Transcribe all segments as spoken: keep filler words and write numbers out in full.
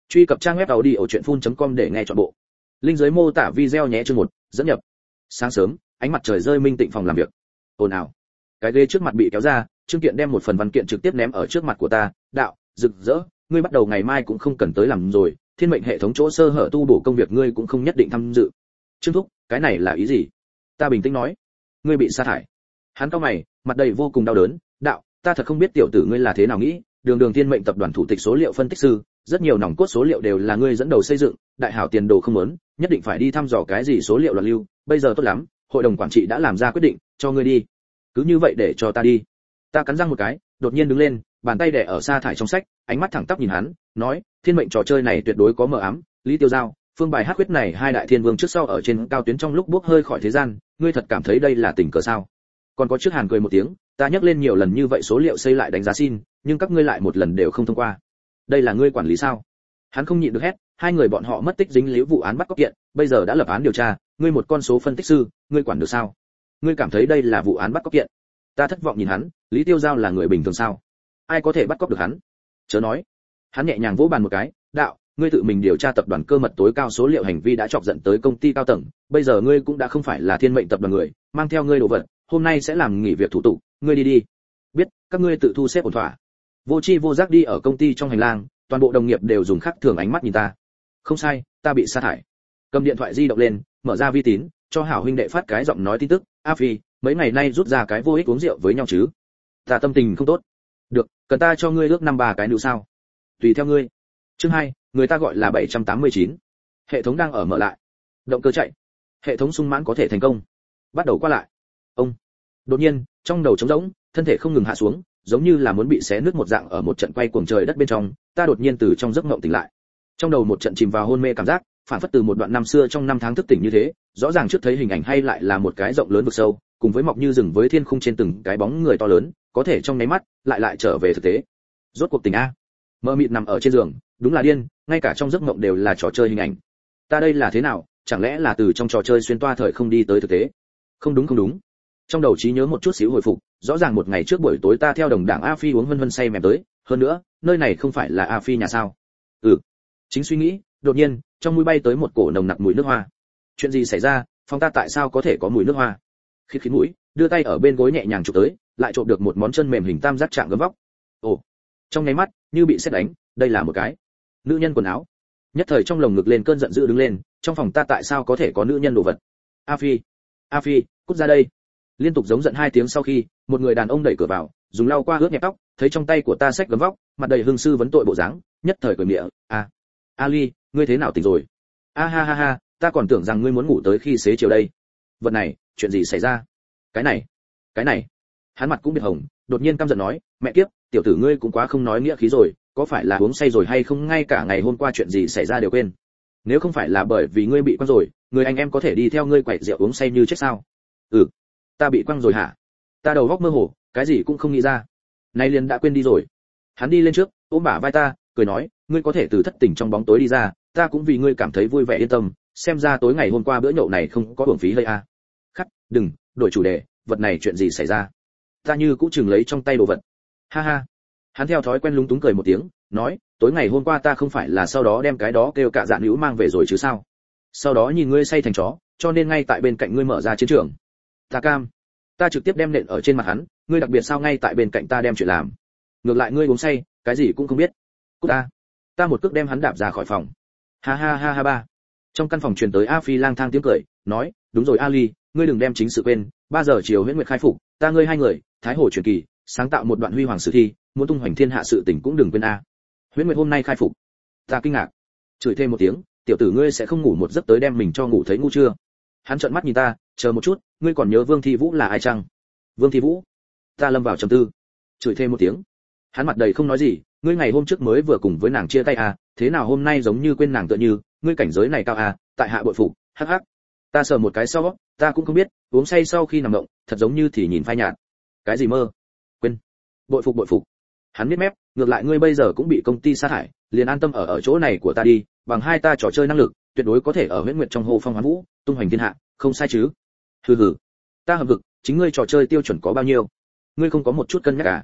Truy cập trang web audiochuyenphun.com để nghe trọn bộ. Link dưới mô tả video nhé. Chương một, dẫn nhập. Sáng sớm, ánh mặt trời rơi minh tịnh phòng làm việc. Ồn ào. Cái ghế trước mặt bị kéo ra, Trương Kiện đem một phần văn kiện trực tiếp ném ở trước mặt của ta, "Đạo, rực rỡ, ngươi bắt đầu ngày mai cũng không cần tới làm rồi, thiên mệnh hệ thống chỗ sơ hở tu bổ công việc ngươi cũng không nhất định tham dự." Trương thúc, cái này là ý gì? Ta bình tĩnh nói. Ngươi bị sa thải. Hắn cau mày, mặt đầy vô cùng đau đớn, "Đạo, ta thật không biết tiểu tử ngươi là thế nào nghĩ, đường đường thiên mệnh tập đoàn thủ tịch số liệu phân tích sư, rất nhiều nòng cốt số liệu đều là ngươi dẫn đầu xây dựng, đại hảo tiền đồ không muốn, nhất định phải đi thăm dò cái gì số liệu loạn lưu, bây giờ tốt lắm, hội đồng quản trị đã làm ra quyết định, cho ngươi đi. Cứ như vậy để cho ta đi." Ta cắn răng một cái, đột nhiên đứng lên, bàn tay đè ở sa thải trong sách, ánh mắt thẳng tắp nhìn hắn, nói, "Thiên mệnh trò chơi này tuyệt đối có mờ ám, Lý Tiêu Giao, Phương Bài Hắc Huyết này hai đại thiên vương trước sau ở trên cao tuyến trong lúc bước hơi khỏi thế gian, ngươi thật cảm thấy đây là tình cờ sao?" Còn có trước Hàn cười một tiếng, "Ta nhắc lên nhiều lần như vậy số liệu xây lại đánh giá xin, nhưng các ngươi lại một lần đều không thông qua. Đây là ngươi quản lý sao?" Hắn không nhịn được hét, "Hai người bọn họ mất tích dính líu vụ án bắt cóc kiện, bây giờ đã lập án điều tra, ngươi một con số phân tích sư, ngươi quản được sao? Ngươi cảm thấy đây là vụ án bắt cóc kiện?" Ta thất vọng nhìn hắn, Lý Tiêu Giao là người bình thường sao? Ai có thể bắt cóc được hắn? Chớ nói. Hắn nhẹ nhàng vỗ bàn một cái, "Đạo, ngươi tự mình điều tra tập đoàn cơ mật tối cao số liệu hành vi đã chọc giận tới công ty cao tầng, bây giờ ngươi cũng đã không phải là thiên mệnh tập đoàn người, mang theo ngươi đồ vật, hôm nay sẽ làm nghỉ việc thủ tục, ngươi đi đi. Biết, các ngươi tự thu xếp ổn thỏa." Vô chi vô giác đi ở công ty trong hành lang, toàn bộ đồng nghiệp đều dùng khác thường ánh mắt nhìn ta. Không sai, ta bị sa thải. Cầm điện thoại di động lên, mở ra vi tín, cho hảo huynh đệ phát cái giọng nói tin tức, "A Phi, mấy ngày nay rút ra cái vô ích uống rượu với nhau chứ?" Ta tâm tình không tốt. "Được, cần ta cho ngươi ước năm ba cái nữ sao?" "Tùy theo ngươi." Chương hai, người ta gọi là bảy trăm tám mươi chín. Hệ thống đang ở mở lại. Động cơ chạy. Hệ thống sung mãn có thể thành công. Bắt đầu qua lại. Ông. Đột nhiên, trong đầu trống rỗng, thân thể không ngừng hạ xuống, giống như là muốn bị xé nứt một dạng ở một trận quay cuồng trời đất bên trong, ta đột nhiên từ trong giấc mộng tỉnh lại. Trong đầu một trận chìm vào hôn mê cảm giác, phản phất từ một đoạn năm xưa trong năm tháng thức tỉnh như thế, rõ ràng trước thấy hình ảnh hay lại là một cái rộng lớn vực sâu, cùng với mọc như rừng với thiên khung trên từng cái bóng người to lớn, có thể trong nháy mắt lại lại trở về thực tế. Rốt cuộc tỉnh a. Mơ mịt nằm ở trên giường, đúng là điên, ngay cả trong giấc mộng đều là trò chơi hình ảnh. Ta đây là thế nào, chẳng lẽ là từ trong trò chơi xuyên toa thời không đi tới thực tế? Không đúng không đúng. Trong đầu trí nhớ một chút xíu hồi phục, rõ ràng một ngày trước buổi tối ta theo đồng đảng A Phi uống vân vân say mềm tới, hơn nữa, nơi này không phải là A Phi nhà sao? Ừ. Chính suy nghĩ, đột nhiên, trong mũi bay tới một cổ nồng nặc mùi nước hoa. Chuyện gì xảy ra, phòng ta tại sao có thể có mùi nước hoa? Khít khít mũi, đưa tay ở bên gối nhẹ nhàng chụp tới, lại trộm được một món chân mềm hình tam giác trạng gấm vóc. Ồ, trong nháy mắt, như bị sét đánh, đây là một cái nữ nhân quần áo. Nhất thời trong lồng ngực lên cơn giận dữ đứng lên, trong phòng ta tại sao có thể có nữ nhân đồ vật? A Phi, A Phi, cút ra đây! Liên tục giống giận hai tiếng sau khi, một người đàn ông đẩy cửa vào, dùng lau qua ướt nhẹp tóc, thấy trong tay của ta xách gấm vóc, mặt đầy hưng sư vấn tội bộ dáng, nhất thời cười miệng, "A, Ali, ngươi thế nào tỉnh rồi?" "A ha ha ha, ta còn tưởng rằng ngươi muốn ngủ tới khi xế chiều đây." "Vật này, chuyện gì xảy ra?" "Cái này, cái này." Hắn mặt cũng biệt hồng, đột nhiên căm giận nói, "Mẹ kiếp, tiểu tử ngươi cũng quá không nói nghĩa khí rồi, có phải là uống say rồi hay không, ngay cả ngày hôm qua chuyện gì xảy ra đều quên. Nếu không phải là bởi vì ngươi bị quăng rồi, người anh em có thể đi theo ngươi quậy rượu uống say như chết sao?" "Ừ, ta bị quăng rồi hả?" Ta đầu óc mơ hồ, cái gì cũng không nghĩ ra. Nay liền đã quên đi rồi. Hắn đi lên trước, ôm bả vai ta, cười nói, "Ngươi có thể từ thất tình trong bóng tối đi ra, ta cũng vì ngươi cảm thấy vui vẻ yên tâm, xem ra tối ngày hôm qua bữa nhậu này không có uổng phí hơi a." "Khắc, đừng, đổi chủ đề, vật này chuyện gì xảy ra?" Ta như cũng chừng lấy trong tay đồ vật. "Ha ha." Hắn theo thói quen lúng túng cười một tiếng, nói, "Tối ngày hôm qua ta không phải là sau đó đem cái đó kêu cả dạn hữu mang về rồi chứ sao? Sau đó nhìn ngươi say thành chó, cho nên ngay tại bên cạnh ngươi mở ra chiến trường." Ta cam. Ta trực tiếp đem nện ở trên mặt hắn, "Ngươi đặc biệt sao ngay tại bên cạnh ta đem chuyện làm? Ngược lại ngươi uống say, cái gì cũng không biết." "Cút ta." Ta một cước đem hắn đạp ra khỏi phòng. Ha ha ha ha ba. Trong căn phòng truyền tới A Phi lang thang tiếng cười, nói, "Đúng rồi Ali, ngươi đừng đem chính sự quên, ba giờ chiều Huyễn Nguyệt khai phục, ta ngươi hai người, Thái Hồ truyền kỳ, sáng tạo một đoạn huy hoàng sử thi, muốn tung hoành thiên hạ sự tình cũng đừng quên a." Huyễn Nguyệt hôm nay khai phục. Ta kinh ngạc, chửi thêm một tiếng, "Tiểu tử ngươi sẽ không ngủ một giấc tới đem mình cho ngủ thấy ngu chưa?" Hắn trợn mắt nhìn ta, "Chờ một chút, ngươi còn nhớ Vương Thi Vũ là ai chăng?" "Vương Thi Vũ?" Ta lâm vào trầm tư, chửi thêm một tiếng. Hắn mặt đầy không nói gì, "Ngươi ngày hôm trước mới vừa cùng với nàng chia tay à, thế nào hôm nay giống như quên nàng tựa như, ngươi cảnh giới này cao à, tại hạ bội phục." Hắc hắc. Ta sờ một cái sau, ta cũng không biết, uống say sau khi nằm mộng, thật giống như thì nhìn phai nhạt. "Cái gì mơ? Quên." "Bội phục bội phục." Hắn biết mép, "Ngược lại ngươi bây giờ cũng bị công ty sa thải, liền an tâm ở ở chỗ này của ta đi, bằng hai ta trò chơi năng lực, tuyệt đối có thể ở Huyễn Nguyệt trong hồ phong hoán vũ, tung hoành thiên hạ, không sai chứ?" "Hừ hừ." Ta hậm hực, "Chính ngươi trò chơi tiêu chuẩn có bao nhiêu? Ngươi không có một chút cân nhắc cả."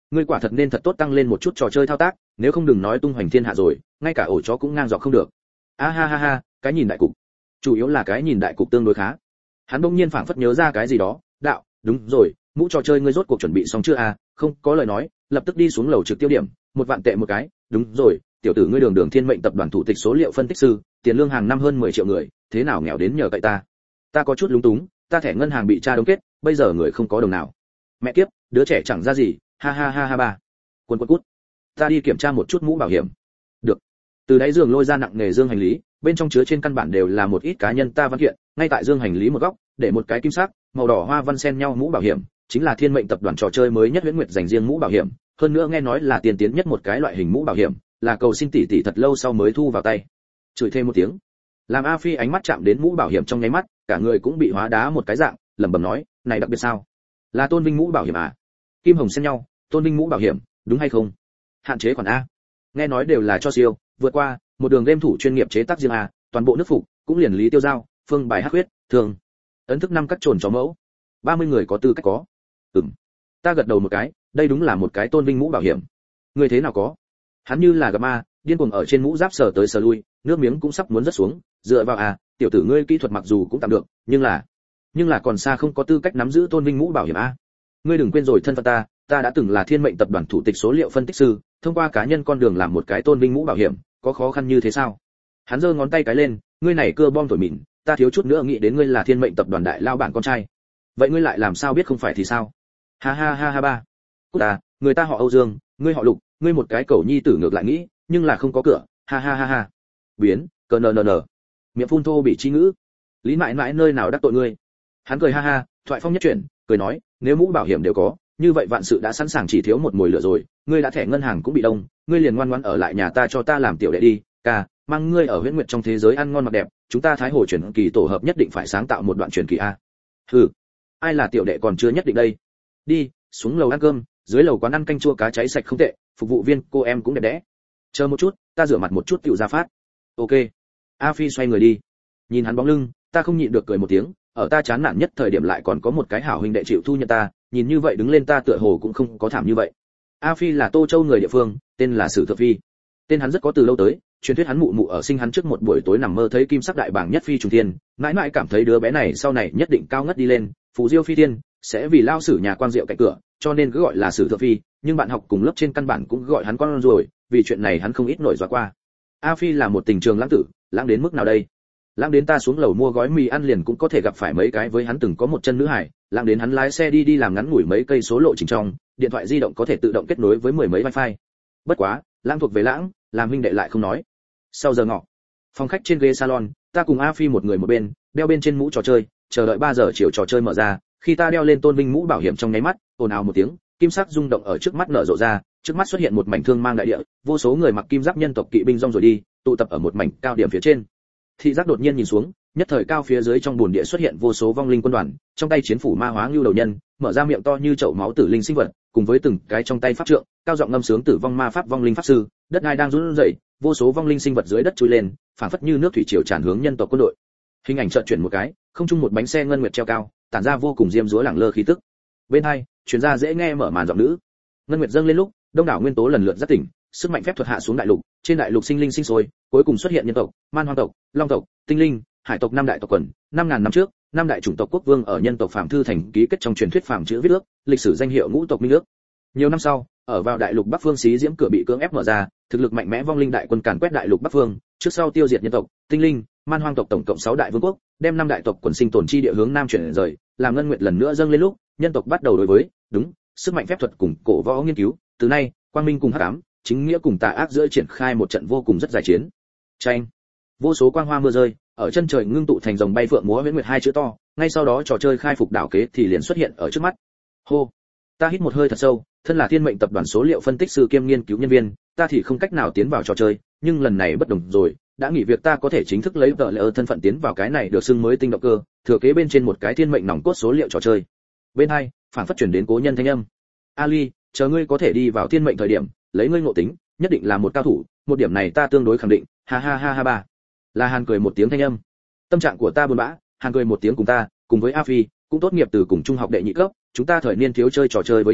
ngươi quả thật nên thật tốt tăng lên một chút trò chơi thao tác, nếu không đừng nói tung hoành thiên hạ rồi, ngay cả ổ chó cũng ngang dọc không được. A ha ha ha, cái nhìn đại cục. Chủ yếu là cái nhìn đại cục tương đối khá. Hắn bỗng nhiên phảng phất nhớ ra cái gì đó, đạo, đúng rồi, mũ trò chơi ngươi rốt cuộc chuẩn bị xong chưa à? Không, có lời nói, lập tức đi xuống lầu trực tiêu điểm, một vạn tệ một cái, đúng rồi, tiểu tử ngươi Đường Đường Thiên Mệnh tập đoàn thủ tịch số liệu phân tích sư, tiền lương hàng năm hơn mười triệu người, thế nào nghèo đến nhờ cậy ta? Ta có chút lúng túng, ta thẻ ngân hàng bị tra đóng kết, bây giờ người không có đồng nào. Mẹ kiếp, đứa trẻ chẳng ra gì, ha ha ha ha ba. Quân quân cút. Ta đi kiểm tra một chút mũ bảo hiểm. Được. Từ đáy giường lôi ra nặng nghề dương hành lý, bên trong chứa trên căn bản đều là một ít cá nhân ta văn kiện, ngay tại dương hành lý một góc, để một cái kim sắc, màu đỏ hoa văn xen nhau mũ bảo hiểm, chính là Thiên Mệnh tập đoàn trò chơi mới nhất Huyễn Nguyệt dành riêng mũ bảo hiểm, hơn nữa nghe nói là tiên tiến nhất một cái loại hình mũ bảo hiểm, là cầu xin tỷ tỷ thật lâu sau mới thu vào tay. Chửi thêm một tiếng. Làm A Phi ánh mắt chạm đến mũ bảo hiểm trong nháy mắt, cả người cũng bị hóa đá một cái dạng, lẩm bẩm nói, này đặc biệt sao? Là tôn vinh mũ bảo hiểm à? Kim hồng xen nhau, tôn vinh mũ bảo hiểm, đúng hay không? Hạn chế khoản a. Nghe nói đều là cho siêu, vượt qua, một đường game thủ chuyên nghiệp chế tác riêng a, toàn bộ nước phục, cũng liền lý tiêu giao, phương bài hắc huyết, thường. Ấn thức năm cắt trồn chó mẫu. ba mươi người có tư cách có. Ừm. Ta gật đầu một cái, đây đúng là một cái tôn vinh mũ bảo hiểm. Người thế nào có? Hắn như là gặp ma, điên cuồng ở trên mũ giáp sờ tới sờ lui, nước miếng cũng sắp muốn rớt xuống, dựa vào à, tiểu tử ngươi kỹ thuật mặc dù cũng tạm được, nhưng là nhưng là còn xa không có tư cách nắm giữ tôn vinh mũ bảo hiểm a. Ngươi đừng quên rồi thân phận ta, ta đã từng là Thiên Mệnh tập đoàn thủ tịch số liệu phân tích sư, thông qua cá nhân con đường làm một cái tôn vinh mũ bảo hiểm, có khó khăn như thế sao? Hắn giơ ngón tay cái lên, ngươi này cưa bom thổi mịn, ta thiếu chút nữa nghĩ đến ngươi là Thiên Mệnh tập đoàn đại lao bản con trai. Vậy ngươi lại làm sao biết không phải thì sao? Ha ha ha ha ba. Cút à, người ta họ Âu Dương, ngươi họ Lục, ngươi một cái cẩu nhi tử ngược lại nghĩ, nhưng là không có cửa, ha ha ha ha. Biến, cờ nờ nờ nờ. Miệng phun thô bị chi ngữ. Lý mãi mãi nơi nào đắc tội ngươi? Hắn cười ha ha, thoại phong nhất chuyển, cười nói, nếu mũ bảo hiểm đều có, như vậy vạn sự đã sẵn sàng, chỉ thiếu một mồi lửa rồi, ngươi đã thẻ ngân hàng cũng bị đông, ngươi liền ngoan ngoãn ở lại nhà ta cho ta làm tiểu đệ đi, ca, mang ngươi ở Huyễn Nguyệt trong thế giới ăn ngon mặc đẹp, chúng ta Thái Hồ truyền kỳ tổ hợp nhất định phải sáng tạo một đoạn truyền kỳ a. Hừ, ai là tiểu đệ còn chưa nhất định đây. Đi, xuống lầu ăn cơm, dưới lầu quán ăn canh chua cá cháy sạch không tệ, phục vụ viên cô em cũng đẹp đẽ. Chờ một chút, ta rửa mặt một chút tiểu ra phát. Ok. A Phi xoay người đi. Nhìn hắn bóng lưng, ta không nhịn được cười một tiếng, ở ta chán nản nhất thời điểm lại còn có một cái hảo huynh đệ chịu thu nhận ta, nhìn như vậy đứng lên ta tựa hồ cũng không có thảm như vậy. A Phi là Tô Châu người địa phương, tên là Sử Thượng Phi. Tên hắn rất có từ lâu tới, truyền thuyết hắn mụ mụ ở sinh hắn trước một buổi tối nằm mơ thấy kim sắc đại bảng nhất phi trùng thiên, mãi mãi cảm thấy đứa bé này sau này nhất định cao ngất đi lên, phù diêu phi thiên, sẽ vì lao sử nhà quang diệu cạnh cửa, cho nên cứ gọi là Sử Thượng Phi, nhưng bạn học cùng lớp trên căn bản cũng gọi hắn con rồi, vì chuyện này hắn không ít nổi dọa qua. A Phi là một tình trường lãng tử, lãng đến mức nào đây? Lãng đến ta xuống lầu mua gói mì ăn liền cũng có thể gặp phải mấy cái với hắn từng có một chân nữ hải, lãng đến hắn lái xe đi đi làm ngắn ngủi mấy cây số lộ trình trong, điện thoại di động có thể tự động kết nối với mười mấy wifi. Bất quá, lãng thuộc về lãng, làm huynh đệ lại không nói. Sau giờ ngọ, phòng khách trên ghế salon, ta cùng A Phi một người một bên, đeo bên trên mũ trò chơi, chờ đợi ba giờ chiều trò chơi mở ra, khi ta đeo lên tôn vinh mũ bảo hiểm trong nháy mắt, ồn ào một tiếng, kim sắc rung động ở trước mắt nở rộ ra, trước mắt xuất hiện một mảnh thương mang đại địa, vô số người mặc kim giáp nhân tộc kỵ binh rong rồi đi, tụ tập ở một mảnh cao điểm phía trên. Thị giác đột nhiên nhìn xuống, nhất thời cao phía dưới trong bùn địa xuất hiện vô số vong linh quân đoàn, trong tay chiến phủ ma hóa lưu đầu nhân, mở ra miệng to như chậu máu tử linh sinh vật, cùng với từng cái trong tay pháp trượng, cao giọng ngâm sướng tử vong ma pháp vong linh pháp sư, đất đai đang run rẩy, vô số vong linh sinh vật dưới đất trôi lên, phảng phất như nước thủy triều tràn hướng nhân tộc quân đội. Hình ảnh chợt chuyển một cái, không trung một bánh xe ngân nguyệt treo cao, tản ra vô cùng diêm dúa lẳng lơ khí tức. Bên hai, truyền ra dễ nghe mở màn giọng nữ. Ngân nguyệt dâng lên lúc, đông đảo nguyên tố lần lượt giác tỉnh, sức mạnh phép thuật hạ xuống đại lục, trên đại lục sinh linh sinh sôi, cuối cùng xuất hiện nhân tộc, man hoang tộc, long tộc, tinh linh, hải tộc năm đại tộc quần. năm ngàn năm trước, năm đại chủng tộc quốc vương ở nhân tộc phàm thư thành ký kết trong truyền thuyết phàm chữ viết ước, lịch sử danh hiệu ngũ tộc minh ước. Nhiều năm sau, ở vào đại lục Bắc Phương xí diễm cửa bị cưỡng ép mở ra, thực lực mạnh mẽ vong linh đại quân càn quét đại lục Bắc Phương, trước sau tiêu diệt nhân tộc, tinh linh, man hoang tộc tổng cộng sáu đại vương quốc, đem năm đại tộc quần sinh tồn chi địa hướng nam chuyển rời, làm ngân nguyệt lần nữa dâng lên lúc, nhân tộc bắt đầu đối với, đúng, sức mạnh phép thuật cùng cổ võ nghiên cứu, từ nay, quang minh cùng hắc ám, chính nghĩa cùng tà ác giữa triển khai một trận vô cùng rất dài chiến. Tranh. Vô số quang hoa mưa rơi, ở chân trời ngưng tụ thành dòng bay phượng múa huyễn nguyệt hai chữ to, ngay sau đó trò chơi khai phục đảo kế thì liền xuất hiện ở trước mắt. Hô. Ta hít một hơi thật sâu, thân là Thiên Mệnh tập đoàn số liệu phân tích sư kiêm nghiên cứu nhân viên, ta thì không cách nào tiến vào trò chơi, nhưng lần này bất đồng rồi, đã nghỉ việc ta có thể chính thức lấy tờ lệ thân phận tiến vào cái này được xưng mới tinh động cơ, thừa kế bên trên một cái thiên mệnh nòng cốt số liệu trò chơi. Bên hai, phản phất chuyển đến cố nhân thanh âm. Ali, chờ ngươi có thể đi vào thiên mệnh thời điểm, lấy ngươi ngộ tính, nhất định là một cao thủ, một điểm này ta tương đối khẳng định. Ha ha ha ha ba. Là Hàn cười một tiếng thanh âm. Tâm trạng của ta buồn bã, Hàn cười một tiếng cùng ta, cùng với A Phi, cũng tốt nghiệp từ cùng trung học đệ nhị cấp, chúng ta thời niên thiếu chơi trò chơi với nhau,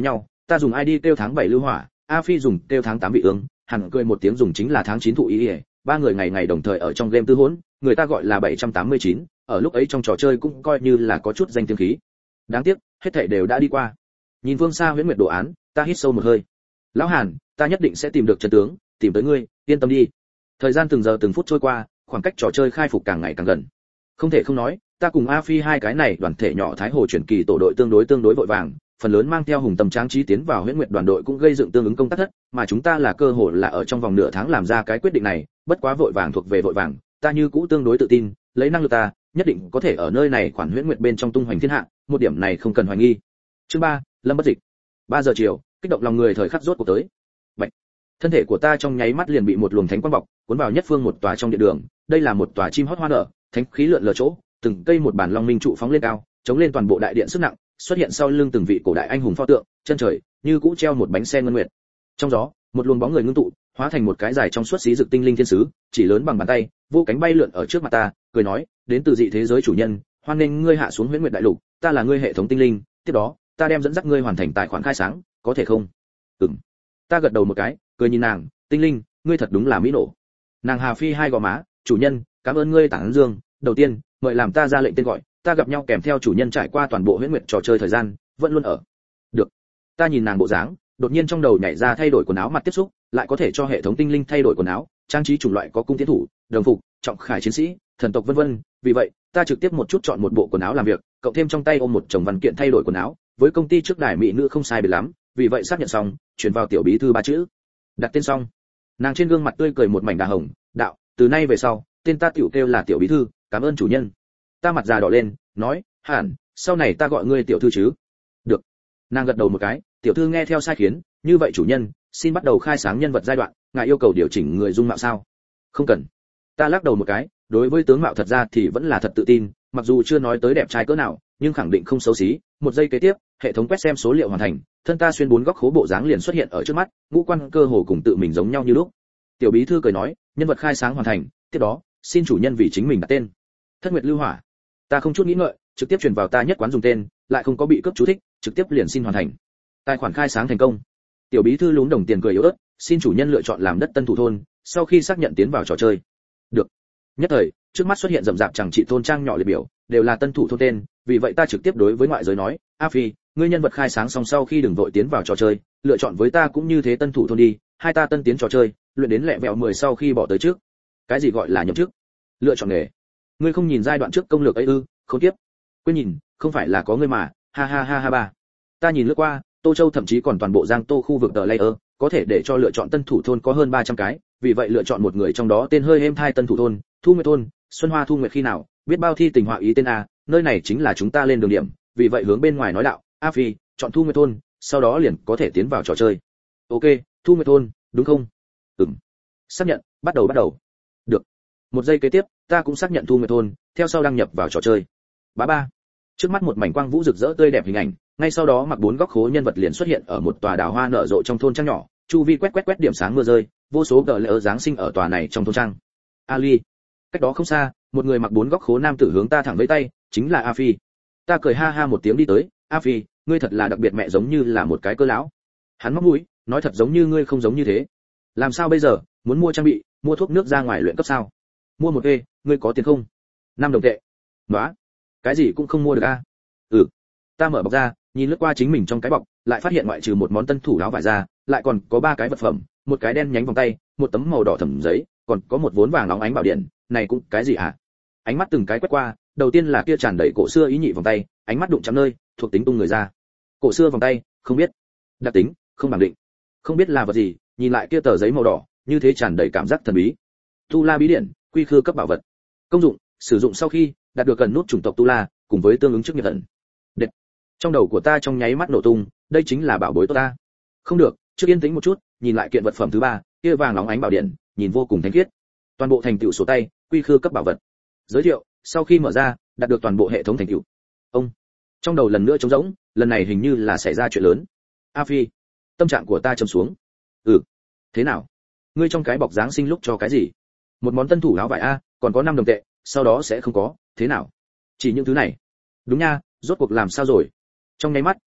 ta dùng i đê kêu tháng bảy lưu hỏa, A Phi dùng kêu tháng tám vị ương, hẳn cười một tiếng dùng chính là tháng chín thụ ý, ý. Ba người ngày ngày đồng thời ở trong game tư hỗn, người ta gọi là bảy trăm tám mươi chín, ở lúc ấy trong trò chơi cũng coi như là có chút danh tiếng khí. Đáng tiếc, hết thảy đều đã đi qua. Nhìn phương xa huyễn nguyệt đồ án, ta hít sâu một hơi. Lão Hàn, ta nhất định sẽ tìm được chân tướng, tìm tới ngươi, yên tâm đi. Thời gian từng giờ từng phút trôi qua, khoảng cách trò chơi khai phục càng ngày càng gần. Không thể không nói, ta cùng A Phi hai cái này đoàn thể nhỏ Thái Hồ chuyển kỳ tổ đội tương đối tương đối vội vàng, phần lớn mang theo hùng tâm tráng trí tiến vào huyễn nguyệt đoàn đội cũng gây dựng tương ứng công tác thất, mà chúng ta là cơ hội là ở trong vòng nửa tháng làm ra cái quyết định này, bất quá vội vàng thuộc về vội vàng, ta như cũ tương đối tự tin, lấy năng lực ta, nhất định có thể ở nơi này khoản huyễn nguyệt bên trong tung hoành thiên hạ, một điểm này không cần hoài nghi. Chương ba, Lâm Bất Dịch. ba giờ chiều, kích động lòng người thời khắc rốt cuộc tới. Bạch. Thân thể của ta trong nháy mắt liền bị một luồng thánh quang bọc, cuốn vào nhất phương một tòa trong điện đường, đây là một tòa chim hót hoa nở, thánh khí lượn lờ chỗ, từng cây một bản long minh trụ phóng lên cao, chống lên toàn bộ đại điện sức nặng, xuất hiện sau lưng từng vị cổ đại anh hùng pho tượng, chân trời như cũ treo một bánh xe ngân nguyệt. Trong gió, một luồng bóng người ngưng tụ, hóa thành một cái dài trong suốt xí dực tinh linh thiên sứ, chỉ lớn bằng bàn tay, vô cánh bay lượn ở trước mặt ta, cười nói, đến từ dị thế giới chủ nhân, hoan nghênh ngươi hạ xuống huyễn nguyệt đại lục, ta là ngươi hệ thống tinh linh, tiếp đó, ta đem dẫn dắt ngươi hoàn thành tài khoản khai sáng, có thể không? Ừm. Ta gật đầu một cái, cười nhìn nàng, tinh linh, ngươi thật đúng là mỹ nổ. Nàng Hà Phi hai gò má, chủ nhân, cảm ơn ngươi tảng dương, đầu tiên, mời làm ta ra lệnh tên gọi, ta gặp nhau kèm theo chủ nhân trải qua toàn bộ huyễn nguyệt trò chơi thời gian, vẫn luôn ở. Được. Ta nhìn nàng bộ dáng, đột nhiên trong đầu nhảy ra thay đổi quần áo mặt tiếp xúc, lại có thể cho hệ thống tinh linh thay đổi quần áo, trang trí chủng loại có cung tiến thủ, đồng phục, trọng khải chiến sĩ, thần tộc vân vân, vì vậy, ta trực tiếp một chút chọn một bộ quần áo làm việc, cộng thêm trong tay ôm một chồng văn kiện thay đổi quần áo, với công ty trước đài mỹ nữ không sai biệt lắm, vì vậy xác nhận xong, chuyển vào tiểu bí thư ba chữ. Đặt tên xong. Nàng trên gương mặt tươi cười một mảnh đà hồng, đạo, từ nay về sau, tên ta tiểu kêu là tiểu bí thư, cảm ơn chủ nhân. Ta mặt già đỏ lên, nói, hẳn, sau này ta gọi ngươi tiểu thư chứ? Được. Nàng gật đầu một cái, tiểu thư nghe theo sai khiến, như vậy chủ nhân, xin bắt đầu khai sáng nhân vật giai đoạn, ngài yêu cầu điều chỉnh người dung mạo sao? Không cần. Ta lắc đầu một cái, đối với tướng mạo thật ra thì vẫn là thật tự tin, mặc dù chưa nói tới đẹp trai cỡ nào, nhưng khẳng định không xấu xí. Một giây kế tiếp, hệ thống quét xem số liệu hoàn thành, thân ta xuyên bốn góc khố bộ dáng liền xuất hiện ở trước mắt, ngũ quan cơ hồ cùng tự mình giống nhau như lúc. Tiểu bí thư cười nói, nhân vật khai sáng hoàn thành, tiếp đó, xin chủ nhân vì chính mình đặt tên. Thất Nguyệt Lưu Hỏa. Ta không chút nghĩ ngợi, trực tiếp truyền vào ta nhất quán dùng tên, lại không có bị cướp chú thích, trực tiếp liền xin hoàn thành. Tài khoản khai sáng thành công. Tiểu bí thư lúng đồng tiền cười yếu ớt, xin chủ nhân lựa chọn làm đất tân thủ thôn, sau khi xác nhận tiến vào trò chơi. Được. Nhất thời, trước mắt xuất hiện rậm rạp chẳng trị thôn trang nhỏ liệt biểu, đều là tân thủ thôn tên, vì vậy ta trực tiếp đối với ngoại giới nói, A Phi, ngươi nhân vật khai sáng xong sau khi đừng vội tiến vào trò chơi, lựa chọn với ta cũng như thế tân thủ thôn đi, hai ta tân tiến trò chơi, luyện đến lẹ vẹo mười sau khi bỏ tới trước. Cái gì gọi là nhậm chức? Lựa chọn nghề. Ngươi không nhìn giai đoạn trước công lược ấy ư? Không tiếp. Quên nhìn, không phải là có ngươi mà, ha ha ha ha ba. Ta nhìn lướt qua, Tô Châu thậm chí còn toàn bộ Giang Tô khu vực tờ layer, có thể để cho lựa chọn tân thủ thôn có hơn ba trăm cái, vì vậy lựa chọn một người trong đó tên hơi êm thai tân thủ thôn, Thu Nguyệt thôn, Xuân Hoa Thu Nguyệt khi nào, biết bao thi tình họa ý tên a, nơi này chính là chúng ta lên đường điểm, vì vậy hướng bên ngoài nói đạo, A Phi, chọn Thu Nguyệt thôn, sau đó liền có thể tiến vào trò chơi. Ok, Thu Nguyệt thôn, đúng không? Ừm. Xác nhận, bắt đầu bắt đầu. Được. Một giây kế tiếp, ta cũng xác nhận Thu Nguyệt thôn, theo sau đăng nhập vào trò chơi. Bá ba. Trước mắt một mảnh quang vũ rực rỡ tươi đẹp hình ảnh, ngay sau đó mặc bốn góc khố nhân vật liền xuất hiện ở một tòa đào hoa nở rộ trong thôn trang nhỏ, chu vi quét quét quét điểm sáng mưa rơi, vô số gờ lỡ giáng sinh ở tòa này trong thôn trang. Ali. Cách đó không xa, một người mặc bốn góc khố nam tử hướng ta thẳng với tay, chính là A Phi. Ta cười ha ha một tiếng đi tới, A Phi, ngươi thật là đặc biệt mẹ giống như là một cái cơ lão. Hắn móc mũi, nói thật giống như ngươi không giống như thế. Làm sao bây giờ, muốn mua trang bị, mua thuốc nước ra ngoài luyện cấp sao? Mua một ê, ngươi có tiền không? Năm đồng tệ. Nóa, cái gì cũng không mua được a. Ừ. Ta mở bọc ra, nhìn lướt qua chính mình trong cái bọc, lại phát hiện ngoại trừ một món tân thủ áo vải ra, lại còn có ba cái vật phẩm, một cái đen nhánh vòng tay, một tấm màu đỏ thẫm giấy, còn có một vốn vàng óng ánh bảo điện, này cũng cái gì hả? Ánh mắt từng cái quét qua, đầu tiên là kia tràn đầy cổ xưa ý nhị vòng tay, ánh mắt đụng chạm nơi, thuộc tính tung người ra. Cổ xưa vòng tay, không biết. Đặc tính, không bằng định. Không biết là vật gì, nhìn lại kia tờ giấy màu đỏ, như thế tràn đầy cảm giác thần bí. Tu La bí điện, quy khư cấp bảo vật. Công dụng, sử dụng sau khi đạt được cần nút chủng tộc Tu La, cùng với tương ứng chức nghiệp ẩn. Đệt. Trong đầu của ta trong nháy mắt nổ tung, đây chính là bảo bối tốt ta. Không được, trước yên tĩnh một chút, nhìn lại kiện vật phẩm thứ ba, kia vàng óng ánh bảo điện, nhìn vô cùng thánh khiết. Toàn bộ thành tựu sổ tay, quy khư cấp bảo vật. Giới thiệu, sau khi mở ra, đạt được toàn bộ hệ thống thành tựu. Ông. Trong đầu lần nữa trống rỗng, lần này hình như là xảy ra chuyện lớn. A Phi, tâm trạng của ta trầm xuống. Ừ. Thế nào? Ngươi trong cái bọc giáng sinh lúc cho cái gì? Một món tân thủ áo vải a, còn có năm đồng tệ, sau đó sẽ không có, thế nào? Chỉ những thứ này. Đúng nha, rốt cuộc làm sao rồi? Trong nháy mắt,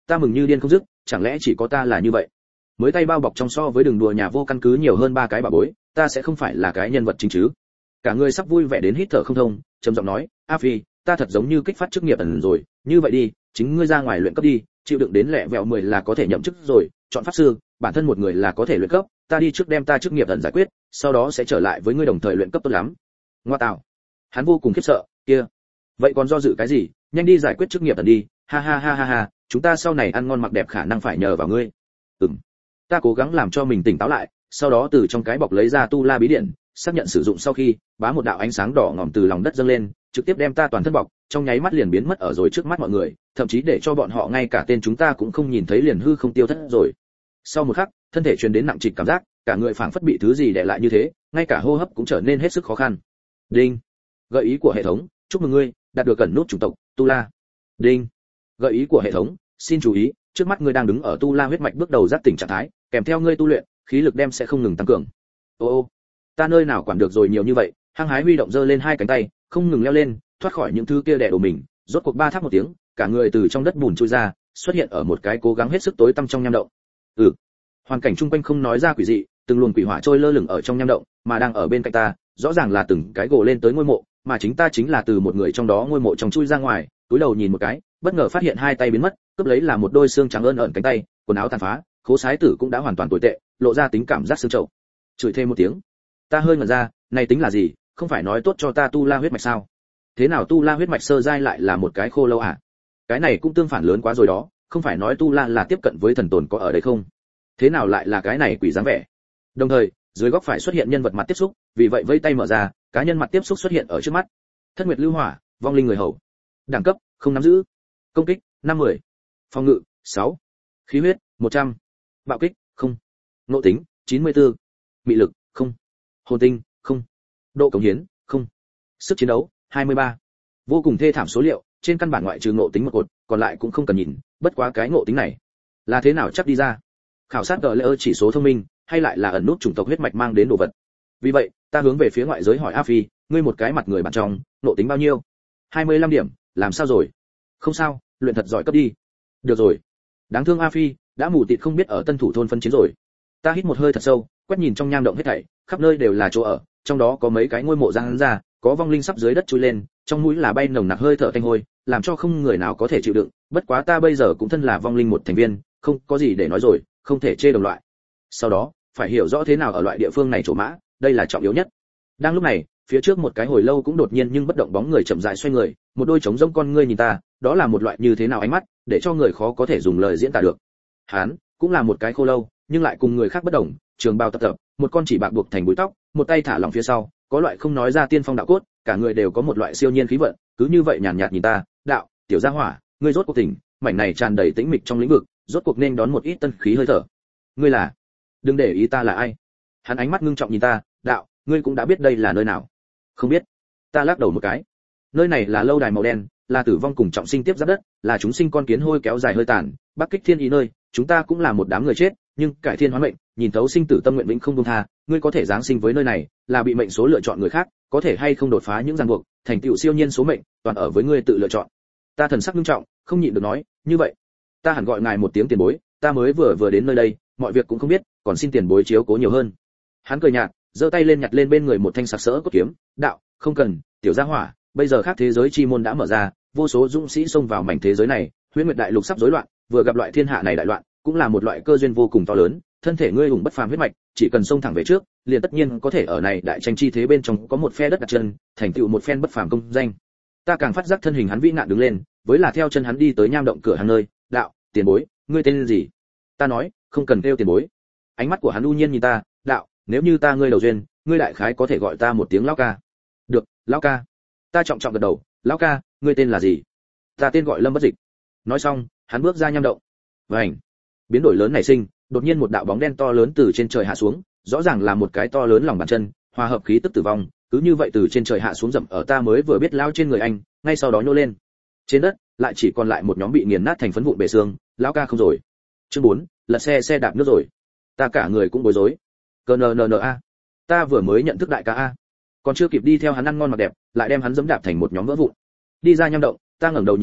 ta mừng như điên không dứt, chẳng lẽ chỉ có ta là như vậy? Mới tay bao bọc trong so với đường đùa nhà vô căn cứ nhiều hơn ba cái bà bối, ta sẽ không phải là cái nhân vật chính chứ? Cả người sắp vui vẻ đến hít thở không thông, trầm giọng nói, a phi, ta thật giống như kích phát chức nghiệp ẩn rồi, như vậy đi, chính ngươi ra ngoài luyện cấp đi, chịu đựng đến lẹ vẹo mười là có thể nhậm chức rồi, chọn pháp sư, bản thân một người là có thể luyện cấp, ta đi trước đem ta chức nghiệp ẩn giải quyết, sau đó sẽ trở lại với ngươi đồng thời luyện cấp tốt lắm. Ngoa tạo. Hắn vô cùng khiếp sợ, kia, vậy còn do dự cái gì, nhanh đi giải quyết chức nghiệp ẩn đi, ha ha ha ha ha, chúng ta sau này ăn ngon mặc đẹp khả năng phải nhờ vào ngươi. Ừm. Ta cố gắng làm cho mình tỉnh táo lại, sau đó từ trong cái bọc lấy ra tu la bí điện, xác nhận sử dụng sau khi, bá một đạo ánh sáng đỏ ngòm từ lòng đất dâng lên, trực tiếp đem ta toàn thân bọc, trong nháy mắt liền biến mất ở rồi trước mắt mọi người, thậm chí để cho bọn họ ngay cả tên chúng ta cũng không nhìn thấy liền hư không tiêu thất rồi. Sau một khắc, thân thể truyền đến nặng trịch cảm giác, cả người phảng phất bị thứ gì đè lại như thế, ngay cả hô hấp cũng trở nên hết sức khó khăn. Đinh. Gợi ý của hệ thống, chúc mừng ngươi đạt được cẩn nút chủng tộc tu la. Đinh. Gợi ý của hệ thống, xin chú ý, trước mắt ngươi đang đứng ở tu la huyết mạch bước đầu giác tỉnh trạng thái, kèm theo ngươi tu luyện, khí lực đem sẽ không ngừng tăng cường. Ô ô, ta nơi nào quản được rồi nhiều như vậy, hăng hái huy động giơ lên hai cánh tay, không ngừng leo lên, thoát khỏi những thứ kia đè đổ mình, rốt cuộc ba tháp một tiếng, cả người từ trong đất bùn chui ra, xuất hiện ở một cái cố gắng hết sức tối tăm trong nham động. Ừ. Hoàn cảnh chung quanh không nói ra quỷ dị, từng luồng quỷ hỏa trôi lơ lửng ở trong nham động, mà đang ở bên cạnh ta, rõ ràng là từng cái gồ lên tới ngôi mộ, mà chính ta chính là từ một người trong đó ngôi mộ trong chui ra ngoài, túi đầu nhìn một cái, bất ngờ phát hiện hai tay biến mất, cướp lấy là một đôi xương trắng ơn ẩn cánh tay, quần áo tàn phá, khố sái tử cũng đã hoàn toàn tồi tệ, lộ ra tính cảm giác xương trậu. Chửi thêm một tiếng, ta hơi ngẩn ra, này tính là gì, không phải nói tốt cho ta tu la huyết mạch sao? Thế nào tu la huyết mạch sơ giai lại là một cái khô lâu à? Cái này cũng tương phản lớn quá rồi đó, không phải nói tu la là tiếp cận với thần tồn có ở đây không? Thế nào lại là cái này quỷ dáng vẻ? Đồng thời, dưới góc phải xuất hiện nhân vật mặt tiếp xúc, vì vậy vây tay mở ra, cá nhân mặt tiếp xúc xuất hiện ở trước mắt. Thất nguyệt lưu hỏa, vong linh người hầu. Đẳng cấp, không nắm giữ. Công kích, năm mươi. Phòng ngự, sáu. Khí huyết, một trăm. Bạo kích, không. Ngộ tính, chín mươi tư. Mị lực, không. Hồn tinh, không. Độ cống hiến, không. Sức chiến đấu, hai mươi ba. Vô cùng thê thảm số liệu, trên căn bản ngoại trừ ngộ tính một cột, còn lại cũng không cần nhìn, bất quá cái ngộ tính này là thế nào chắc đi ra. Khảo sát gờ lệ chỉ số thông minh, hay lại là ẩn nút chủng tộc huyết mạch mang đến đồ vật. Vì vậy, ta hướng về phía ngoại giới hỏi A Phi, ngươi một cái mặt người bản trong, ngộ tính bao nhiêu? hai mươi lăm điểm, làm sao rồi? Không sao, luyện thật giỏi cấp đi. Được rồi. Đáng thương A Phi, đã mù tịt không biết ở Tân Thủ thôn phân chiến rồi. Ta hít một hơi thật sâu, quét nhìn trong nham động hết thảy, khắp nơi đều là chỗ ở, trong đó có mấy cái ngôi mộ giang ra, có vong linh sắp dưới đất chui lên, trong mũi là bay nồng nặc hơi thở tanh hôi, làm cho không người nào có thể chịu đựng, bất quá ta bây giờ cũng thân là vong linh một thành viên, không có gì để nói rồi, không thể chê đồng loại. Sau đó, phải hiểu rõ thế nào ở loại địa phương này chỗ mã, đây là trọng yếu nhất. Đang lúc này, phía trước một cái hồi lâu cũng đột nhiên nhưng bất động bóng người chậm rãi xoay người, một đôi trống rỗng con ngươi nhìn ta, đó là một loại như thế nào ánh mắt, để cho người khó có thể dùng lời diễn tả được. Hắn cũng là một cái khô lâu, nhưng lại cùng người khác bất đồng, trường bào tập tập, một con chỉ bạc buộc thành búi tóc, một tay thả lỏng phía sau, có loại không nói ra tiên phong đạo cốt, cả người đều có một loại siêu nhiên khí vận, cứ như vậy nhàn nhạt nhìn ta, đạo, tiểu gia hỏa, ngươi rốt cuộc tỉnh, mảnh này tràn đầy tĩnh mịch trong lĩnh vực, rốt cuộc nên đón một ít tân khí hơi thở. Ngươi là? Đừng để ý ta là ai. Hắn ánh mắt ngưng trọng nhìn ta, đạo, ngươi cũng đã biết đây là nơi nào? Không biết. Ta lắc đầu một cái. Nơi này là lâu đài màu đen, là tử vong cùng trọng sinh tiếp giáp đất, là chúng sinh con kiến hôi kéo dài hơi tàn, bắc kích thiên ý nơi, chúng ta cũng là một đám người chết, nhưng cải thiên hóa mệnh, nhìn thấu sinh tử tâm nguyện vĩnh không buông tha, ngươi có thể giáng sinh với nơi này, là bị mệnh số lựa chọn người khác, có thể hay không đột phá những ràng buộc, thành tựu siêu nhiên số mệnh, toàn ở với ngươi tự lựa chọn. Ta thần sắc nghiêm trọng, không nhịn được nói, như vậy, ta hẳn gọi ngài một tiếng tiền bối, ta mới vừa vừa đến nơi đây, mọi việc cũng không biết, còn xin tiền bối chiếu cố nhiều hơn. Hắn cười nhạt, giơ tay lên nhặt lên bên người một thanh sặc sỡ cốt kiếm, đạo, không cần, tiểu gia hỏa, bây giờ khác thế giới chi môn đã mở ra, vô số dũng sĩ xông vào mảnh thế giới này, huyễn nguyệt đại lục sắp rối loạn, vừa gặp loại thiên hạ này đại loạn, cũng là một loại cơ duyên vô cùng to lớn, thân thể ngươi hùng bất phàm huyết mạch, chỉ cần xông thẳng về trước, liền tất nhiên có thể ở này đại tranh chi thế bên trong có một phe đất đặt chân, thành tựu một phen bất phàm công danh. Ta càng phát giác thân hình hắn vĩ nạn đứng lên, với là theo chân hắn đi tới nham động cửa hàng nơi, đạo, tiền bối, ngươi tên gì? Ta nói, không cần kêu tiền bối. Ánh mắt của hắn u nhiên nhìn ta, đạo, nếu như ta ngươi đầu duyên, ngươi đại khái có thể gọi ta một tiếng lão ca. Được, lão ca. Ta trọng trọng gật đầu, lão ca, ngươi tên là gì? Ta tên gọi Lâm Bất Dịch. Nói xong, hắn bước ra nham động. Vành. Biến đổi lớn nảy sinh, đột nhiên một đạo bóng đen to lớn từ trên trời hạ xuống, rõ ràng là một cái to lớn lòng bàn chân, hòa hợp khí tức tử vong, cứ như vậy từ trên trời hạ xuống dậm ở ta mới vừa biết lao trên người anh, ngay sau đó nhô lên. Trên đất, lại chỉ còn lại một nhóm bị nghiền nát thành phấn vụn bể xương, lão ca không rồi. Chương bốn, lật xe xe đạp nước rồi. Ta cả người cũng bối rối. Cnnna. Ta vừa mới nhận thức đại ca a. Còn chưa kịp đi theo hắn ăn ngon mặc đẹp, lại đem hắn giẫm đạp thành một nhóm vỡ vụn. Đi ra nham động, ta ngẩng đầu nhìn lại,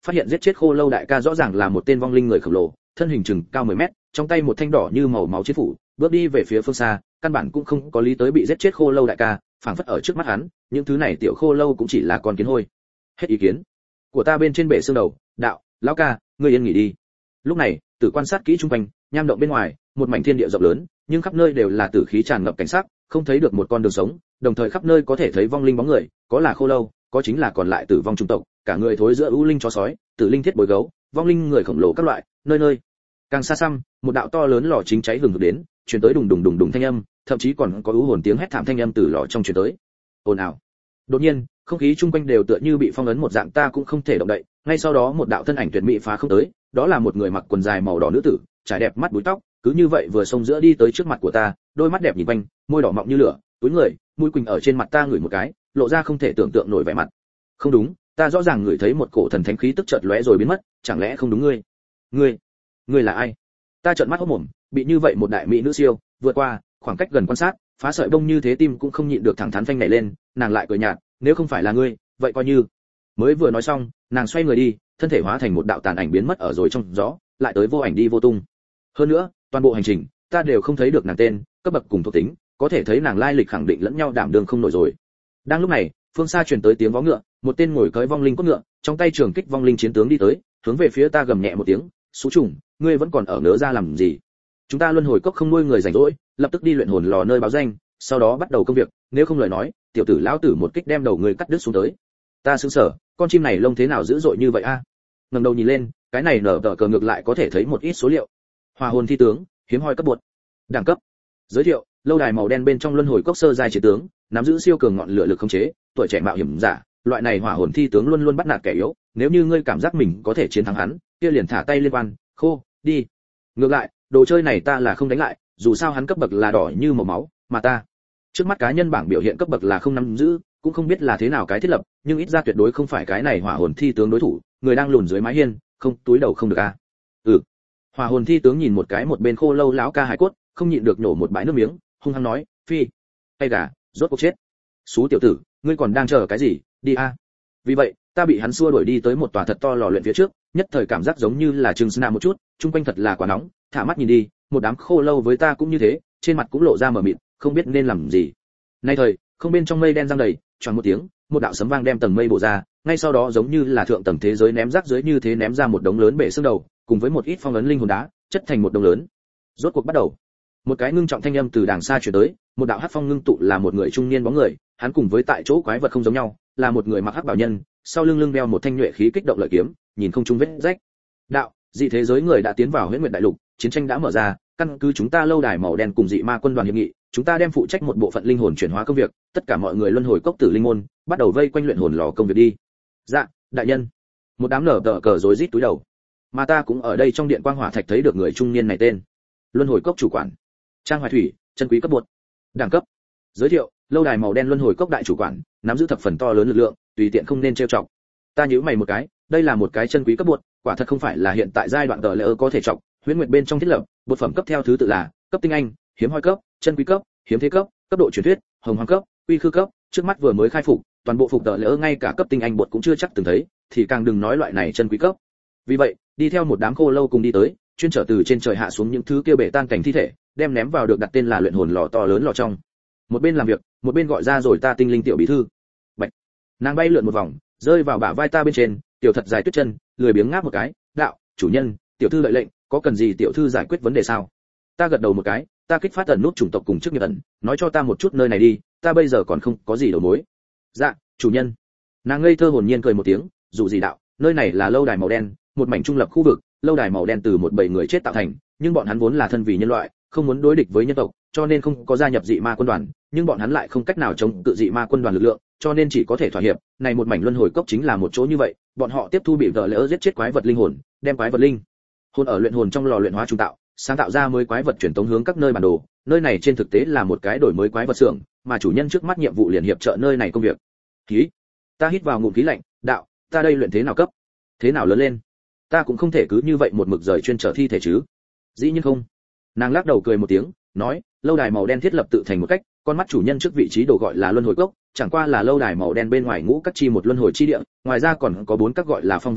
phát hiện giết chết khô lâu đại ca rõ ràng là một tên vong linh người khổng lồ, thân hình chừng cao mười mét, trong tay một thanh đỏ như màu máu chiến phủ, bước đi về phía phương xa, căn bản cũng không có lý tới bị giết chết khô lâu đại ca, phảng phất ở trước mắt hắn, những thứ này tiểu khô lâu cũng chỉ là con kiến hôi. Hết ý kiến của ta bên trên bệ xương đầu, đạo, lão ca, ngươi yên nghỉ đi. Lúc này, Tử quan sát kỹ xung quanh, nham động bên ngoài, một mảnh thiên địa rộng lớn, nhưng khắp nơi đều là tử khí tràn ngập cảnh sắc, không thấy được một con đường sống, đồng thời khắp nơi có thể thấy vong linh bóng người, có là khô lâu, có chính là còn lại tử vong chủng tộc, cả người thối giữa u linh chó sói, tử linh thiết bồi gấu, vong linh người khổng lồ các loại, nơi nơi. Càng xa xăm, một đạo to lớn lò chính cháy hừng hực đến, truyền tới đùng đùng đùng đùng thanh âm, thậm chí còn có u hồn tiếng hét thảm thanh âm từ lò trong truyền tới. Ồn ào. Đột nhiên, không khí chung quanh đều tựa như bị phong ấn một dạng, ta cũng không thể động đậy, ngay sau đó một đạo thân ảnh tuyệt mỹ phá không tới, đó là một người mặc quần dài màu đỏ nữ tử, trải đẹp mắt búi tóc, cứ như vậy vừa xông giữa đi tới trước mặt của ta, đôi mắt đẹp nhìn quanh, môi đỏ mọng như lửa, túi người, mũi quỳnh ở trên mặt ta ngửi một cái, lộ ra không thể tưởng tượng nổi vẻ mặt. Không đúng, ta rõ ràng ngửi thấy một cổ thần thánh khí tức chợt lóe rồi biến mất, chẳng lẽ không đúng ngươi? Ngươi, ngươi là ai? Ta trợn mắt hốt mồm, bị như vậy một đại mỹ nữ siêu vượt qua, khoảng cách gần quan sát, phá sợi bông như thế tim cũng không nhịn được thẳng thắn phanh nhảy lên, nàng lại cười nhạt, nếu không phải là ngươi, vậy coi như. Mới vừa nói xong, nàng xoay người đi, thân thể hóa thành một đạo tàn ảnh biến mất ở rồi trong gió, lại tới vô ảnh đi vô tung. Hơn nữa, toàn bộ hành trình, ta đều không thấy được nàng tên, cấp bậc cùng thuộc tính, có thể thấy nàng lai lịch khẳng định lẫn nhau đảm đương không nổi rồi. Đang lúc này, phương xa truyền tới tiếng vó ngựa, một tên ngồi cưỡi vong linh cốt ngựa, trong tay trường kích vong linh chiến tướng đi tới, hướng về phía ta gầm nhẹ một tiếng, "Sú trùng, ngươi vẫn còn ở nớ ra làm gì? Chúng ta luân hồi cốc không nuôi người rảnh rỗi, lập tức đi luyện hồn lò nơi báo danh, sau đó bắt đầu công việc, nếu không lời nói, tiểu tử lão tử một kích đem đầu người cắt đứt xuống tới." Ta sững sờ, con chim này lông thế nào dữ dội như vậy a? Ngẩng đầu nhìn lên, cái này nở tờ cờ ngược lại có thể thấy một ít số liệu. Hòa hồn thi tướng, hiếm hoi cấp bột. Đẳng cấp. Giới thiệu, lâu đài màu đen bên trong luân hồi cốc sơ giai chiến tướng, nắm giữ siêu cường ngọn lửa lực khống chế, tuổi trẻ mạo hiểm giả, loại này hỏa hồn thi tướng luôn luôn bắt nạt kẻ yếu, nếu như ngươi cảm giác mình có thể chiến thắng hắn, kia liền thả tay liên quan, khô, đi. Ngược lại, đồ chơi này ta là không đánh lại, dù sao hắn cấp bậc là đỏ như màu máu, mà ta, trước mắt cá nhân bảng biểu hiện cấp bậc là không nắm giữ, cũng không biết là thế nào cái thiết lập, nhưng ít ra tuyệt đối không phải cái này hỏa hồn thi tướng đối thủ, người đang lùn dưới mái hiên, không, túi đầu không được a. À. Ừ. Hỏa hồn thi tướng nhìn một cái một bên khô lâu lão ca hải cốt, không nhịn được nổ một bãi nước miếng, hung hăng nói, phi, tay gà, rốt cuộc chết. Sú tiểu tử, ngươi còn đang chờ cái gì, đi a. À. Vì vậy, ta bị hắn xua đuổi đi tới một tòa thật to lò luyện phía trước, nhất thời cảm giác giống như là trường sna một chút, chung quanh thật là quá nóng, thả mắt nhìn đi, một đám khô lâu với ta cũng như thế, trên mặt cũng lộ ra mờ mịt, không biết nên làm gì. Nay thời, không bên trong mây đen giăng đầy, choàng một tiếng, một đạo sấm vang đem tầng mây bổ ra, ngay sau đó giống như là thượng tầng thế giới ném rác dưới như thế ném ra một đống lớn bể xương đầu, cùng với một ít phong ấn linh hồn đá, chất thành một đống lớn. Rốt cuộc bắt đầu. Một cái ngưng trọng thanh âm từ đàng xa truyền tới, một đạo hắc phong ngưng tụ là một người trung niên bóng người, hắn cùng với tại chỗ quái vật không giống nhau, là một người mặc hắc bảo nhân, sau lưng lưng đeo một thanh nhuệ khí kích động lợi kiếm, nhìn không trung vết rách. Đạo, dị thế giới người đã tiến vào Huyễn Nguyệt Đại Lục, chiến tranh đã mở ra, căn cứ chúng ta lâu đài màu đen cùng dị ma quân đoàn hiệp nghị, chúng ta đem phụ trách một bộ phận linh hồn chuyển hóa công việc, tất cả mọi người luân hồi cốc tử linh môn, bắt đầu vây quanh luyện hồn lò công việc đi. Dạ, đại nhân. Một đám nở tờ cờ rối rít túi đầu. Mà ta cũng ở đây trong điện quang hỏa thạch thấy được người trung niên này tên. Luân hồi cốc chủ quản. Trang Hoài Thủy, chân quý cấp bột. Đẳng cấp. Giới thiệu, lâu đài màu đen luân hồi cốc đại chủ quản, nắm giữ thập phần to lớn lực lượng, tùy tiện không nên trêu chọc. Ta nhíu mày một cái, đây là một cái chân quý cấp bột, quả thật không phải là hiện tại giai đoạn tờ lệ có thể trọng, huyễn nguyệt bên trong thiết lập, bột phẩm cấp theo thứ tự là cấp tinh anh, hiếm hoi cấp, chân quý cấp, hiếm thế cấp, cấp độ truyền thuyết, hồng hoàng cấp, uy khư cấp, trước mắt vừa mới khai phục, toàn bộ phục tờ lệ ngay cả cấp tinh anh bột cũng chưa chắc từng thấy, thì càng đừng nói loại này chân quý cấp. Vì vậy, đi theo một đám khô lâu cùng đi tới, chuyên trở từ trên trời hạ xuống những thứ kia bể tan cảnh thi thể, đem ném vào được đặt tên là luyện hồn lò to lớn lò trong. Một bên làm việc, một bên gọi ra rồi ta tinh linh tiểu bí thư. Bạch. Nàng bay lượn một vòng, rơi vào bả vai ta bên trên, tiểu thật dài tuyết chân, lười biếng ngáp một cái, đạo, chủ nhân, tiểu thư lợi lệnh, có cần gì tiểu thư giải quyết vấn đề sao? Ta gật đầu một cái, ta kích phát ẩn nút chủng tộc cùng chức nghiệp ẩn, nói cho ta một chút nơi này đi, ta bây giờ còn không có gì đầu mối. Dạ, chủ nhân. Nàng ngây thơ hồn nhiên cười một tiếng, dù gì đạo, nơi này là lâu đài màu đen, một mảnh trung lập khu vực, lâu đài màu đen từ một bầy người chết tạo thành, nhưng bọn hắn vốn là thân vì nhân loại, không muốn đối địch với nhân tộc, cho nên không có gia nhập dị ma quân đoàn, nhưng bọn hắn lại không cách nào chống cự dị ma quân đoàn lực lượng, cho nên chỉ có thể thỏa hiệp. Này một mảnh luân hồi cốc chính là một chỗ như vậy, bọn họ tiếp thu bị vợ lỡ giết chết quái vật linh hồn, đem quái vật linh hồn ở luyện hồn trong lò luyện hóa trung tạo, sáng tạo ra mới quái vật truyền tống hướng các nơi bản đồ. Nơi này trên thực tế là một cái đổi mới quái vật xưởng, mà chủ nhân trước mắt nhiệm vụ liền hiệp trợ nơi này công việc. Khí. Ta hít vào ngụm khí lạnh, đạo, ta đây luyện thế nào cấp, thế nào lớn lên, ta cũng không thể cứ như vậy một mực rời chuyên trở thi thể chứ. Dĩ nhiên không. Nàng lắc đầu cười một tiếng, nói, lâu đài màu đen thiết lập tự thành một cách, con mắt chủ nhân trước vị trí đồ gọi là luân hồi cốc, chẳng qua là lâu đài màu đen bên ngoài ngũ các chi một luân hồi chi địa, ngoài ra còn có bốn các gọi là phong vân thai,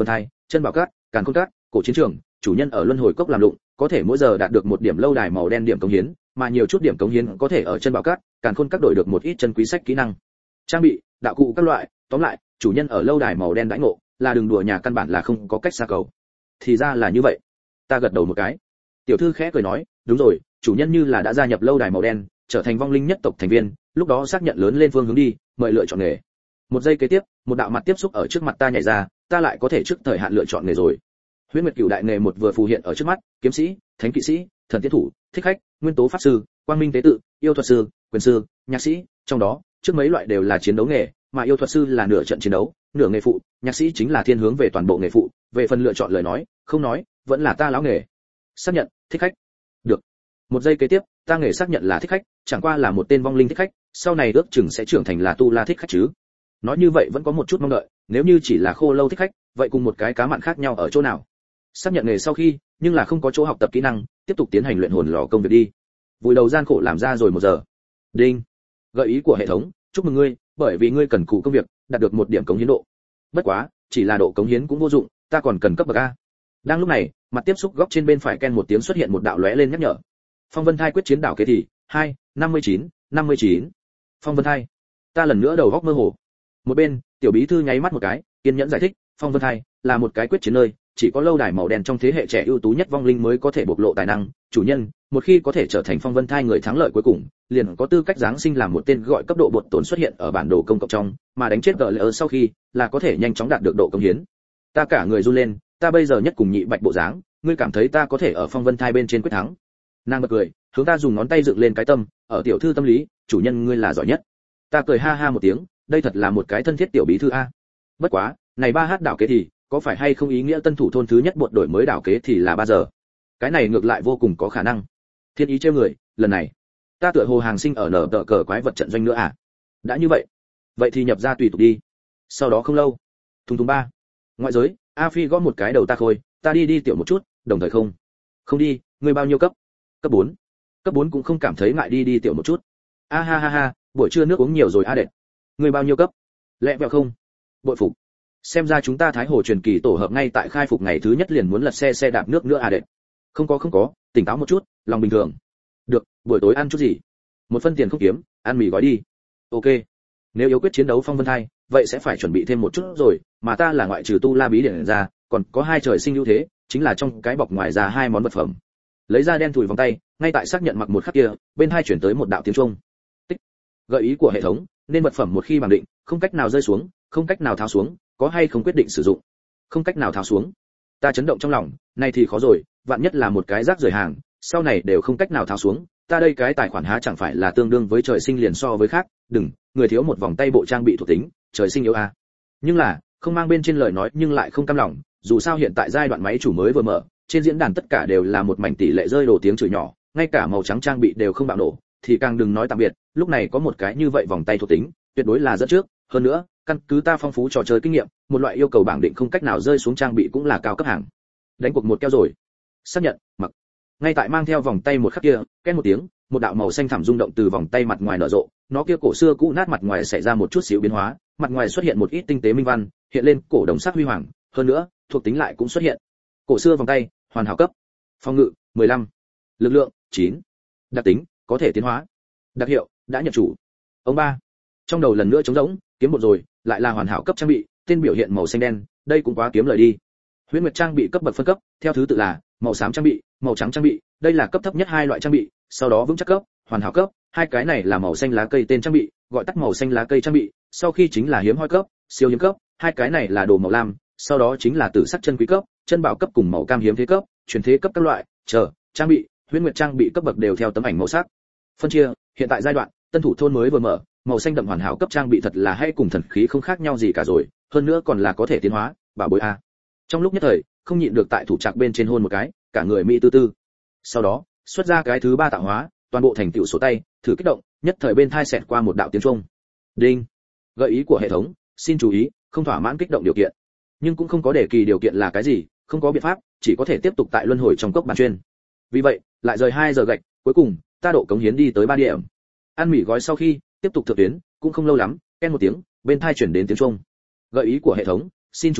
chân bảo cát, càn khôn cát, cổ chiến trường, chủ nhân ở luân hồi cốc làm lụng, có thể mỗi giờ đạt được một điểm lâu đài màu đen điểm cống hiến, mà nhiều chút điểm cống hiến có thể ở chân bảo cát, càn khôn cát đổi được một ít chân quý sách kỹ năng, trang bị, đạo cụ các loại, tóm lại, chủ nhân ở lâu đài màu đen đãi ngộ, là đường đùa nhà căn bản là không có cách xa cầu. Thì ra là như vậy. Ta gật đầu một cái. Tiểu thư khẽ cười nói, đúng rồi, chủ nhân như là đã gia nhập lâu đài màu đen, trở thành vong linh nhất tộc thành viên, lúc đó xác nhận lớn lên phương hướng đi, mời lựa chọn nghề. Một giây kế tiếp, một đạo mặt tiếp xúc ở trước mặt ta nhảy ra, ta lại có thể trước thời hạn lựa chọn nghề rồi. Huyễn Nguyệt Cửu đại nghề một vừa phù hiện ở trước mắt, kiếm sĩ, thánh kỵ sĩ, thần tiết thủ, thích khách, nguyên tố pháp sư, quang minh tế tự, yêu thuật sư, quyền sư, nhạc sĩ, trong đó, trước mấy loại đều là chiến đấu nghề, mà yêu thuật sư là nửa trận chiến đấu, nửa nghề phụ, nhạc sĩ chính là thiên hướng về toàn bộ nghề phụ, về phần lựa chọn lời nói, không nói, vẫn là ta lão nghề. Xác nhận, thích khách. Được. Một giây kế tiếp, ta nghề xác nhận là thích khách, chẳng qua là một tên vong linh thích khách, sau này ước chừng sẽ trưởng thành là tu la thích khách chứ. Nói như vậy vẫn có một chút mong đợi, nếu như chỉ là khô lâu thích khách, vậy cùng một cái cá mặn khác nhau ở chỗ nào? Xác nhận nghề sau khi, nhưng là không có chỗ học tập kỹ năng, tiếp tục tiến hành luyện hồn lò công việc đi. Vùi đầu gian khổ làm ra rồi một giờ. Đinh. Gợi ý của hệ thống, chúc mừng ngươi, bởi vì ngươi cần cù công việc, đạt được một điểm cống hiến độ. Bất quá, chỉ là độ cống hiến cũng vô dụng, ta còn cần cấp bậc a. Đang lúc này, mặt tiếp xúc góc trên bên phải ken một tiếng xuất hiện một đạo lóe lên nhắc nhở. Phong Vân Thai quyết chiến đảo kế thì, hai, năm mươi chín, năm mươi chín. Phong Vân Thai. Ta lần nữa đầu góc mơ hồ. Một bên, tiểu bí thư nháy mắt một cái, kiên nhẫn giải thích, Phong Vân Thai là một cái quyết chiến nơi, chỉ có lâu đài màu đen trong thế hệ trẻ ưu tú nhất vong linh mới có thể bộc lộ tài năng, chủ nhân, một khi có thể trở thành Phong Vân Thai người thắng lợi cuối cùng, liền có tư cách giáng sinh làm một tên gọi cấp độ bột tổn xuất hiện ở bản đồ công cộng trong, mà đánh chết gờ lỡ sau khi, là có thể nhanh chóng đạt được độ công hiến. Ta cả người run lên, ta bây giờ nhất cùng nhị bạch bộ dáng, ngươi cảm thấy ta có thể ở Phong Vân Thai bên trên quyết thắng? Nàng bật cười, hướng ta dùng ngón tay dựng lên cái tâm, ở tiểu thư tâm lý, chủ nhân ngươi là giỏi nhất. Ta cười ha ha một tiếng, đây thật là một cái thân thiết tiểu bí thư a. Bất quá, này ba hát đảo kế thì, có phải hay không ý nghĩa tân thủ thôn thứ nhất bột đổi mới đảo kế thì là ba giờ? Cái này ngược lại vô cùng có khả năng. Thiên ý trêu người, lần này, ta tựa hồ hàng sinh ở nở tờ cờ quái vật trận doanh nữa à? Đã như vậy, vậy thì nhập ra tùy tục đi. Sau đó không lâu, thùng thùng ba, ngoại giới, A Phi gõ một cái đầu ta khôi, ta đi đi tiểu một chút, đồng thời không, không đi, ngươi bao nhiêu cấp? Cấp bốn. Cấp bốn cũng không cảm thấy ngại đi đi tiểu một chút. A ha ha ha, buổi trưa nước uống nhiều rồi a đệt. Ngươi bao nhiêu cấp? Lẹ vẹo không? Bội phục. Xem ra chúng ta Thái Hồ truyền kỳ tổ hợp ngay tại khai phục ngày thứ nhất liền muốn lật xe xe đạp nước nữa a đệt. Không có không có, tỉnh táo một chút, lòng bình thường. Được, buổi tối ăn chút gì? Một phân tiền không kiếm, ăn mì gói đi. Ok. Nếu yếu quyết chiến đấu Phong Vân Thai, vậy sẽ phải chuẩn bị thêm một chút rồi, mà ta là ngoại trừ tu la bí điển ra, còn có hai trời sinh ưu thế, chính là trong cái bọc ngoài ra hai món vật phẩm. Lấy ra đen thùi vòng tay, ngay tại xác nhận mặc một khắc kia, bên hai chuyển tới một đạo tiếng chuông. Tích. Gợi ý của hệ thống, nên vật phẩm một khi bằng định, không cách nào rơi xuống, không cách nào tháo xuống, có hay không quyết định sử dụng. Không cách nào tháo xuống. Ta chấn động trong lòng, này thì khó rồi, vạn nhất là một cái rác rưởi hàng, sau này đều không cách nào tháo xuống, ta đây cái tài khoản há chẳng phải là tương đương với trời sinh liền so với khác, đừng, người thiếu một vòng tay bộ trang bị thuộc tính, trời sinh yếu a. Nhưng là, không mang bên trên lời nói nhưng lại không cam lòng, dù sao hiện tại giai đoạn máy chủ mới vừa mở, trên diễn đàn tất cả đều là một mảnh tỷ lệ rơi đồ tiếng chửi nhỏ, ngay cả màu trắng trang bị đều không bạo nổ, thì càng đừng nói tạm biệt, lúc này có một cái như vậy vòng tay thuộc tính, tuyệt đối là dẫn trước, hơn nữa, căn cứ ta phong phú trò chơi kinh nghiệm, một loại yêu cầu bảng định không cách nào rơi xuống trang bị cũng là cao cấp hàng. Đánh cuộc một keo rồi. Xác nhận, mặc. Ngay tại mang theo vòng tay một khắc kia, két một tiếng, một đạo màu xanh thẳm rung động từ vòng tay mặt ngoài nở rộ, nó kia cổ xưa cũ nát mặt ngoài xảy ra một chút xíu biến hóa, mặt ngoài xuất hiện một ít tinh tế minh văn, hiện lên cổ đồng sắc huy hoàng, hơn nữa, thuộc tính lại cũng xuất hiện. Cổ xưa vòng tay, hoàn hảo cấp. Phòng ngự, mười lăm. Lực lượng, chín. Đặc tính, có thể tiến hóa. Đặc hiệu, đã nhận chủ. Ông ba. Trong đầu lần nữa trống rỗng, kiếm một rồi, lại là hoàn hảo cấp trang bị, tên biểu hiện màu xanh đen, đây cũng quá kiếm lời đi. Huyễn Nguyệt trang bị cấp bậc phân cấp, theo thứ tự là màu xám trang bị, màu trắng trang bị, đây là cấp thấp nhất hai loại trang bị, sau đó vững chắc cấp, hoàn hảo cấp, hai cái này là màu xanh lá cây tên trang bị, gọi tắt màu xanh lá cây trang bị, sau khi chính là hiếm hoi cấp, siêu hiếm cấp, hai cái này là đồ màu lam, sau đó chính là tử sắc chân quý cấp, chân bảo cấp cùng màu cam hiếm thế cấp, truyền thế cấp các loại, chờ, trang bị, Huyễn Nguyệt trang bị cấp bậc đều theo tấm ảnh màu sắc. Phân chia, hiện tại giai đoạn, tân thủ thôn mới vừa mở, màu xanh đậm hoàn hảo cấp trang bị thật là hay cùng thần khí không khác nhau gì cả rồi, hơn nữa còn là có thể tiến hóa, bảo bối a. Trong lúc nhất thời, không nhịn được tại thủ trạc bên trên hôn một cái, cả người mỹ tư tư. Sau đó, xuất ra cái thứ ba tạo hóa, toàn bộ thành tựu sổ tay, thử kích động, nhất thời bên thai xẹt qua một đạo tiếng chuông. Đinh. Gợi ý của hệ thống, xin chú ý, không thỏa mãn kích động điều kiện. Nhưng cũng không có đề kỳ điều kiện là cái gì, không có biện pháp, chỉ có thể tiếp tục tại luân hồi trong cốc bản chuyên. Vì vậy, lại rời hai giờ gạch, cuối cùng, ta độ cống hiến đi tới ba điểm. Ăn mì gói sau khi, tiếp tục thượng tuyến, cũng không lâu lắm, ken một tiếng, bên thai chuyển đến tiếng chuông. Gợi ý của hệ thống, xin chú ý,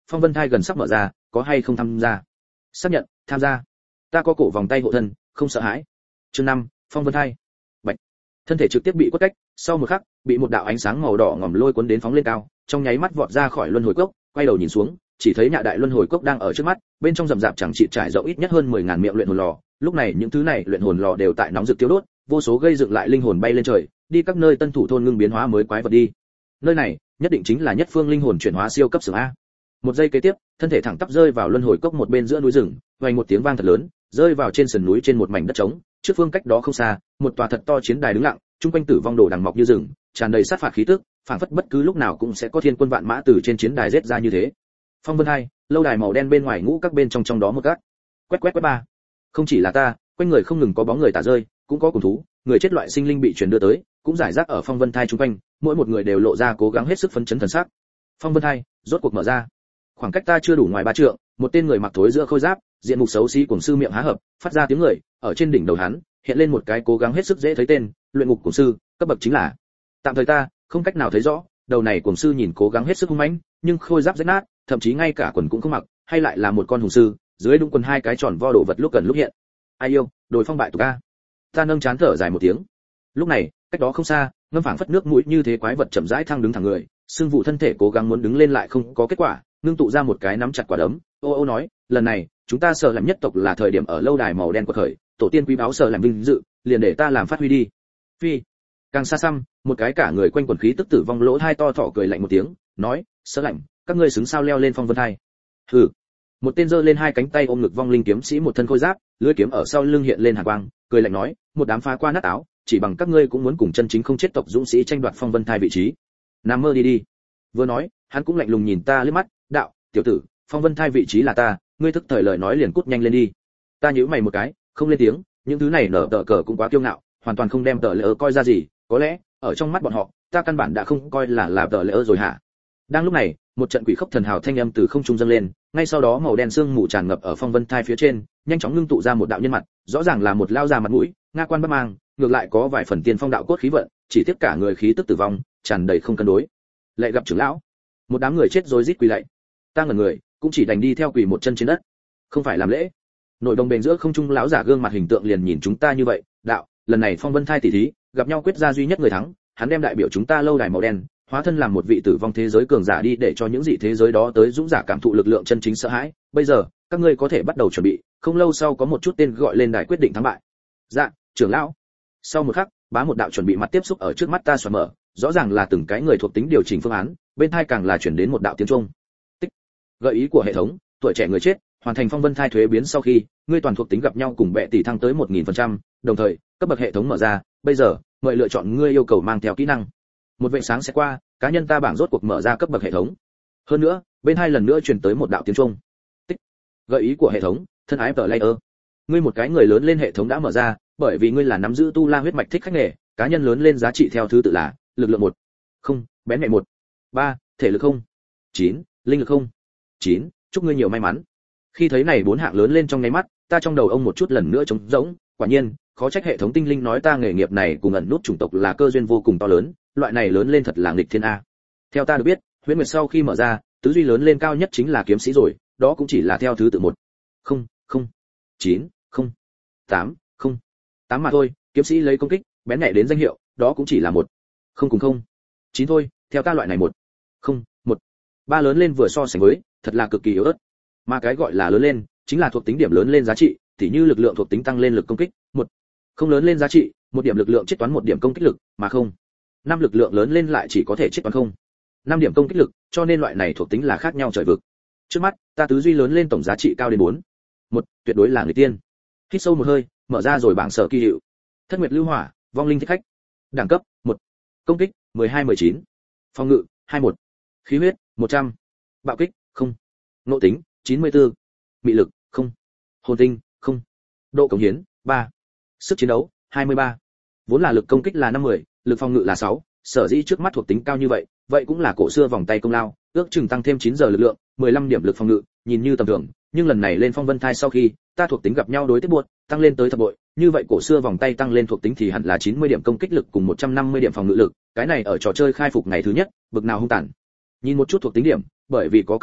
phong vân thai gần sắp mở ra, có hay không tham gia? Xác nhận, tham gia. Ta có cổ vòng tay hộ thân, không sợ hãi. Chương năm, phong vân thai. Bạch. Thân thể trực tiếp bị quất cách, sau một khắc, bị một đạo ánh sáng màu đỏ ngòm lôi cuốn đến phóng lên cao, trong nháy mắt vọt ra khỏi luân hồi cốc, quay đầu nhìn xuống, chỉ thấy nhạ đại luân hồi cốc đang ở trước mắt, bên trong rậm rạp chẳng trị trải rộng ít nhất hơn mười ngàn miệng luyện hồn lò, lúc này những thứ này luyện hồn lò đều tại nóng rực tiêu đốt, vô số gây dựng lại linh hồn bay lên trời, đi các nơi tân thủ thôn ngưng biến hóa mới quái vật đi. Nơi này, nhất định chính là nhất phương linh hồn chuyển hóa siêu cấp xưởng a. Một giây kế tiếp, thân thể thẳng tắp rơi vào luân hồi cốc một bên giữa núi rừng, vang một tiếng vang thật lớn, rơi vào trên sườn núi trên một mảnh đất trống, trước phương cách đó không xa, một tòa thật to chiến đài đứng lặng, trung quanh tử vong đồ đằng mọc như rừng, tràn đầy sát phạt khí tức, phảng phất bất cứ lúc nào cũng sẽ có thiên quân vạn mã từ trên chiến đài giết ra như thế. Phong Vân Hai, lâu đài màu đen bên ngoài ngũ các bên trong trong đó một gác. Quét quét quét ba. Không chỉ là ta, quanh người không ngừng có bóng người tả rơi, cũng có cùng thú, người chết loại sinh linh bị truyền đưa tới, cũng giải rác ở Phong Vân Thai trung quanh, mỗi một người đều lộ ra cố gắng hết sức phấn chấn thần sắc. Phong Vân Thai, rốt cuộc mở ra. Khoảng cách ta chưa đủ ngoài ba trượng, một tên người mặc thối giữa khôi giáp, diện mục xấu xí cuồng sư miệng há hợp, phát ra tiếng người, ở trên đỉnh đầu hắn, hiện lên một cái cố gắng hết sức dễ thấy tên, luyện ngục cuồng sư, cấp bậc chính là. Tạm thời ta không cách nào thấy rõ, đầu này cuồng sư nhìn cố gắng hết sức hung mãnh, nhưng khôi giáp rách nát, thậm chí ngay cả quần cũng không mặc, hay lại là một con hùng sư, dưới đúng quần hai cái tròn vo đồ vật lúc gần lúc hiện. Ai yêu, đồi phong bại tục a. Ta nâng chán thở dài một tiếng. Lúc này, cách đó không xa, ngâm phảng phất nước mũi như thế quái vật chậm rãi thăng đứng thẳng người, xương vụ thân thể cố gắng muốn đứng lên lại không có kết quả, ngưng tụ ra một cái nắm chặt quả đấm, ô ô nói, lần này, chúng ta sợ làm nhất tộc là thời điểm ở lâu đài màu đen của khởi, tổ tiên quý báo sợ làm vinh dự, liền để ta làm phát huy đi. Phi. Càng xa xăm, một cái cả người quanh quần khí tức tử vong lỗ hai to thỏ cười lạnh một tiếng, nói, sợ lạnh, các ngươi xứng sao leo lên phong vân thai. Hừ. Một tên giơ lên hai cánh tay ôm ngực vong linh kiếm sĩ một thân khôi giáp, lưỡi kiếm ở sau lưng hiện lên hàn quang, cười lạnh nói, một đám phá qua nát áo, chỉ bằng các ngươi cũng muốn cùng chân chính không chết tộc dũng sĩ tranh đoạt phong vân thai vị trí. Nam mơ đi đi. Vừa nói, hắn cũng lạnh lùng nhìn ta liếc mắt, đạo, tiểu tử, phong vân thai vị trí là ta, ngươi thức thời lời nói liền cút nhanh lên đi. Ta nhíu mày một cái, không lên tiếng, những thứ này nở tờ cờ cũng quá kiêu ngạo, hoàn toàn không đem tờ lỡ coi ra gì, có lẽ ở trong mắt bọn họ, ta căn bản đã không coi là là tờ lỡ rồi hả? Đang lúc này, một trận quỷ khốc thần hào thanh âm từ không trung dâng lên, ngay sau đó màu đen sương mù tràn ngập ở phong vân thai phía trên, nhanh chóng ngưng tụ ra một đạo nhân mặt, rõ ràng là một lao già mặt mũi, nga quan bất mang, ngược lại có vài phần tiên phong đạo cốt khí vận, chỉ tiếc cả người khí tức tử vong, tràn đầy không cân đối. Lại gặp trưởng lão, một đám người chết rồi rít quỳ lạy. Ta ngẩn người, cũng chỉ đành đi theo quỳ một chân trên đất. Không phải làm lễ. Nội đồng bền giữa không trung lão giả gương mặt hình tượng liền nhìn chúng ta như vậy, đạo, lần này phong vân thai tỷ thí, gặp nhau quyết ra duy nhất người thắng, hắn đem đại biểu chúng ta lâu đài màu đen, hóa thân làm một vị tử vong thế giới cường giả đi để cho những dị thế giới đó tới dũng giả cảm thụ lực lượng chân chính sợ hãi. Bây giờ, các ngươi có thể bắt đầu chuẩn bị, không lâu sau có một chút tên gọi lên đài quyết định thắng bại. Dạ, trưởng lão. Sau một khắc, bá một đạo chuẩn bị mặt tiếp xúc ở trước mắt ta xoắn mở, rõ ràng là từng cái người thuộc tính điều chỉnh phương án, bên thai càng là chuyển đến một đạo tiếng trung. Tích. Gợi ý của hệ thống, tuổi trẻ người chết, hoàn thành phong vân thai thuế biến sau khi, ngươi toàn thuộc tính gặp nhau cùng bệ tỷ thăng tới một nghìn phần trăm, đồng thời, cấp bậc hệ thống mở ra, bây giờ, mời lựa chọn ngươi yêu cầu mang theo kỹ năng. Một vệ sáng sẽ qua, cá nhân ta bảng rốt cuộc mở ra cấp bậc hệ thống. Hơn nữa, bên hai lần nữa truyền tới một đạo tiếng trung. Tích. Gợi ý của hệ thống, thân ái player. Ngươi một cái người lớn lên hệ thống đã mở ra, bởi vì ngươi là nắm giữ tu la huyết mạch thích khách nghề, cá nhân lớn lên giá trị theo thứ tự là lực lượng một, không, bén nhạy một, ba, thể lực không, chín, linh lực không, chín, chúc ngươi nhiều may mắn. Khi thấy này bốn hạng lớn lên trong ngay mắt, ta trong đầu ông một chút lần nữa trống rỗng, quả nhiên, khó trách hệ thống tinh linh nói ta nghề nghiệp này cùng ẩn nút chủng tộc là cơ duyên vô cùng to lớn, loại này lớn lên thật là nghịch thiên a. Theo ta được biết, huyễn nguyệt sau khi mở ra, tứ duy lớn lên cao nhất chính là kiếm sĩ rồi, đó cũng chỉ là theo thứ tự một, không, không, chín, không, tám, không, tám mà thôi, kiếm sĩ lấy công kích, bén nhạy đến danh hiệu, đó cũng chỉ là một, không cùng không, chín thôi, theo ta loại này một, không, một, ba lớn lên vừa so sánh với, thật là cực kỳ yếu ớt. Mà cái gọi là lớn lên, chính là thuộc tính điểm lớn lên giá trị, tỉ như lực lượng thuộc tính tăng lên lực công kích, một, không lớn lên giá trị, một điểm lực lượng chiết toán một điểm công kích lực, mà không, năm lực lượng lớn lên lại chỉ có thể chiết toán không, năm điểm công kích lực, cho nên loại này thuộc tính là khác nhau trời vực. Trước mắt, ta tứ duy lớn lên tổng giá trị cao đến bốn, một, tuyệt đối là người tiên. Hít sâu một hơi, mở ra rồi bảng sở kỳ hiệu. Thất nguyệt lưu hỏa, vong linh thích khách. Đẳng cấp, một. Công kích, mười hai mười chín. Phòng ngự, hai mươi mốt. Khí huyết, một trăm. Bạo kích, không. Nội tính, chín mươi tư. Mị lực, không. Hồn tinh, không. Độ cống hiến, ba. Sức chiến đấu, hai mươi ba. Vốn là lực công kích là năm mươi, lực phòng ngự là sáu, sở dĩ trước mắt thuộc tính cao như vậy, vậy cũng là cổ xưa vòng tay công lao, ước chừng tăng thêm chín giờ lực lượng, mười lăm điểm lực phòng ngự, nhìn như tầm thường, nhưng lần này lên phong vân thai sau khi, ta thuộc tính gặp nhau đối tiếp buộc, tăng lên tới thập bội, như vậy cổ xưa vòng tay tăng lên thuộc tính thì hẳn là chín mươi điểm công kích lực cùng một trăm năm mươi điểm phòng ngự lực, cái này ở trò chơi khai phục ngày thứ nhất, bực nào hung tàn. Nhìn một chút thuộc tính điểm, bởi vì có cấp bậc,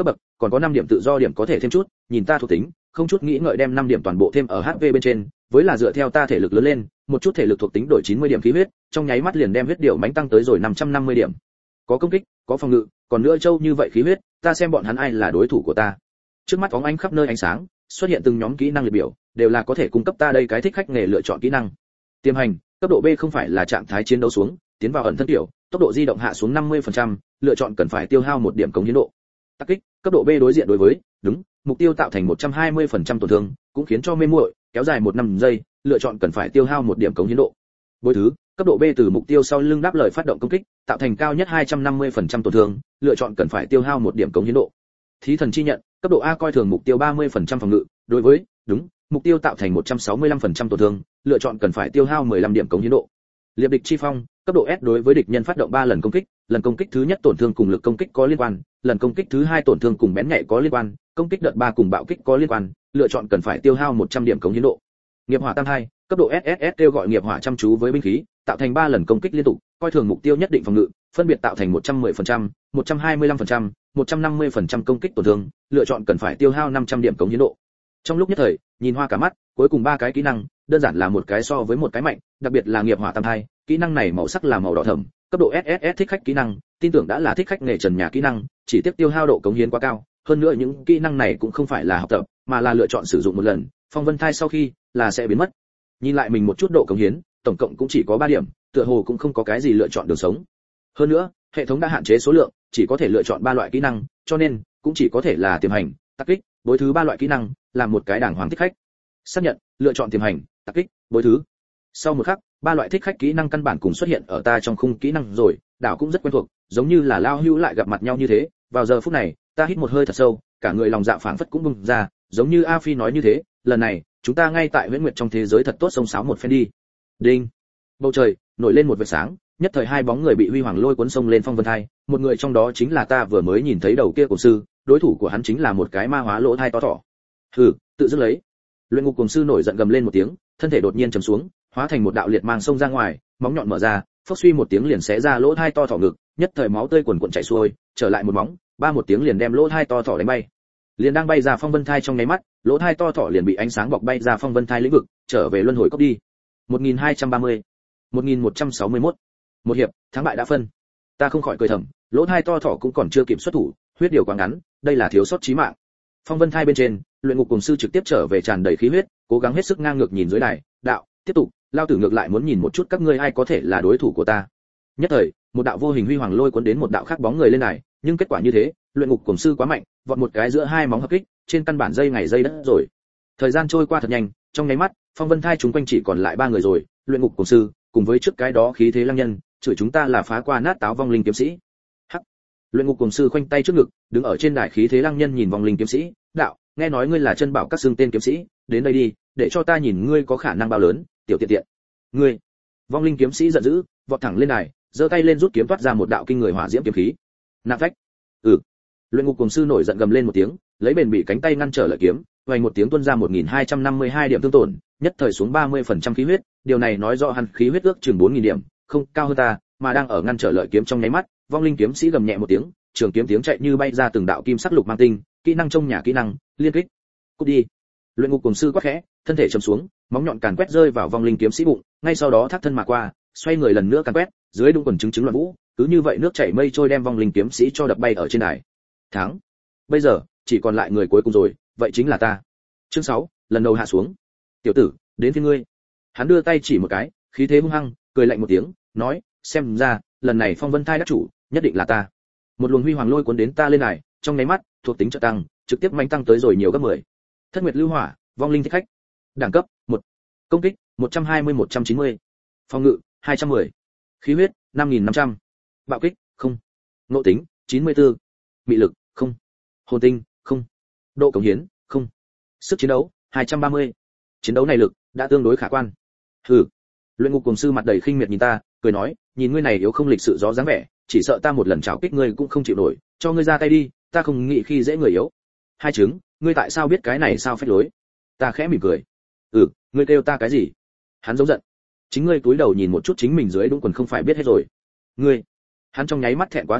còn có năm điểm tự do điểm có thể thêm chút, nhìn ta thuộc tính, không chút nghĩ ngợi đem năm điểm toàn bộ thêm ở hát pê bên trên, với là dựa theo ta thể lực lớn lên, một chút thể lực thuộc tính đổi chín mươi điểm khí huyết, trong nháy mắt liền đem huyết điệu mãnh tăng tới rồi năm trăm năm mươi điểm. Có công kích, có phòng ngự, còn nữa châu như vậy khí huyết, ta xem bọn hắn ai là đối thủ của ta. Trước mắt phóng ánh khắp nơi ánh sáng, xuất hiện từng nhóm kỹ năng liệt biểu, đều là có thể cung cấp ta đây cái thích khách nghề lựa chọn kỹ năng. Tiềm hành, cấp độ B không phải là trạng thái chiến đấu xuống, tiến vào ẩn thân tiểu, tốc độ di động hạ xuống năm mươi phần trăm, lựa chọn cần phải tiêu hao một điểm cống hiến độ. Tác kích, cấp độ B đối diện đối với, đúng, mục tiêu tạo thành một trăm hai mươi phần trăm tổn thương, cũng khiến cho mê muội, kéo dài một năm giây, lựa chọn cần phải tiêu hao một điểm cống hiến độ. Bối thứ, cấp độ B từ mục tiêu sau lưng đáp lời phát động công kích, tạo thành cao nhất hai trăm năm mươi phần trăm tổn thương, lựa chọn cần phải tiêu hao một điểm cống hiến độ. Thí thần chi nhận, cấp độ A coi thường mục tiêu ba mươi phần trăm phòng ngự, đối với, đúng, mục tiêu tạo thành một trăm sáu mươi lăm phần trăm tổn thương, lựa chọn cần phải tiêu hao mười lăm điểm cống hiến độ. Liệp địch chi phong, cấp độ S đối với địch nhân phát động ba lần công kích, lần công kích thứ nhất tổn thương cùng lực công kích có liên quan, lần công kích thứ hai tổn thương cùng bén nhạy có liên quan, công kích đợt ba cùng bạo kích có liên quan, lựa chọn cần phải tiêu hao một trăm điểm cống hiến độ. Nghiệp hỏa tam hai, cấp độ ét ét ét kêu gọi nghiệp hỏa chăm chú với binh khí, tạo thành ba lần công kích liên tục, coi thường mục tiêu nhất định phòng ngự, phân biệt tạo thành một trăm mười phần trăm, một trăm hai mươi lăm phần trăm, một trăm năm mươi phần trăm công kích tổn thương, lựa chọn cần phải tiêu hao năm trăm điểm cống hiến độ. Trong lúc nhất thời, nhìn hoa cả mắt, cuối cùng ba cái kỹ năng, đơn giản là một cái so với một cái mạnh, đặc biệt là nghiệp hỏa tam hai, kỹ năng này màu sắc là màu đỏ thẫm, cấp độ ét ét ét thích khách kỹ năng, tin tưởng đã là thích khách nghề trần nhà kỹ năng, chỉ tiếp tiêu hao độ cống hiến quá cao, hơn nữa những kỹ năng này cũng không phải là học tập, mà là lựa chọn sử dụng một lần, phong vân thai sau khi là sẽ biến mất. Nhìn lại mình một chút độ cống hiến, tổng cộng cũng chỉ có ba điểm, tựa hồ cũng không có cái gì lựa chọn đường sống. Hơn nữa, hệ thống đã hạn chế số lượng, chỉ có thể lựa chọn ba loại kỹ năng, cho nên cũng chỉ có thể là tiềm hành, tác kích, bối thứ ba loại kỹ năng, làm một cái đảng hoàng thích khách. Xác nhận, lựa chọn tiềm hành, tác kích, bối thứ. Sau một khắc, ba loại thích khách kỹ năng căn bản cùng xuất hiện ở ta trong khung kỹ năng rồi, đảo cũng rất quen thuộc, giống như là lao hưu lại gặp mặt nhau như thế. Vào giờ phút này, ta hít một hơi thật sâu, cả người lòng dạ phảng phất cũng bùng ra, giống như A Phi nói như thế, lần này, chúng ta ngay tại Huyễn Nguyệt trong thế giới thật tốt sông sáo một phen đi. Đinh. Bầu trời nổi lên một vệt sáng, nhất thời hai bóng người bị huy hoàng lôi cuốn sông lên phong vân thai, một người trong đó chính là ta vừa mới nhìn thấy đầu kia cổ sư, đối thủ của hắn chính là một cái ma hóa lỗ thai to thỏ. Hừ, tự dứt lấy. Luyện ngục cùng sư nổi giận gầm lên một tiếng, thân thể đột nhiên trầm xuống, hóa thành một đạo liệt mang sông ra ngoài, móng nhọn mở ra, phốc suy một tiếng liền xé ra lỗ thai to thỏ ngực, nhất thời máu tươi cuồn cuộn chảy xuôi, trở lại một móng, ba một tiếng liền đem lỗ thai to thỏ đánh bay. Liền đang bay ra phong vân thai trong nháy mắt, lỗ thai to thỏ liền bị ánh sáng bọc bay ra phong vân thai lĩnh vực, trở về luân hồi cốc đi. một nghìn hai trăm ba mươi, một nghìn một trăm sáu mươi mốt. Một hiệp, thắng bại đã phân. Ta không khỏi cười thầm, lỗ thai to thỏ cũng còn chưa kịp xuất thủ, huyết điều quá ngắn, đây là thiếu sót chí mạng. Phong vân thai bên trên, luyện ngục cùng sư trực tiếp trở về tràn đầy khí huyết, cố gắng hết sức ngang ngược nhìn dưới đài, đạo, tiếp tục, lao tử ngược lại muốn nhìn một chút các ngươi ai có thể là đối thủ của ta. Nhất thời, một đạo vô hình huy hoàng lôi cuốn đến một đạo khác bóng người lên đài, nhưng kết quả như thế, luyện ngục cùng sư quá mạnh, vọt một cái giữa hai móng hợp kích, trên căn bản dây ngày dây đất rồi. Thời gian trôi qua thật nhanh, trong nháy mắt, phong vân thai chúng quanh chỉ còn lại ba người rồi, luyện ngục cùng sư, cùng với trước cái đó khí thế lăng nhân, chửi chúng ta là phá qua nát táo vong linh kiếm sĩ. Hắc. Luyện ngục cùng sư khoanh tay trước ngực, đứng ở trên đài khí thế lăng nhân nhìn vong linh kiếm sĩ, đạo, nghe nói ngươi là chân bảo các xương tên kiếm sĩ, đến đây đi, để cho ta nhìn ngươi có khả năng bao lớn, tiểu tiện tiện. Ngươi. Vong linh kiếm sĩ giận dữ, vọt thẳng lên đài, giơ tay lên rút kiếm toát ra một đạo kinh người hỏa diễm kiếm khí. Nạp phách. Ừ. Luyện ngục cùng sư nổi giận gầm lên một tiếng, lấy bền bị cánh tay ngăn trở lợi kiếm, vang một tiếng tuôn ra một nghìn hai trăm năm mươi hai điểm thương tổn, nhất thời xuống ba mươi phần trăm khí huyết, điều này nói rõ hắn khí huyết ước chừng bốn nghìn điểm, không cao hơn ta, mà đang ở ngăn trở lợi kiếm trong nháy mắt, vong linh kiếm sĩ gầm nhẹ một tiếng, trường kiếm tiếng chạy như bay ra từng đạo kim sắc lục mang tinh, kỹ năng trong nhà kỹ năng, liên kích. Cút đi. Luyện ngục cùng sư quát khẽ, thân thể trầm xuống, móng nhọn càn quét rơi vào vong linh kiếm sĩ bụng, ngay sau đó thác thân mà qua, xoay người lần nữa càn quét, dưới đung quần trứng trứng loạn vũ, cứ như vậy nước chảy mây trôi đem vong linh kiếm sĩ cho đập bay ở trên đài. Thắng. Bây giờ, chỉ còn lại người cuối cùng rồi, vậy chính là ta. Chương sáu, lần đầu hạ xuống. Tiểu tử, đến phía ngươi. Hắn đưa tay chỉ một cái, khí thế hung hăng, cười lạnh một tiếng, nói, xem ra, lần này phong vân thai đắc chủ, nhất định là ta. Một luồng huy hoàng lôi cuốn đến ta lên đài, trong nháy mắt, thuộc tính trợ tăng, trực tiếp mạnh tăng tới rồi nhiều gấp mười. Thất nguyệt lưu hỏa, vong linh thích khách. Đẳng cấp, một. Công kích, một trăm hai mươi một trăm chín mươi. Phòng ngự, hai trăm mười. Khí huyết, năm nghìn năm trăm. Bạo kích, không. Ngộ tính, chín mươi tư. Mị lực, không. Hồn tinh, không. Độ cống hiến, không. Sức chiến đấu, hai trăm ba mươi. Chiến đấu này lực đã tương đối khả quan. Hừ. Luyện ngục cùng sư mặt đầy khinh miệt nhìn ta, cười nói, nhìn ngươi này yếu không lịch sự gió dáng vẻ, chỉ sợ ta một lần chảo kích ngươi cũng không chịu nổi, cho ngươi ra tay đi, ta không nghĩ khi dễ người yếu. Hai chứng, ngươi tại sao biết cái này sao phép lối? Ta khẽ mỉm cười. Ừ, ngươi kêu ta cái gì? Hắn giống giận. Chính ngươi túi đầu nhìn một chút chính mình dưới đúng quần không phải biết hết rồi. Ngươi. Hắn trong nháy mắt thẹn quá thành giận,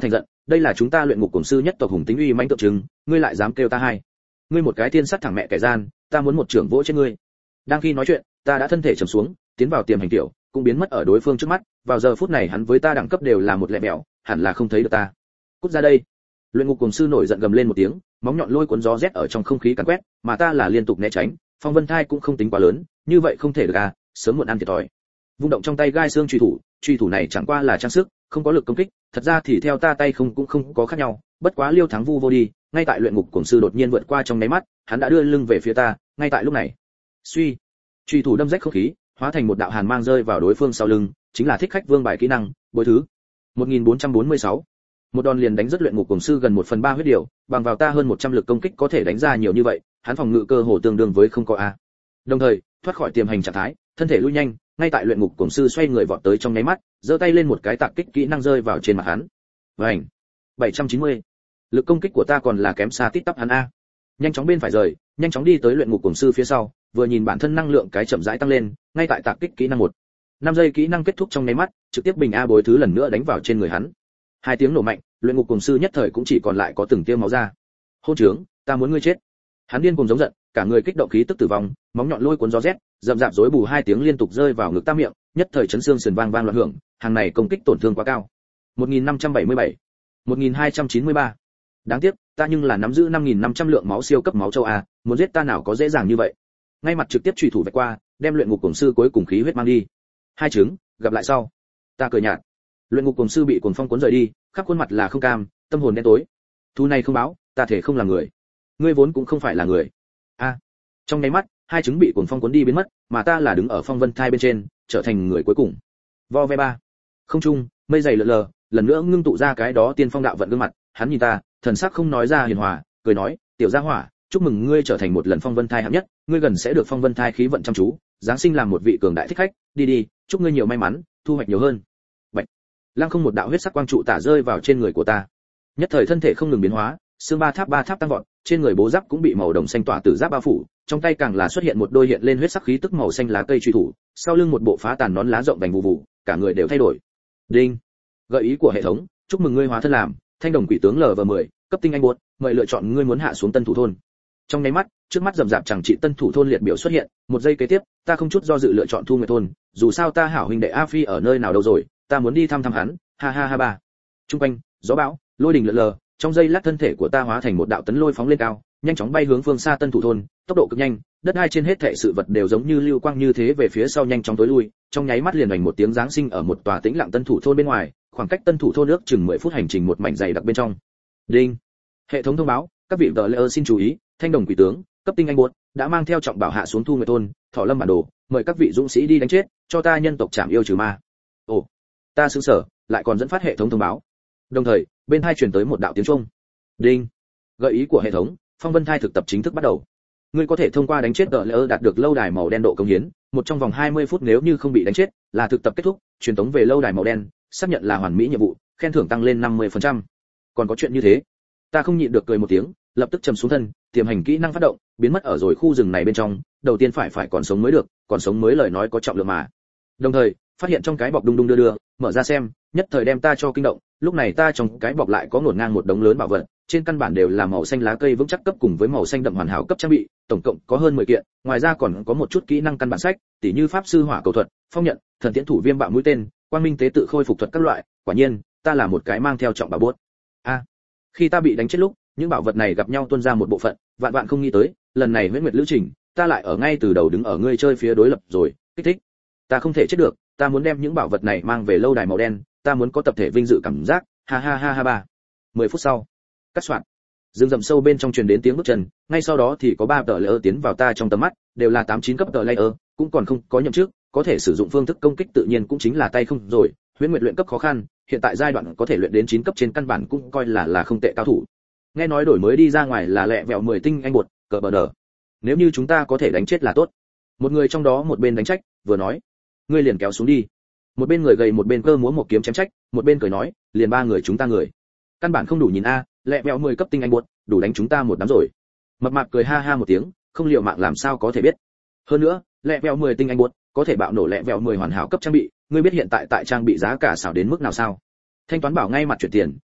đây là chúng ta luyện ngục cổng sư nhất tộc hùng tính uy mãnh tượng trưng, ngươi lại dám kêu ta hai. Ngươi một cái tiên sát thẳng mẹ kẻ gian, ta muốn một trưởng vỗ trên ngươi. Đang khi nói chuyện, ta đã thân thể trầm xuống, tiến vào tiềm hành tiểu, cũng biến mất ở đối phương trước mắt, vào giờ phút này hắn với ta đẳng cấp đều là một lẹ mẹo, hẳn là không thấy được ta. Cút ra đây. Luyện ngục cổng sư nổi giận gầm lên một tiếng, móng nhọn lôi cuốn gió rét ở trong không khí càn quét, mà ta là liên tục né tránh, phong vân thai cũng không tính quá lớn, như vậy không thể được à, sớm muộn ăn thiệt thòi. Vung động trong tay gai xương truy thủ, truy thủ này chẳng qua là trang sức, không có lực công kích, thật ra thì theo ta tay không cũng không có khác nhau, bất quá Liêu Thắng Vu vô đi, ngay tại luyện ngục cổng sư đột nhiên vượt qua trong nháy mắt, hắn đã đưa lưng về phía ta, ngay tại lúc này. Suy, truy thủ đâm rách không khí, hóa thành một đạo hàn mang rơi vào đối phương sau lưng, chính là thích khách vương bài kỹ năng, bồi thứ. một nghìn bốn trăm bốn mươi sáu. Một đòn liền đánh rất luyện ngục cổng sư gần một phần ba huyết điều, bằng vào ta hơn một trăm lực công kích có thể đánh ra nhiều như vậy, hắn phòng ngự cơ hồ tương đương với không có a. Đồng thời, thoát khỏi tiềm hành trạng thái, thân thể lui nhanh, ngay tại luyện ngục cổng sư xoay người vọt tới trong nháy mắt, giơ tay lên một cái tạc kích kỹ năng rơi vào trên mặt hắn. Vành. bảy trăm chín mươi. Lực công kích của ta còn là kém xa tít tắp hắn a. Nhanh chóng bên phải rời, nhanh chóng đi tới luyện ngục cổng sư phía sau, vừa nhìn bản thân năng lượng cái chậm rãi tăng lên, ngay tại tạc kích kỹ năng một. năm giây kỹ năng kết thúc trong nháy mắt, trực tiếp bình a bối thứ lần nữa đánh vào trên người hắn. Hai tiếng nổ mạnh, luyện ngục cổng sư nhất thời cũng chỉ còn lại có từng tia máu ra. Hôn trướng, ta muốn ngươi chết. Hắn điên cuồng giống giận, cả người kích động khí tức tử vong, móng nhọn lôi cuốn gió rét, rậm rạp rối bù hai tiếng liên tục rơi vào ngực ta miệng, nhất thời chấn xương sườn vang vang loạn hưởng, hàng này công kích tổn thương quá cao. một nghìn năm trăm bảy mươi bảy, một nghìn hai trăm chín mươi ba. Đáng tiếc, ta nhưng là nắm giữ năm nghìn năm trăm lượng máu siêu cấp máu châu a, muốn giết ta nào có dễ dàng như vậy. Ngay mặt trực tiếp chủy thủ vạch qua, đem luyện ngục cổng sư cuối cùng khí huyết mang đi. Hai trứng, gặp lại sau. Ta cười nhạt. Luyện ngục cổng sư bị cuồng phong cuốn rời đi, khắp khuôn mặt là không cam, tâm hồn đen tối. Thu này không báo, ta thể không là người. Ngươi vốn cũng không phải là người. A. Trong nháy mắt, hai trứng bị cuồng phong cuốn đi biến mất, mà ta là đứng ở phong vân thai bên trên, trở thành người cuối cùng. Vo ve ba. Không trung, mây dày lượn lờ, lần nữa ngưng tụ ra cái đó tiên phong đạo vận gương mặt, hắn nhìn ta, thần sắc không nói ra hiền hòa, cười nói, tiểu gia hỏa, chúc mừng ngươi trở thành một lần phong vân thai hạng nhất, ngươi gần sẽ được phong vân thai khí vận chăm chú, giáng sinh làm một vị cường đại thích khách, đi đi, chúc ngươi nhiều may mắn, thu hoạch nhiều hơn. Bạch. Lăng không một đạo huyết sắc quang trụ tả rơi vào trên người của ta. Nhất thời thân thể không ngừng biến hóa, xương ba tháp ba tháp tăng vọt, trên người bố giáp cũng bị màu đồng xanh tỏa tử giáp bao phủ, trong tay càng là xuất hiện một đôi hiện lên huyết sắc khí tức màu xanh lá cây truy thủ, sau lưng một bộ phá tàn nón lá rộng vành vụ vụ, cả người đều thay đổi. Đinh. Gợi ý của hệ thống, chúc mừng ngươi hóa thân làm thanh đồng quỷ tướng lv mười, cấp tinh anh buốt, mời lựa chọn ngươi muốn hạ xuống tân thủ thôn. Trong nháy mắt, trước mắt rầm rạp chẳng trị tân thủ thôn liệt biểu xuất hiện, một giây kế tiếp, ta không chút do dự lựa chọn Thu Nguyệt thôn, dù sao ta hảo huynh đệ A Phi ở nơi nào đâu rồi, ta muốn đi thăm thăm hắn, ha ha ha ba. Trung quanh, gió bão, lôi đình lượn lờ, trong giây lát thân thể của ta hóa thành một đạo tấn lôi phóng lên cao, nhanh chóng bay hướng phương xa tân thủ thôn, tốc độ cực nhanh, đất hai trên hết thảy sự vật đều giống như lưu quang như thế về phía sau nhanh chóng tối lui, trong nháy mắt liền hoành một tiếng giáng sinh ở một tòa tĩnh lặng tân thủ thôn bên ngoài, khoảng cách tân thủ thôn ước chừng mười phút hành trình một mảnh dày đặc bên trong. Đinh. Hệ thống thông báo, các vị tờ layer xin chú ý, thanh đồng quỷ tướng, cấp tinh anh buốt, đã mang theo trọng bảo hạ xuống Thu Nguyệt thôn, Thọ Lâm bản đồ, mời các vị dũng sĩ đi đánh chết, cho ta nhân tộc trảm yêu trừ ma. Ồ, ta sững sờ, lại còn dẫn phát hệ thống thông báo. Đồng thời, bên hai truyền tới một đạo tiếng chuông. Đinh. Gợi ý của hệ thống, Phong Vân Thai thực tập chính thức bắt đầu. Ngươi có thể thông qua đánh chết tờ layer đạt được lâu đài màu đen độ công hiến, một trong vòng hai mươi phút nếu như không bị đánh chết, là thực tập kết thúc, truyền tống về lâu đài màu đen, xác nhận là hoàn mỹ nhiệm vụ, khen thưởng tăng lên năm mươi phần trăm. Còn có chuyện như thế? Ta không nhịn được cười một tiếng, lập tức trầm xuống thân, tiềm hành kỹ năng phát động, biến mất ở rồi khu rừng này bên trong, đầu tiên phải phải còn sống mới được, còn sống mới lời nói có trọng lượng mà. Đồng thời, phát hiện trong cái bọc đung đung đưa đưa, mở ra xem, nhất thời đem ta cho kinh động, lúc này ta trong cái bọc lại có ngổn ngang một đống lớn bảo vật, trên căn bản đều là màu xanh lá cây vững chắc cấp cùng với màu xanh đậm hoàn hảo cấp trang bị, tổng cộng có hơn mười kiện, ngoài ra còn có một chút kỹ năng căn bản sách, tỉ như pháp sư hỏa cầu thuật, phong nhận, thần tiễn thủ viêm bạo mũi tên, quang minh tế tự khôi phục thuật các loại, quả nhiên, ta là một cái mang theo trọng bảo bốt. A, à, khi ta bị đánh chết lúc, những bảo vật này gặp nhau tuôn ra một bộ phận, vạn vạn không nghĩ tới, lần này huyễn nguyệt lữ trình, ta lại ở ngay từ đầu đứng ở ngươi chơi phía đối lập rồi, kích thích. Ta không thể chết được, ta muốn đem những bảo vật này mang về lâu đài màu đen, ta muốn có tập thể vinh dự cảm giác, ha ha ha ha ba. mười phút sau, cắt soạn. Rừng rậm sâu bên trong truyền đến tiếng bước chân, ngay sau đó thì có ba tờ layer tiến vào ta trong tầm mắt, đều là tám chín cấp tờ layer, cũng còn không có nhậm chức, có thể sử dụng phương thức công kích tự nhiên cũng chính là tay không rồi, huyễn nguyệt luyện cấp khó khăn, hiện tại giai đoạn có thể luyện đến chín cấp trên căn bản cũng coi là là không tệ cao thủ. Nghe nói đổi mới đi ra ngoài là lẹ vẹo mười tinh anh bột, cờ bờ đờ. Nếu như chúng ta có thể đánh chết là tốt. Một người trong đó một bên đánh trách, vừa nói, ngươi liền kéo xuống đi. Một bên người gầy một bên cơ múa một kiếm chém trách, một bên cười nói, liền ba người chúng ta người. Căn bản không đủ nhìn a, lẹ vẹo mười cấp tinh anh bột, đủ đánh chúng ta một đám rồi. Mập mạp cười ha ha một tiếng, không liệu mạng làm sao có thể biết. Hơn nữa, lẹ vẹo mười tinh anh bột, có thể bạo nổ lẹ vẹo mười hoàn hảo cấp trang bị, ngươi biết hiện tại tại trang bị giá cả xảo đến mức nào sao? Thanh toán bảo ngay mặt chuyển tiền,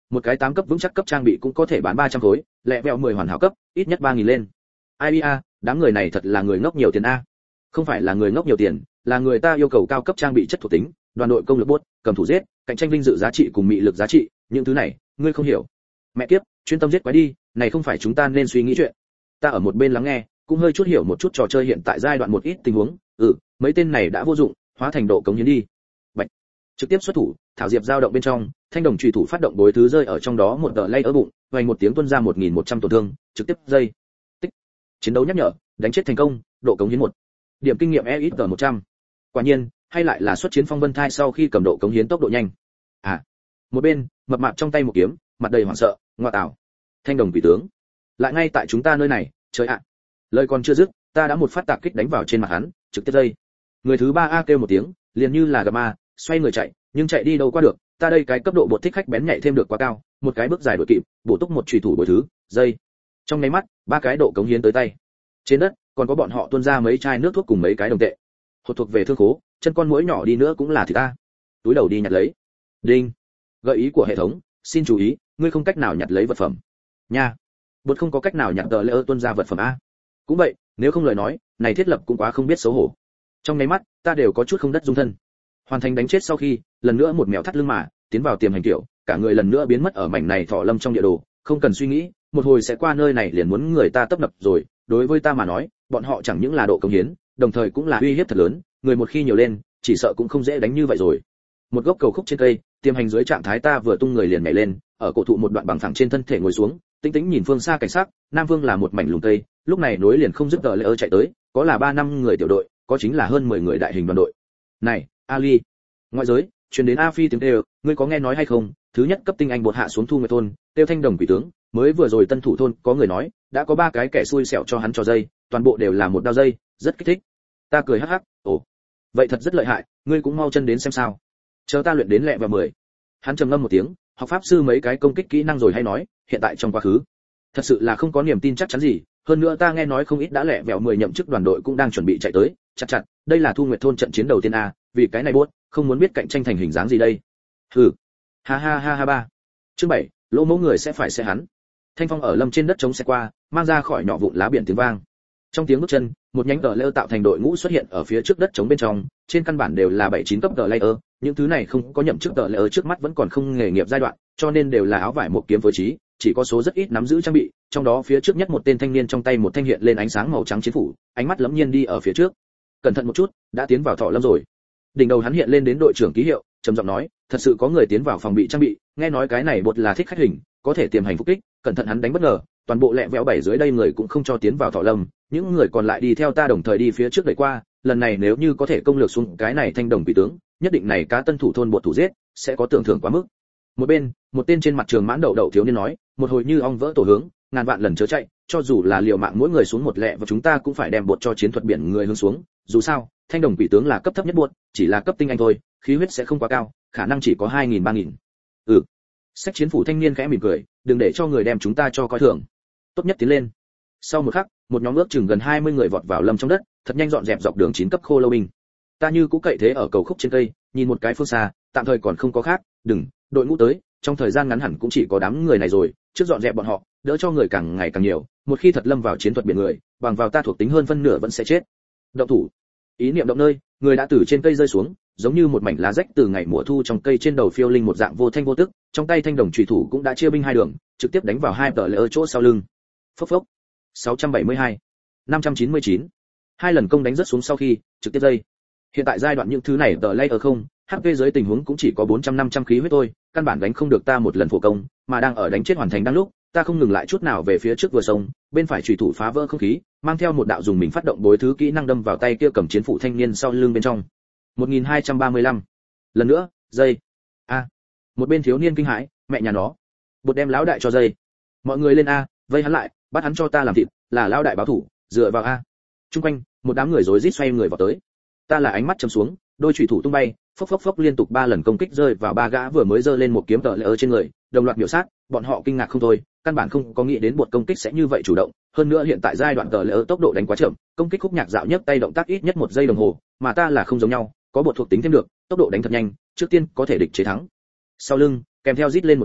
một cái tám cấp vững chắc cấp trang bị cũng có thể bán ba trăm khối, lẹ vẹo mười hoàn hảo cấp, ít nhất ba nghìn lên. Ai a, đám người này thật là người ngốc nhiều tiền a. Không phải là người ngốc nhiều tiền, là người ta yêu cầu cao cấp trang bị chất thuộc tính, đoàn đội công lực bốt, cầm thủ giết, cạnh tranh vinh dự giá trị cùng mị lực giá trị, những thứ này, ngươi không hiểu. Mẹ kiếp, chuyên tâm giết quái đi, này không phải chúng ta nên suy nghĩ chuyện. Ta ở một bên lắng nghe, cũng hơi chút hiểu một chút trò chơi hiện tại giai đoạn một ít tình huống, ừ, mấy tên này đã vô dụng, hóa thành độ cống hiến đi. Bạch. Trực tiếp xuất thủ, thảo diệp dao động bên trong, thanh đồng chủy thủ phát động đối thứ rơi ở trong đó một tờ lay ở bụng, vang một tiếng tuôn ra một nghìn một trăm tổn thương, trực tiếp dây. Tích. Chiến đấu nhắc nhở, đánh chết thành công, độ cống hiến một. Điểm kinh nghiệm e ít một trăm. Quả nhiên, hay lại là xuất chiến phong vân thai sau khi cầm độ cống hiến tốc độ nhanh. À. Một bên, mập mạp trong tay một kiếm, mặt đầy hoảng sợ, ngoa tảo. Thanh đồng quỷ tướng, lại ngay tại chúng ta nơi này, trời ạ. Lời còn chưa dứt, ta đã một phát tạc kích đánh vào trên mặt hắn, trực tiếp dây. Người thứ ba a kêu một tiếng, liền như là gặp ma, xoay người chạy, nhưng chạy đi đâu qua được, ta đây cái cấp độ bột thích khách bén nhạy thêm được quá cao, một cái bước dài đuổi kịp, bổ túc một chủy thủ bồi thứ, dây. Trong nháy mắt, ba cái độ cống hiến tới tay. Trên đất, còn có bọn họ tuôn ra mấy chai nước thuốc cùng mấy cái đồng tệ. Hột thuộc về thương khố, chân con muỗi nhỏ đi nữa cũng là thì ta. Túi đầu đi nhặt lấy. Đinh. Gợi ý của hệ thống, xin chú ý, ngươi không cách nào nhặt lấy vật phẩm. Nha. Bột không có cách nào nhặt tờ lễ tuôn ra vật phẩm a. Cũng vậy, nếu không lời nói, này thiết lập cũng quá không biết xấu hổ. Trong nháy mắt, ta đều có chút không đất dung thân. Hoàn thành đánh chết sau khi, lần nữa một mèo thắt lưng mà, tiến vào tiềm hành tiểu, cả người lần nữa biến mất ở mảnh này thọ lâm trong địa đồ, không cần suy nghĩ, một hồi sẽ qua nơi này liền muốn người ta tấp nập rồi, đối với ta mà nói, bọn họ chẳng những là độ công hiến, đồng thời cũng là uy hiếp thật lớn, người một khi nhiều lên, chỉ sợ cũng không dễ đánh như vậy rồi. Một gốc cầu khúc trên cây, tiềm hành dưới trạng thái ta vừa tung người liền nhảy lên, ở cổ thụ một đoạn bằng phẳng trên thân thể ngồi xuống, tĩnh tĩnh nhìn phương xa cảnh sát, nam vương là một mảnh lùm cây, lúc này nối liền không dứt tờ lễ ơ chạy tới, có là ba năm người tiểu đội, có chính là hơn mười người đại hình đoàn đội. Này, Ali, ngoại giới, truyền đến A Phi tiếng kêu, ngươi có nghe nói hay không? Thứ nhất cấp tinh anh bột hạ xuống thu nguyệt thôn, tiêu thanh đồng quỷ tướng, mới vừa rồi tân thủ thôn, có người nói, đã có ba cái kẻ xui xẻo cho hắn cho dây, toàn bộ đều là một đao dây, rất kích thích. Ta cười hắc hắc, ồ, vậy thật rất lợi hại, ngươi cũng mau chân đến xem sao. Chờ ta luyện đến lẹ và mười. Hắn trầm ngâm một tiếng, học pháp sư mấy cái công kích kỹ năng rồi hay nói, hiện tại trong quá khứ, thật sự là không có niềm tin chắc chắn gì. Hơn nữa ta nghe nói không ít đã lẹ vẹo mười nhậm chức đoàn đội cũng đang chuẩn bị chạy tới, chặt chặt, đây là thu nguyệt thôn trận chiến đầu tiên a, vì cái này buốt, không muốn biết cạnh tranh thành hình dáng gì đây. Hừ. Ha ha ha ha ba. Chương bảy, lỗ mẫu người sẽ phải sẽ hắn. Thanh phong ở lâm trên đất trống xe qua, mang ra khỏi nhỏ vụn lá biển tiếng vang. Trong tiếng bước chân, một nhánh tờ lêu tạo thành đội ngũ xuất hiện ở phía trước đất trống bên trong, trên căn bản đều là bảy chín cấp tờ layer, những thứ này không có nhậm chức tờ layer trước mắt vẫn còn không nghề nghiệp giai đoạn, cho nên đều là áo vải một kiếm phối trí, chỉ có số rất ít nắm giữ trang bị, trong đó phía trước nhất một tên thanh niên trong tay một thanh hiện lên ánh sáng màu trắng chiến phủ, ánh mắt lẫm nhiên đi ở phía trước. Cẩn thận một chút, đã tiến vào thọ lâm rồi. Đỉnh đầu hắn hiện lên đến đội trưởng ký hiệu, trầm giọng nói, thật sự có người tiến vào phòng bị trang bị, nghe nói cái này bột là thích khách hình, có thể tiềm hành phục kích, cẩn thận hắn đánh bất ngờ, toàn bộ lẹ vẹo bảy dưới đây người cũng không cho tiến vào thọ lâm, những người còn lại đi theo ta đồng thời đi phía trước đẩy qua, lần này nếu như có thể công lược xuống cái này thanh đồng quỷ tướng, nhất định này cá tân thủ thôn bột thủ giết, sẽ có tưởng thưởng quá mức. Một bên, một tên trên mặt trường mãn đậu đậu thiếu niên nói, một hồi như ong vỡ tổ hướng, ngàn vạn lần chớ chạy, cho dù là liều mạng mỗi người xuống một lẹ và chúng ta cũng phải đem bột cho chiến thuật biển người hướng xuống, dù sao, thanh đồng quỷ tướng là cấp thấp nhất bột, chỉ là cấp tinh anh thôi, khí huyết sẽ không quá cao, khả năng chỉ có hai nghìn ba nghìn. Ừ. Sách chiến phủ thanh niên khẽ mỉm cười, đừng để cho người đem chúng ta cho coi thường. Tốt nhất tiến lên. Sau một khắc, một nhóm ước chừng gần hai mươi người vọt vào lâm trong đất, thật nhanh dọn dẹp dọc đường chín cấp khô lâu binh. Ta như cũ cậy thế ở cầu khúc trên cây, nhìn một cái phương xa, tạm thời còn không có khác, đừng, đội ngũ tới, trong thời gian ngắn hẳn cũng chỉ có đám người này rồi, trước dọn dẹp bọn họ, đỡ cho người càng ngày càng nhiều, một khi thật lâm vào chiến thuật biển người, bằng vào ta thuộc tính hơn phân nửa vẫn sẽ chết. Động thủ. Ý niệm động nơi, người đã từ trên cây rơi xuống, giống như một mảnh lá rách từ ngày mùa thu trong cây trên đầu phiêu linh một dạng vô thanh vô tức, trong tay thanh đồng chủy thủ cũng đã chia binh hai đường, trực tiếp đánh vào hai tờ lệ ở chỗ sau lưng. Phốc phốc. sáu trăm bảy mươi hai, năm trăm chín mươi chín. Hai lần công đánh rất xuống sau khi, trực tiếp dây. Hiện tại giai đoạn những thứ này tờ lệ ở không, hát pê dưới tình huống cũng chỉ có bốn trăm năm trăm khí huyết thôi, căn bản đánh không được ta một lần phổ công, mà đang ở đánh chết hoàn thành đang lúc, ta không ngừng lại chút nào về phía trước vừa sông, bên phải chủy thủ phá vỡ không khí, mang theo một đạo dùng mình phát động bối thứ kỹ năng đâm vào tay kia cầm chiến phủ thanh niên sau lưng bên trong. một nghìn hai trăm ba mươi lăm. Lần nữa, dây. A. Một bên thiếu niên kinh hãi, mẹ nhà nó. Bột đem lão đại cho dây. Mọi người lên a, vây hắn lại, bắt hắn cho ta làm thịt, là lão đại báo thủ, dựa vào a. Trung quanh, một đám người rối rít xoay người vào tới. Ta là ánh mắt chầm xuống, đôi chủy thủ tung bay, phốc phốc phốc liên tục ba lần công kích rơi vào ba gã vừa mới giơ lên một kiếm tợ lệ ở trên người, đồng loạt miểu sát, bọn họ kinh ngạc không thôi, căn bản không có nghĩ đến bột công kích sẽ như vậy chủ động, hơn nữa hiện tại giai đoạn tợ lệ ở tốc độ đánh quá chậm, công kích khúc nhạc dạo nhấc tay động tác ít nhất một giây đồng hồ, mà ta là không giống nhau, có bột thuộc tính thêm được, tốc độ đánh thật nhanh, trước tiên có thể địch chế thắng. Sau lưng, kèm theo rít lên một tiếng,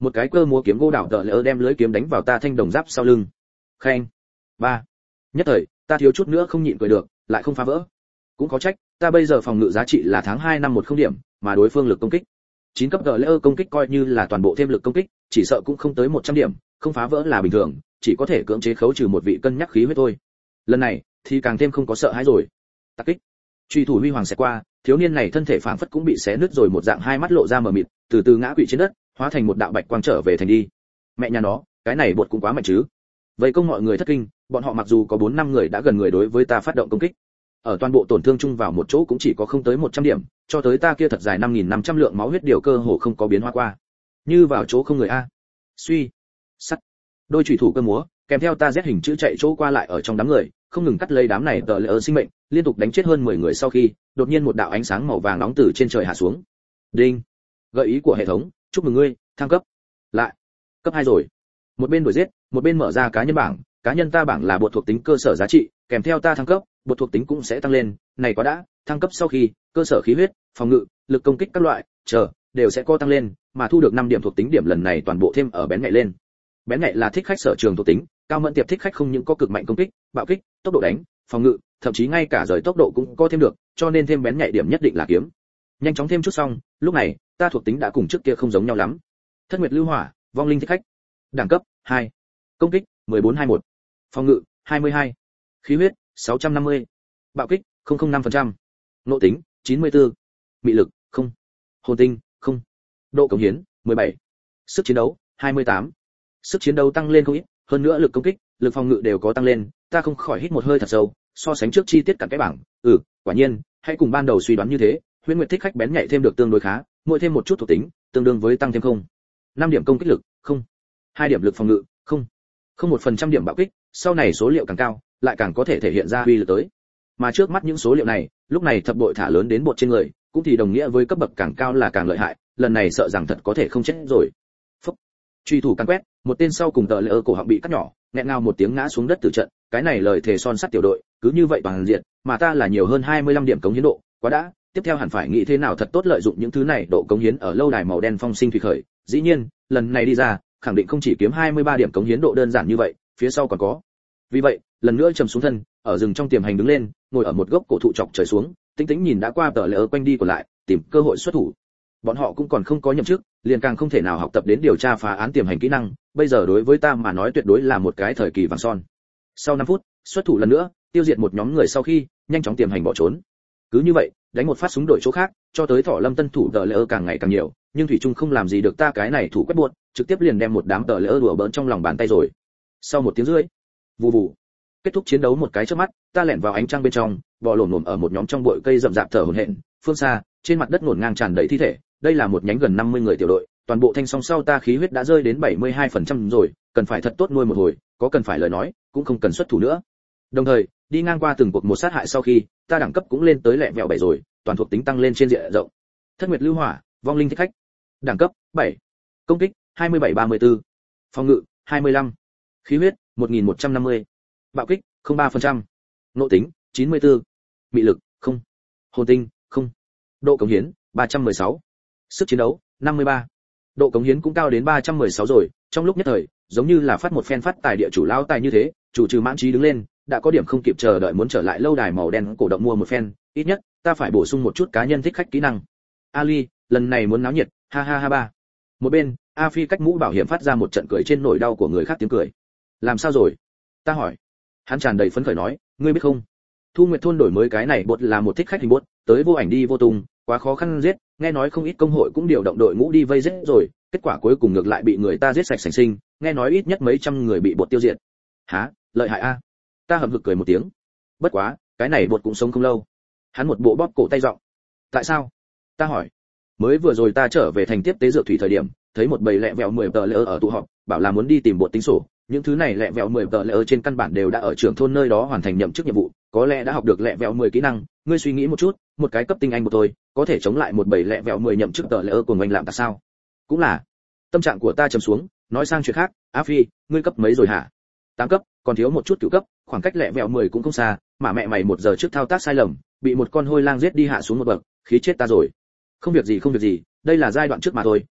một cái cơ múa kiếm gỗ đảo tợ lỡ đem lưới kiếm đánh vào ta thanh đồng giáp sau lưng. Khen. Ba. Nhất thời, ta thiếu chút nữa không nhịn cười được, lại không phá vỡ. Cũng có trách, ta bây giờ phòng ngự giá trị là tháng hai năm một không điểm, mà đối phương lực công kích chín cấp tợ lỡ công kích coi như là toàn bộ thêm lực công kích, chỉ sợ cũng không tới một trăm điểm, không phá vỡ là bình thường, chỉ có thể cưỡng chế khấu trừ một vị cân nhắc khí huyết thôi. Lần này thì càng thêm không có sợ hãi rồi. Tắc kích. Truy thủ huy hoàng sẽ qua, thiếu niên này thân thể phảng phất cũng bị xé nứt rồi một dạng, hai mắt lộ ra mờ mịt, từ từ ngã quỵ trên đất, hóa thành một đạo bạch quang trở về thành đi. Mẹ nhà nó, cái này bột cũng quá mạnh chứ. Vậy công mọi người thất kinh, bọn họ mặc dù có bốn năm người đã gần người đối với ta phát động công kích, ở toàn bộ tổn thương chung vào một chỗ cũng chỉ có không tới một trăm điểm, cho tới ta kia thật dài năm nghìn năm trăm lượng máu huyết điều cơ hồ không có biến hóa qua. Như vào chỗ không người a. Suy, sắt. Đôi chủy thủ cơ múa, kèm theo ta Z hình chữ chạy chỗ qua lại ở trong đám người, không ngừng cắt lấy đám này tợ lỡ sinh mệnh, liên tục đánh chết hơn mười người sau khi, đột nhiên một đạo ánh sáng màu vàng nóng từ trên trời hạ xuống. Đinh. Gợi ý của hệ thống, chúc mừng ngươi, thăng cấp. Lại, cấp hai rồi. Một bên đuổi giết, một bên mở ra cá nhân bảng, cá nhân ta bảng là bộ thuộc tính cơ sở giá trị, kèm theo ta thăng cấp, bộ thuộc tính cũng sẽ tăng lên, này quá đã, thăng cấp sau khi, cơ sở khí huyết, phòng ngự, lực công kích các loại, chờ, đều sẽ có tăng lên, mà thu được năm điểm thuộc tính điểm lần này toàn bộ thêm ở bén nhạy lên. Bén nhạy là thích khách sở trường thuộc tính, cao mẫn tiệp thích khách không những có cực mạnh công kích, bạo kích, tốc độ đánh, phòng ngự, thậm chí ngay cả rời tốc độ cũng có thêm được, cho nên thêm bén nhạy điểm nhất định là kiếm. Nhanh chóng thêm chút xong, lúc này, ta thuộc tính đã cùng trước kia không giống nhau lắm. Thất nguyệt lưu hỏa, vong linh thích khách. Đẳng cấp hai. Công kích mười bốn hai mươi mốt. Phòng ngự hai mươi hai. Khí huyết sáu trăm năm mươi. Bạo kích không không năm phần trăm. Nội tính chín mươi tư. Mị lực không. Hồn tinh không. Độ cống hiến mười bảy. Sức chiến đấu hai mươi tám. Sức chiến đấu tăng lên không ít, hơn nữa lực công kích, lực phòng ngự đều có tăng lên, ta không khỏi hít một hơi thật sâu, so sánh trước chi tiết cả cái bảng, ừ, quả nhiên, hãy cùng ban đầu suy đoán như thế, Huyễn Nguyệt thích khách bén nhạy thêm được tương đối khá, mỗi thêm một chút thuộc tính, tương đương với tăng thêm không. năm điểm công kích lực, không. hai điểm lực phòng ngự, không. không một phần trăm điểm bạo kích, sau này số liệu càng cao, lại càng có thể thể hiện ra uy lực tới. Mà trước mắt những số liệu này, lúc này thập bội thả lớn đến bột trên người, cũng thì đồng nghĩa với cấp bậc càng cao là càng lợi hại, lần này sợ rằng thật có thể không chết rồi. Phúc. Truy thủ càng quét, một tên sau cùng tợ lỡ cổ họng bị cắt nhỏ, nghẹn ngào một tiếng ngã xuống đất tử trận, cái này lời thề son sắt tiểu đội, cứ như vậy toàn diện, mà ta là nhiều hơn hai mươi lăm điểm cống hiến độ, quá đã, tiếp theo hẳn phải nghĩ thế nào thật tốt lợi dụng những thứ này độ cống hiến ở lâu đài màu đen phong sinh thủy khởi, dĩ nhiên, lần này đi ra, khẳng định không chỉ kiếm hai mươi ba điểm cống hiến độ đơn giản như vậy, phía sau còn có. Vì vậy, lần nữa trầm xuống thân, ở rừng trong tiềm hành đứng lên, ngồi ở một gốc cổ thụ chọc trời xuống, tĩnh tĩnh nhìn đã qua tợ lỡ quanh đi còn lại, tìm cơ hội xuất thủ. Bọn họ cũng còn không có nhậm chức, liền càng không thể nào học tập đến điều tra phá án tiềm hành kỹ năng, bây giờ đối với ta mà nói tuyệt đối là một cái thời kỳ vàng son. Sau năm phút, xuất thủ lần nữa, tiêu diệt một nhóm người sau khi, nhanh chóng tiềm hành bỏ trốn. Cứ như vậy, đánh một phát súng đổi chỗ khác, cho tới Thỏ Lâm tân thủ tợ lỡ càng ngày càng nhiều, nhưng thủy trung không làm gì được ta cái này thủ quét buốt, trực tiếp liền đem một đám tợ lỡ đùa bỡn trong lòng bàn tay rồi. Sau một tiếng rưỡi, vù vù, kết thúc chiến đấu một cái chớp mắt, ta lẻn vào ánh trăng bên trong, bò lổm lổm ở một nhóm trong bụi cây rậm rạp thở hổn hển, phương xa, trên mặt đất ngổn ngang tràn đầy thi thể, đây là một nhánh gần năm mươi người tiểu đội, toàn bộ thanh song sau ta khí huyết đã rơi đến bảy mươi hai phần trăm rồi, cần phải thật tốt nuôi một hồi, có cần phải lời nói, cũng không cần xuất thủ nữa. Đồng thời, đi ngang qua từng cuộc một sát hại sau khi, ta đẳng cấp cũng lên tới lẹ vẹo bảy rồi, toàn thuộc tính tăng lên trên diện rộng. Thất nguyệt lưu hỏa, vong linh thích khách. Đẳng cấp bảy. Công kích hai mươi bảy ba mươi tư. Phòng ngự hai mươi lăm. Khí huyết một nghìn một trăm năm mươi. Bạo kích không ba phần trăm. Nội tính chín mươi tư. Mị lực không. Hồn tinh không. Độ cống hiến ba trăm mười sáu. Sức chiến đấu năm mươi ba. Độ cống hiến cũng cao đến ba trăm mười sáu rồi, trong lúc nhất thời, giống như là phát một phen phát tài địa chủ lao tài như thế, chủ trừ mãn trí đứng lên, đã có điểm không kịp chờ đợi muốn trở lại lâu đài màu đen cổ động mua một phen, ít nhất, ta phải bổ sung một chút cá nhân thích khách kỹ năng. Ali, lần này muốn náo nhiệt, ha ha ha ba. Một bên, A Phi cách mũ bảo hiểm phát ra một trận cười trên nỗi đau của người khác tiếng cười. Làm sao rồi? Ta hỏi. Hắn tràn đầy phấn khởi nói, ngươi biết không? Thu Nguyệt thôn đổi mới cái này bột là một thích khách hình bột, tới vô ảnh đi vô tung, quá khó khăn giết, nghe nói không ít công hội cũng điều động đội ngũ đi vây giết rồi, kết quả cuối cùng ngược lại bị người ta giết sạch sành sinh, nghe nói ít nhất mấy trăm người bị bột tiêu diệt. Hả? Lợi hại a. Ta hậm hực cười một tiếng. Bất quá, cái này bột cũng sống không lâu. Hắn một bộ bóp cổ tay giọng. Tại sao? Ta hỏi. Mới vừa rồi ta trở về thành tiếp tế dược thủy thời điểm, thấy một bầy lẹ vẹo mười tờ lỡ ở tụ họp, bảo là muốn đi tìm bột tính sổ, những thứ này lẹ vẹo mười tờ lỡ trên căn bản đều đã ở trưởng thôn nơi đó hoàn thành nhậm chức nhiệm vụ, có lẽ đã học được lẹ vẹo mười kỹ năng, ngươi suy nghĩ một chút, một cái cấp tinh anh một thôi, có thể chống lại một bầy lẹ vẹo mười nhậm chức tờ lỡ cùng anh làm ta sao? Cũng là. Tâm trạng của ta trầm xuống, nói sang chuyện khác, A Phi, ngươi cấp mấy rồi hả? Tám cấp, còn thiếu một chút cửu cấp, khoảng cách lẹ vẹo mười cũng không xa, mà mẹ mày một giờ trước thao tác sai lầm, bị một con hôi lang giết đi hạ xuống một bậc, khí chết ta rồi. Không việc gì không việc gì, đây là giai đoạn trước mà thôi,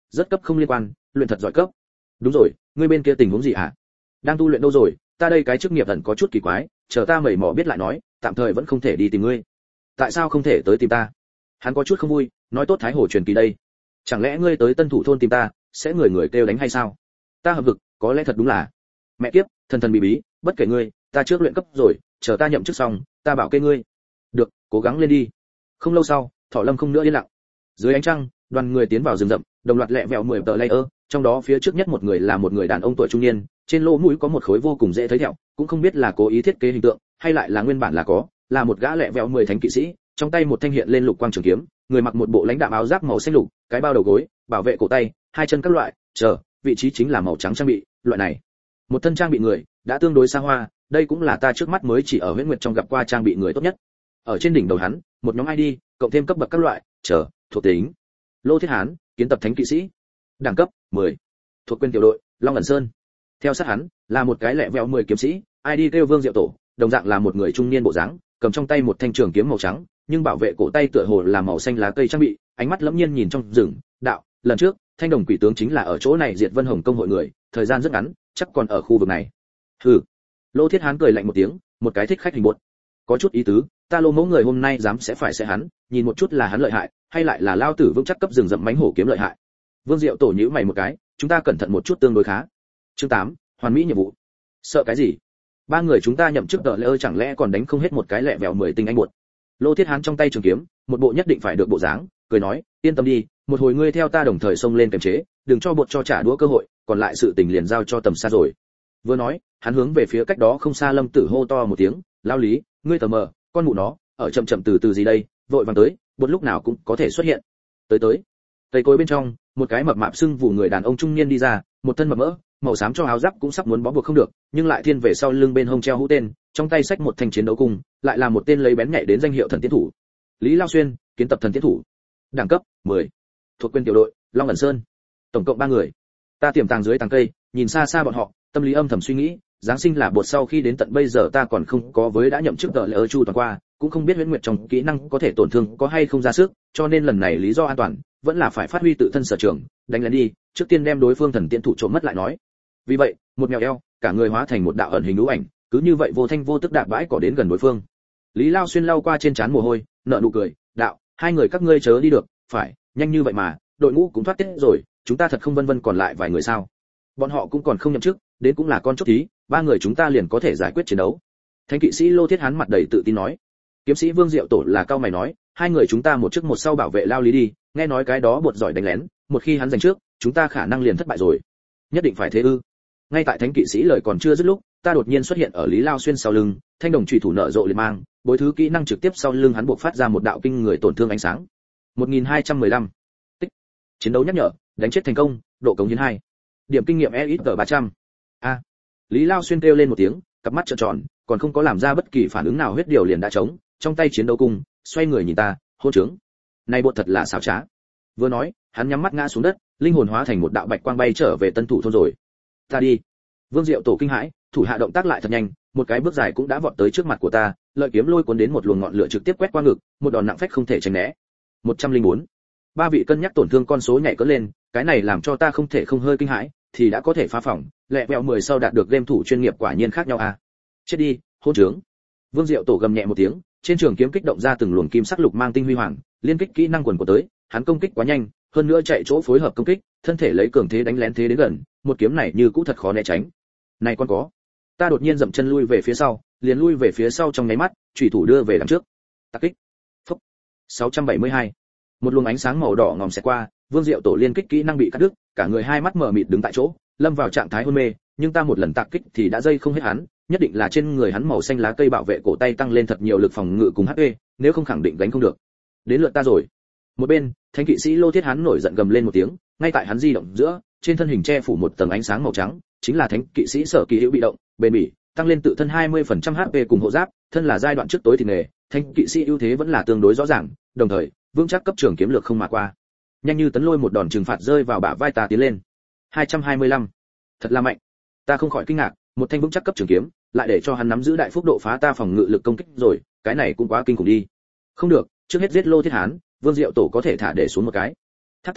rất cấp không liên quan, luyện thật giỏi cấp. Đúng rồi, ngươi bên kia tình huống gì hả? Đang tu luyện đâu rồi? Ta đây cái chức nghiệp ẩn có chút kỳ quái, chờ ta mẩy mò biết lại nói, tạm thời vẫn không thể đi tìm ngươi. Tại sao không thể tới tìm ta? Hắn có chút không vui, nói tốt Thái Hồ truyền kỳ đây, chẳng lẽ ngươi tới Tân Thủ thôn tìm ta, sẽ người người kêu đánh hay sao? Ta hợp vực, có lẽ thật đúng là. Mẹ kiếp, thần thần bí bí, bất kể ngươi, ta trước luyện cấp rồi, chờ ta nhậm chức xong, ta bảo kê ngươi. Được, cố gắng lên đi. Không lâu sau, Thỏ Lâm không nữa yên lặng. Dưới ánh trăng, đoàn người tiến vào rừng rậm, đồng loạt lẹ vẹo mười tờ layer, trong đó phía trước nhất một người là một người đàn ông tuổi trung niên, trên lỗ mũi có một khối vô cùng dễ thấy thẹo, cũng không biết là cố ý thiết kế hình tượng, hay lại là nguyên bản là có, là một gã lẹ vẹo mười thánh kỵ sĩ, trong tay một thanh hiện lên lục quang trường kiếm, người mặc một bộ lãnh đạm áo giáp màu xanh lục, cái bao đầu gối, bảo vệ cổ tay, hai chân các loại, chờ, vị trí chính là màu trắng trang bị, loại này. Một thân trang bị người, đã tương đối xa hoa, đây cũng là ta trước mắt mới chỉ ở Huyễn Nguyệt trong gặp qua trang bị người tốt nhất. Ở trên đỉnh đầu hắn, một nhóm i đê, cộng thêm cấp bậc các loại, chờ, thuộc tính. Lô Thiết Hán, kiến tập thánh kỵ sĩ. Đẳng cấp mười. Thuộc quyền tiểu đội, Long ẩn Sơn. Theo sát hắn, là một cái lẹ vẹo mười kiếm sĩ, i đê kêu Vương Diệu Tổ, đồng dạng là một người trung niên bộ dáng, cầm trong tay một thanh trường kiếm màu trắng, nhưng bảo vệ cổ tay tựa hồ là màu xanh lá cây trang bị, ánh mắt lẫm nhiên nhìn trong rừng, đạo, lần trước, Thanh Đồng Quỷ tướng chính là ở chỗ này diệt Vân Hồng công hội người, thời gian rất ngắn, chắc còn ở khu vực này. Hừ. Lô Thiết Hán cười lạnh một tiếng, một cái thích khách hình bột. Có chút ý tứ, ta Lô mẫu người hôm nay dám sẽ phải sẽ hắn, nhìn một chút là hắn lợi hại, hay lại là lao tử vững chắc cấp rừng rậm mãnh hổ kiếm lợi hại. Vương Diệu Tổ nhíu mày một cái, chúng ta cẩn thận một chút tương đối khá. Chương tám, hoàn mỹ nhiệm vụ. Sợ cái gì? Ba người chúng ta nhậm chức đợi lỡ chẳng lẽ còn đánh không hết một cái lẹ vẹo mười tinh anh buột. Lô Thiết Hán trong tay trường kiếm, một bộ nhất định phải được bộ dáng, cười nói, yên tâm đi, một hồi ngươi theo ta đồng thời xông lên kiềm chế, đừng cho bột cho trả đũa cơ hội, còn lại sự tình liền giao cho tầm xa rồi. Vừa nói, hắn hướng về phía cách đó không xa Lâm Tử hô to một tiếng, lao lý, ngươi tờ mờ, con mụ nó, ở chậm chậm từ từ gì đây, vội vàng tới, bột lúc nào cũng có thể xuất hiện. Tới tới. Cây cối bên trong, một cái mập mạp sưng vụ người đàn ông trung niên đi ra, một thân mập mỡ, màu xám cho áo giáp cũng sắp muốn bó buộc không được, nhưng lại thiên về sau lưng bên hông treo hũ tên, trong tay xách một thanh chiến đấu cung, lại là một tên lấy bén nhạy đến danh hiệu thần tiến thủ. Lý Lao Xuyên, kiến tập thần tiến thủ. Đẳng cấp mười. Thuộc quyền tiểu đội, Long ẩn Sơn. Tổng cộng ba người. Ta tiềm tàng dưới tàng cây, nhìn xa xa bọn họ, tâm lý âm thầm suy nghĩ, giáng sinh là bột sau khi đến tận bây giờ ta còn không có với đã nhậm chức đợi lỡ chu toàn qua, cũng không biết Huyễn Nguyệt trong kỹ năng có thể tổn thương có hay không ra sức, cho nên lần này lý do an toàn vẫn là phải phát huy tự thân sở trường, đánh lên đi, trước tiên đem đối phương thần tiễn thủ trộm mất lại nói. Vì vậy, một mèo eo, cả người hóa thành một đạo ẩn hình lũ ảnh, cứ như vậy vô thanh vô tức đạp bãi cỏ đến gần đối phương. Lý Lao Xuyên lau qua trên trán mồ hôi, nở nụ cười, đạo, hai người các ngươi chớ đi được, phải, nhanh như vậy mà, đội ngũ cũng thoát tiết rồi, chúng ta thật không vân vân còn lại vài người sao? Bọn họ cũng còn không nhậm chức, đến cũng là con chốt thí, ba người chúng ta liền có thể giải quyết chiến đấu. Thánh kỵ sĩ Lô Thiết Hán mặt đầy tự tin nói. Kiếm sĩ Vương Diệu Tổ là cao mày nói, hai người chúng ta một trước một sau bảo vệ lao lý đi, nghe nói cái đó bột giỏi đánh lén, một khi hắn giành trước, chúng ta khả năng liền thất bại rồi. Nhất định phải thế ư? Ngay tại thánh kỵ sĩ lời còn chưa dứt lúc, ta đột nhiên xuất hiện ở Lý Lao Xuyên sau lưng, thanh đồng chủy thủ nở rộ liền mang, bối thứ kỹ năng trực tiếp sau lưng hắn buộc phát ra một đạo kinh người tổn thương ánh sáng. một nghìn hai trăm mười lăm. Tích. Chiến đấu nhắc nhở, đánh chết thành công, độ cống hiến hai. Điểm kinh nghiệm e ít tờ ba trăm. A. Lý Lao Xuyên kêu lên một tiếng, cặp mắt trợn tròn, còn không có làm ra bất kỳ phản ứng nào huyết điều liền đã trống, trong tay chiến đấu cung, xoay người nhìn ta, hôn trướng. Này bộ thật là xảo trá. Vừa nói, hắn nhắm mắt ngã xuống đất, linh hồn hóa thành một đạo bạch quang bay trở về Tân Thủ thôn rồi. Ta đi. Vương Diệu Tổ kinh hãi, thủ hạ động tác lại thật nhanh, một cái bước dài cũng đã vọt tới trước mặt của ta, lợi kiếm lôi cuốn đến một luồng ngọn lửa trực tiếp quét qua ngực, một đòn nặng phách không thể tránh né. một trăm lẻ bốn. Ba vị cân nhắc tổn thương con số nhảy cỡ lên, cái này làm cho ta không thể không hơi kinh hãi, thì đã có thể phá phỏng, lẹ vẹo mười sau đạt được game thủ chuyên nghiệp quả nhiên khác nhau à. Chết đi, hôn trướng. Vương Diệu Tổ gầm nhẹ một tiếng, trên trường kiếm kích động ra từng luồng kim sắc lục mang tinh huy hoàng, liên kích kỹ năng quần của tới, hắn công kích quá nhanh, hơn nữa chạy chỗ phối hợp công kích, thân thể lấy cường thế đánh lén thế đến gần, một kiếm này như cũ thật khó né tránh. Này con có. Ta đột nhiên dậm chân lui về phía sau, liền lui về phía sau trong nháy mắt, chủy thủ đưa về đằng trước. Tạc kích. Phốc. sáu trăm bảy mươi hai. Một luồng ánh sáng màu đỏ ngòm xẹt qua, Vương Diệu Tổ liên kích kỹ năng bị cắt đứt, cả người hai mắt mở mịt đứng tại chỗ, lâm vào trạng thái hôn mê, nhưng ta một lần tạc kích thì đã dây không hết hắn, nhất định là trên người hắn màu xanh lá cây bảo vệ cổ tay tăng lên thật nhiều lực phòng ngự cùng hát pê, nếu không khẳng định gánh không được. Đến lượt ta rồi. Một bên, thánh kỵ sĩ Lô Thiết Hán nổi giận gầm lên một tiếng, ngay tại hắn di động giữa, trên thân hình che phủ một tầng ánh sáng màu trắng, chính là thánh kỵ sĩ Sở Kỳ Hữu bị động, bền bỉ, tăng lên tự thân hai mươi phần trăm hát pê cùng hộ giáp, thân là giai đoạn trước tối thì nghề, thánh kỵ sĩ ưu thế vẫn là tương đối rõ ràng, đồng thời, vững chắc cấp trường kiếm lược không mà qua. Nhanh như tấn lôi một đòn trừng phạt rơi vào bả vai ta tiến lên. hai trăm hai mươi lăm. Thật là mạnh. Ta không khỏi kinh ngạc, một thanh vững chắc cấp trường kiếm, lại để cho hắn nắm giữ đại phúc độ phá ta phòng ngự lực công kích rồi, cái này cũng quá kinh khủng đi. Không được, trước hết giết Lô Thiết Hán, Vương Diệu Tổ có thể thả để xuống một cái. Tháp thân giữa,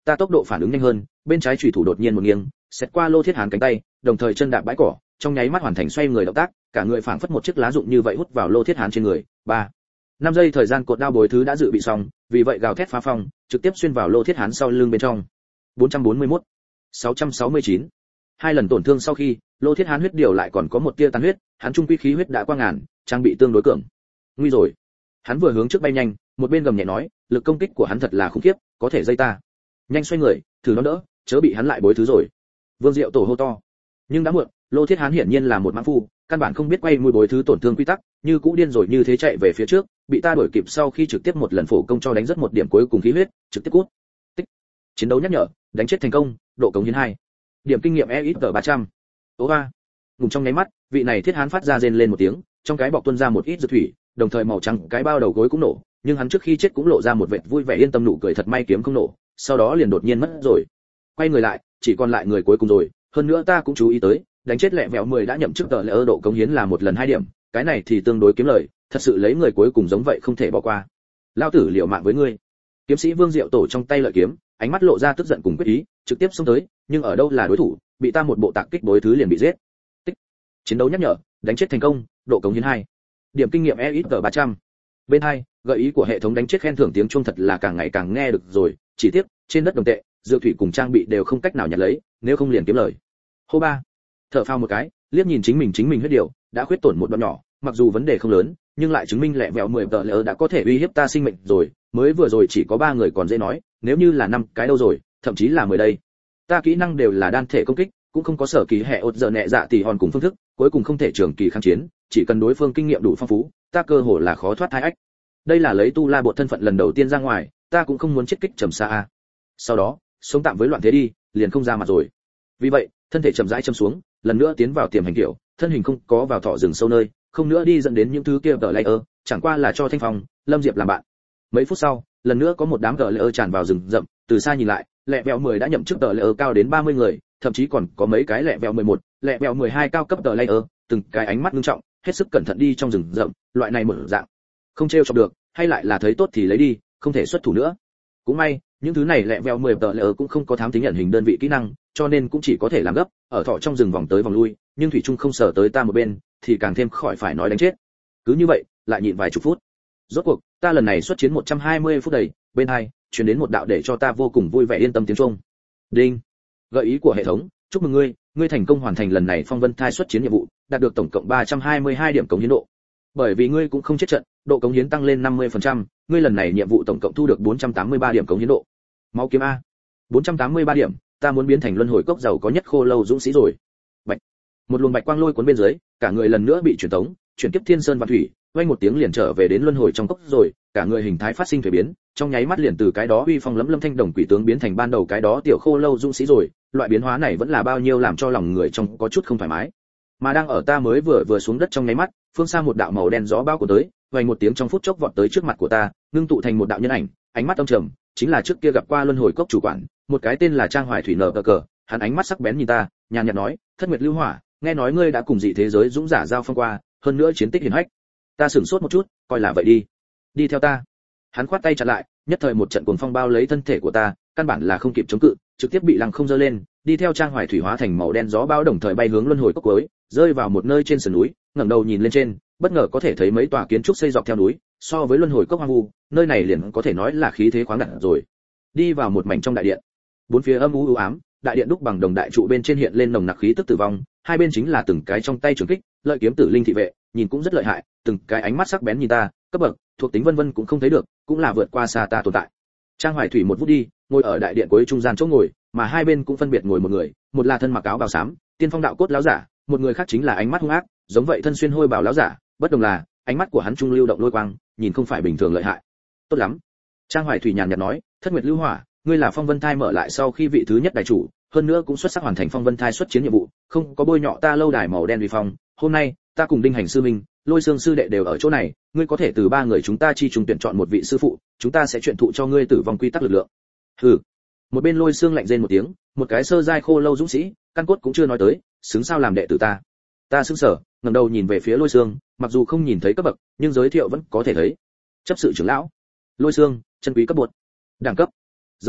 ta tốc độ phản ứng nhanh hơn, bên trái chủy thủ đột nhiên một nghiêng, xét qua Lô Thiết Hán cánh tay, đồng thời chân đạp bãi cỏ, trong nháy mắt hoàn thành xoay người động tác, cả người phảng phất một chiếc lá dụng như vậy hút vào Lô Thiết Hán trên người. ba năm giây thời gian cột đao bồi thứ đã dự bị xong, vì vậy gào thét phá phong, trực tiếp xuyên vào Lô Thiết Hán sau lưng bên trong. bốn trăm bốn mươi mốt sáu trăm sáu mươi chín Hai lần tổn thương sau khi, Lô Thiết Hán huyết điều lại còn có một tia tán huyết, hắn trung quy khí huyết đã qua ngàn, trang bị tương đối cường. Nguy rồi. Hắn vừa hướng trước bay nhanh, một bên gầm nhẹ nói, lực công kích của hắn thật là khủng khiếp, có thể dây ta. Nhanh xoay người, thử nó đỡ, chớ bị hắn lại bối thứ rồi. Vương Diệu Tổ hô to. Nhưng đã muộn, Lô Thiết Hán hiển nhiên là một mãng phu, căn bản không biết quay mùi bối thứ tổn thương quy tắc, như cũ điên rồi như thế chạy về phía trước, bị ta đuổi kịp sau khi trực tiếp một lần phổ công cho đánh rất một điểm cuối cùng khí huyết, trực tiếp cút. Tích. Chiến đấu nhắc nhở, đánh chết thành công, độ cống hiến hai. Điểm kinh nghiệm e ít ba trăm. Tố ba. Ngùng trong nháy mắt, vị này Thiết Hán phát ra rên lên một tiếng, trong cái bọc tuôn ra một ít dược thủy, đồng thời màu trắng cái bao đầu gối cũng nổ, nhưng hắn trước khi chết cũng lộ ra một vệt vui vẻ yên tâm nụ cười thật may kiếm không nổ, sau đó liền đột nhiên mất rồi. Quay người lại, chỉ còn lại người cuối cùng rồi, hơn nữa ta cũng chú ý tới, đánh chết lẹ vẹo mười đã nhậm chức tờ lệ ơ độ cống hiến là một lần hai điểm, cái này thì tương đối kiếm lời, thật sự lấy người cuối cùng giống vậy không thể bỏ qua. Lao tử liều mạng với ngươi. Kiếm sĩ Vương Diệu Tổ trong tay lợi kiếm, ánh mắt lộ ra tức giận cùng quyết ý, trực tiếp xông tới, nhưng ở đâu là đối thủ, bị ta một bộ tạc kích bối thứ liền bị giết. Tích. Chiến đấu nhắc nhở, đánh chết thành công, độ cống hiến hai. Điểm kinh nghiệm e ít ba trăm. Bên hai, gợi ý của hệ thống đánh chết khen thưởng tiếng chuông thật là càng ngày càng nghe được rồi, chỉ tiếc, trên đất đồng tệ, dược thủy cùng trang bị đều không cách nào nhặt lấy, nếu không liền kiếm lời. Hô ba. Thở phào một cái, liếc nhìn chính mình chính mình huyết điều, đã khuyết tổn một đoạn nhỏ, mặc dù vấn đề không lớn, nhưng lại chứng minh lẹ vẹo mười tờ lỡ đã có thể uy hiếp ta sinh mệnh rồi, mới vừa rồi chỉ có ba người còn dễ nói, nếu như là năm cái đâu rồi, thậm chí là mười đây. Ta kỹ năng đều là đan thể công kích, cũng không có sở kỳ hệ ột giờ nhẹ dạ tỷ hòn cùng phương thức, cuối cùng không thể trường kỳ kháng chiến, chỉ cần đối phương kinh nghiệm đủ phong phú, ta cơ hồ là khó thoát hai ách. Đây là lấy tu la bộ thân phận lần đầu tiên ra ngoài, ta cũng không muốn chết kích trầm xa a. Sau đó, sống tạm với loạn thế đi, liền không ra mặt rồi. Vì vậy, thân thể chậm rãi châm xuống, lần nữa tiến vào tiềm hành kiểu, thân hình không có vào thọ rừng sâu nơi, không nữa đi dẫn đến những thứ kia tờ layer, chẳng qua là cho Thanh Phong, Lâm Diệp làm bạn. Mấy phút sau, lần nữa có một đám tờ layer tràn vào rừng rậm, từ xa nhìn lại, lẹ vẹo mười đã nhậm chức tờ layer cao đến ba mươi người, thậm chí còn có mấy cái lẹ vẹo mười một, lẹ vẹo mười hai cao cấp tờ layer, từng cái ánh mắt nghiêm trọng, hết sức cẩn thận đi trong rừng rậm, loại này một dạng, không trêu chọc được, hay lại là thấy tốt thì lấy đi, không thể xuất thủ nữa. Cũng may, những thứ này lẹ vẹo mười tờ layer cũng không có thám tính nhận hình đơn vị kỹ năng, cho nên cũng chỉ có thể làm gấp, ở thọ trong rừng vòng tới vòng lui, nhưng thủy trung không sở tới ta một bên, thì càng thêm khỏi phải nói đánh chết. Cứ như vậy, lại nhịn vài chục phút. Rốt cuộc, ta lần này xuất chiến một trăm hai mươi phút đầy, bên hai, truyền đến một đạo để cho ta vô cùng vui vẻ yên tâm tiếng chuông. Đinh. Gợi ý của hệ thống, chúc mừng ngươi, ngươi thành công hoàn thành lần này phong vân thai xuất chiến nhiệm vụ, đạt được tổng cộng ba trăm hai mươi hai điểm cống hiến độ. Bởi vì ngươi cũng không chết trận, độ cống hiến tăng lên năm mươi phần trăm, ngươi lần này nhiệm vụ tổng cộng thu được bốn trăm tám mươi ba điểm cống hiến độ. Máu kiếm a. bốn trăm tám mươi ba điểm, ta muốn biến thành luân hồi cốc giàu có nhất khô lâu dũng sĩ rồi. Bạch. Một luồng bạch quang lôi cuốn bên dưới, cả người lần nữa bị chuyển tống, chuyển tiếp thiên sơn và thủy, vang một tiếng liền trở về đến luân hồi trong cốc rồi, cả người hình thái phát sinh thay biến, trong nháy mắt liền từ cái đó uy phong lẫm lâm thanh đồng quỷ tướng biến thành ban đầu cái đó tiểu khô lâu dũng sĩ rồi, loại biến hóa này vẫn là bao nhiêu làm cho lòng người trong có chút không thoải mái. Mà đang ở ta mới vừa vừa xuống đất trong nháy mắt, phương xa một đạo màu đen gió bao của tới, vang một tiếng trong phút chốc vọt tới trước mặt của ta, ngưng tụ thành một đạo nhân ảnh, ánh mắt âm trầm, chính là trước kia gặp qua luân hồi cốc chủ quản, một cái tên là Trang Hoài Thủy nở cờ cờ, hắn ánh mắt sắc bén nhìn ta, nhàn nhạt nói, Thất Nguyệt Lưu Hỏa, nghe nói ngươi đã cùng dị thế giới dũng giả giao phong qua, hơn nữa chiến tích hiển hách. Ta sửng sốt một chút, coi là vậy đi, đi theo ta. Hắn khoát tay chặn lại, nhất thời một trận cuồng phong bao lấy thân thể của ta, căn bản là không kịp chống cự, trực tiếp bị lăng không giơ lên, đi theo Trang Hoài Thủy hóa thành màu đen gió bão đồng thời bay hướng luân hồi cốc cuối, rơi vào một nơi trên sườn núi, ngẩng đầu nhìn lên trên, bất ngờ có thể thấy mấy tòa kiến trúc xây dọc theo núi, so với luân hồi cốc hoang vu, nơi này liền có thể nói là khí thế khoáng đạt rồi. Đi vào một mảnh trong đại điện, bốn phía âm u u ám, đại điện đúc bằng đồng đại trụ bên trên hiện lên nồng nặc khí tức tử vong, hai bên chính là từng cái trong tay trường kích, lợi kiếm tử linh thị vệ, nhìn cũng rất lợi hại, từng cái ánh mắt sắc bén nhìn ta, cấp bậc, thuộc tính vân vân cũng không thấy được, cũng là vượt qua xa ta tồn tại. Trang Hoài Thủy một vút đi, ngồi ở đại điện cuối trung gian chỗ ngồi, mà hai bên cũng phân biệt ngồi một người, một là thân mặc áo bào xám, tiên phong đạo cốt lão giả, một người khác chính là ánh mắt hung ác, giống vậy thân xuyên hôi bào lão giả, bất đồng là, ánh mắt của hắn trung lưu động lôi quang, nhìn không phải bình thường lợi hại. Tốt lắm. Trang Hoài Thủy nhàn nhạt nói, Thất Nguyệt Lưu Hỏa, ngươi là Phong Vân Thai mở lại sau khi vị thứ nhất đại chủ, hơn nữa cũng xuất sắc hoàn thành Phong Vân Thai xuất chiến nhiệm vụ, không có bôi nhọ ta lâu đài màu đen uy phong, hôm nay, ta cùng Đinh Hành sư minh, Lôi Xương sư đệ đều ở chỗ này, ngươi có thể từ ba người chúng ta chi trùng tuyển chọn một vị sư phụ, chúng ta sẽ truyền thụ cho ngươi tử vong quy tắc lực lượng. Hừ. Một bên Lôi Xương lạnh rên một tiếng, một cái sơ giai khô lâu dũng sĩ, căn cốt cũng chưa nói tới, xứng sao làm đệ tử ta. Ta sững sờ, ngẩng đầu nhìn về phía Lôi Xương, mặc dù không nhìn thấy cấp bậc, nhưng giới thiệu vẫn có thể thấy. Chấp sự trưởng lão, Lôi Xương, chân quý cấp bột. Đẳng cấp. Giới thiệu,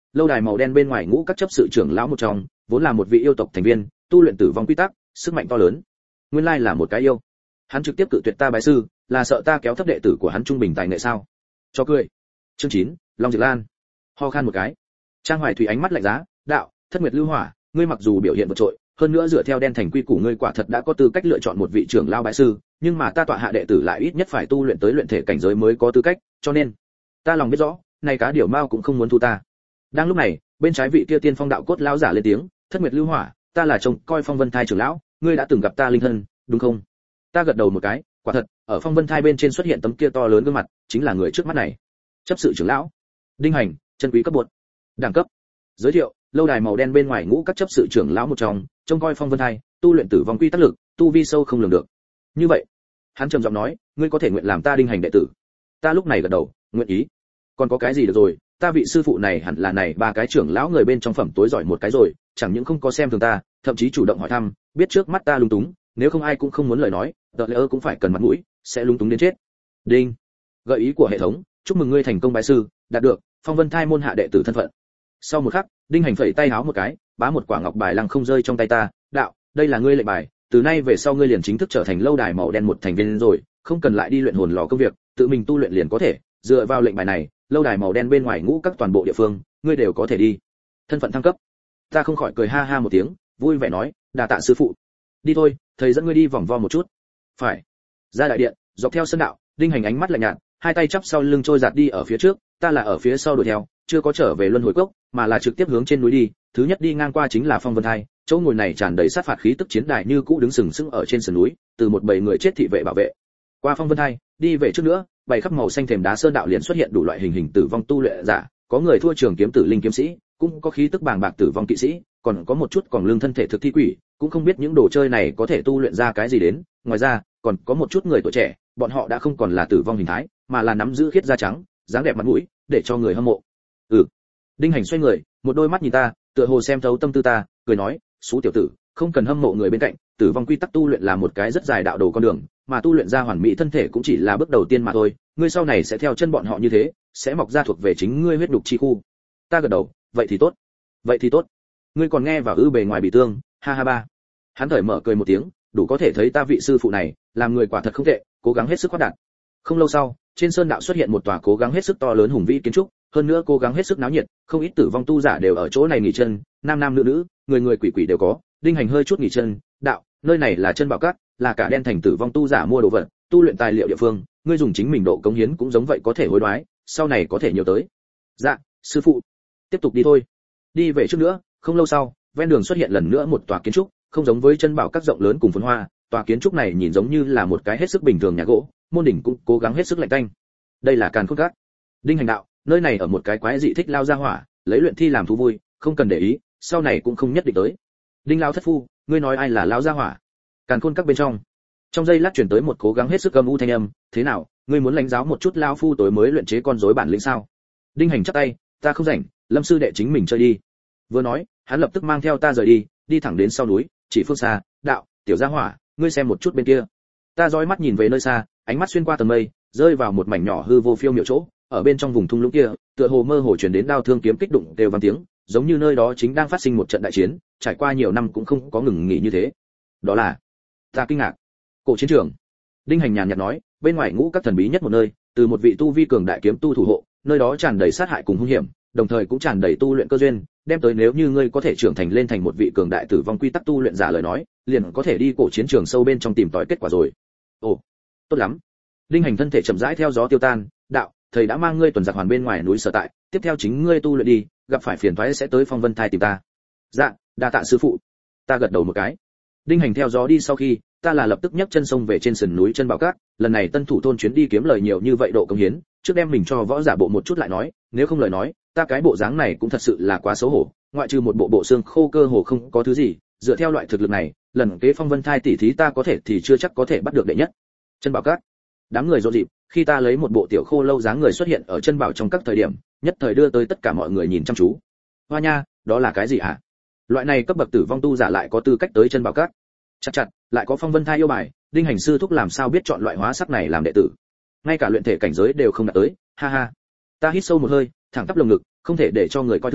lâu đài màu đen bên ngoài ngũ các chấp sự trưởng lão một trong, vốn là một vị yêu tộc thành viên, tu luyện tử vong quy tắc, sức mạnh to lớn. Nguyên lai là một cái yêu. Hắn trực tiếp cự tuyệt ta bái sư, là sợ ta kéo thấp đệ tử của hắn trung bình tài nghệ sao? Cho cười. Chương chín, Long Diệp Lan. Ho khan một cái. Trang Hoài Thủy ánh mắt lạnh giá, đạo, Thất Nguyệt Lưu Hỏa, ngươi mặc dù biểu hiện vượt trội, hơn nữa dựa theo đen thành quy củ ngươi quả thật đã có tư cách lựa chọn một vị trưởng lão bái sư, nhưng mà ta tọa hạ đệ tử lại ít nhất phải tu luyện tới luyện thể cảnh giới mới có tư cách, cho nên ta lòng biết rõ, này cá điều mao cũng không muốn thu ta. Đang lúc này, bên trái vị kia tiên phong đạo cốt lão giả lên tiếng, Thất Nguyệt Lưu Hỏa, ta là trông coi Phong Vân Thai trưởng lão, ngươi đã từng gặp ta linh thân, đúng không? Ta gật đầu một cái, quả thật, ở Phong Vân Thai bên trên xuất hiện tấm kia to lớn gương mặt, chính là người trước mắt này. Chấp sự trưởng lão, Đinh Hành, chân quý cấp bột. Đẳng cấp. Giới thiệu, lâu đài màu đen bên ngoài ngũ các chấp sự trưởng lão một trong, trông coi Phong Vân Thai, tu luyện tử vong quy tắc lực, tu vi sâu không lường được. Như vậy, hắn trầm giọng nói, ngươi có thể nguyện làm ta Đinh Hành đệ tử. Ta lúc này gật đầu, nguyện ý. Còn có cái gì được rồi, ta vị sư phụ này hẳn là này ba cái trưởng lão người bên trong phẩm tối giỏi một cái rồi, chẳng những không có xem thường ta, thậm chí chủ động hỏi thăm, biết trước mắt ta lung túng, nếu không ai cũng không muốn lời nói, tờ lỡ cũng phải cần mặt mũi, sẽ lung túng đến chết. Đinh. Gợi ý của hệ thống, chúc mừng ngươi thành công bái sư, đạt được Phong Vân Thai môn hạ đệ tử thân phận. Sau một khắc, Đinh Hành phẩy tay háo một cái, bá một quả ngọc bài lăng không rơi trong tay ta, đạo, đây là ngươi lệnh bài, từ nay về sau ngươi liền chính thức trở thành lâu đài màu đen một thành viên rồi, không cần lại đi luyện hồn lò công việc, tự mình tu luyện liền có thể, dựa vào lệnh bài này, lâu đài màu đen bên ngoài ngũ các toàn bộ địa phương, ngươi đều có thể đi. Thân phận thăng cấp. Ta không khỏi cười ha ha một tiếng, vui vẻ nói, đa tạ sư phụ. Đi thôi, thầy dẫn ngươi đi vòng vo một chút. Phải. Ra đại điện, dọc theo sân đạo, Đinh Hành ánh mắt lạnh nhạt, hai tay chắp sau lưng trôi giạt đi ở phía trước, ta là ở phía sau đuổi theo, chưa có trở về luân hồi cốc, mà là trực tiếp hướng trên núi đi, thứ nhất đi ngang qua chính là Phong Vân Thai, chỗ ngồi này tràn đầy sát phạt khí tức chiến đài như cũ đứng sừng sững ở trên sườn núi, từ một bầy người chết thị vệ bảo vệ. Qua Phong Vân Thai, đi về trước nữa, bày khắp màu xanh thềm đá sơn đạo liền xuất hiện đủ loại hình hình tử vong tu luyện giả, có người thua trường kiếm tử linh kiếm sĩ, cũng có khí tức bàng bạc tử vong kỵ sĩ, còn có một chút còn lương thân thể thực thi quỷ, cũng không biết những đồ chơi này có thể tu luyện ra cái gì đến, ngoài ra, còn có một chút người tuổi trẻ, bọn họ đã không còn là tử vong hình thái, mà là nắm giữ khiết da trắng, dáng đẹp mặt mũi, để cho người hâm mộ. Ừ. Đinh Hành xoay người, một đôi mắt nhìn ta, tựa hồ xem thấu tâm tư ta, cười nói, "Sú tiểu tử, không cần hâm mộ người bên cạnh, tử vong quy tắc tu luyện là một cái rất dài đạo đồ con đường, mà tu luyện ra hoàn mỹ thân thể cũng chỉ là bước đầu tiên mà thôi, ngươi sau này sẽ theo chân bọn họ như thế, sẽ mọc ra thuộc về chính ngươi huyết đục chi khu." Ta gật đầu, "Vậy thì tốt." "Vậy thì tốt." Ngươi còn nghe vào ư bề ngoài bị tương, ha ha ba. Hắn thở mở cười một tiếng, đủ có thể thấy ta vị sư phụ này, làm người quả thật không tệ, cố gắng hết sức khoát đạt. Không lâu sau, trên sơn đạo xuất hiện một tòa cố gắng hết sức to lớn hùng vĩ kiến trúc, hơn nữa cố gắng hết sức náo nhiệt, không ít tử vong tu giả đều ở chỗ này nghỉ chân, nam nam nữ nữ, người người quỷ quỷ đều có. Đinh Hành hơi chút nghỉ chân, đạo, nơi này là chân bảo các, là cả đen thành tử vong tu giả mua đồ vật, tu luyện tài liệu địa phương, ngươi dùng chính mình độ cống hiến cũng giống vậy có thể hối đoái, sau này có thể nhiều tới. Dạ, sư phụ. Tiếp tục đi thôi. Đi về trước nữa, không lâu sau, ven đường xuất hiện lần nữa một tòa kiến trúc, không giống với chân bảo các rộng lớn cùng phồn hoa, tòa kiến trúc này nhìn giống như là một cái hết sức bình thường nhà gỗ, môn đỉnh cũng cố gắng hết sức lạnh tanh. Đây là Càn Khôn Các. Đinh Hành đạo, nơi này ở một cái quái dị thích lao ra hỏa, lấy luyện thi làm thú vui, không cần để ý, sau này cũng không nhất định tới. Đinh lão thất phu, ngươi nói ai là lao ra hỏa? Càn Khôn Các bên trong. Trong giây lát truyền tới một cố gắng hết sức âm u thanh âm, thế nào, ngươi muốn lãnh giáo một chút lao phu tối mới luyện chế con rối bản lĩnh sao? Đinh Hành chắp tay, ta không rảnh, Lâm sư đệ chính mình chơi đi. Vừa nói, hắn lập tức mang theo ta rời đi, đi thẳng đến sau núi, chỉ phương xa, đạo, tiểu gia hỏa, ngươi xem một chút bên kia. Ta dõi mắt nhìn về nơi xa, ánh mắt xuyên qua tầng mây, rơi vào một mảnh nhỏ hư vô phiêu miểu chỗ, ở bên trong vùng thung lũng kia, tựa hồ mơ hồ truyền đến đao thương kiếm kích đụng đều vang tiếng, giống như nơi đó chính đang phát sinh một trận đại chiến, trải qua nhiều năm cũng không có ngừng nghỉ như thế. Đó là, ta kinh ngạc. Cổ chiến trường. Đinh Hành nhàn nhạt nói, bên ngoài ngũ các thần bí nhất một nơi, từ một vị tu vi cường đại kiếm tu thủ hộ, nơi đó tràn đầy sát hại cùng hung hiểm, đồng thời cũng tràn đầy tu luyện cơ duyên, đem tới nếu như ngươi có thể trưởng thành lên thành một vị cường đại tử vong quy tắc tu luyện giả lời nói, liền có thể đi cổ chiến trường sâu bên trong tìm tòi kết quả rồi. Ồ, tốt lắm. Đinh Hành thân thể chậm rãi theo gió tiêu tan, đạo, thầy đã mang ngươi tuần giặc hoàn bên ngoài núi sở tại, tiếp theo chính ngươi tu luyện đi, gặp phải phiền toái sẽ tới Phong Vân Thai tìm ta. Dạ, đa tạ sư phụ. Ta gật đầu một cái. Đinh Hành theo gió đi sau khi, ta là lập tức nhấc chân sông về trên sườn núi chân bảo các, lần này tân thủ thôn chuyến đi kiếm lời nhiều như vậy độ công hiến, trước đem mình cho võ giả bộ một chút lại nói, nếu không lời nói, ta cái bộ dáng này cũng thật sự là quá xấu hổ, ngoại trừ một bộ bộ xương khô cơ hồ không có thứ gì, dựa theo loại thực lực này, lần kế Phong Vân Thai tỷ thí ta có thể thì chưa chắc có thể bắt được đệ nhất. Chân bảo các. Đám người rộn rịp, khi ta lấy một bộ tiểu khô lâu dáng người xuất hiện ở chân bảo trong các thời điểm, nhất thời đưa tới tất cả mọi người nhìn chăm chú. Hoa nha, đó là cái gì hả? Loại này cấp bậc tử vong tu giả lại có tư cách tới chân bảo các. Chặt chặt, lại có Phong Vân Thai yêu bài, Đinh Hành sư thúc làm sao biết chọn loại hóa sắc này làm đệ tử? Ngay cả luyện thể cảnh giới đều không đạt tới, ha ha. Ta hít sâu một hơi, thẳng tắp lồng ngực, không thể để cho người coi thường,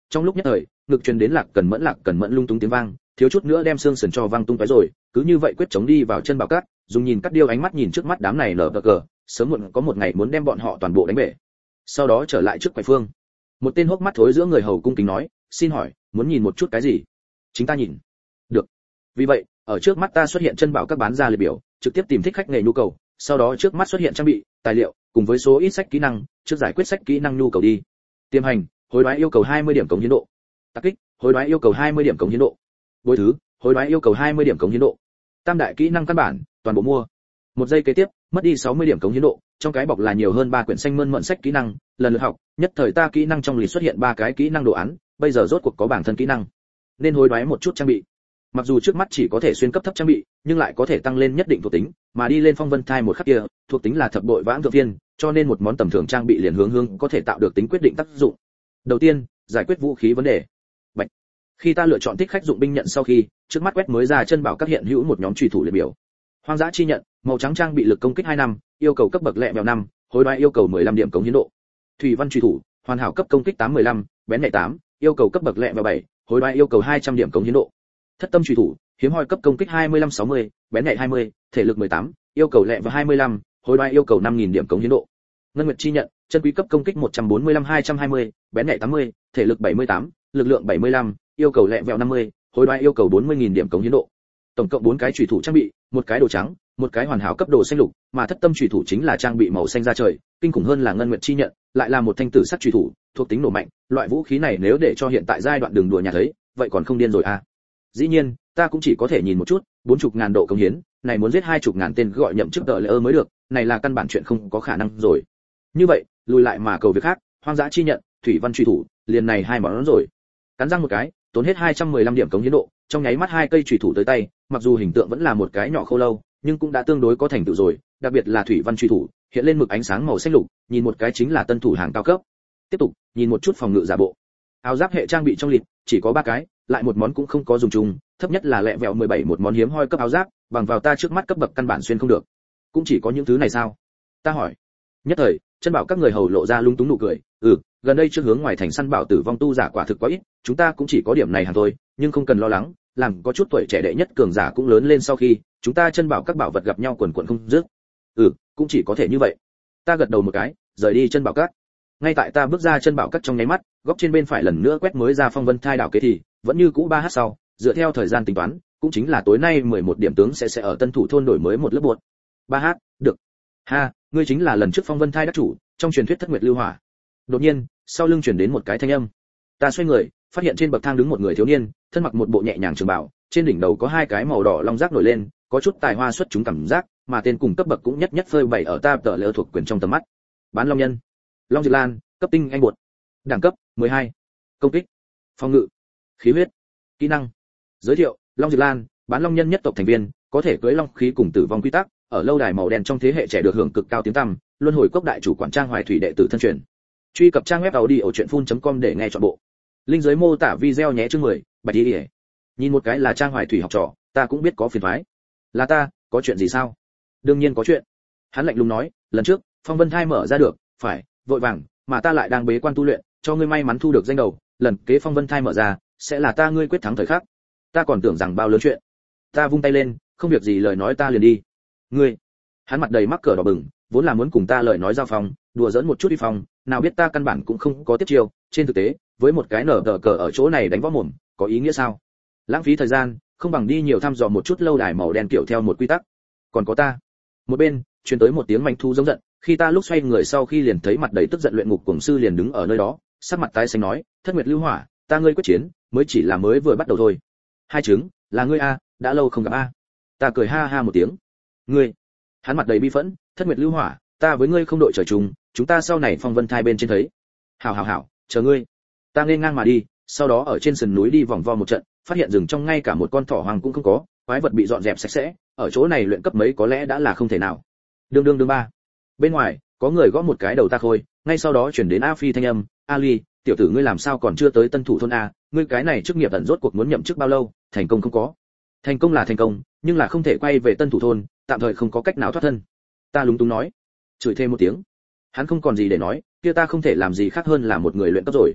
trong lúc nhất thời ngực truyền đến Lạc Cần Mẫn Lạc Cần Mẫn lung tung tiếng vang, thiếu chút nữa đem xương sườn cho văng tung tóe rồi, cứ như vậy quyết chống đi vào chân Bảo Cát, dùng nhìn cắt điêu ánh mắt nhìn trước mắt đám này lờ cờ, sớm muộn có một ngày muốn đem bọn họ toàn bộ đánh bể. Sau đó trở lại trước quầy phương, một tên hốc mắt thối giữa người hầu cung kính nói, xin hỏi muốn nhìn một chút cái gì? Chính ta nhìn. Được. Vì vậy ở trước mắt ta xuất hiện chân Bảo Các bán ra liệt biểu, trực tiếp tìm thích khách nghề nhu cầu, sau đó trước mắt xuất hiện trang bị, tài liệu cùng với số ít sách kỹ năng, trước giải quyết sách kỹ năng nhu cầu đi. Tiềm hành, hối đoái yêu cầu hai mươi điểm cống hiến độ. Tác kích, hối đoái yêu cầu hai mươi điểm cống hiến độ. Bồi thứ, hối đoái yêu cầu hai mươi điểm cống hiến độ. Tam đại kỹ năng căn bản, toàn bộ mua. Một giây kế tiếp, mất đi sáu mươi điểm cống hiến độ, trong cái bọc là nhiều hơn ba quyển xanh mơn mởn sách kỹ năng, lần lượt học, nhất thời ta kỹ năng trong list xuất hiện ba cái kỹ năng đồ án, bây giờ rốt cuộc có bảng thân kỹ năng. Nên hối đoái một chút trang bị. Mặc dù trước mắt chỉ có thể xuyên cấp thấp trang bị, nhưng lại có thể tăng lên nhất định thuộc tính, mà đi lên phong vân thai một khắc kia, thuộc tính là thập bội vãng thượng viên, cho nên một món tầm thường trang bị liền hướng hướng có thể tạo được tính quyết định tác dụng. Đầu tiên, giải quyết vũ khí vấn đề. Bạch. Khi ta lựa chọn thích khách dụng binh nhận sau khi, trước mắt quét mới ra chân Bảo Các hiện hữu một nhóm chủy thủ liệt biểu. Hoang dã chi nhận, màu trắng trang bị lực công kích hai năm, yêu cầu cấp bậc lẹ mèo năm, hối đoái yêu cầu mười lăm điểm cống hiến độ. Thủy văn chủy thủ, hoàn hảo cấp công kích tám mười lăm, bén nhạy tám, yêu cầu cấp bậc lẹ mèo bảy, hối đoái yêu cầu hai trăm điểm cống hiến độ. Thất tâm chủy thủ, hiếm hoi cấp công kích hai mươi lăm sáu mươi, bén nhạy hai mươi, thể lực mười tám, yêu cầu lẹ và hai mươi lăm, hối đoái yêu cầu năm nghìn điểm cống hiến độ. Ngân nguyệt chi nhận, chân quý cấp công kích một trăm bốn mươi lăm hai trăm hai mươi, bén nhạy tám mươi, thể lực bảy mươi tám, lực lượng bảy mươi lăm, yêu cầu lẹ vẹo năm mươi, hối đoái yêu cầu bốn mươi nghìn điểm cống hiến độ. Tổng cộng bốn cái chủy thủ trang bị, một cái đồ trắng, một cái hoàn hảo cấp đồ xanh lục, mà thất tâm chủy thủ chính là trang bị màu xanh da trời, kinh khủng hơn là ngân nguyệt chi nhận, lại là một thanh tử sắc chủy thủ, thuộc tính nổ mạnh, loại vũ khí này nếu để cho hiện tại giai đoạn đường đùa nhà thấy, vậy còn không điên rồi à. Dĩ nhiên, ta cũng chỉ có thể nhìn một chút, bốn mươi ngàn độ cống hiến, này muốn giết hai mươi ngàn tên gọi nhậm chức đợi lỡ mới được, này là căn bản chuyện không có khả năng rồi. Như vậy, lùi lại mà cầu việc khác, hoang dã chi nhận, thủy văn truy thủ, liền này hai món rồi. Cắn răng một cái, tốn hết hai trăm mười lăm điểm cống hiến độ, trong nháy mắt hai cây chủy thủ tới tay, mặc dù hình tượng vẫn là một cái nhỏ khô lâu, nhưng cũng đã tương đối có thành tựu rồi, đặc biệt là thủy văn truy thủ, hiện lên mực ánh sáng màu xanh lục, nhìn một cái chính là tân thủ hàng cao cấp. Tiếp tục, nhìn một chút phòng ngự giả bộ. Áo giáp hệ trang bị trong lịch, chỉ có ba cái, lại một món cũng không có dùng chung, thấp nhất là lẹ vẹo mười bảy một món hiếm hoi cấp áo giáp, bằng vào ta trước mắt cấp bậc căn bản xuyên không được. Cũng chỉ có những thứ này sao? Ta hỏi. Nhất thời, chân Bảo Các người hầu lộ ra lung túng nụ cười, ừ, gần đây trước hướng ngoài thành săn bảo tử vong tu giả quả thực quá ít, chúng ta cũng chỉ có điểm này hàng thôi, nhưng không cần lo lắng, làm có chút tuổi trẻ đệ nhất cường giả cũng lớn lên sau khi, chúng ta chân Bảo Các bảo vật gặp nhau quần quần không dứt. Ừ, cũng chỉ có thể như vậy. Ta gật đầu một cái, rời đi chân Bảo Các. Ngay tại ta bước ra chân Bảo Các trong nháy mắt, góc trên bên phải lần nữa quét mới ra phong vân thai đảo kế thì, vẫn như cũ ba h sau, dựa theo thời gian tính toán, cũng chính là tối nay mười một điểm tướng sẽ sẽ ở Tân Thủ thôn đổi mới một lớp buột. ba h, được. Ha, ngươi chính là lần trước phong vân thai đắc chủ, trong truyền thuyết thất nguyệt lưu hỏa. Đột nhiên, sau lưng truyền đến một cái thanh âm. Ta xoay người, phát hiện trên bậc thang đứng một người thiếu niên, thân mặc một bộ nhẹ nhàng trường bào, trên đỉnh đầu có hai cái màu đỏ long giác nổi lên, có chút tài hoa xuất chúng cảm giác, mà tên cùng cấp bậc cũng nhất nhất phơi bày ở ta tợ lỡ thuộc quyền trong tầm mắt. Bán long nhân, Long Diệp Lan, cấp tinh anh bột. Đẳng cấp mười hai. Công kích, phòng ngự, khí huyết, kỹ năng. Giới thiệu, Long Diệp Lan, bán long nhân nhất tộc thành viên, có thể cưỡi long khí cùng tử vong quy tắc, ở lâu đài màu đen trong thế hệ trẻ được hưởng cực cao tiếng tăm, luân hồi cốc đại chủ quản trang Hoài Thủy đệ tử thân truyền. Truy cập trang web audiochuyenphun.com để nghe trọn bộ. Link dưới mô tả video nhé chương mười, Bạch Y. Nhìn một cái là trang Hoài Thủy học trò, ta cũng biết có phiền toái. Là ta, có chuyện gì sao? Đương nhiên có chuyện. Hắn lạnh lùng nói, lần trước, Phong Vân Thai mở ra được, phải, vội vàng, mà ta lại đang bế quan tu luyện, cho ngươi may mắn thu được danh đầu, lần kế Phong Vân Thai mở ra, sẽ là ta ngươi quyết thắng thời khắc. Ta còn tưởng rằng bao lớn chuyện. Ta vung tay lên, không việc gì lời nói ta liền đi. Ngươi. Hắn mặt đầy mắc cỡ đỏ bừng, vốn là muốn cùng ta lời nói giao phòng, đùa giỡn một chút đi phòng, nào biết ta căn bản cũng không có tiếp chiêu, trên thực tế, với một cái nở tờ cờ ở chỗ này đánh võ mồm, có ý nghĩa sao? Lãng phí thời gian, không bằng đi nhiều thăm dò một chút lâu đài màu đen kiểu theo một quy tắc. Còn có ta. Một bên, truyền tới một tiếng manh thu giống giận, khi ta lúc xoay người sau khi liền thấy mặt đầy tức giận luyện ngục cuồng sư liền đứng ở nơi đó, sắc mặt tái xanh nói, Thất Nguyệt Lưu Hỏa, ta ngươi quyết chiến, mới chỉ là mới vừa bắt đầu thôi. Hai chứng, là ngươi a, đã lâu không gặp a. Ta cười ha ha một tiếng. Ngươi. Hắn mặt đầy bi phẫn, Thất Nguyệt Lưu Hỏa, ta với ngươi không đội trời chung, chúng ta sau này Phong Vân Thai bên trên thấy. Hảo hảo hảo, chờ ngươi. Ta nên ngang mà đi, sau đó ở trên sườn núi đi vòng vo một trận, phát hiện rừng trong ngay cả một con thỏ hoàng cũng không có, quái vật bị dọn dẹp sạch sẽ, ở chỗ này luyện cấp mấy có lẽ đã là không thể nào. Đương đương đương ba. Bên ngoài, có người gõ một cái đầu ta khôi, ngay sau đó chuyển đến A Phi thanh âm, Ali, tiểu tử ngươi làm sao còn chưa tới Tân Thủ thôn a, ngươi cái này chức nghiệp ẩn rốt cuộc muốn nhậm chức bao lâu, thành công không có. Thành công là thành công, nhưng là không thể quay về Tân Thủ thôn, tạm thời không có cách nào thoát thân. Ta lúng túng nói, chửi thêm một tiếng. Hắn không còn gì để nói, kia ta không thể làm gì khác hơn là một người luyện cấp rồi.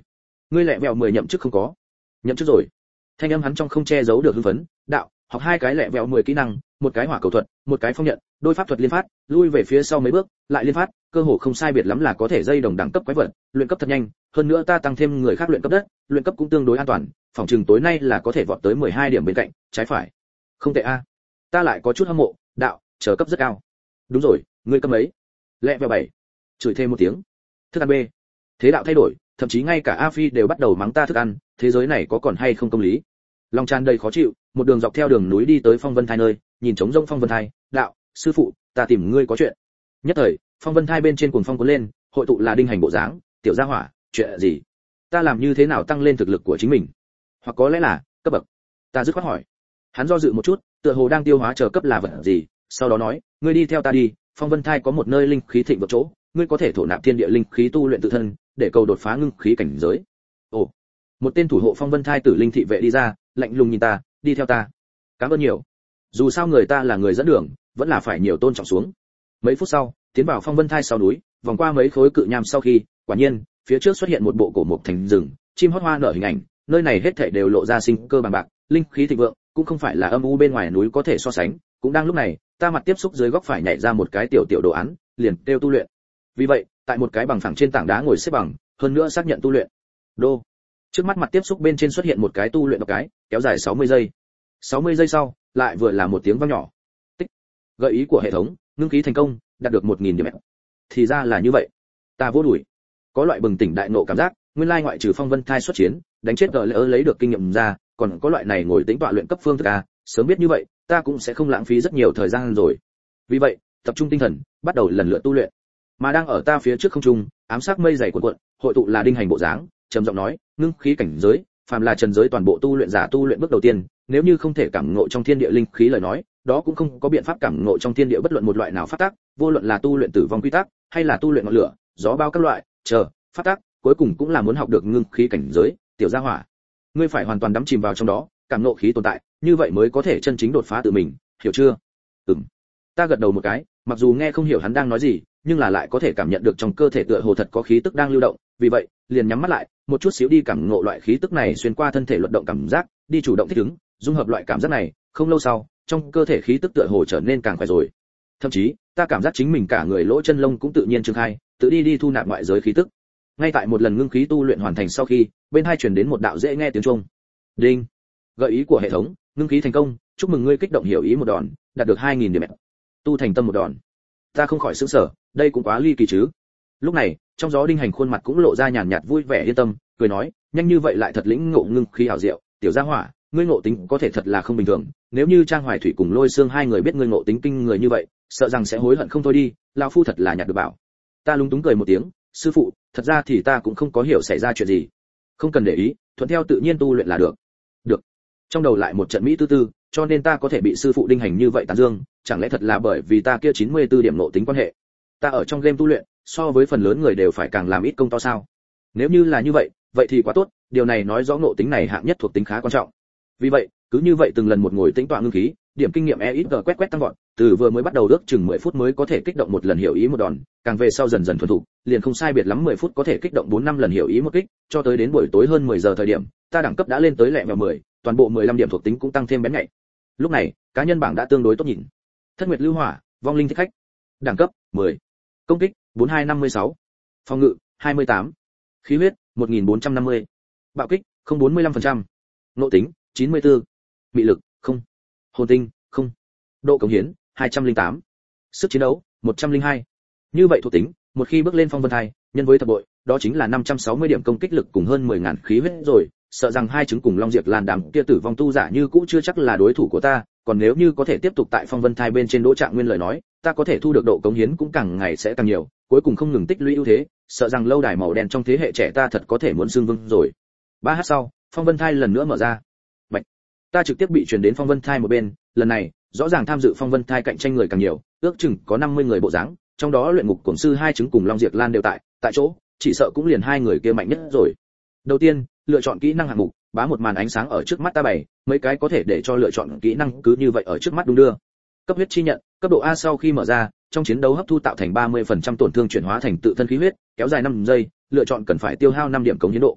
ngươi lẹ vẹo mười nhậm chức không có? Nhậm chức rồi. Thanh âm hắn trong không che giấu được hưng phấn, đạo, học hai cái lẹ vẹo mười kỹ năng, một cái hỏa cầu thuật, một cái phong nhận, đôi pháp thuật liên phát, lui về phía sau mấy bước, lại liên phát, cơ hồ không sai biệt lắm là có thể dây đồng đẳng cấp quái vật, luyện cấp thật nhanh, hơn nữa ta tăng thêm người khác luyện cấp đất, luyện cấp cũng tương đối an toàn, phòng trường tối nay là có thể vọt tới mười hai điểm bên cạnh, trái phải. Không tệ a. Ta lại có chút hâm mộ, đạo, chờ cấp rất cao. Đúng rồi, ngươi cấp mấy? Lẹ vẹo bảy. Chửi thêm một tiếng. Thức ăn B. Thế đạo thay đổi, thậm chí ngay cả A Phi đều bắt đầu mắng ta thức ăn, thế giới này có còn hay không công lý. Long tràn đầy khó chịu, một đường dọc theo đường núi đi tới Phong Vân Thai nơi, nhìn trống rông Phong Vân Thai, đạo, sư phụ, ta tìm ngươi có chuyện. Nhất thời, Phong Vân Thai bên trên cuồng phong cuốn lên, hội tụ là đinh hành bộ dáng, tiểu gia hỏa, chuyện gì? Ta làm như thế nào tăng lên thực lực của chính mình? Hoặc có lẽ là cấp bậc. Ta dứt khoát hỏi. Hắn do dự một chút, tựa hồ đang tiêu hóa chờ cấp là vật gì, sau đó nói, ngươi đi theo ta đi, Phong Vân Thai có một nơi linh khí thịnh vượng chỗ, ngươi có thể thổ nạp thiên địa linh khí tu luyện tự thân, để cầu đột phá ngưng khí cảnh giới. Ồ, một tên thủ hộ Phong Vân Thai tử linh thị vệ đi ra, lạnh lùng nhìn ta, đi theo ta. Cảm ơn nhiều. Dù sao người ta là người dẫn đường, vẫn là phải nhiều tôn trọng xuống. Mấy phút sau, tiến vào Phong Vân Thai sau núi, vòng qua mấy khối cự nham sau khi, quả nhiên, phía trước xuất hiện một bộ cổ mục thành rừng, chim hót hoa nở hình ảnh, nơi này hết thảy đều lộ ra sinh cơ bằng bạc, linh khí thịnh vượng, cũng không phải là âm u bên ngoài núi có thể so sánh. Cũng đang lúc này, ta mặt tiếp xúc dưới góc phải nhảy ra một cái tiểu tiểu đồ án, liền kêu tu luyện. Vì vậy, tại một cái bằng phẳng trên tảng đá ngồi xếp bằng, hơn nữa xác nhận tu luyện. Đô. Trước mắt mặt tiếp xúc bên trên xuất hiện một cái tu luyện độc cái, kéo dài sáu mươi giây. sáu mươi giây sau, lại vừa là một tiếng vang nhỏ. Tích. Gợi ý của hệ thống, ngưng khí thành công, đạt được một nghìn điểm. Thì ra là như vậy. Ta vô đuổi. Có loại bừng tỉnh đại nộ cảm giác, nguyên lai ngoại trừ Phong Vân Thai xuất chiến, đánh chết gỡ lỡ lấy được kinh nghiệm ra, còn có loại này ngồi tĩnh tọa luyện cấp phương thức a, sớm biết như vậy, ta cũng sẽ không lãng phí rất nhiều thời gian rồi. Vì vậy, tập trung tinh thần, bắt đầu lần lượt tu luyện. Mà đang ở ta phía trước không trung, ám sát mây dày cuộn cuộn, hội tụ là đinh hành bộ dáng, trầm giọng nói, ngưng khí cảnh giới, phàm là trần giới toàn bộ tu luyện giả tu luyện bước đầu tiên, nếu như không thể cảm ngộ trong thiên địa linh khí lời nói, đó cũng không có biện pháp cảm ngộ trong thiên địa bất luận một loại nào pháp tắc, vô luận là tu luyện tử vong quy tắc, hay là tu luyện ngọn lửa, gió bao các loại, chờ, pháp tắc, cuối cùng cũng là muốn học được ngưng khí cảnh giới, tiểu gia hỏa. Ngươi phải hoàn toàn đắm chìm vào trong đó, cảm ngộ khí tồn tại, như vậy mới có thể chân chính đột phá tự mình, hiểu chưa? Ừm. Ta gật đầu một cái, mặc dù nghe không hiểu hắn đang nói gì, nhưng là lại có thể cảm nhận được trong cơ thể tựa hồ thật có khí tức đang lưu động, vì vậy, liền nhắm mắt lại, một chút xíu đi cảm ngộ loại khí tức này xuyên qua thân thể luận động cảm giác, đi chủ động thích ứng, dung hợp loại cảm giác này, không lâu sau, trong cơ thể khí tức tựa hồ trở nên càng khỏe rồi. Thậm chí, ta cảm giác chính mình cả người lỗ chân lông cũng tự nhiên trương khai, tự đi đi thu nạp ngoại giới khí tức. Ngay tại một lần ngưng khí tu luyện hoàn thành sau khi, bên hai truyền đến một đạo dễ nghe tiếng chuông. Đinh. Gợi ý của hệ thống, ngưng khí thành công, chúc mừng ngươi kích động hiểu ý một đòn, đạt được hai nghìn điểm. Tu thành tâm một đòn. Ta không khỏi sửng sở, đây cũng quá ly kỳ chứ. Lúc này, trong gió đinh hành khuôn mặt cũng lộ ra nhàn nhạt vui vẻ yên tâm, cười nói, nhanh như vậy lại thật lĩnh ngộ ngưng khí hảo diệu, tiểu gia hỏa, ngươi ngộ tính có thể thật là không bình thường, nếu như Trang Hoài Thủy cùng Lôi Xương hai người biết ngươi ngộ tính kinh người như vậy, sợ rằng sẽ hối hận không thôi đi, lão phu thật là nhặt được bảo. Ta lúng túng cười một tiếng, sư phụ, thật ra thì ta cũng không có hiểu xảy ra chuyện gì. Không cần để ý, thuận theo tự nhiên tu luyện là được. Được. Trong đầu lại một trận mỹ tư tư, cho nên ta có thể bị sư phụ đinh hành như vậy tán dương, chẳng lẽ thật là bởi vì ta kia chín mươi tư điểm ngộ tính quan hệ. Ta ở trong game tu luyện, so với phần lớn người đều phải càng làm ít công to sao? Nếu như là như vậy, vậy thì quá tốt, điều này nói rõ ngộ tính này hạng nhất thuộc tính khá quan trọng. Vì vậy, cứ như vậy từng lần một ngồi tĩnh tọa ngưng khí, điểm kinh nghiệm e ít g quét quét tăng vọt, từ vừa mới bắt đầu ước chừng mười phút mới có thể kích động một lần hiểu ý một đòn, càng về sau dần dần thuần thục, liền không sai biệt lắm mười phút có thể kích động bốn năm lần hiểu ý một kích, cho tới đến buổi tối hơn mười giờ thời điểm, ta đẳng cấp đã lên tới lẹ mèo mười, toàn bộ mười lăm điểm thuộc tính cũng tăng thêm bén nhạy. Lúc này, cá nhân bảng đã tương đối tốt nhìn. Thất Nguyệt Lưu Hỏa, Vong Linh Thích Khách. Đẳng cấp mười. Công kích bốn hai năm sáu. Phòng ngự hai mươi tám. Khí huyết một nghìn bốn trăm năm mươi. Bạo kích không bốn mươi lăm phần trăm. Nội tính chín mươi tư. Mị lực không. Hồn tinh không. Độ cống hiến hai trăm lẻ tám. Sức chiến đấu một trăm lẻ hai. Như vậy thuộc tính, một khi bước lên Phong Vân Thai, nhân với thập bội, đó chính là năm trăm sáu mươi điểm công kích lực cùng hơn mười nghìn khí huyết rồi, sợ rằng hai chứng cùng Long Diệp Lan đám kia tử vong tu giả như cũ chưa chắc là đối thủ của ta, còn nếu như có thể tiếp tục tại Phong Vân Thai bên trên đỗ trạng nguyên lời nói, ta có thể thu được độ cống hiến cũng càng ngày sẽ càng nhiều, cuối cùng không ngừng tích lũy ưu thế, sợ rằng lâu đài màu đen trong thế hệ trẻ ta thật có thể muốn xưng vương rồi. ba h sau, Phong Vân Thai lần nữa mở ra. Bạch. Ta trực tiếp bị truyền đến Phong Vân Thai một bên, lần này, rõ ràng tham dự Phong Vân Thai cạnh tranh người càng nhiều, ước chừng có năm mươi người bộ dáng, trong đó luyện ngục cổn sư hai chứng cùng Long Diệp Lan đều tại, tại chỗ, chỉ sợ cũng liền hai người kia mạnh nhất rồi. Đầu tiên, lựa chọn kỹ năng hạng mục, bá một màn ánh sáng ở trước mắt ta bày, mấy cái có thể để cho lựa chọn kỹ năng cứ như vậy ở trước mắt đung đưa. Cấp huyết chi nhận, cấp độ A sau khi mở ra, trong chiến đấu hấp thu tạo thành ba mươi phần trăm tổn thương chuyển hóa thành tự thân khí huyết, kéo dài năm giây, lựa chọn cần phải tiêu hao năm điểm cống hiến độ.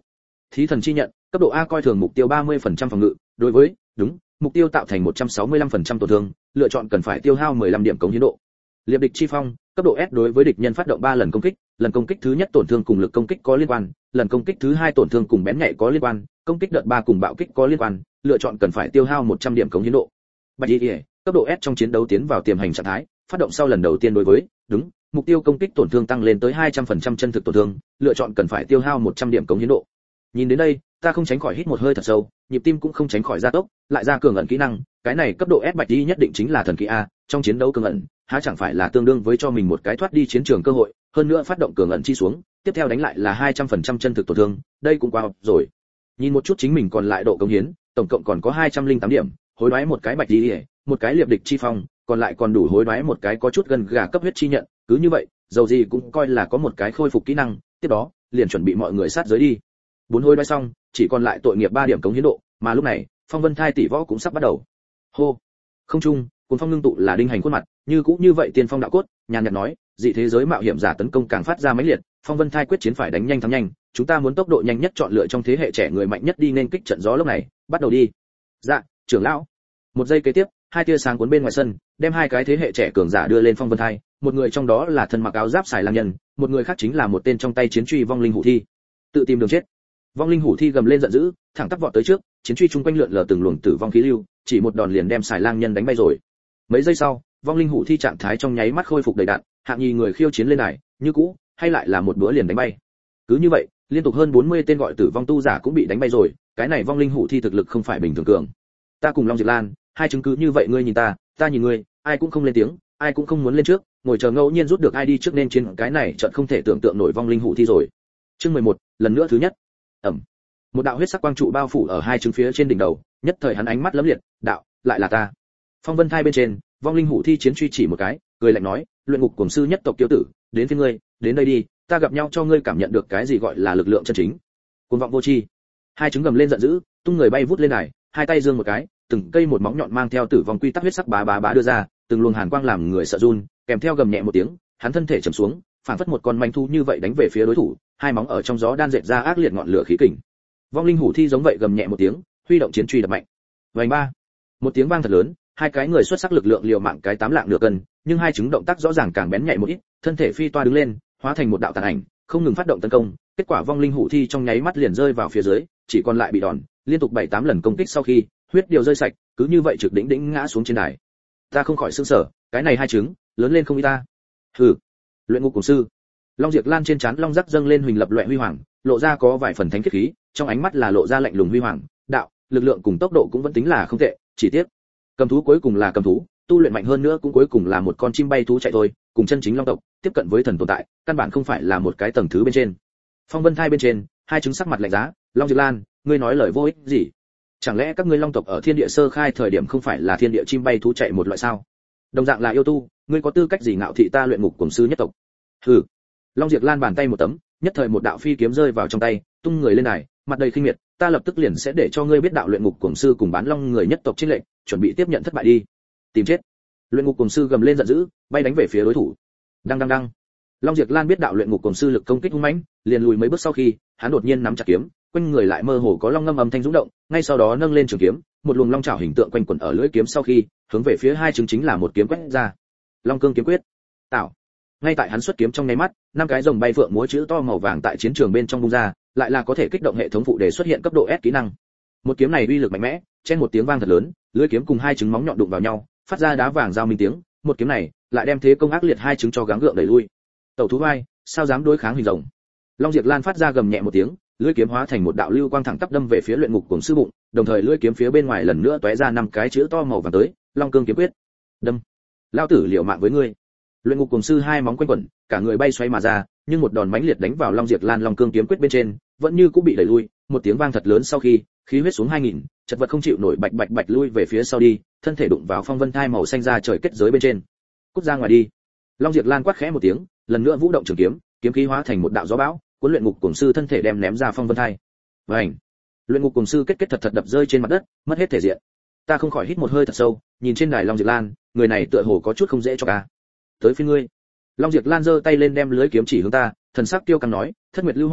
thí thần chi nhận, cấp độ A coi thường mục tiêu ba mươi phần trăm phòng ngự, đối với, đúng, mục tiêu tạo thành một trăm sáu mươi lăm phần trăm tổn thương, lựa chọn cần phải tiêu hao mười lăm điểm cống hiến độ. Liệp địch chi phong, cấp độ S đối với địch nhân phát động ba lần công kích, lần công kích thứ nhất tổn thương cùng lực công kích có liên quan, lần công kích thứ hai tổn thương cùng bén nhạy có liên quan, công kích đợt ba cùng bạo kích có liên quan, lựa chọn cần phải tiêu hao một trăm điểm cống hiến độ. Bạch Y, cấp độ S trong chiến đấu tiến vào tiềm hành trạng thái, phát động sau lần đầu tiên đối với, đúng, mục tiêu công kích tổn thương tăng lên tới hai trăm phần trăm chân thực tổn thương, lựa chọn cần phải tiêu hao một trăm điểm cống hiến độ. Nhìn đến đây, ta không tránh khỏi hít một hơi thật sâu, nhịp tim cũng không tránh khỏi gia tốc, lại ra cường ẩn kỹ năng, cái này cấp độ S Bạch Y nhất định chính là thần kỹ a, trong chiến đấu cường ẩn, há chẳng phải là tương đương với cho mình một cái thoát đi chiến trường cơ hội, hơn nữa phát động cường ẩn chi xuống, tiếp theo đánh lại là hai trăm phần trăm chân thực tổn thương, đây cũng quá rồi. Nhìn một chút chính mình còn lại độ cống hiến, tổng cộng còn có hai trăm lẻ tám điểm, hối đoái một cái Bạch Y, một cái liệp địch chi phong, còn lại còn đủ hối đoái một cái có chút gần gà cấp huyết chi nhận, cứ như vậy, dầu gì cũng coi là có một cái khôi phục kỹ năng, tiếp đó, liền chuẩn bị mọi người sát giới đi. Bốn hối đoái xong, chỉ còn lại tội nghiệp ba điểm cống hiến độ, mà lúc này, Phong Vân Thai tỷ võ cũng sắp bắt đầu. Hô, không trung, cuốn phong ngưng tụ là đinh hành khuôn mặt, như cũng như vậy tiên phong đạo cốt, nhàn nhạt nói, dị thế giới mạo hiểm giả tấn công càng phát ra mãnh liệt, Phong Vân Thai quyết chiến phải đánh nhanh thắng nhanh, chúng ta muốn tốc độ nhanh nhất chọn lựa trong thế hệ trẻ người mạnh nhất đi nên kích trận gió lúc này, bắt đầu đi. Dạ, trưởng lão. Một giây kế tiếp, hai tia sáng cuốn bên ngoài sân, đem hai cái thế hệ trẻ cường giả đưa lên Phong Vân Thai, một người trong đó là thân mặc áo giáp xài lang nhân, một người khác chính là một tên trong tay chiến truy vong linh hủ thi. Tự tìm đường chết. Vong linh hủ thi gầm lên giận dữ, thẳng tắp vọt tới trước, chiến truy chung quanh lượn lờ từng luồng tử vong khí lưu, chỉ một đòn liền đem xài lang nhân đánh bay rồi. Mấy giây sau, vong linh hủ thi trạng thái trong nháy mắt khôi phục đầy đặn, hạng nhì người khiêu chiến lên này, như cũ, hay lại là một bữa liền đánh bay. Cứ như vậy, liên tục hơn bốn mươi tên gọi tử vong tu giả cũng bị đánh bay rồi, cái này vong linh hủ thi thực lực không phải bình thường cường. Ta cùng Long Diệp Lan, hai chứng cứ như vậy ngươi nhìn ta, ta nhìn ngươi, ai cũng không lên tiếng, ai cũng không muốn lên trước, ngồi chờ ngẫu nhiên rút được ai đi trước nên trên cái này chợt không thể tưởng tượng nổi vong linh hủ thi rồi. Chương mười một, lần nữa thứ nhất. Ẩm. Một đạo huyết sắc quang trụ bao phủ ở hai trứng phía trên đỉnh đầu, nhất thời hắn ánh mắt lấm liệt, đạo, lại là ta. Phong Vân Thai bên trên, vong linh hủ thi chiến truy chỉ một cái, cười lạnh nói, luyện ngục cuồng sư nhất tộc tiêu tử, đến với ngươi, đến đây đi, ta gặp nhau cho ngươi cảm nhận được cái gì gọi là lực lượng chân chính. Cuồng vọng vô tri. Hai trứng gầm lên giận dữ, tung người bay vút lên này, hai tay giương một cái, từng cây một móng nhọn mang theo tử vong quy tắc huyết sắc bá bá bá đưa ra, từng luồng hàn quang làm người sợ run, kèm theo gầm nhẹ một tiếng, hắn thân thể trầm xuống, phản phất một con manh thú như vậy đánh về phía đối thủ, hai móng ở trong gió đan dệt ra ác liệt ngọn lửa khí kình. Vong linh hủ thi giống vậy gầm nhẹ một tiếng, huy động chiến truy đập mạnh. Vành ba, một tiếng vang thật lớn, hai cái người xuất sắc lực lượng liều mạng cái tám lạng nửa cân, nhưng hai chứng động tác rõ ràng càng bén nhạy một ít, thân thể phi toa đứng lên, hóa thành một đạo tàn ảnh, không ngừng phát động tấn công, kết quả vong linh hủ thi trong nháy mắt liền rơi vào phía dưới, chỉ còn lại bị đòn, liên tục bảy tám lần công kích sau khi, huyết điều rơi sạch, cứ như vậy trực đỉnh đỉnh ngã xuống trên đài. Ta không khỏi sửng sở, cái này hai trứng, lớn lên không y ta. Hừ, luyện ngục cùng sư. Long Diệp Lan trên trán long rắc dâng lên huỳnh lập loè huy hoàng, lộ ra có vài phần thánh khiết khí, trong ánh mắt là lộ ra lạnh lùng huy hoàng, đạo, lực lượng cùng tốc độ cũng vẫn tính là không tệ, chỉ tiếc, cầm thú cuối cùng là cầm thú, tu luyện mạnh hơn nữa cũng cuối cùng là một con chim bay thú chạy thôi, cùng chân chính long tộc, tiếp cận với thần tồn tại, căn bản không phải là một cái tầng thứ bên trên. Phong Vân Thai bên trên, hai trứng sắc mặt lạnh giá, Long Diệp Lan, ngươi nói lời vô ích gì? Chẳng lẽ các ngươi long tộc ở thiên địa sơ khai thời điểm không phải là thiên địa chim bay thú chạy một loại sao? Đồng dạng là yêu tu, ngươi có tư cách gì ngạo thị ta luyện ngục cuồng sư nhất tộc? Hừ. Long Diệp Lan bàn tay một tấm, nhất thời một đạo phi kiếm rơi vào trong tay, tung người lên đài, mặt đầy khinh miệt, ta lập tức liền sẽ để cho ngươi biết đạo luyện ngục cuồng sư cùng bán long người nhất tộc chiến lệnh, chuẩn bị tiếp nhận thất bại đi. Tìm chết. Luyện ngục cuồng sư gầm lên giận dữ, bay đánh về phía đối thủ. Đăng đăng đăng. Long Diệp Lan biết đạo luyện ngục cuồng sư lực công kích hung mãnh, liền lùi mấy bước sau khi, hắn đột nhiên nắm chặt kiếm, quanh người lại mơ hồ có long ngâm âm thanh rung động, ngay sau đó nâng lên trường kiếm, một luồng long chảo hình tượng quanh quẩn ở lưỡi kiếm sau khi, hướng về phía hai trứng chính là một kiếm quét ra. Long cương kiếm quyết. Tạo. Ngay tại hắn xuất kiếm trong nháy mắt, năm cái rồng bay phượng múa chữ to màu vàng tại chiến trường bên trong bung ra, lại là có thể kích động hệ thống phụ đề xuất hiện cấp độ S kỹ năng. Một kiếm này uy lực mạnh mẽ, chen một tiếng vang thật lớn, lưỡi kiếm cùng hai trứng móng nhọn đụng vào nhau, phát ra đá vàng giao minh tiếng, một kiếm này lại đem thế công ác liệt hai trứng cho gắng gượng đẩy lui. Tẩu thú vai, sao dám đối kháng hình rồng? Long Diệp Lan phát ra gầm nhẹ một tiếng, lưỡi kiếm hóa thành một đạo lưu quang thẳng tắp đâm về phía luyện ngục cuồng sư bụng, đồng thời lưỡi kiếm phía bên ngoài lần nữa tóe ra năm cái chữ to màu vàng tới, Long cương kiếm quyết. Đâm. Lao tử liều mạng với ngươi. Luyện ngục cuồng sư hai móng quanh quẩn, cả người bay xoay mà ra, nhưng một đòn mãnh liệt đánh vào Long Diệp Lan Long cương kiếm quyết bên trên, vẫn như cũng bị đẩy lui, một tiếng vang thật lớn sau khi, khí huyết xuống hai nghìn, chật vật không chịu nổi bạch bạch bạch lui về phía sau đi, thân thể đụng vào phong vân thai màu xanh ra trời kết giới bên trên. Cút ra ngoài đi. Long Diệp Lan quát khẽ một tiếng, lần nữa vũ động trường kiếm, kiếm khí hóa thành một đạo gió bão, cuốn luyện ngục cuồng sư thân thể đem ném ra phong vân thai. Vành. Luyện ngục cuồng sư kết kết thật thật đập rơi trên mặt đất, mất hết thể diện. Ta không khỏi hít một hơi thật sâu, nhìn trên đài Long Diệp Lan, người này tựa hồ có chút không dễ cho ta. Tới phiên ngươi. Long Diệp Lan giơ tay lên đem lưới kiếm chỉ hướng ta, thần sắc tiêu căng nói, thất nguyệt lưu hỏa,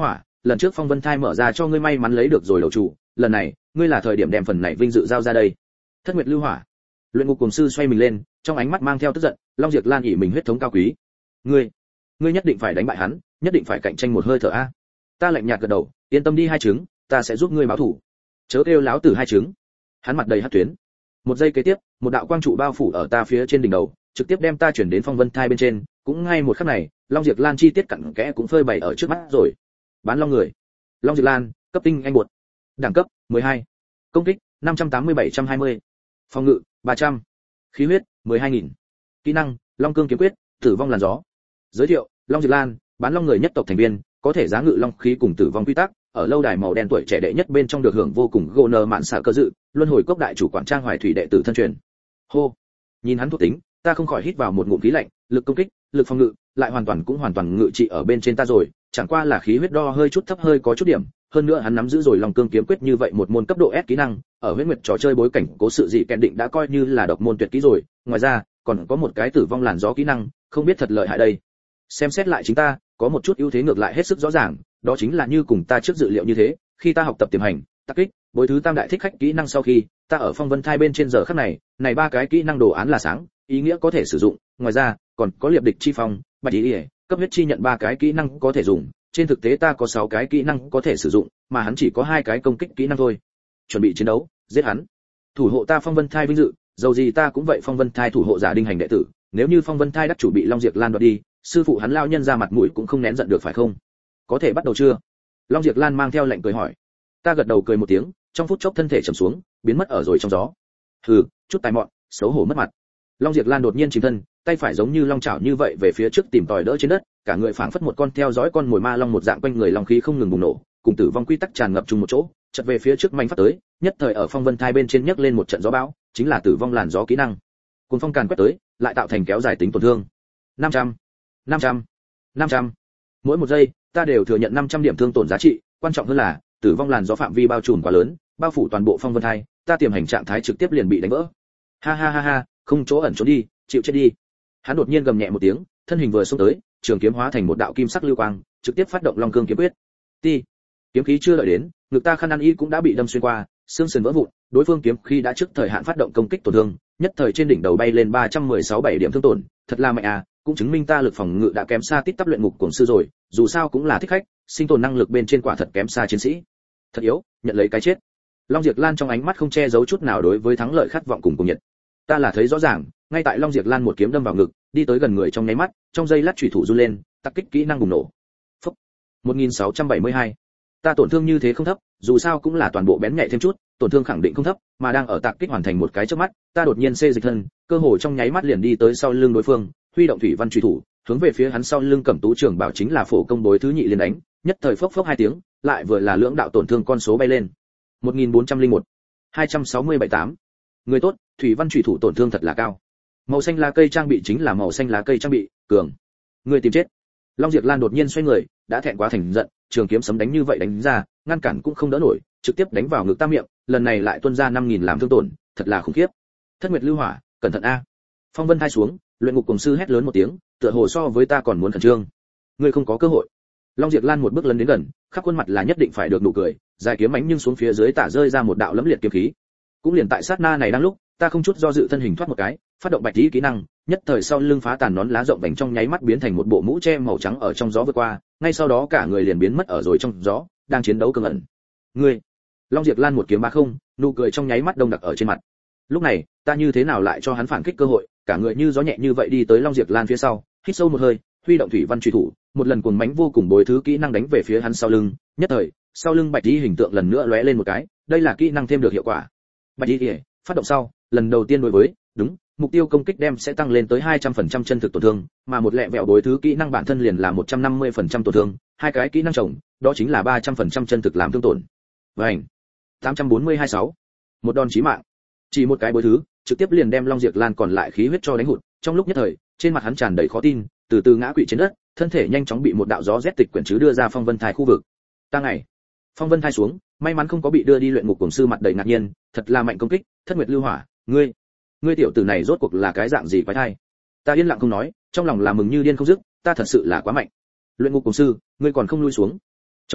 lần trước phong vân thai mở ra cho ngươi may mắn lấy được rồi đầu chủ, lần này ngươi là thời điểm đem phần này vinh dự giao ra đây. Thất Nguyệt Lưu Hỏa. Luyện ngục cuồng sư xoay mình lên, trong ánh mắt mang theo tức giận. Long Diệp Lan ỷ mình huyết thống cao quý, ngươi ngươi nhất định phải đánh bại hắn, nhất định phải cạnh tranh một hơi thở a. Ta lạnh nhạt gật đầu, yên tâm đi hai trứng, ta sẽ giúp ngươi báo thù. Chớ kêu láo tử hai trứng. Hắn mặt đầy hắc tuyến. Một giây kế tiếp, một đạo quang trụ bao phủ ở ta phía trên đỉnh đầu, trực tiếp đem ta chuyển đến phong vân thai bên trên. Cũng ngay một khắc này, Long Diệp Lan chi tiết cặn kẽ cũng phơi bày ở trước mắt rồi. Bán long người. Long Diệp Lan, cấp tinh anh bột. Đẳng cấp mười hai. Công kích năm trăm tám mươi bảy trăm hai mươi. Phòng ngự ba trăm. Khí huyết mười hai nghìn. Kỹ năng Long Cương kiếm quyết, tử vong làn gió. Giới thiệu: Long Diệp Lan, bán long người nhất tộc thành viên, có thể giá ngự long khí cùng tử vong quy tắc, ở lâu đài màu đen tuổi trẻ đệ nhất bên trong được hưởng vô cùng gô nơ mạn xạ cơ dự, luân hồi cốc đại chủ quản trang hoài thủy đệ tử thân truyền. Hô, nhìn hắn thuộc tính, ta không khỏi hít vào một ngụm khí lạnh, lực công kích, lực phòng ngự, lại hoàn toàn cũng hoàn toàn ngự trị ở bên trên ta rồi, chẳng qua là khí huyết đo hơi chút thấp hơi có chút điểm, hơn nữa hắn nắm giữ rồi Long Cương kiếm quyết như vậy một môn cấp độ S kỹ năng, ở huyết nguyệt trò chơi bối cảnh cố sự dị kẹn định đã coi như là độc môn tuyệt kỹ rồi, ngoài ra, còn có một cái tử vong làn gió kỹ năng, không biết thật lợi hại đây. Xem xét lại chính ta, có một chút ưu thế ngược lại hết sức rõ ràng, đó chính là như cùng ta trước dự liệu như thế, khi ta học tập tiềm hành, tác kích, bối thứ tam đại thích khách kỹ năng sau khi, ta ở phong vân thai bên trên giờ khắc này, này ba cái kỹ năng đồ án là sáng, ý nghĩa có thể sử dụng, ngoài ra, còn có liệp địch chi phong, bạch ý, ý cấp huyết chi nhận ba cái kỹ năng có thể dùng, trên thực tế ta có sáu cái kỹ năng có thể sử dụng, mà hắn chỉ có hai cái công kích kỹ năng thôi. Chuẩn bị chiến đấu, giết hắn. Thủ hộ ta phong vân thai vinh dự, dầu gì ta cũng vậy phong vân thai thủ hộ giả đinh hành đệ tử, nếu như phong vân thai đắc chủ bị Long Diệp Lan đoạt đi, sư phụ hắn lao nhân ra mặt mũi cũng không nén giận được phải không? Có thể bắt đầu chưa? Long Diệp Lan mang theo lệnh cười hỏi. Ta gật đầu cười một tiếng, trong phút chốc thân thể trầm xuống, biến mất ở rồi trong gió. Hừ, chút tài mọn, xấu hổ mất mặt. Long Diệp Lan đột nhiên chìm thân, tay phải giống như long chảo như vậy về phía trước tìm tòi đỡ trên đất, cả người phảng phất một con theo dõi con mồi ma long một dạng quanh người long khí không ngừng bùng nổ, cùng tử vong quy tắc tràn ngập chung một chỗ, chợt về phía trước mạnh phát tới, nhất thời ở phong vân thai bên trên nhấc lên một trận gió bão, chính là tử vong làn gió kỹ năng. Cùng phong càn quét tới, lại tạo thành kéo dài tính tổn thương. năm trăm, năm trăm, năm trăm. Mỗi một giây, ta đều thừa nhận năm trăm điểm thương tổn giá trị, quan trọng hơn là, tử vong làn gió phạm vi bao trùm quá lớn, bao phủ toàn bộ phong vân thai, ta tiềm hành trạng thái trực tiếp liền bị đánh vỡ. Ha ha ha ha, không chỗ ẩn trốn đi, chịu chết đi. Hắn đột nhiên gầm nhẹ một tiếng, thân hình vừa xông tới, trường kiếm hóa thành một đạo kim sắc lưu quang, trực tiếp phát động Long Cương kiếm quyết. Ti. Kiếm khí chưa đợi đến, ngực ta khăn ăn y cũng đã bị đâm xuyên qua, xương sườn vỡ vụn, đối phương kiếm khí đã trước thời hạn phát động công kích tổn thương, nhất thời trên đỉnh đầu bay lên ba trăm mười sáu bảy điểm thương tổn, thật là mạnh à, cũng chứng minh ta lực phòng ngự đã kém xa tít tắp luyện ngục cuồng sư rồi, dù sao cũng là thích khách, sinh tồn năng lực bên trên quả thật kém xa chiến sĩ. Thật yếu, nhận lấy cái chết. Long Diệp Lan trong ánh mắt không che giấu chút nào đối với thắng lợi khát vọng cùng cùng nhiệt. Ta là thấy rõ ràng, ngay tại Long Diệp Lan một kiếm đâm vào ngực, đi tới gần người trong nháy mắt, trong giây lát chủy thủ run lên, tác kích kỹ năng bùng nổ. Phốc. một nghìn sáu trăm bảy mươi hai. Ta tổn thương như thế không thấp, dù sao cũng là toàn bộ bén nhạy thêm chút, tổn thương khẳng định không thấp, mà đang ở tạc kích hoàn thành một cái chớp mắt, ta đột nhiên xê dịch thân, cơ hồ trong nháy mắt liền đi tới sau lưng đối phương, huy động thủy văn chủy thủ, hướng về phía hắn sau lưng Cẩm Tú trưởng bảo chính là phổ công bối thứ nhị liền đánh, nhất thời phốc phốc hai tiếng, lại vừa là lưỡng đạo tổn thương con số bay lên. một nghìn bốn trăm lẻ một. hai trăm sáu mươi bảy tám. Người tốt, thủy văn chủy thủ tổn thương thật là cao. Màu xanh lá cây trang bị chính là màu xanh lá cây trang bị, cường. Người tìm chết. Long Diệp Lan đột nhiên xoay người, đã thẹn quá thành giận, trường kiếm sấm đánh như vậy đánh ra, ngăn cản cũng không đỡ nổi, trực tiếp đánh vào ngực ta miệng, lần này lại tuôn ra năm nghìn làm thương tổn, thật là khủng khiếp. Thất Nguyệt Lưu Hỏa, cẩn thận a. Phong Vân thai xuống, luyện ngục cuồng sư hét lớn một tiếng, tựa hồ so với ta còn muốn khẩn trương. Ngươi không có cơ hội. Long Diệp Lan một bước lấn đến gần, khắp khuôn mặt là nhất định phải được nụ cười, dài kiếm ánh nhưng xuống phía dưới tả rơi ra một đạo lẫm liệt kiếm khí. Cũng liền tại sát na này đang lúc, ta không chút do dự thân hình thoát một cái, phát động bạch tí kỹ năng, nhất thời sau lưng phá tàn nón lá rộng vành trong nháy mắt biến thành một bộ mũ che màu trắng ở trong gió vượt qua, ngay sau đó cả người liền biến mất ở rồi trong gió, đang chiến đấu cứng ẩn. Ngươi. Long Diệp Lan một kiếm ba không, nụ cười trong nháy mắt đông đặc ở trên mặt. Lúc này, ta như thế nào lại cho hắn phản kích cơ hội, cả người như gió nhẹ như vậy đi tới Long Diệp Lan phía sau, hít sâu một hơi, huy động thủy văn truy thủ, một lần cuồng mãnh vô cùng bồi thứ kỹ năng đánh về phía hắn sau lưng, nhất thời, sau lưng bạch tí hình tượng lần nữa lóe lên một cái, đây là kỹ năng thêm được hiệu quả. Bạch tí, phát động sau, lần đầu tiên đối với, đúng, mục tiêu công kích đem sẽ tăng lên tới hai trăm phần trăm chân thực tổn thương, mà một lẹ vẹo đối thứ kỹ năng bản thân liền là một trăm năm mươi phần trăm tổn thương, hai cái kỹ năng chồng, đó chính là ba trăm phần trăm chân thực làm thương tổn. Vành. tám trăm bốn mươi hai sáu. Một đòn chí mạng. Chỉ một cái bối thứ, trực tiếp liền đem Long Diệp Lan còn lại khí huyết cho đánh hụt, trong lúc nhất thời, trên mặt hắn tràn đầy khó tin, từ từ ngã quỵ trên đất, thân thể nhanh chóng bị một đạo gió rét tịch quyển chứ đưa ra phong vân thai khu vực. Ta ngày. Phong vân thai xuống, may mắn không có bị đưa đi luyện ngục cuồng sư mặt đầy ngạc nhiên, thật là mạnh công kích, Thất Nguyệt Lưu Hỏa, ngươi, ngươi tiểu tử này rốt cuộc là cái dạng gì quái thai? Ta yên lặng không nói, trong lòng là mừng như điên không dứt, ta thật sự là quá mạnh. Luyện ngục cuồng sư, ngươi còn không lui xuống. Trong gió,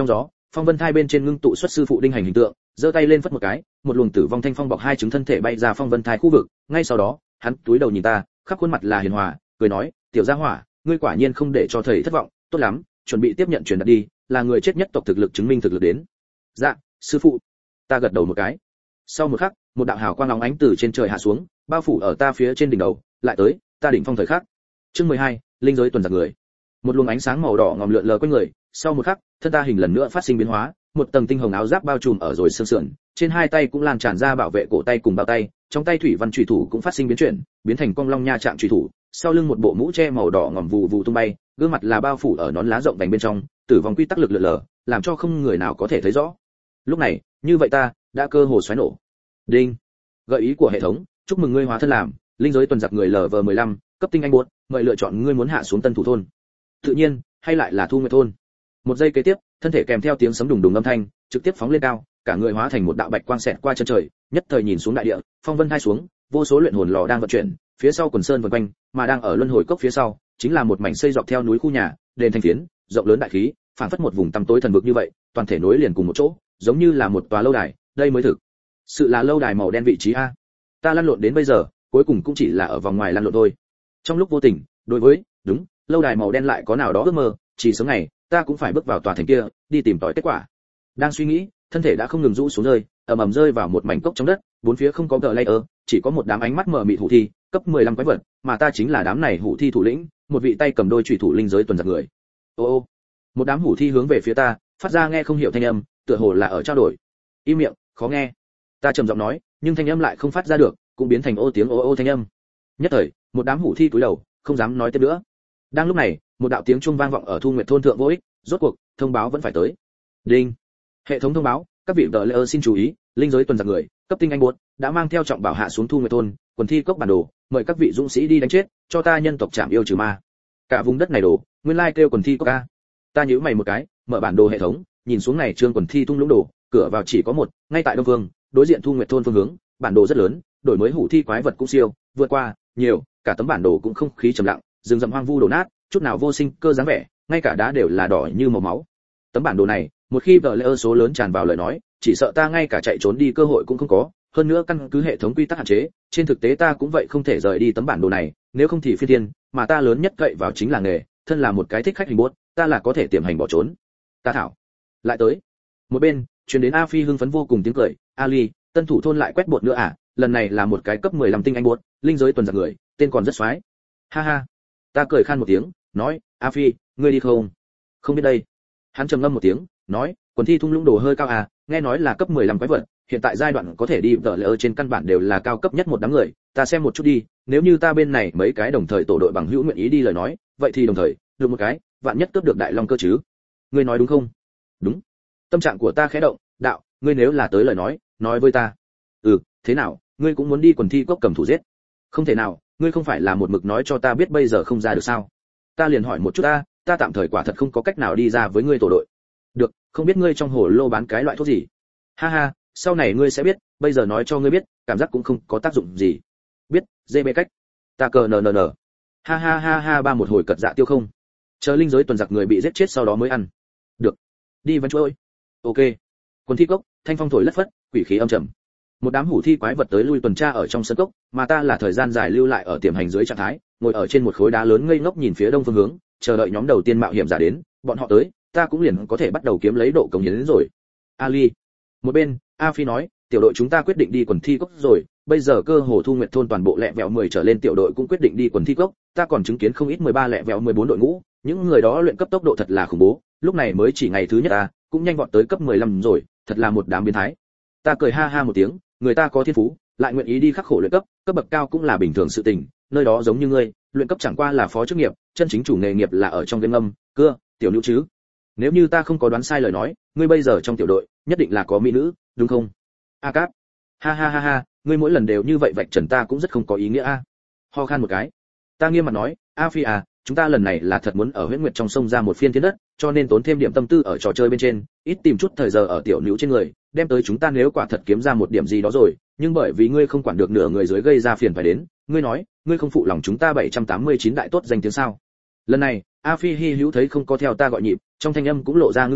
phong vân thai bên trên ngưng tụ xuất sư phụ đinh hành hình tượng, giơ tay lên phất một cái, một luồng tử vong thanh phong bọc hai trứng thân thể bay ra phong vân thai khu vực, ngay sau đó, hắn túi đầu nhìn ta, khắp khuôn mặt là hiền hòa, cười nói, tiểu gia hỏa, ngươi quả nhiên không để cho thầy thất vọng, tốt lắm, chuẩn bị tiếp nhận truyền đạt đi, là người chết nhất tộc thực lực chứng minh thực lực đến. Dạ, sư phụ. Ta gật đầu một cái. Sau một khắc, một đạo hào quang óng ánh từ trên trời hạ xuống, bao phủ ở ta phía trên đỉnh đầu, lại tới, ta đỉnh phong thời khắc. Chương mười hai, linh giới tuần giặc người. Một luồng ánh sáng màu đỏ ngòm lượn lờ quanh người, sau một khắc, thân ta hình lần nữa phát sinh biến hóa, một tầng tinh hồng áo giáp bao trùm ở rồi xương sườn, trên hai tay cũng lan tràn ra bảo vệ cổ tay cùng bao tay, trong tay thủy văn chủy thủ cũng phát sinh biến chuyển, biến thành cong long nha trạng chủy thủ, sau lưng một bộ mũ che màu đỏ ngòm vù vù tung bay, gương mặt là bao phủ ở nón lá rộng vành bên trong, tử vong quy tắc lực lượn lờ, làm cho không người nào có thể thấy rõ. Lúc này, như vậy ta đã cơ hồ xoáy nổ. Đinh. Gợi ý của hệ thống, chúc mừng ngươi hóa thân làm linh giới tuần giặc người L V mười lăm, cấp tinh anh buốt, mời lựa chọn ngươi muốn hạ xuống tân thủ thôn. Tự nhiên, hay lại là Thu Nguyệt thôn. Một giây kế tiếp, thân thể kèm theo tiếng sấm đùng đùng âm thanh, trực tiếp phóng lên cao, cả người hóa thành một đạo bạch quang xẹt qua chân trời, nhất thời nhìn xuống đại địa, phong vân hai xuống, vô số luyện hồn lò đang vận chuyển, phía sau quần sơn vần quanh, mà đang ở luân hồi cốc phía sau, chính là một mảnh xây dọc theo núi khu nhà, đền thành phiến, rộng lớn đại khí, phảng phất một vùng tăm tối thần vực như vậy, toàn thể nối liền cùng một chỗ, giống như là một tòa lâu đài, đây mới thực sự là lâu đài màu đen vị trí a. Ta lăn lộn đến bây giờ, cuối cùng cũng chỉ là ở vòng ngoài lăn lộn thôi. Trong lúc vô tình, đối với, đúng, lâu đài màu đen lại có nào đó ước mơ, chỉ sớm ngày, ta cũng phải bước vào tòa thành kia, đi tìm tòi kết quả. Đang suy nghĩ, thân thể đã không ngừng rũ xuống rơi, ầm ầm rơi vào một mảnh cốc trong đất, bốn phía không có gờ layer, chỉ có một đám ánh mắt mờ mịt hủ thi, cấp mười lăm quái vật, mà ta chính là đám này hủ thi thủ lĩnh, một vị tay cầm đôi chủy thủ linh giới tuần giặc người. Ô ô, một đám hủ thi hướng về phía ta, phát ra nghe không hiểu thanh âm, tựa hồ là ở trao đổi. Im miệng, khó nghe. Ta trầm giọng nói, nhưng thanh âm lại không phát ra được, cũng biến thành ô tiếng ô ô thanh âm. Nhất thời, một đám hủ thi cúi đầu, không dám nói tiếp nữa. Đang lúc này, một đạo tiếng chuông vang vọng ở Thu Nguyệt thôn thượng vô ích, rốt cuộc, thông báo vẫn phải tới. Đinh. Hệ thống thông báo, các vị đỡ lỡ xin chú ý, linh giới tuần giặc người, cấp tinh anh buốt, đã mang theo trọng bảo hạ xuống Thu Nguyệt thôn, quần thi cốc bản đồ, mời các vị dũng sĩ đi đánh chết, cho ta nhân tộc chạm yêu trừ ma. Cả vùng đất này đổ, nguyên lai kêu quần thi cốc a. Ta nhíu mày một cái, mở bản đồ hệ thống, nhìn xuống này trương quần thi tung lũng đồ, cửa vào chỉ có một, ngay tại đông vương, đối diện Thu Nguyệt thôn phương hướng, bản đồ rất lớn, đổi mới hủ thi quái vật cũng siêu, vượt qua, nhiều, cả tấm bản đồ cũng không khí trầm lặng, rừng rậm hoang vu đổ nát, chút nào vô sinh cơ dáng vẻ, ngay cả đá đều là đỏ như màu máu. Tấm bản đồ này, một khi vợ lỡ số lớn tràn vào lời nói, chỉ sợ ta ngay cả chạy trốn đi cơ hội cũng không có, hơn nữa căn cứ hệ thống quy tắc hạn chế, trên thực tế ta cũng vậy không thể rời đi tấm bản đồ này, nếu không thì phi thiên, mà ta lớn nhất cậy vào chính là nghề, thân là một cái thích khách hình buốt, ta là có thể tiềm hành bỏ trốn. Ta thảo. Lại tới. Một bên, truyền đến A Phi hưng phấn vô cùng tiếng cười, Ali, tân thủ thôn lại quét bột nữa à, lần này là một cái cấp mười lăm tinh anh buốt, linh giới tuần giặc người, tên còn rất xoái. Ha ha. Ta cười khan một tiếng, nói, A Phi, ngươi đi không? Không biết đây. Hắn trầm ngâm một tiếng, nói, quần thi thung lũng đồ hơi cao à, nghe nói là cấp mười lăm quái vật, hiện tại giai đoạn có thể đi tờ lỡ trên căn bản đều là cao cấp nhất một đám người, ta xem một chút đi, nếu như ta bên này mấy cái đồng thời tổ đội bằng hữu nguyện ý đi lời nói, vậy thì đồng thời, được một cái, vạn nhất cướp được đại long cơ chứ. Ngươi nói đúng không? Đúng. Tâm trạng của ta khẽ động, đạo, ngươi nếu là tới lời nói, nói với ta. Ừ, thế nào, ngươi cũng muốn đi quần thi cốc cầm thủ giết? Không thể nào, ngươi không phải là một mực nói cho ta biết bây giờ không ra được sao? Ta liền hỏi một chút ta, ta tạm thời quả thật không có cách nào đi ra với ngươi tổ đội. Được, không biết ngươi trong hồ lô bán cái loại thuốc gì? Ha ha, sau này ngươi sẽ biết, bây giờ nói cho ngươi biết, cảm giác cũng không có tác dụng gì. Biết, dê bê cách. Ta cờ nờ nờ nờ. Ha ha ha ha ba một hồi cật dạ tiêu không. Chờ linh giới tuần giặc người bị giết chết sau đó mới ăn. Được. Đi vẫn chuỗi. Ok. Quần thi cốc, thanh phong thổi lất phất, quỷ khí âm trầm. Một đám hủ thi quái vật tới lui tuần tra ở trong sân cốc, mà ta là thời gian dài lưu lại ở tiềm hành dưới trạng thái, ngồi ở trên một khối đá lớn ngây ngốc nhìn phía đông phương hướng, chờ đợi nhóm đầu tiên mạo hiểm giả đến, bọn họ tới, ta cũng liền có thể bắt đầu kiếm lấy độ cống hiến đến rồi. Ali. Một bên, A Phi nói, tiểu đội chúng ta quyết định đi quần thi cốc rồi, bây giờ cơ hồ Thu Nguyệt thôn toàn bộ lẹ vẹo mười trở lên tiểu đội cũng quyết định đi quần thi cốc, ta còn chứng kiến không ít mười ba lẹ vẹo mười bốn đội ngũ, những người đó luyện cấp tốc độ thật là khủng bố, lúc này mới chỉ ngày thứ nhất ta, cũng nhanh vọt tới cấp mười lăm rồi, thật là một đám biến thái. Ta cười ha ha một tiếng, người ta có thiên phú, lại nguyện ý đi khắc khổ luyện cấp, cấp bậc cao cũng là bình thường sự tình, nơi đó giống như ngươi, luyện cấp chẳng qua là phó chức nghiệp, chân chính chủ nghề nghiệp là ở trong game âm, cưa, tiểu nữ chứ. Nếu như ta không có đoán sai lời nói, ngươi bây giờ trong tiểu đội, nhất định là có mỹ nữ, đúng không? A Cáp. Ha ha ha ha, ngươi mỗi lần đều như vậy vạch trần ta cũng rất không có ý nghĩa a. Ho khan một cái. Ta nghiêm mặt nói, A Phi à, chúng ta lần này là thật muốn ở Huyễn Nguyệt trong sông ra một phiên thiên đất, cho nên tốn thêm điểm tâm tư ở trò chơi bên trên, ít tìm chút thời giờ ở tiểu nữ trên người, đem tới chúng ta nếu quả thật kiếm ra một điểm gì đó rồi, nhưng bởi vì ngươi không quản được nửa người dưới gây ra phiền phải đến, ngươi nói, ngươi không phụ lòng chúng ta bảy trăm tám mươi chín đại tốt danh tiếng sao? Lần này, A Phi hi hữu thấy không có theo ta gọi nhịp, trong thanh âm cũng lộ ra ngưng trọng,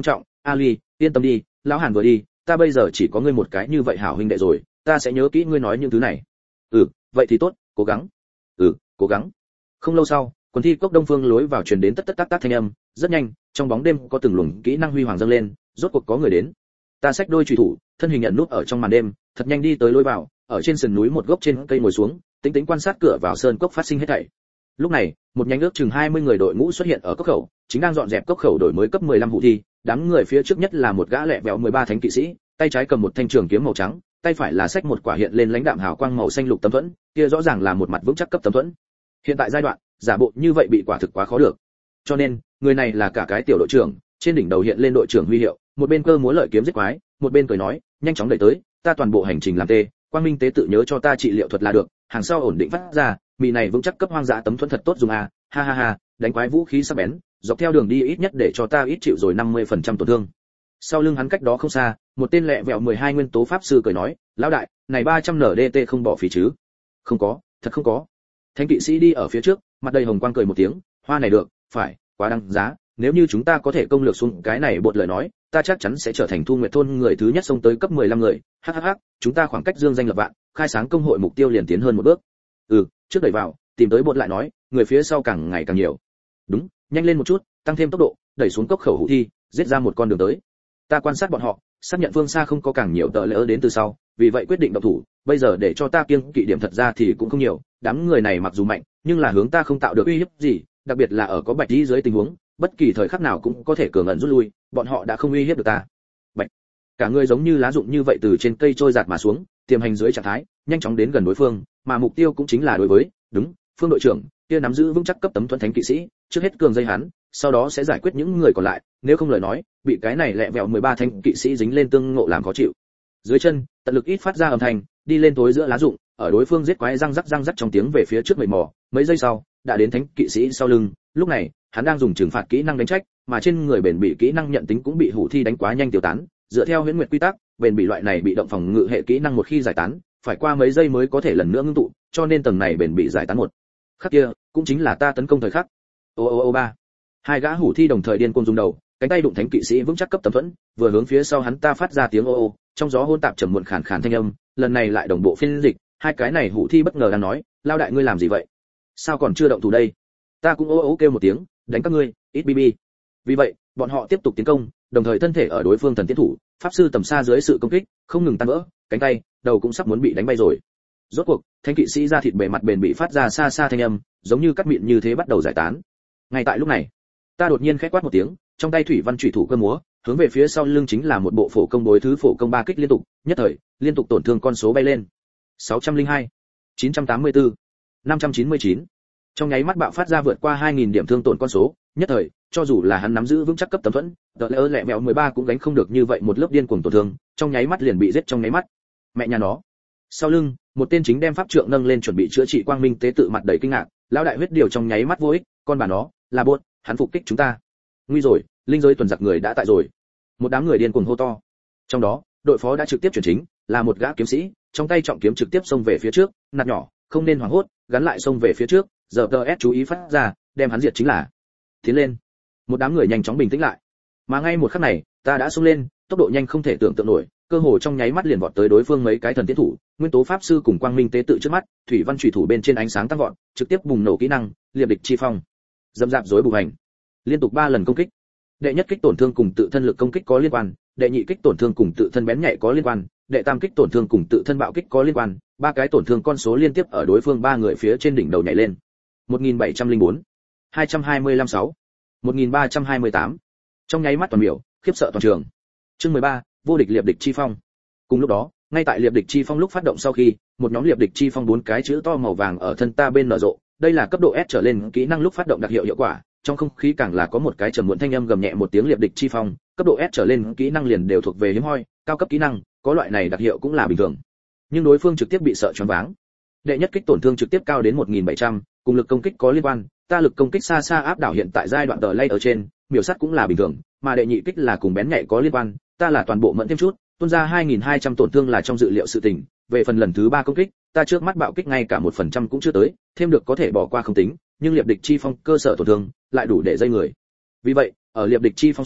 Ali, yên tâm đi, lão Hàn vừa đi, ta bây giờ chỉ có ngươi một cái như vậy hảo huynh đệ rồi, ta sẽ nhớ kỹ ngươi nói những thứ này. Ừ, vậy thì tốt, cố gắng. Ừ, cố gắng. Không lâu sau, quần thi cốc đông phương lối vào truyền đến tất tất tác tác thanh âm, rất nhanh, trong bóng đêm có từng luồng kỹ năng huy hoàng dâng lên, rốt cuộc có người đến. Ta xách đôi chùy thủ, thân hình nhận nút ở trong màn đêm, thật nhanh đi tới lối vào, ở trên sườn núi một gốc trên cây ngồi xuống, tính tính quan sát cửa vào sơn cốc phát sinh hết thảy. Lúc này, một nhánh ước chừng hai mươi người đội ngũ xuất hiện ở cốc khẩu, chính đang dọn dẹp cốc khẩu đổi mới cấp mười lăm hụ thi, đám người phía trước nhất là một gã lẹ vẹo mười ba thánh kỵ sĩ, tay trái cầm một thanh trường kiếm màu trắng, tay phải là xách một quả hiện lên lãnh đạm hào quang màu xanh lục tấm thuẫn, kia rõ ràng là một mặt vững chắc cấp tấm thuẫn. Hiện tại giai đoạn, giả bộ như vậy bị quả thực quá khó được. Cho nên, người này là cả cái tiểu đội trưởng, trên đỉnh đầu hiện lên đội trưởng huy hiệu, một bên cơ múa lợi kiếm giết quái, một bên cười nói, nhanh chóng đẩy tới, ta toàn bộ hành trình làm tê, quang minh tế tự nhớ cho ta trị liệu thuật là được, hàng sau ổn định phát ra, mì này vững chắc cấp hoang dã tấm thuẫn thật tốt dùng à, ha ha ha, đánh quái vũ khí sắc bén, dọc theo đường đi ít nhất để cho ta ít chịu rồi năm mươi phần trăm tổn thương. Sau lưng hắn cách đó không xa, một tên lẹ vẹo mười hai nguyên tố pháp sư cười nói, lão đại, này ba trăm N D T không bỏ phí chứ? Không có, thật không có. Thánh kỵ sĩ đi ở phía trước, mặt đầy hồng quang cười một tiếng, hoa này được, phải, quá đăng giá, nếu như chúng ta có thể công lược xuống cái này bột lời nói, ta chắc chắn sẽ trở thành Thu Nguyệt thôn người thứ nhất xông tới cấp mười lăm người. Hắc hắc hắc, chúng ta khoảng cách dương danh lập vạn, khai sáng công hội mục tiêu liền tiến hơn một bước. Ừ, trước đẩy vào, tìm tới bột lại nói, người phía sau càng ngày càng nhiều. Đúng, nhanh lên một chút, tăng thêm tốc độ, đẩy xuống cốc khẩu hủ thi, giết ra một con đường tới. Ta quan sát bọn họ, xác nhận phương xa không có càng nhiều tợ lỡ đến từ sau, vì vậy quyết định động thủ, bây giờ để cho ta kiêng kỵ điểm thật ra thì cũng không nhiều, đám người này mặc dù mạnh, nhưng là hướng ta không tạo được uy hiếp gì, đặc biệt là ở có bạch đi dưới tình huống, bất kỳ thời khắc nào cũng có thể cường ẩn rút lui, bọn họ đã không uy hiếp được ta. Bạch, cả người giống như lá rụng như vậy từ trên cây trôi giạt mà xuống, tiềm hành dưới trạng thái, nhanh chóng đến gần đối phương, mà mục tiêu cũng chính là đối với, đúng, phương đội trưởng, kia nắm giữ vững chắc cấp tấm thuẫn thánh kỵ sĩ, trước hết cường dây hắn, sau đó sẽ giải quyết những người còn lại, nếu không lời nói, bị cái này lẹ vẹo mười ba thánh kỵ sĩ dính lên tương ngộ làm khó chịu. Dưới chân, tận lực ít phát ra âm thanh, đi lên tối giữa lá rụng, ở đối phương giết quái răng rắc răng rắc trong tiếng về phía trước mệt mò, mấy giây sau, đã đến thánh kỵ sĩ sau lưng, lúc này, hắn đang dùng trừng phạt kỹ năng đánh trách, mà trên người bền bị kỹ năng nhận tính cũng bị hủ thi đánh quá nhanh tiêu tán, dựa theo huyễn nguyệt quy tắc, bền bị loại này bị động phòng ngự hệ kỹ năng một khi giải tán, phải qua mấy giây mới có thể lần nữa ngưng tụ, cho nên tầng này bền bị giải tán một khắc kia, cũng chính là ta tấn công thời khắc. Ô ô ô ba. Hai gã hủ thi đồng thời điên cuồng dùng đầu, cánh tay đụng thánh kỵ sĩ vững chắc cấp tấm thuẫn, vừa hướng phía sau hắn ta phát ra tiếng ô ô, trong gió hỗn tạp trầm muộn khàn khàn thanh âm, lần này lại đồng bộ phiên dịch, hai cái này hủ thi bất ngờ đang nói, lao đại ngươi làm gì vậy? Sao còn chưa động thủ đây? Ta cũng ô ô kêu một tiếng, đánh các ngươi, ít bb. Vì vậy, bọn họ tiếp tục tiến công, đồng thời thân thể ở đối phương thần tiến thủ, pháp sư tầm xa dưới sự công kích, không ngừng tan vỡ, cánh tay, đầu cũng sắp muốn bị đánh bay rồi. Rốt cuộc, thánh kỵ sĩ da thịt bề mặt bền bị phát ra xa xa thanh âm, giống như cắt mịn như thế bắt đầu giải tán. Ngay tại lúc này, ta đột nhiên khẽ quát một tiếng, trong tay thủy văn chủy thủ cơ múa, hướng về phía sau lưng chính là một bộ phổ công đối thứ phổ công ba kích liên tục, nhất thời, liên tục tổn thương con số bay lên. sáu trăm lẻ hai, chín trăm tám mươi tư, năm trăm chín mươi chín. Trong nháy mắt bạo phát ra vượt qua hai nghìn điểm thương tổn con số, nhất thời, cho dù là hắn nắm giữ vững chắc cấp tấm thuẫn, tợ lỡ lẹ mẹo mười ba cũng gánh không được như vậy một lớp điên cuồng tổn thương, trong nháy mắt liền bị giết trong nháy mắt. Mẹ nhà nó. Sau lưng, một tên chính đem pháp trượng nâng lên chuẩn bị chữa trị quang minh tế tự mặt đầy kinh ngạc, lão đại huyết điều trong nháy mắt vô ích, con bà nó, là buốt, hắn phục kích chúng ta. Nguy rồi, linh giới tuần giặc người đã tại rồi. Một đám người điên cuồng hô to. Trong đó, đội phó đã trực tiếp chuyển chính, là một gã kiếm sĩ, trong tay trọng kiếm trực tiếp xông về phía trước, nạt nhỏ, không nên hoảng hốt, gắn lại xông về phía trước, giờ tê ét chú ý phát ra, đem hắn diệt chính là. Tiến lên. Một đám người nhanh chóng bình tĩnh lại. Mà ngay một khắc này, ta đã xông lên, tốc độ nhanh không thể tưởng tượng nổi, cơ hồ trong nháy mắt liền vọt tới đối phương mấy cái thần tiến thủ, nguyên tố pháp sư cùng quang minh tế tự trước mắt, thủy văn chủy thủ bên trên ánh sáng tăng vọt, trực tiếp bùng nổ kỹ năng, liệp địch chi phong. Dâm dạp rối bù hành. Liên tục ba lần công kích. Đệ nhất kích tổn thương cùng tự thân lực công kích có liên quan, đệ nhị kích tổn thương cùng tự thân bén nhạy có liên quan, đệ tam kích tổn thương cùng tự thân bạo kích có liên quan, ba cái tổn thương con số liên tiếp ở đối phương ba người phía trên đỉnh đầu nhảy lên. một nghìn bảy trăm lẻ bốn, hai trăm hai mươi lăm sáu, một nghìn ba trăm hai mươi tám. Trong nháy mắt toàn biểu, khiếp sợ toàn trường. Chương mười ba, vô địch liệp địch chi phong. Cùng lúc đó, ngay tại liệp địch chi phong lúc phát động sau khi, một nhóm liệp địch chi phong bốn cái chữ to màu vàng ở thân ta bên nở rộ, đây là cấp độ S trở lên kỹ năng lúc phát động đặc hiệu hiệu quả, trong không khí càng là có một cái trầm muộn thanh âm gầm nhẹ một tiếng liệp địch chi phong, cấp độ S trở lên kỹ năng liền đều thuộc về hiếm hoi, cao cấp kỹ năng, có loại này đặc hiệu cũng là bình thường. Nhưng đối phương trực tiếp bị sợ choáng váng. Đệ nhất kích tổn thương trực tiếp cao đến một nghìn bảy trăm, cùng lực công kích có liên quan, ta lực công kích xa xa áp đảo hiện tại giai đoạn tờ lay ở trên, miểu sát cũng là bình thường, mà đệ nhị kích là cùng bén nhạy có liên quan, ta là toàn bộ mẫn thêm chút, tuôn ra hai nghìn hai trăm tổn thương là trong dự liệu sự tình, về phần lần thứ ba công kích, ta trước mắt bạo kích ngay cả một phần trăm cũng chưa tới, thêm được có thể bỏ qua không tính, nhưng liệp địch chi phong cơ sở tổn thương lại đủ để dây người. Vì vậy, ở liệp địch chi phong xuống,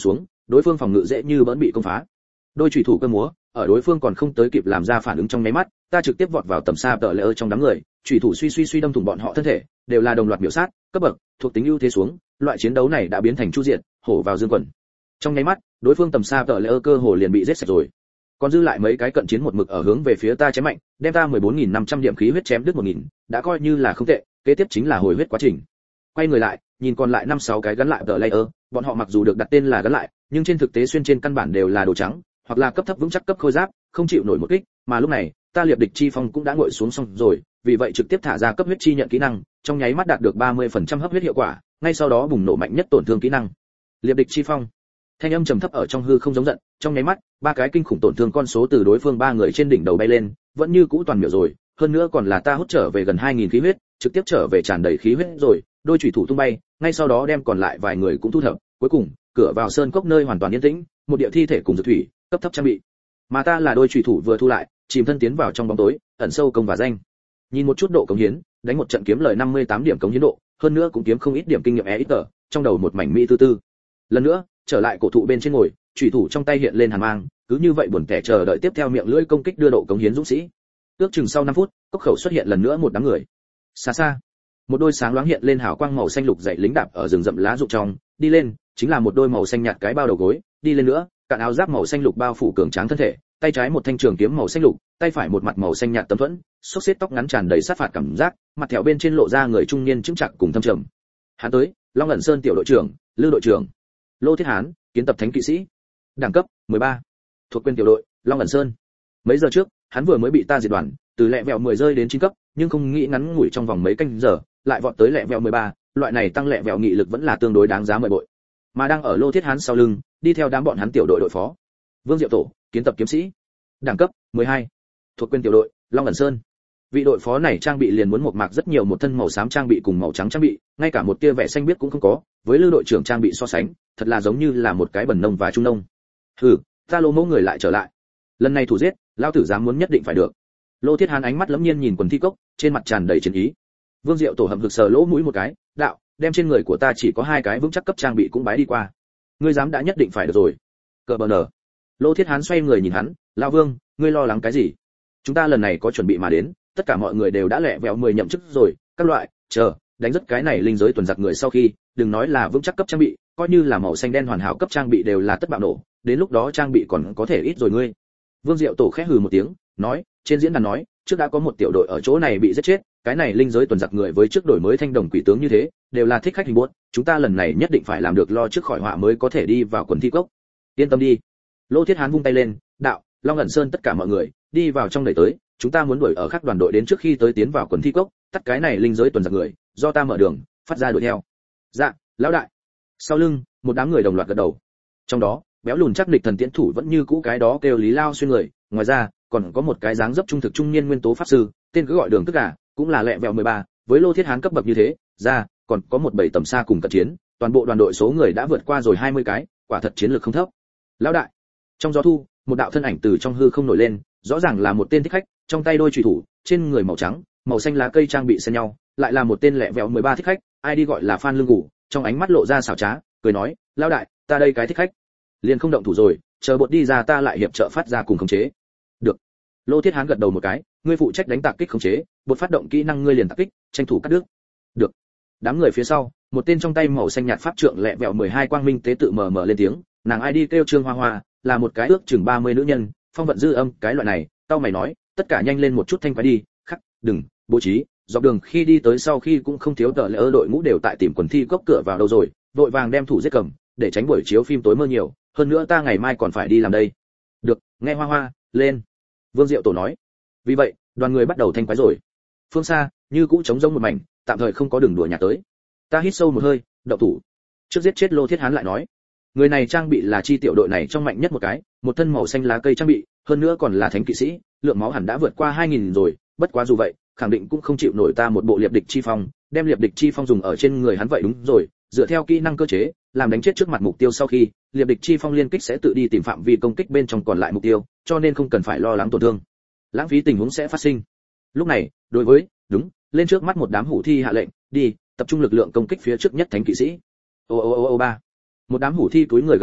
đối phương phòng ngự dễ như bỡn bị công phá. Đôi chủy thủ cơ múa, ở đối phương còn không tới kịp làm ra phản ứng trong nháy mắt, ta trực tiếp vọt vào tầm xa tợ lệ ơ trong đám người, chủy thủ suy suy suy đâm thủng bọn họ thân thể, đều là đồng loạt biểu sát, cấp bậc, thuộc tính ưu thế xuống, loại chiến đấu này đã biến thành chu diện, hổ vào dương quần. Trong nháy mắt, đối phương tầm xa tợ lệ ơ cơ hồ liền bị giết sạch rồi. Còn dư lại mấy cái cận chiến một mực ở hướng về phía ta chém mạnh, đem ta mười bốn nghìn năm trăm điểm khí huyết chém đứt một nghìn, đã coi như là không tệ, kế tiếp chính là hồi huyết quá trình. Quay người lại, nhìn còn lại năm sáu cái gắn lại tợ lệ ơ, bọn họ mặc dù được đặt tên là gắn lại, nhưng trên thực tế xuyên trên căn bản đều là đồ trắng, hoặc là cấp thấp vững chắc cấp khôi giáp, không chịu nổi một kích, mà lúc này, ta liệp địch chi phong cũng đã ngồi xuống xong rồi, vì vậy trực tiếp thả ra cấp huyết chi nhận kỹ năng, trong nháy mắt đạt được ba mươi phần trăm hấp huyết hiệu quả, ngay sau đó bùng nổ mạnh nhất tổn thương kỹ năng. Liệp địch chi phong. Thanh âm trầm thấp ở trong hư không giống giận, trong nháy mắt, ba cái kinh khủng tổn thương con số từ đối phương ba người trên đỉnh đầu bay lên, vẫn như cũ toàn miểu rồi, hơn nữa còn là ta hút trở về gần hai nghìn khí huyết, trực tiếp trở về tràn đầy khí huyết rồi, đôi chủy thủ tung bay, ngay sau đó đem còn lại vài người cũng thu thập, cuối cùng, cửa vào sơn cốc nơi hoàn toàn yên tĩnh, một địa thi thể cùng dược thủy, cấp thấp trang bị. Mà ta là đôi chủy thủ vừa thu lại, chìm thân tiến vào trong bóng tối, ẩn sâu công và danh. Nhìn một chút độ cống hiến, đánh một trận kiếm lời năm mươi tám điểm cống hiến độ, hơn nữa cũng kiếm không ít điểm kinh nghiệm e ít tờ, trong đầu một mảnh mỹ tư tư. Lần nữa, trở lại cổ thụ bên trên ngồi, chủy thủ trong tay hiện lên hàn mang, cứ như vậy buồn tẻ chờ đợi tiếp theo miệng lưỡi công kích đưa độ cống hiến dũng sĩ. Ước chừng sau năm phút, cốc khẩu xuất hiện lần nữa một đám người. Xa xa, một đôi sáng loáng hiện lên hào quang màu xanh lục dậy lính đạp ở rừng rậm lá rụng trong, đi lên, chính là một đôi màu xanh nhạt cái bao đầu gối, đi lên nữa, cạn áo giáp màu xanh lục bao phủ cường tráng thân thể, tay trái một thanh trường kiếm màu xanh lục, tay phải một mặt màu xanh nhạt tấm thuẫn, xốc xếp tóc ngắn tràn đầy sát phạt cảm giác, mặt thẹo bên trên lộ ra người trung niên chững chạc cùng thâm trầm. Hắn tới, Long ẩn sơn tiểu đội trưởng, Lư đội trưởng, Lô Thiết Hán, kiến tập thánh kỵ sĩ, đẳng cấp mười ba, thuộc quyền tiểu đội, Long ẩn sơn. Mấy giờ trước, hắn vừa mới bị ta diệt đoàn, từ lẹ vẹo mười rơi đến chín cấp, nhưng không nghĩ ngắn ngủi trong vòng mấy canh giờ, lại vọt tới lẹ vẹo mười ba, loại này tăng lẹ vẹo nghị lực vẫn là tương đối đáng giá mười bội. Mà đang ở Lô Thiết Hán sau lưng, đi theo đám bọn hắn tiểu đội đội phó. Vương Diệu Tổ, kiến tập kiếm sĩ, đẳng cấp mười hai, thuộc quyền tiểu đội, Long ẩn sơn. Vị đội phó này trang bị liền muốn một mạc rất nhiều, một thân màu xám trang bị cùng màu trắng trang bị, ngay cả một tia vẻ xanh biếc cũng không có, với Lư đội trưởng trang bị so sánh, thật là giống như là một cái bần nông và trung nông. Hừ, ta Lô mẫu người lại trở lại. Lần này thủ giết, lão tử dám muốn nhất định phải được. Lô Thiết Hán ánh mắt lẫm nhiên nhìn quần thi cốc, trên mặt tràn đầy chiến ý. Vương Diệu Tổ hậm hực sờ lỗ mũi một cái, đạo, đem trên người của ta chỉ có hai cái vững chắc cấp trang bị cũng bái đi qua. Ngươi dám đã nhất định phải được rồi. Cờ bờ nở. Lô Thiết Hán xoay người nhìn hắn, lão Vương, ngươi lo lắng cái gì? Chúng ta lần này có chuẩn bị mà đến, tất cả mọi người đều đã lẹ vẹo mười nhậm chức rồi, các loại, chờ, đánh rất cái này linh giới tuần giặc người sau khi, đừng nói là vững chắc cấp trang bị, coi như là màu xanh đen hoàn hảo cấp trang bị đều là tất bạo nổ, đến lúc đó trang bị còn có thể ít rồi ngươi. Vương Diệu Tổ khẽ hừ một tiếng, nói, trên diễn đàn nói, trước đã có một tiểu đội ở chỗ này bị giết chết, cái này linh giới tuần giặc người với trước đổi mới thanh đồng quỷ tướng như thế, đều là thích khách hình buốt, chúng ta lần này nhất định phải làm được lo trước khỏi họa mới có thể đi vào quần thi cốc. Yên tâm đi. Lô Thiết Hán vung tay lên, đạo, Long ẩn sơn tất cả mọi người, đi vào trong đẩy tới, chúng ta muốn đuổi ở khác đoàn đội đến trước khi tới tiến vào quần thi cốc, tắt cái này linh giới tuần giặc người, do ta mở đường, phát ra đuổi theo. Dạ, lão đại. Sau lưng, một đám người đồng loạt gật đầu. Trong đó, béo lùn chắc địch thần tiễn thủ vẫn như cũ cái đó kêu Lý Lao xuyên người, ngoài ra, còn có một cái dáng dấp trung thực trung niên nguyên tố pháp sư, tên cứ gọi Đường Tức Gà, cũng là lẹ vẹo mười ba, với Lô Thiết Hán cấp bậc như thế, ra, còn có một bảy tầm xa cùng cận chiến, toàn bộ đoàn đội số người đã vượt qua rồi hai mươi cái, quả thật chiến lược không thấp. Lão đại. Trong gió thu, một đạo thân ảnh từ trong hư không nổi lên, rõ ràng là một tên thích khách, trong tay đôi chùy thủ, trên người màu trắng, màu xanh lá cây trang bị xen nhau, lại là một tên lẹ vẹo mười ba thích khách, ai đi gọi là Phan Lương Ngủ, trong ánh mắt lộ ra xảo trá, cười nói, lão đại, ta đây cái thích khách, liền không động thủ rồi, chờ bột đi ra ta lại hiệp trợ phát ra cùng khống chế. Được. Lô Thiết Hán gật đầu một cái, ngươi phụ trách đánh tạc kích khống chế, bột phát động kỹ năng ngươi liền tạc kích, tranh thủ cắt đứt. Được. Đám người phía sau, một tên trong tay màu xanh nhạt pháp trượng lẹ vẹo mười hai quang minh tế tự mờ mờ lên tiếng, nàng ai đi kêu Trương Hoa Hoa, là một cái ước chừng ba mươi nữ nhân, phong vận dư âm, cái loại này, tao mày nói, tất cả nhanh lên một chút thanh quái đi, khắc, đừng, bố trí, dọc đường khi đi tới sau khi cũng không thiếu tờ lỡ đội ngũ đều tại tìm quần thi cốc cửa vào đâu rồi, vội vàng đem thủ giết cầm, để tránh buổi chiếu phim tối mơ nhiều, hơn nữa ta ngày mai còn phải đi làm đây. Được, nghe Hoa Hoa, lên. Vương Diệu Tổ nói. Vì vậy, đoàn người bắt đầu thanh quái rồi. Phương xa, như cũ trống rỗng một mảnh, tạm thời không có đường đùa nhà tới. Ta hít sâu một hơi, động thủ. Trước giết chết Lô Thiết Hán lại nói. Người này trang bị là chi tiểu đội này trong mạnh nhất một cái, một thân màu xanh lá cây trang bị, hơn nữa còn là thánh kỵ sĩ, lượng máu hẳn đã vượt qua hai nghìn rồi, bất quá dù vậy, khẳng định cũng không chịu nổi ta một bộ liệp địch chi phong, đem liệp địch chi phong dùng ở trên người hắn vậy đúng rồi, dựa theo kỹ năng cơ chế, làm đánh chết trước mặt mục tiêu sau khi, liệp địch chi phong liên kích sẽ tự đi tìm phạm vi công kích bên trong còn lại mục tiêu, cho nên không cần phải lo lắng tổn thương. Lãng phí tình huống sẽ phát sinh. Lúc này, đối với, đúng, lên trước mắt một đám hủ thi hạ lệnh, đi, tập trung lực lượng công kích phía trước nhất thánh kỵsĩ. Ô ô ô ô ba. Một đám hủ thi túi người gật đầu,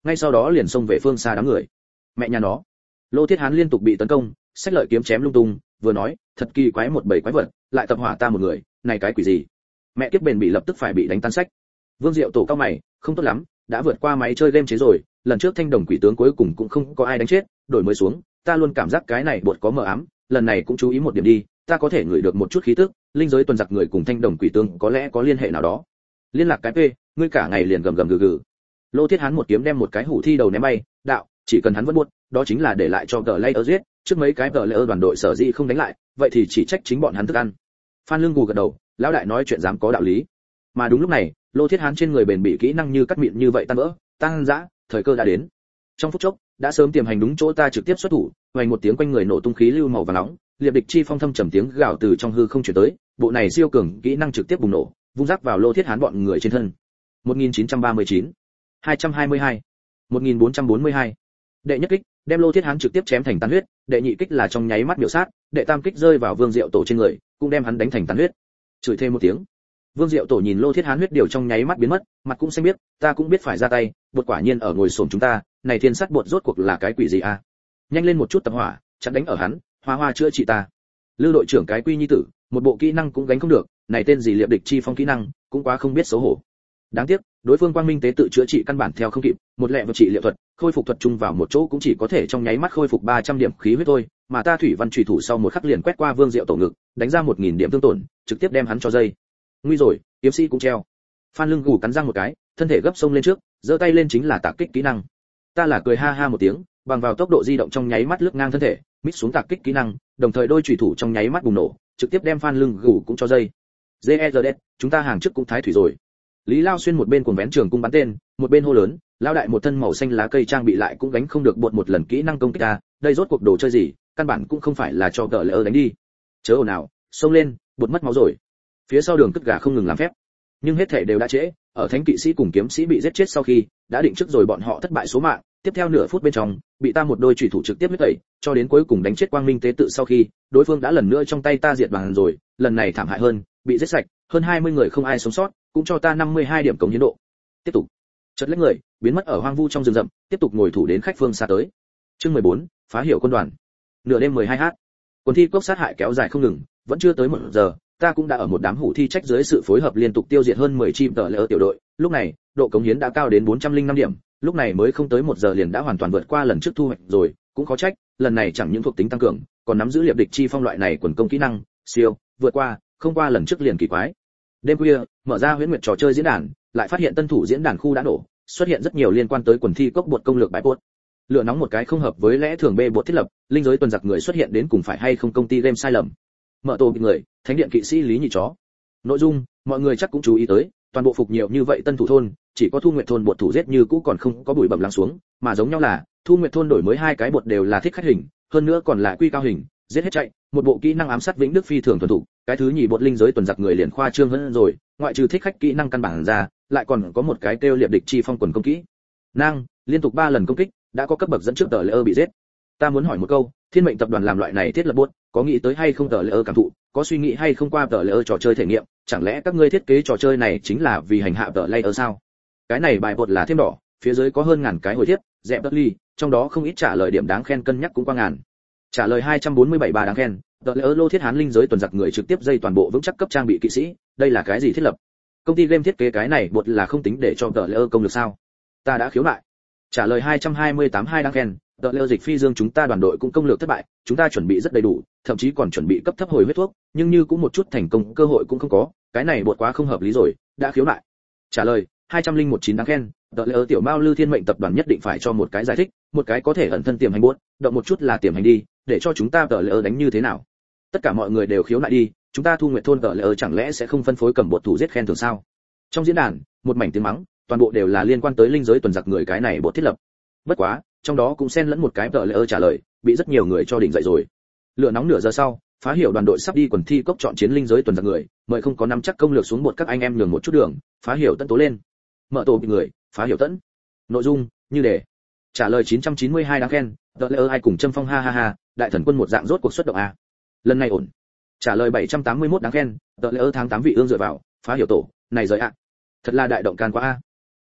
ngay sau đó liền xông về phương xa đám người. Mẹ nhà nó, Lô Thiết Hán liên tục bị tấn công, sách lợi kiếm chém lung tung, vừa nói, thật kỳ quái một bầy quái vật, lại tập hỏa ta một người, này cái quỷ gì? Mẹ kiếp bền bị lập tức phải bị đánh tan sách. Vương Diệu Tổ cao mày, không tốt lắm, đã vượt qua máy chơi game chế rồi, lần trước thanh đồng quỷ tướng cuối cùng cũng không có ai đánh chết, đổi mới xuống, ta luôn cảm giác cái này bột có mờ ám, lần này cũng chú ý một điểm đi, ta có thể ngửi được một chút khí tức, linh giới tuần giặc người cùng thanh đồng quỷ tướng có lẽ có liên hệ nào đó. Liên lạc cái P, ngươi cả ngày liền gầm gầm gừ gừ. Lô Thiết Hán một kiếm đem một cái hủ thi đầu ném bay, đạo, chỉ cần hắn vẫn buốt, đó chính là để lại cho The Layer giết, trước mấy cái The Layer đoàn đội sở dĩ không đánh lại, vậy thì chỉ trách chính bọn hắn thức ăn. Phan Lương gù gật đầu, lão đại nói chuyện dám có đạo lý. Mà đúng lúc này, Lô Thiết Hán trên người bền bị kỹ năng như cắt mịn như vậy tan vỡ, tăng dã, thời cơ đã đến. Trong phút chốc, đã sớm tiềm hành đúng chỗ ta trực tiếp xuất thủ, vang một tiếng quanh người nổ tung khí lưu màu vàng nóng, liệp địch chi phong thâm trầm tiếng gào từ trong hư không truyền tới, bộ này siêu cường kỹ năng trực tiếp bùng nổ, vung rắc vào Lô Thiết Hán bọn người trên thân. một nghìn chín trăm ba mươi chín, hai trăm hai mươi hai, một nghìn bốn trăm bốn mươi hai. Đệ nhất kích, đem Lô Thiết Hán trực tiếp chém thành tàn huyết, đệ nhị kích là trong nháy mắt miểu sát, đệ tam kích rơi vào Vương Diệu Tổ trên người, cũng đem hắn đánh thành tàn huyết. Chửi thêm một tiếng. Vương Diệu Tổ nhìn Lô Thiết Hán huyết điều trong nháy mắt biến mất, mặt cũng xanh biết, ta cũng biết phải ra tay, bột quả nhiên ở ngồi xổm chúng ta, này thiên sát bột rốt cuộc là cái quỷ gì a? Nhanh lên một chút tập hỏa, chặn đánh ở hắn, hoa hoa chữa trị ta. Lư đội trưởng cái quy nhi tử, một bộ kỹ năng cũng gánh không được, này tên gì liệp địch chi phong kỹ năng, cũng quá không biết xấu hổ. Đáng tiếc, đối phương quang minh tế tự chữa trị căn bản theo không kịp, một lẹ vật trị liệu thuật, khôi phục thuật chung vào một chỗ cũng chỉ có thể trong nháy mắt khôi phục ba trăm điểm khí huyết thôi, mà ta thủy văn chủy thủ sau một khắc liền quét qua Vương Diệu Tổ ngực, đánh ra một nghìn điểm thương tổn, trực tiếp đem hắn cho dây. Nguy rồi, kiếm sĩ cũng treo. Phan Lương gù cắn răng một cái, thân thể gấp sông lên trước, giơ tay lên chính là tạc kích kỹ năng. Ta là cười ha ha một tiếng, bằng vào tốc độ di động trong nháy mắt lướt ngang thân thể, mít xuống tạc kích kỹ năng, đồng thời đôi chủy thủ trong nháy mắt bùng nổ, trực tiếp đem Phan Lương gù cũng cho dây. giê e rờ đê, chúng ta hàng trước cũng thái thủy rồi. Lý Lao Xuyên một bên cuồng vén trường cung bắn tên, một bên hô lớn, lao đại một thân màu xanh lá cây trang bị lại cũng gánh không được bột một lần kỹ năng công kích ta, đây rốt cuộc đồ chơi gì, căn bản cũng không phải là cho tợ lỡ đánh đi. Chớ ồn nào, xông lên, bột mất máu rồi. Phía sau đường cất gà không ngừng làm phép. Nhưng hết thể đều đã trễ, ở thánh kỵ sĩ cùng kiếm sĩ bị giết chết sau khi, đã định trước rồi bọn họ thất bại số mạng, tiếp theo nửa phút bên trong, bị ta một đôi chủy thủ trực tiếp huyết tẩy, cho đến cuối cùng đánh chết quang minh tế tự sau khi, đối phương đã lần nữa trong tay ta diệt bằng rồi, lần này thảm hại hơn, bị giết sạch, hơn hai mươi người không ai sống sót, cũng cho ta năm mươi hai điểm cống hiến độ. Tiếp tục. Chợt lấy người, biến mất ở hoang vu trong rừng rậm, tiếp tục ngồi thủ đến khách phương xa tới. Chương mười bốn, phá hiểu quân đoàn. Nửa đêm mười hai h. Quân thi cốc sát hại kéo dài không ngừng, vẫn chưa tới một giờ, ta cũng đã ở một đám hủ thi trách dưới sự phối hợp liên tục tiêu diệt hơn mười chim tợ lỡ tiểu đội, lúc này, độ cống hiến đã cao đến bốn trăm linh năm điểm, lúc này mới không tới một giờ liền đã hoàn toàn vượt qua lần trước thu hoạch rồi, cũng khó trách, lần này chẳng những thuộc tính tăng cường, còn nắm giữ liệp địch chi phong loại này quần công kỹ năng, siêu, vượt qua, không qua lần trước liền kỳ quái. Đêm khuya, mở ra huyễn nguyệt trò chơi diễn đàn, lại phát hiện tân thủ diễn đàn khu đã nổ, xuất hiện rất nhiều liên quan tới quần thi cốc bột công lược bãi bột. Lựa nóng một cái không hợp với lẽ thường bê bột thiết lập, linh giới tuần giặc người xuất hiện đến cùng phải hay không công ty game sai lầm. Mở tổ bị người, thánh điện kỵ sĩ lý nhị chó. Nội dung, mọi người chắc cũng chú ý tới, toàn bộ phục nhiều như vậy tân thủ thôn, chỉ có thu nguyệt thôn bột thủ giết như cũ còn không có bụi bẩm lắng xuống, mà giống nhau là, thu nguyệt thôn đổi mới hai cái bột đều là thích khách hình, hơn nữa còn là quy cao hình, giết hết chạy, một bộ kỹ năng ám sát vĩnh đức phi thường thuần thục, cái thứ nhì bột linh giới tuần giặc người liền khoa trương hơn rồi, ngoại trừ thích khách kỹ năng căn bản ra, lại còn có một cái kêu liệp địch chi phong quần công kỹ. Năng, liên tục ba lần công kích, đã có cấp bậc dẫn trước tờ lỡ bị giết. Ta muốn hỏi một câu, Thiên mệnh tập đoàn làm loại này thiết lập bột, có nghĩ tới hay không tờ lỡ cảm thụ, có suy nghĩ hay không qua tờ lỡ trò chơi thể nghiệm, chẳng lẽ các ngươi thiết kế trò chơi này chính là vì hành hạ tờ lỡ sao? Cái này bài bột là thêm đỏ, phía dưới có hơn ngàn cái hồi thiết, dẹp đất ly, trong đó không ít trả lời điểm đáng khen cân nhắc cũng qua ngàn. Trả lời hai trăm bốn mươi bảy ba đáng khen, tờ lỡ Lô Thiết Hán linh giới tuần giặc người trực tiếp dây toàn bộ vững chắc cấp trang bị kỵ sĩ, đây là cái gì thiết lập? Công ty game thiết kế cái này bột là không tính để cho tờ lỡ công lực sao? Ta đã khiếu nại. Trả lời hai trăm hai mươi tám hai đáng khen, tờ lỡ dịch phi dương chúng ta đoàn đội cũng công lược thất bại, chúng ta chuẩn bị rất đầy đủ, thậm chí còn chuẩn bị cấp thấp hồi huyết thuốc, nhưng như cũng một chút thành công cơ hội cũng không có, cái này bột quá không hợp lý rồi, đã khiếu nại. Trả lời hai trăm lẻ chín đáng khen, tờ lỡ tiểu Mao Lư Thiên mệnh tập đoàn nhất định phải cho một cái giải thích, một cái có thể ẩn thân tiềm hành buốt, động một chút là tiềm hành đi, để cho chúng ta tờ lỡ đánh như thế nào? Tất cả mọi người đều khiếu nại đi, chúng ta thu nguyệt thôn tờ lỡ chẳng lẽ sẽ không phân phối cầm bột thủ giết khen thưởng sao? Trong diễn đàn, một mảnh tiếng mắng, toàn bộ đều là liên quan tới linh giới tuần giặc người cái này bột thiết lập. Bất quá, trong đó cũng xen lẫn một cái tờ lỡ trả lời, bị rất nhiều người cho đỉnh dậy rồi. Lửa nóng nửa giờ sau, phá hiểu đoàn đội sắp đi quần thi cốc chọn chiến linh giới tuần giặc người, mời không có nắm chắc công lược xuống một các anh em nhường một chút đường, phá hiểu tận tố lên. Mở tổ bị người, phá hiểu tận. Nội dung, như đề. Trả lời chín trăm chín mươi hai đáng khen, tờ lỡ ai cùng châm phong ha ha ha, đại thần quân một dạng rốt cuộc xuất động a. Lần này ổn. Trả lời bảy trăm tám mươi mốt đáng khen, tờ lỡ tháng tám vị ương dựa vào, phá hiểu tổ, này rời ạ. Thật là đại động can quá a.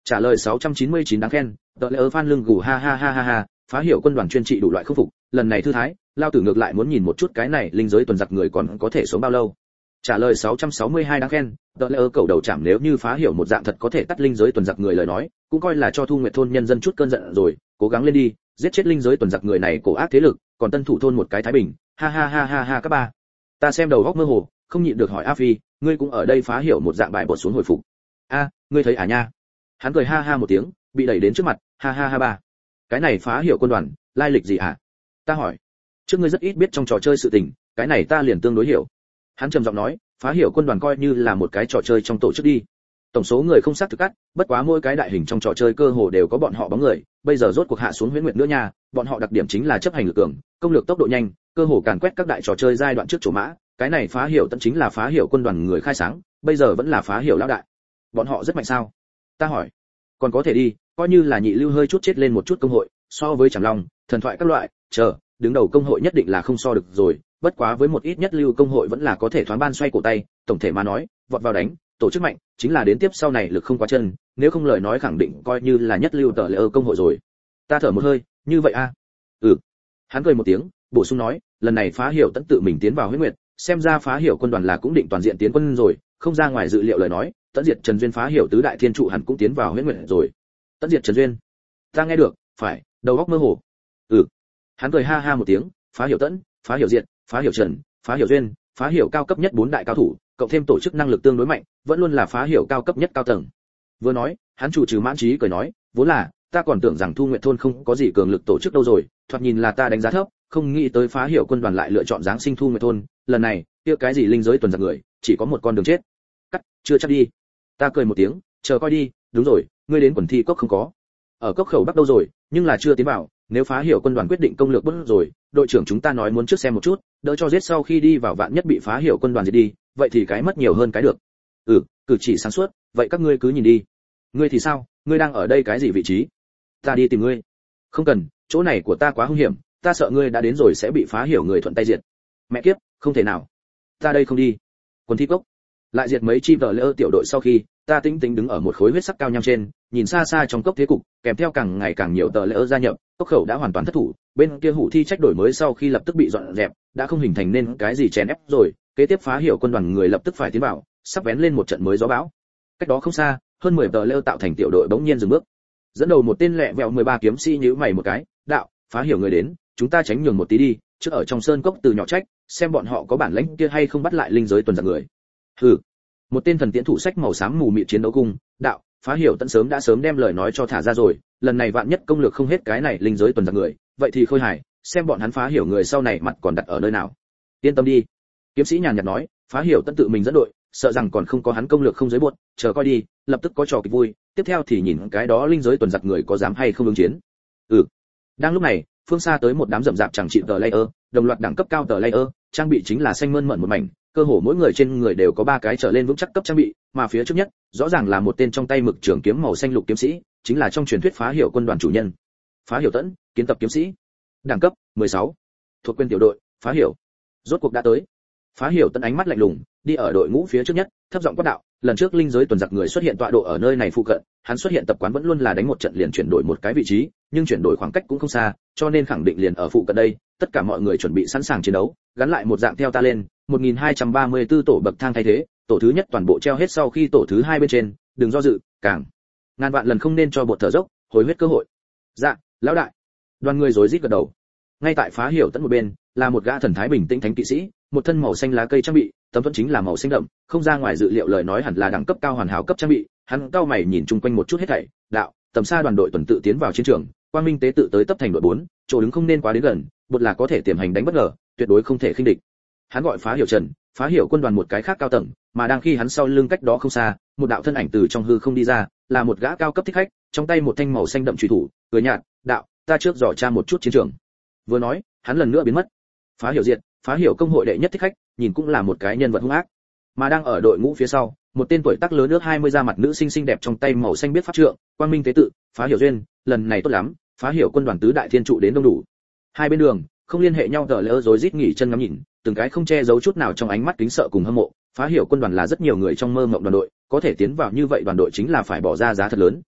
Trả lời sáu trăm chín mươi chín đáng khen, tờ lễ ơ Phan Lương gù ha ha ha ha ha, phá hiểu quân đoàn chuyên trị đủ loại khắc phục, lần này thư thái, lao tử ngược lại muốn nhìn một chút cái này linh giới tuần giặc người còn có thể sống bao lâu. Trả lời sáu trăm sáu mươi hai đáng khen, tờ lễ ơ cầu đầu chạm nếu như phá hiểu một dạng thật có thể tắt linh giới tuần giặc người lời nói, cũng coi là cho Thu Nguyệt thôn nhân dân chút cơn giận rồi, cố gắng lên đi, giết chết linh giới tuần giặc người này cổ ác thế lực, còn tân thủ thôn một cái thái bình, ha ha ha ha ha các ba. Ta xem đầu góc mơ hồ, không nhịn được hỏi A Phi, ngươi cũng ở đây phá hiểu một dạng bài bột xuống hồi phục. A, ngươi thấy à nha. Hắn cười ha ha một tiếng, bị đẩy đến trước mặt, ha ha ha ba. Cái này phá hiểu quân đoàn, lai lịch gì hả? Ta hỏi. Trước ngươi rất ít biết trong trò chơi sự tình, cái này ta liền tương đối hiểu. Hắn trầm giọng nói, phá hiểu quân đoàn coi như là một cái trò chơi trong tổ chức đi. Tổng số người không xác thực cắt, bất quá mỗi cái đại hình trong trò chơi cơ hồ đều có bọn họ bóng người, bây giờ rốt cuộc hạ xuống Huyễn Nguyệt nữa nha, bọn họ đặc điểm chính là chấp hành lực cường, công lược tốc độ nhanh, cơ hồ càn quét các đại trò chơi giai đoạn trước chỗ mã, cái này phá hiểu tận chính là phá hiểu quân đoàn người khai sáng, bây giờ vẫn là phá hiểu lão đại. Bọn họ rất mạnh sao? Ta hỏi. Còn có thể đi, coi như là nhị lưu hơi chút chết lên một chút công hội, so với Trảm Long, thần thoại các loại, chờ, đứng đầu công hội nhất định là không so được rồi, bất quá với một ít nhất lưu công hội vẫn là có thể thoáng ban xoay cổ tay, tổng thể mà nói, vọt vào đánh, tổ chức mạnh, chính là đến tiếp sau này lực không quá chân, nếu không lời nói khẳng định coi như là nhất lưu tờ lễ công hội rồi. Ta thở một hơi, như vậy a? À? Ừ. Hắn cười một tiếng, bổ sung nói, lần này phá hiểu tận tự mình tiến vào Huyết Nguyệt, xem ra phá hiểu quân đoàn là cũng định toàn diện tiến quân rồi, không ra ngoài dự liệu lời nói, tận diệt Trần Duyên phá hiểu tứ đại thiên trụ hẳn cũng tiến vào Huyết Nguyệt rồi. Tận diệt Trần Duyên? Ta nghe được, phải, đầu óc mơ hồ. Ừ. Hắn cười ha ha một tiếng, phá hiểu tận, phá hiểu diệt, phá hiểu Trần, phá hiểu Duyên, phá hiểu cao cấp nhất bốn đại cao thủ, cộng thêm tổ chức năng lực tương đối mạnh, vẫn luôn là phá hiểu cao cấp nhất cao tầng. Vừa nói, hắn chủ trừ mãn trí cười nói, vốn là ta còn tưởng rằng Thu Nguyệt thôn không có gì cường lực tổ chức đâu rồi, thoạt nhìn là ta đánh giá thấp, không nghĩ tới phá hiểu quân đoàn lại lựa chọn giáng sinh Thu Nguyệt thôn, lần này, kia cái gì linh giới tuần giặc người, chỉ có một con đường chết. Cắt, chưa chắc đi. Ta cười một tiếng, chờ coi đi, đúng rồi, ngươi đến quần thi cốc không có. Ở cốc khẩu bắt đâu rồi, nhưng là chưa tiến vào, nếu phá hiểu quân đoàn quyết định công lược bất rồi, đội trưởng chúng ta nói muốn trước xem một chút, đỡ cho giết sau khi đi vào vạn nhất bị phá hiểu quân đoàn giết đi, vậy thì cái mất nhiều hơn cái được. Ừ, cử chỉ sáng suốt, vậy các ngươi cứ nhìn đi. Ngươi thì sao, ngươi đang ở đây cái gì vị trí? Ta đi tìm ngươi. Không cần, chỗ này của ta quá hung hiểm, ta sợ ngươi đã đến rồi sẽ bị phá hiểu người thuận tay diệt. Mẹ kiếp, không thể nào. Ta đây không đi. Quân thi cốc. Lại diệt mấy chi vợ lỡ tiểu đội sau khi, ta tĩnh tĩnh đứng ở một khối huyết sắc cao nham trên, nhìn xa xa trong cốc thế cục, kèm theo càng ngày càng nhiều tờ lỡ gia nhập, cốc khẩu đã hoàn toàn thất thủ, bên kia hủ thi trách đổi mới sau khi lập tức bị dọn dẹp, đã không hình thành nên cái gì chèn ép rồi, kế tiếp phá hiểu quân đoàn người lập tức phải tiến vào, sắp vén lên một trận mới gió bão. Cách đó không xa, hơn mười tờ lỡ tạo thành tiểu đội bỗng nhiên dừng bước. Dẫn đầu một tên lẹ vẹo mười ba kiếm sĩ nhíu mày một cái, đạo, phá hiểu người đến, chúng ta tránh nhường một tí đi, trước ở trong sơn cốc từ nhỏ trách, xem bọn họ có bản lĩnh kia hay không bắt lại linh giới tuần giặc người. Hừ. Một tên thần tiễn thủ sách màu xám mù mịt chiến đấu cung, đạo, phá hiểu tận sớm đã sớm đem lời nói cho thả ra rồi, lần này vạn nhất công lược không hết cái này linh giới tuần giặc người, vậy thì khôi hài, xem bọn hắn phá hiểu người sau này mặt còn đặt ở nơi nào. Yên tâm đi. Kiếm sĩ nhàn nhạt nói, phá hiểu tận tự mình dẫn đội, sợ rằng còn không có hắn công lược không giới buột, chờ coi đi, lập tức có trò kịch vui, tiếp theo thì nhìn cái đó linh giới tuần giặc người có dám hay không ứng chiến. Ừ. Đang lúc này, phương xa tới một đám rậm rạp chẳng trị tờ layer, đồng loạt đẳng cấp cao tờ layer, trang bị chính là xanh mơn mởn một mảnh, cơ hồ mỗi người trên người đều có ba cái trở lên vững chắc cấp trang bị, mà phía trước nhất, rõ ràng là một tên trong tay mực trường kiếm màu xanh lục kiếm sĩ, chính là trong truyền thuyết phá hiểu quân đoàn chủ nhân. Phá hiểu tẫn, kiến tập kiếm sĩ. Đẳng cấp mười sáu. Thuộc quyền tiểu đội, phá hiểu. Rốt cuộc đã tới. Phá hiểu tẫn ánh mắt lạnh lùng, đi ở đội ngũ phía trước nhất, thấp giọng quát đạo, lần trước linh giới tuần giặc người xuất hiện tọa độ ở nơi này phụ cận, hắn xuất hiện tập quán vẫn luôn là đánh một trận liền chuyển đổi một cái vị trí, nhưng chuyển đổi khoảng cách cũng không xa, cho nên khẳng định liền ở phụ cận đây, tất cả mọi người chuẩn bị sẵn sàng chiến đấu, gắn lại một dạng theo ta lên, một nghìn hai trăm ba mươi tư tổ bậc thang thay thế, tổ thứ nhất toàn bộ treo hết sau khi tổ thứ hai bên trên, đừng do dự, càng ngàn vạn lần không nên cho bột thở dốc, hồi huyết cơ hội. Dạ, lão đại. Đoàn người rối rít gật đầu. Ngay tại phá hiểu tận một bên, là một gã thần thái bình tĩnh thánh kỵ sĩ, một thân màu xanh lá cây trang bị, tấm thuẫn chính là màu xanh đậm, không ra ngoài dự liệu lời nói hẳn là đẳng cấp cao hoàn hảo cấp trang bị, hắn cao mày nhìn chung quanh một chút hết thảy, đạo, tầm xa đoàn đội tuần tự tiến vào chiến trường, quang minh tế tự tới tấp thành đội bốn, chỗ đứng không nên quá đến gần, bột là có thể tiềm hành đánh bất ngờ, tuyệt đối không thể khinh địch. Hắn gọi phá hiểu Trần, phá hiểu quân đoàn một cái khác cao tầng, mà đang khi hắn sau lưng cách đó không xa, một đạo thân ảnh từ trong hư không đi ra, là một gã cao cấp thích khách, trong tay một thanh màu xanh đậm chùy thủ, cười nhạt, đạo, ta trước dò tra một chút chiến trường. Vừa nói, hắn lần nữa biến mất. Phá hiểu diệt, phá hiểu công hội đệ nhất thích khách, nhìn cũng là một cái nhân vật hung ác. Mà đang ở đội ngũ phía sau, một tên tuổi tác lớn nước hai mươi da mặt nữ xinh xinh đẹp trong tay màu xanh biết pháp trượng, quang minh tế tự, phá hiểu duyên, lần này tốt lắm, phá hiểu quân đoàn tứ đại thiên trụ đến đông đủ. Hai bên đường, không liên hệ nhau tờ lỡ rối rít nghỉ chân ngắm nhìn, từng cái không che giấu chút nào trong ánh mắt kính sợ cùng hâm mộ. Phá hiểu quân đoàn là rất nhiều người trong mơ mộng đoàn đội, có thể tiến vào như vậy đoàn đội chính là phải bỏ ra giá thật lớn,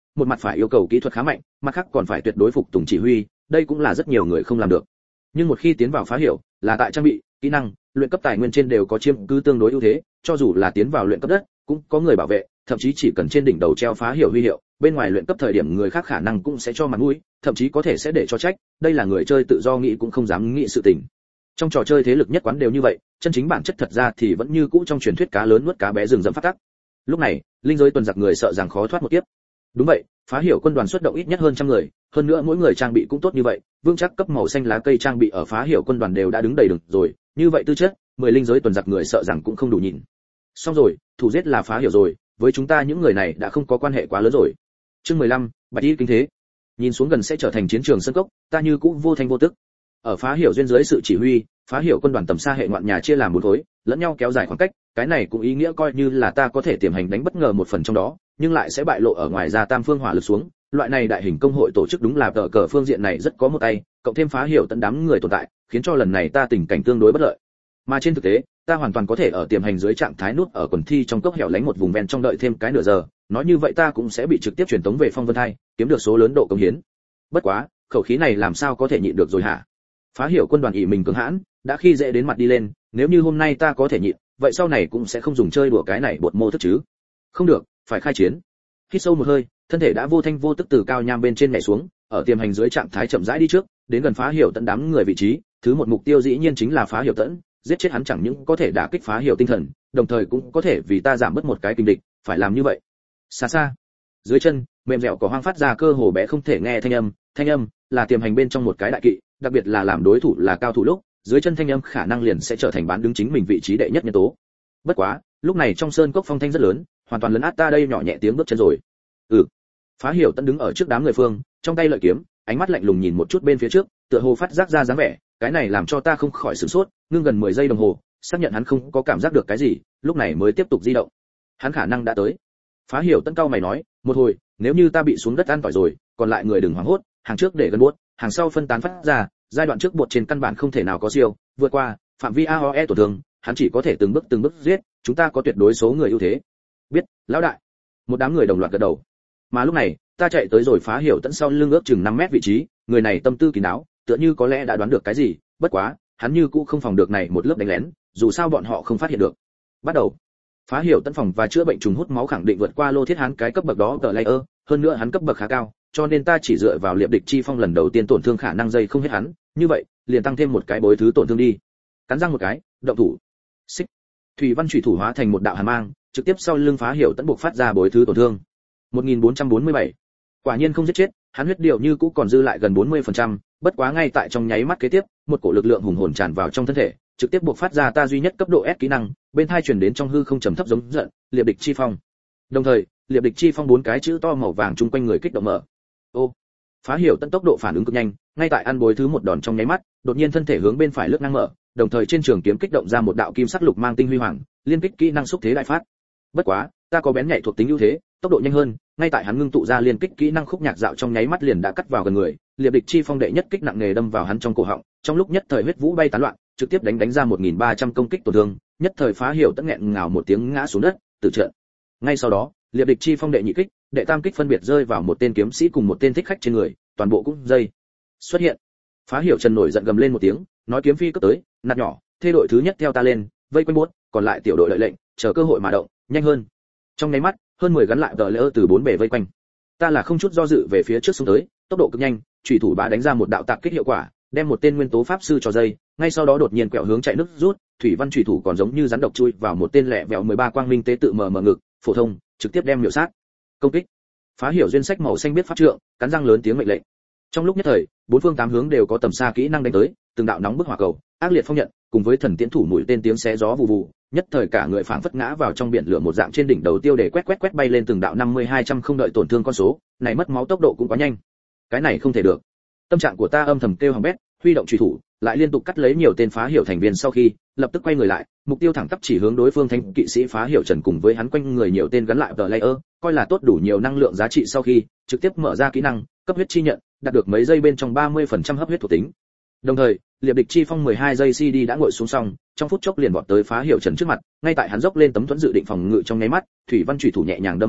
một mặt phải yêu cầu kỹ thuật khá mạnh, mặt khác còn phải tuyệt đối phục tùng chỉ huy, đây cũng là rất nhiều người không làm được. Nhưng một khi tiến vào phá hiểu, là tại trang bị, kỹ năng, luyện cấp tài nguyên trên đều có chiếm cứ tương đối ưu thế, cho dù là tiến vào luyện cấp đất, cũng có người bảo vệ, thậm chí chỉ cần trên đỉnh đầu treo phá hiểu huy hiệu, bên ngoài luyện cấp thời điểm người khác khả năng cũng sẽ cho mặt mũi, thậm chí có thể sẽ để cho trách, đây là người chơi tự do nghĩ cũng không dám nghĩ sự tình. Trong trò chơi thế lực nhất quán đều như vậy, chân chính bản chất thật ra thì vẫn như cũ trong truyền thuyết cá lớn nuốt cá bé rừng rậm phát tắc. Lúc này, linh giới tuần giặc người sợ rằng khó thoát một kiếp. Đúng vậy, phá hiểu quân đoàn xuất động ít nhất hơn trăm người, hơn nữa mỗi người trang bị cũng tốt như vậy, vương chắc cấp màu xanh lá cây trang bị ở phá hiểu quân đoàn đều đã đứng đầy đường rồi, như vậy tư chất, mười linh giới tuần giặc người sợ rằng cũng không đủ nhìn. Xong rồi, thủ giết là phá hiểu rồi, với chúng ta những người này đã không có quan hệ quá lớn rồi. Chương mười lăm, bạch y kinh thế. Nhìn xuống gần sẽ trở thành chiến trường sân cốc, ta như cũng vô thanh vô tức. Ở phá hiểu duyên dưới sự chỉ huy, phá hiểu quân đoàn tầm xa hệ ngoạn nhà chia làm bốn khối, lẫn nhau kéo dài khoảng cách, cái này cũng ý nghĩa coi như là ta có thể tiềm hành đánh bất ngờ một phần trong đó, nhưng lại sẽ bại lộ ở ngoài ra tam phương hỏa lực xuống, loại này đại hình công hội tổ chức đúng là tờ cờ phương diện này rất có một tay, cộng thêm phá hiểu tận đám người tồn tại, khiến cho lần này ta tình cảnh tương đối bất lợi. Mà trên thực tế, ta hoàn toàn có thể ở tiềm hành dưới trạng thái nút ở quần thi trong cốc hẻo lánh một vùng ven trong đợi thêm cái nửa giờ, nói như vậy ta cũng sẽ bị trực tiếp truyền tống về Phong Vân Thai, kiếm được số lớn độ công hiến. Bất quá, khẩu khí này làm sao có thể nhịn được rồi hả? Phá hiểu quân đoàn ỷ mình cường hãn, đã khi dễ đến mặt đi lên, nếu như hôm nay ta có thể nhịn, vậy sau này cũng sẽ không dùng chơi đùa cái này bột mô thức chứ. Không được, phải khai chiến. Hít sâu một hơi, thân thể đã vô thanh vô tức từ cao nham bên trên nhảy xuống, ở tiềm hành dưới trạng thái chậm rãi đi trước, đến gần phá hiểu tận đám người vị trí, thứ một mục tiêu dĩ nhiên chính là phá hiểu tận, giết chết hắn chẳng những có thể đả kích phá hiểu tinh thần, đồng thời cũng có thể vì ta giảm bớt một cái kinh địch, phải làm như vậy. Xa xa, dưới chân, mềm dẻo cỏ hoang phát ra cơ hồ bé không thể nghe thanh âm, thanh âm là tiềm hành bên trong một cái đại kỵ, đặc biệt là làm đối thủ là cao thủ lúc, dưới chân thanh âm khả năng liền sẽ trở thành bán đứng chính mình vị trí đệ nhất nhân tố. Bất quá, lúc này trong sơn cốc phong thanh rất lớn, hoàn toàn lấn át ta đây nhỏ nhẹ tiếng bước chân rồi. Ừ. Phá hiểu tận đứng ở trước đám người phương, trong tay lợi kiếm, ánh mắt lạnh lùng nhìn một chút bên phía trước, tựa hồ phát giác ra dáng vẻ, cái này làm cho ta không khỏi sửng sốt, ngưng gần mười giây đồng hồ, xác nhận hắn không có cảm giác được cái gì, lúc này mới tiếp tục di động. Hắn khả năng đã tới. Phá hiểu tận cao mày nói, một hồi, nếu như ta bị xuống đất ăn tỏi rồi, còn lại người đừng hoảng hốt, hàng trước để gần buốt, hàng sau phân tán phát ra, giai đoạn trước bột trên căn bản không thể nào có siêu, vượt qua phạm vi a o e tổn thương, hắn chỉ có thể từng bước từng bước giết, chúng ta có tuyệt đối số người ưu thế. Biết, lão đại. Một đám người đồng loạt gật đầu. Mà lúc này, ta chạy tới rồi phá hiểu tận sau lưng ước chừng năm mét vị trí, người này tâm tư kín đáo, tựa như có lẽ đã đoán được cái gì, bất quá, hắn như cũ không phòng được này một lớp đánh lén, dù sao bọn họ không phát hiện được. Bắt đầu. Phá hiểu tận phòng và chữa bệnh trùng hút máu khẳng định vượt qua Lô Thiết Hán cái cấp bậc đó tờ layer, hơn nữa hắn cấp bậc khá cao, cho nên ta chỉ dựa vào liệp địch chi phong lần đầu tiên tổn thương khả năng dây không hết hắn, như vậy, liền tăng thêm một cái bối thứ tổn thương đi. Cắn răng một cái, động thủ. Xích. Thủy văn chủy thủ hóa thành một đạo hàn mang, trực tiếp sau lưng phá hiểu tận buộc phát ra bối thứ tổn thương. một nghìn bốn trăm bốn mươi bảy. Quả nhiên không giết chết, hắn huyết điệu như cũ còn dư lại gần bốn mươi phần trăm, bất quá ngay tại trong nháy mắt kế tiếp, một cổ lực lượng hùng hồn tràn vào trong thân thể, trực tiếp buộc phát ra ta duy nhất cấp độ S kỹ năng, bên tai truyền đến trong hư không trầm thấp giống giận, liệp địch chi phong. Đồng thời, liệp địch chi phong bốn cái chữ to màu vàng chung quanh người kích động mở. Ô, phá hiểu tận tốc độ phản ứng cực nhanh, ngay tại ăn bối thứ một đòn trong nháy mắt, đột nhiên thân thể hướng bên phải lướt ngang mở, đồng thời trên trường kiếm kích động ra một đạo kim sắc lục mang tinh huy hoàng, liên kích kỹ năng xúc thế đại phát. Bất quá, ta có bén nhạy thuộc tính ưu thế, tốc độ nhanh hơn, ngay tại hắn ngưng tụ ra liên kích kỹ năng khúc nhạc dạo trong nháy mắt liền đã cắt vào gần người, liệp địch chi phong đệ nhất kích nặng nề đâm vào hắn trong cổ họng, trong lúc nhất thời huyết vũ bay tán loạn, trực tiếp đánh đánh ra một nghìn ba trăm công kích tổn thương, nhất thời phá hiểu tận nghẹn ngào một tiếng ngã xuống đất, tử trận. Ngay sau đó, liệp địch chi phong đệ nhị kích, đệ tam kích phân biệt rơi vào một tên kiếm sĩ cùng một tên thích khách trên người, toàn bộ cũng dây. Xuất hiện. Phá hiểu Trần nổi giận gầm lên một tiếng, nói kiếm phi cấp tới, nạt nhỏ, thê đội thứ nhất theo ta lên, vây quanh bốt, còn lại tiểu đội lợi lệnh, chờ cơ hội mà động, nhanh hơn. Trong nháy mắt, hơn mười gắn lại tờ lỡ từ bốn bề vây quanh. Ta là không chút do dự về phía trước xuống tới, tốc độ cực nhanh, chủy thủ bá đánh ra một đạo tạc kích hiệu quả, đem một tên nguyên tố pháp sư cho dây, ngay sau đó đột nhiên quẹo hướng chạy nước rút, thủy văn chủy thủ còn giống như rắn độc chui vào một tên lẹ vẹo mười ba quang minh tế tự mờ mờ ngực, phổ thông, trực tiếp đem miểu sát. Công kích. Phá hiểu duyên sách màu xanh biết pháp trượng, cắn răng lớn tiếng mệnh lệnh. Trong lúc nhất thời, bốn phương tám hướng đều có tầm xa kỹ năng đánh tới, từng đạo nóng bức hỏa cầu, ác liệt phong nhận, cùng với thần tiễn thủ mũi tên tiếng xé gió vù vù, nhất thời cả người phảng phất ngã vào trong biển lửa một dạng trên đỉnh đầu tiêu để quét quét quét bay lên từng đạo năm mươi hai trăm không đợi tổn thương con số, này mất máu tốc độ cũng quá nhanh. Cái này không thể được. Tâm trạng của ta âm thầm kêu hằng bét, huy động chủy thủ, lại liên tục cắt lấy nhiều tên phá hiểu thành viên sau khi, lập tức quay người lại, mục tiêu thẳng tắp chỉ hướng đối phương thanh kỵ sĩ phá hiểu Trần cùng với hắn quanh người nhiều tên gắn lại tờ layer, coi là tốt đủ nhiều năng lượng giá trị sau khi, trực tiếp mở ra kỹ năng, cấp huyết chi nhận, đạt được mấy giây bên trong ba mươi phần trăm hấp huyết thuộc tính. Đồng thời, liệp địch chi phong mười hai giây xê đê đã ngồi xuống xong, trong phút chốc liền vọt tới phá hiểu Trần trước mặt, ngay tại hắn dốc lên tấm thuẫn dự định phòng ngự trong nháy mắt, thủy văn chủy thủ nhẹ nhàng đâm một cái,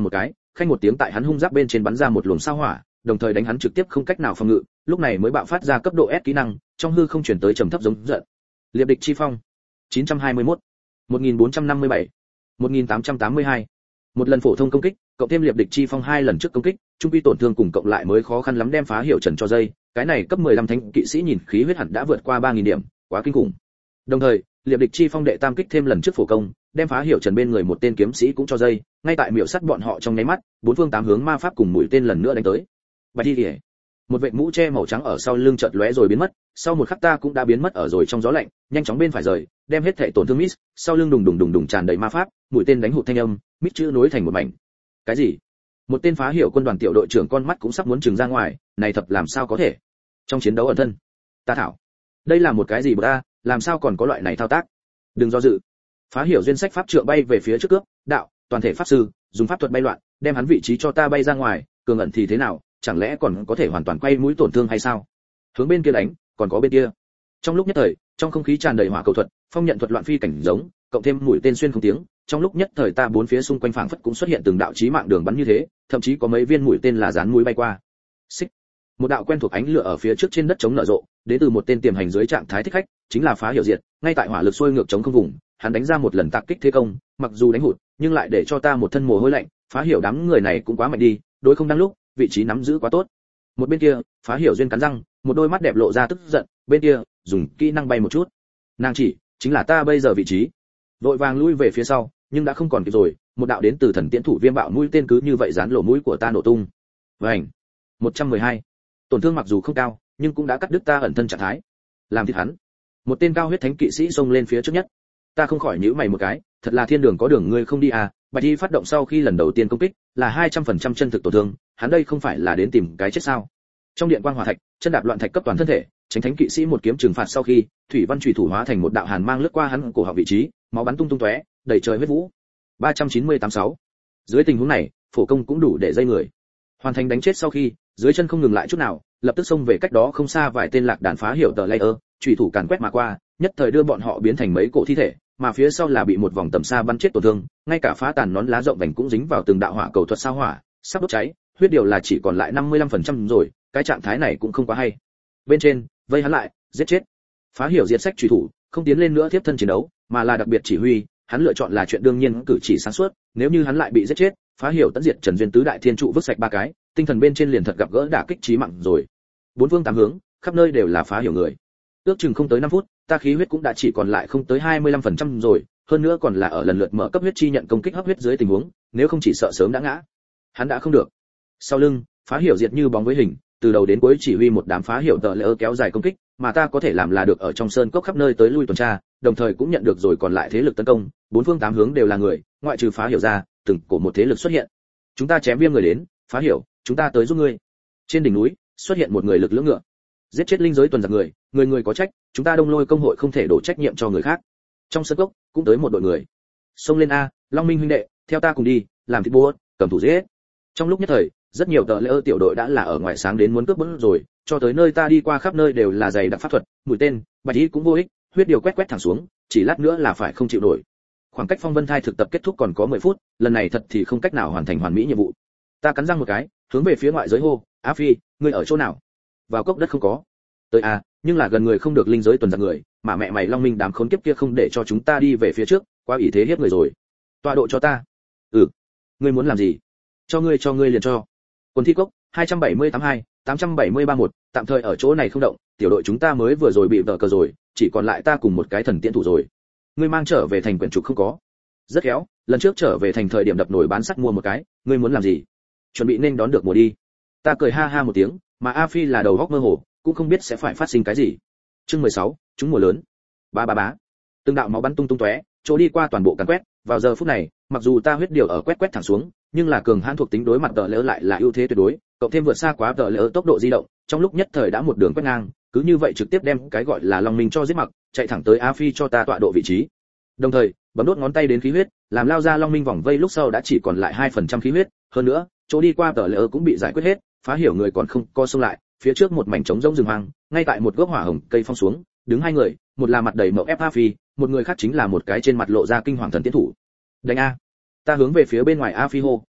khanh một tiếng tại hắn hung giáp bên trên bắn ra một luồng sao hỏa, đồng thời đánh hắn trực tiếp không cách nào phòng ngự, lúc này mới bạo phát ra cấp độ S kỹ năng, trong hư không chuyển tới trầm thấp giống giận. Liệp địch chi phong. chín trăm hai mươi mốt, một nghìn bốn trăm năm mươi bảy, một nghìn tám trăm tám mươi hai. Một lần phổ thông công kích, cộng thêm liệp địch chi phong hai lần trước công kích, trung quy tổn thương cùng cộng lại mới khó khăn lắm đem Phá Hiểu Trần cho dây, cái này cấp mười lăm thánh kỵ sĩ nhìn khí huyết hẳn đã vượt qua ba nghìn điểm, quá kinh khủng. Đồng thời, liệp địch chi phong đệ tam kích thêm lần trước phổ công, đem Phá Hiểu Trần bên người một tên kiếm sĩ cũng cho dây, ngay tại miểu sát bọn họ trong nháy mắt, bốn phương tám hướng ma pháp cùng mũi tên lần nữa đánh tới. Bạch đi kìa. Một vệt mũ che màu trắng ở sau lưng chợt lóe rồi biến mất, sau một khắc ta cũng đã biến mất ở rồi trong gió lạnh, nhanh chóng bên phải rời, đem hết thể tổn thương miss, sau lưng đùng đùng đùng đùng tràn đầy ma pháp, mũi tên đánh hụt thanh âm, miss chữ nối thành một mảnh. Cái gì? Một tên Phá Hiểu quân đoàn tiểu đội trưởng con mắt cũng sắp muốn trừng ra ngoài, này thật làm sao có thể? Trong chiến đấu ẩn thân. Ta thảo. Đây là một cái gì bữa ta, làm sao còn có loại này thao tác? Đừng do dự. Phá Hiểu duyên sách pháp trượng bay về phía trước cướp, đạo, toàn thể pháp sư, dùng pháp thuật bay loạn, đem hắn vị trí cho ta bay ra ngoài, cường ẩn thì thế nào, chẳng lẽ còn có thể hoàn toàn quay mũi tổn thương hay sao? Hướng bên kia đánh, còn có bên kia. Trong lúc nhất thời, trong không khí tràn đầy hỏa cầu thuật, phong nhận thuật loạn phi cảnh giống, cộng thêm mũi tên xuyên không tiếng, trong lúc nhất thời ta bốn phía xung quanh phảng phất cũng xuất hiện từng đạo chí mạng đường bắn như thế, thậm chí có mấy viên mũi tên là dán mũi bay qua. Xích. Một đạo quen thuộc ánh lửa ở phía trước trên đất chống nở rộ, đến từ một tên tiềm hành dưới trạng thái thích khách, chính là Phá Hiểu diệt, ngay tại hỏa lực xuôi ngược chống không vùng, hắn đánh ra một lần tạc kích thế công, mặc dù đánh hụt, nhưng lại để cho ta một thân mồ hôi lạnh, Phá Hiểu đám người này cũng quá mạnh đi, đối không đang lúc, vị trí nắm giữ quá tốt. Một bên kia, Phá Hiểu duyên cắn răng, một đôi mắt đẹp lộ ra tức giận, bên kia, dùng kỹ năng bay một chút. Nàng chỉ, chính là ta bây giờ vị trí. Vội vàng lui về phía sau, nhưng đã không còn kịp rồi, một đạo đến từ thần tiễn thủ viêm bạo mũi tên cứ như vậy dán lỗ mũi của ta nổ tung. Vành. một trăm mười hai. Tổn thương mặc dù không cao, nhưng cũng đã cắt đứt ta ẩn thân trạng thái. Làm thịt hắn. Một tên cao huyết thánh kỵ sĩ xông lên phía trước nhất. Ta không khỏi nhíu mày một cái, thật là thiên đường có đường ngươi không đi à? Bạch Y phát động sau khi lần đầu tiên công kích, là hai trăm phần trăm chân thực tổn thương, hắn đây không phải là đến tìm cái chết sao? Trong điện quang hỏa thạch, chân đạp loạn thạch cấp toàn thân thể, tránh thánh kỵ sĩ một kiếm trừng phạt sau khi, thủy văn chủy thủ hóa thành một đạo hàn mang lướt qua hắn cổ họng vị trí, máu bắn tung tung tóe, đầy trời huyết vũ. ba trăm chín mươi tám sáu. Dưới tình huống này, phổ công cũng đủ để dây người. Hoàn thành đánh chết sau khi, dưới chân không ngừng lại chút nào, lập tức xông về cách đó không xa vài tên lạc đàn Phá Hiểu tờ layer, chủy thủ càn quét mà qua, nhất thời đưa bọn họ biến thành mấy cổ thi thể, mà phía sau là bị một vòng tầm xa bắn chết tổn thương, ngay cả phá tàn nón lá rộng vành cũng dính vào từng đạo hỏa cầu thuật sao hỏa, sắp đốt cháy, huyết điều là chỉ còn lại năm mươi lăm phần trăm rồi, cái trạng thái này cũng không quá hay. Bên trên, vây hắn lại, giết chết. Phá Hiểu diệt sách chủy thủ, không tiến lên nữa tiếp thân chiến đấu, mà là đặc biệt chỉ huy, hắn lựa chọn là chuyện đương nhiên, cử chỉ sáng suốt, nếu như hắn lại bị giết chết, Phá Hiểu tận diệt Trần Duyên tứ đại thiên trụ vứt sạch ba cái, tinh thần bên trên liền thật gặp gỡ đả kích chí mạng rồi. Bốn phương tám hướng, khắp nơi đều là Phá Hiểu người. Ước chừng không tới năm phút, ta khí huyết cũng đã chỉ còn lại không tới hai mươi lăm phần trăm rồi, hơn nữa còn là ở lần lượt mở cấp huyết chi nhận công kích hấp huyết dưới tình huống, nếu không chỉ sợ sớm đã ngã. Hắn đã không được. Sau lưng, Phá Hiểu diệt như bóng với hình, từ đầu đến cuối chỉ huy một đám Phá Hiểu tờ lỡ kéo dài công kích, mà ta có thể làm là được ở trong sơn cốc khắp nơi tới lui tuần tra, đồng thời cũng nhận được rồi còn lại thế lực tấn công, bốn phương tám hướng đều là người, ngoại trừ Phá Hiểu ra, từng cổ một thế lực xuất hiện. Chúng ta chém viêm người đến, Phá Hiểu, chúng ta tới giúp ngươi. Trên đỉnh núi, xuất hiện một người lực lưỡng ngựa. Giết chết linh giới tuần giặc người, người người có trách, chúng ta Đông Lôi công hội không thể đổ trách nhiệm cho người khác. Trong sân cốc, cũng tới một đội người. Xông lên a, Long Minh huynh đệ, theo ta cùng đi, làm thịt bố, cầm thủ giết. Trong lúc nhất thời, rất nhiều tờ lễ tiểu đội đã là ở ngoài sáng đến muốn cướp bớt rồi, cho tới nơi ta đi qua khắp nơi đều là dày đặc pháp thuật, mũi tên, bạch y cũng vô ích, huyết điều quét quét thẳng xuống, chỉ lát nữa là phải không chịu nổi. Khoảng cách phong vân thai thực tập kết thúc còn có mười phút, lần này thật thì không cách nào hoàn thành hoàn mỹ nhiệm vụ. Ta cắn răng một cái, hướng về phía ngoại giới hô, Á Phi, ngươi ở chỗ nào? Vào cốc đất không có. Tới à, nhưng là gần người không được linh giới tuần giặc người, mà mẹ mày Long Minh đám khốn kiếp kia không để cho chúng ta đi về phía trước, quá ủy thế hiếp người rồi. Tọa độ cho ta. Ừ. Ngươi muốn làm gì? Cho ngươi cho ngươi liền cho. Quân thi cốc, hai trăm bảy mươi tám hai, tám trăm bảy mươi ba một, tạm thời ở chỗ này không động, tiểu đội chúng ta mới vừa rồi bị vợ cờ rồi, chỉ còn lại ta cùng một cái thần tiễn thủ rồi. Ngươi mang trở về thành quyển trục không có? Rất khéo, lần trước trở về thành thời điểm đập nổi bán sắt mua một cái, ngươi muốn làm gì? Chuẩn bị nên đón được mùa đi. Ta cười ha ha một tiếng, mà A Phi là đầu góc mơ hồ, cũng không biết sẽ phải phát sinh cái gì. Chương mười sáu, chúng mùa lớn. Ba ba bá. Từng đạo máu bắn tung tung tóe, chỗ đi qua toàn bộ càn quét, vào giờ phút này, mặc dù ta huyết điều ở quét quét thẳng xuống, nhưng là cường hãn thuộc tính đối mặt tợ lỡ lại là ưu thế tuyệt đối, cộng thêm vượt xa quá tợ lỡ tốc độ di động, trong lúc nhất thời đã một đường quét ngang, cứ như vậy trực tiếp đem cái gọi là Long Minh cho giết mặc, chạy thẳng tới A Phi cho ta tọa độ vị trí. Đồng thời, bấm đốt ngón tay đến khí huyết, làm lao ra Long Minh vòng vây lúc sau đã chỉ còn lại hai phần trăm khí huyết, hơn nữa, chỗ đi qua tợ lỡ cũng bị giải quyết hết, Phá Hiểu người còn không co xông lại, phía trước một mảnh trống rỗng rừng hoang, ngay tại một gốc hỏa hồng cây phong xuống, đứng hai người, một là mặt đầy mộng ép A Phi, một người khác chính là một cái trên mặt lộ ra kinh hoàng thần tiến thủ. Đánh a! Ta hướng về phía bên ngoài A Phi hô,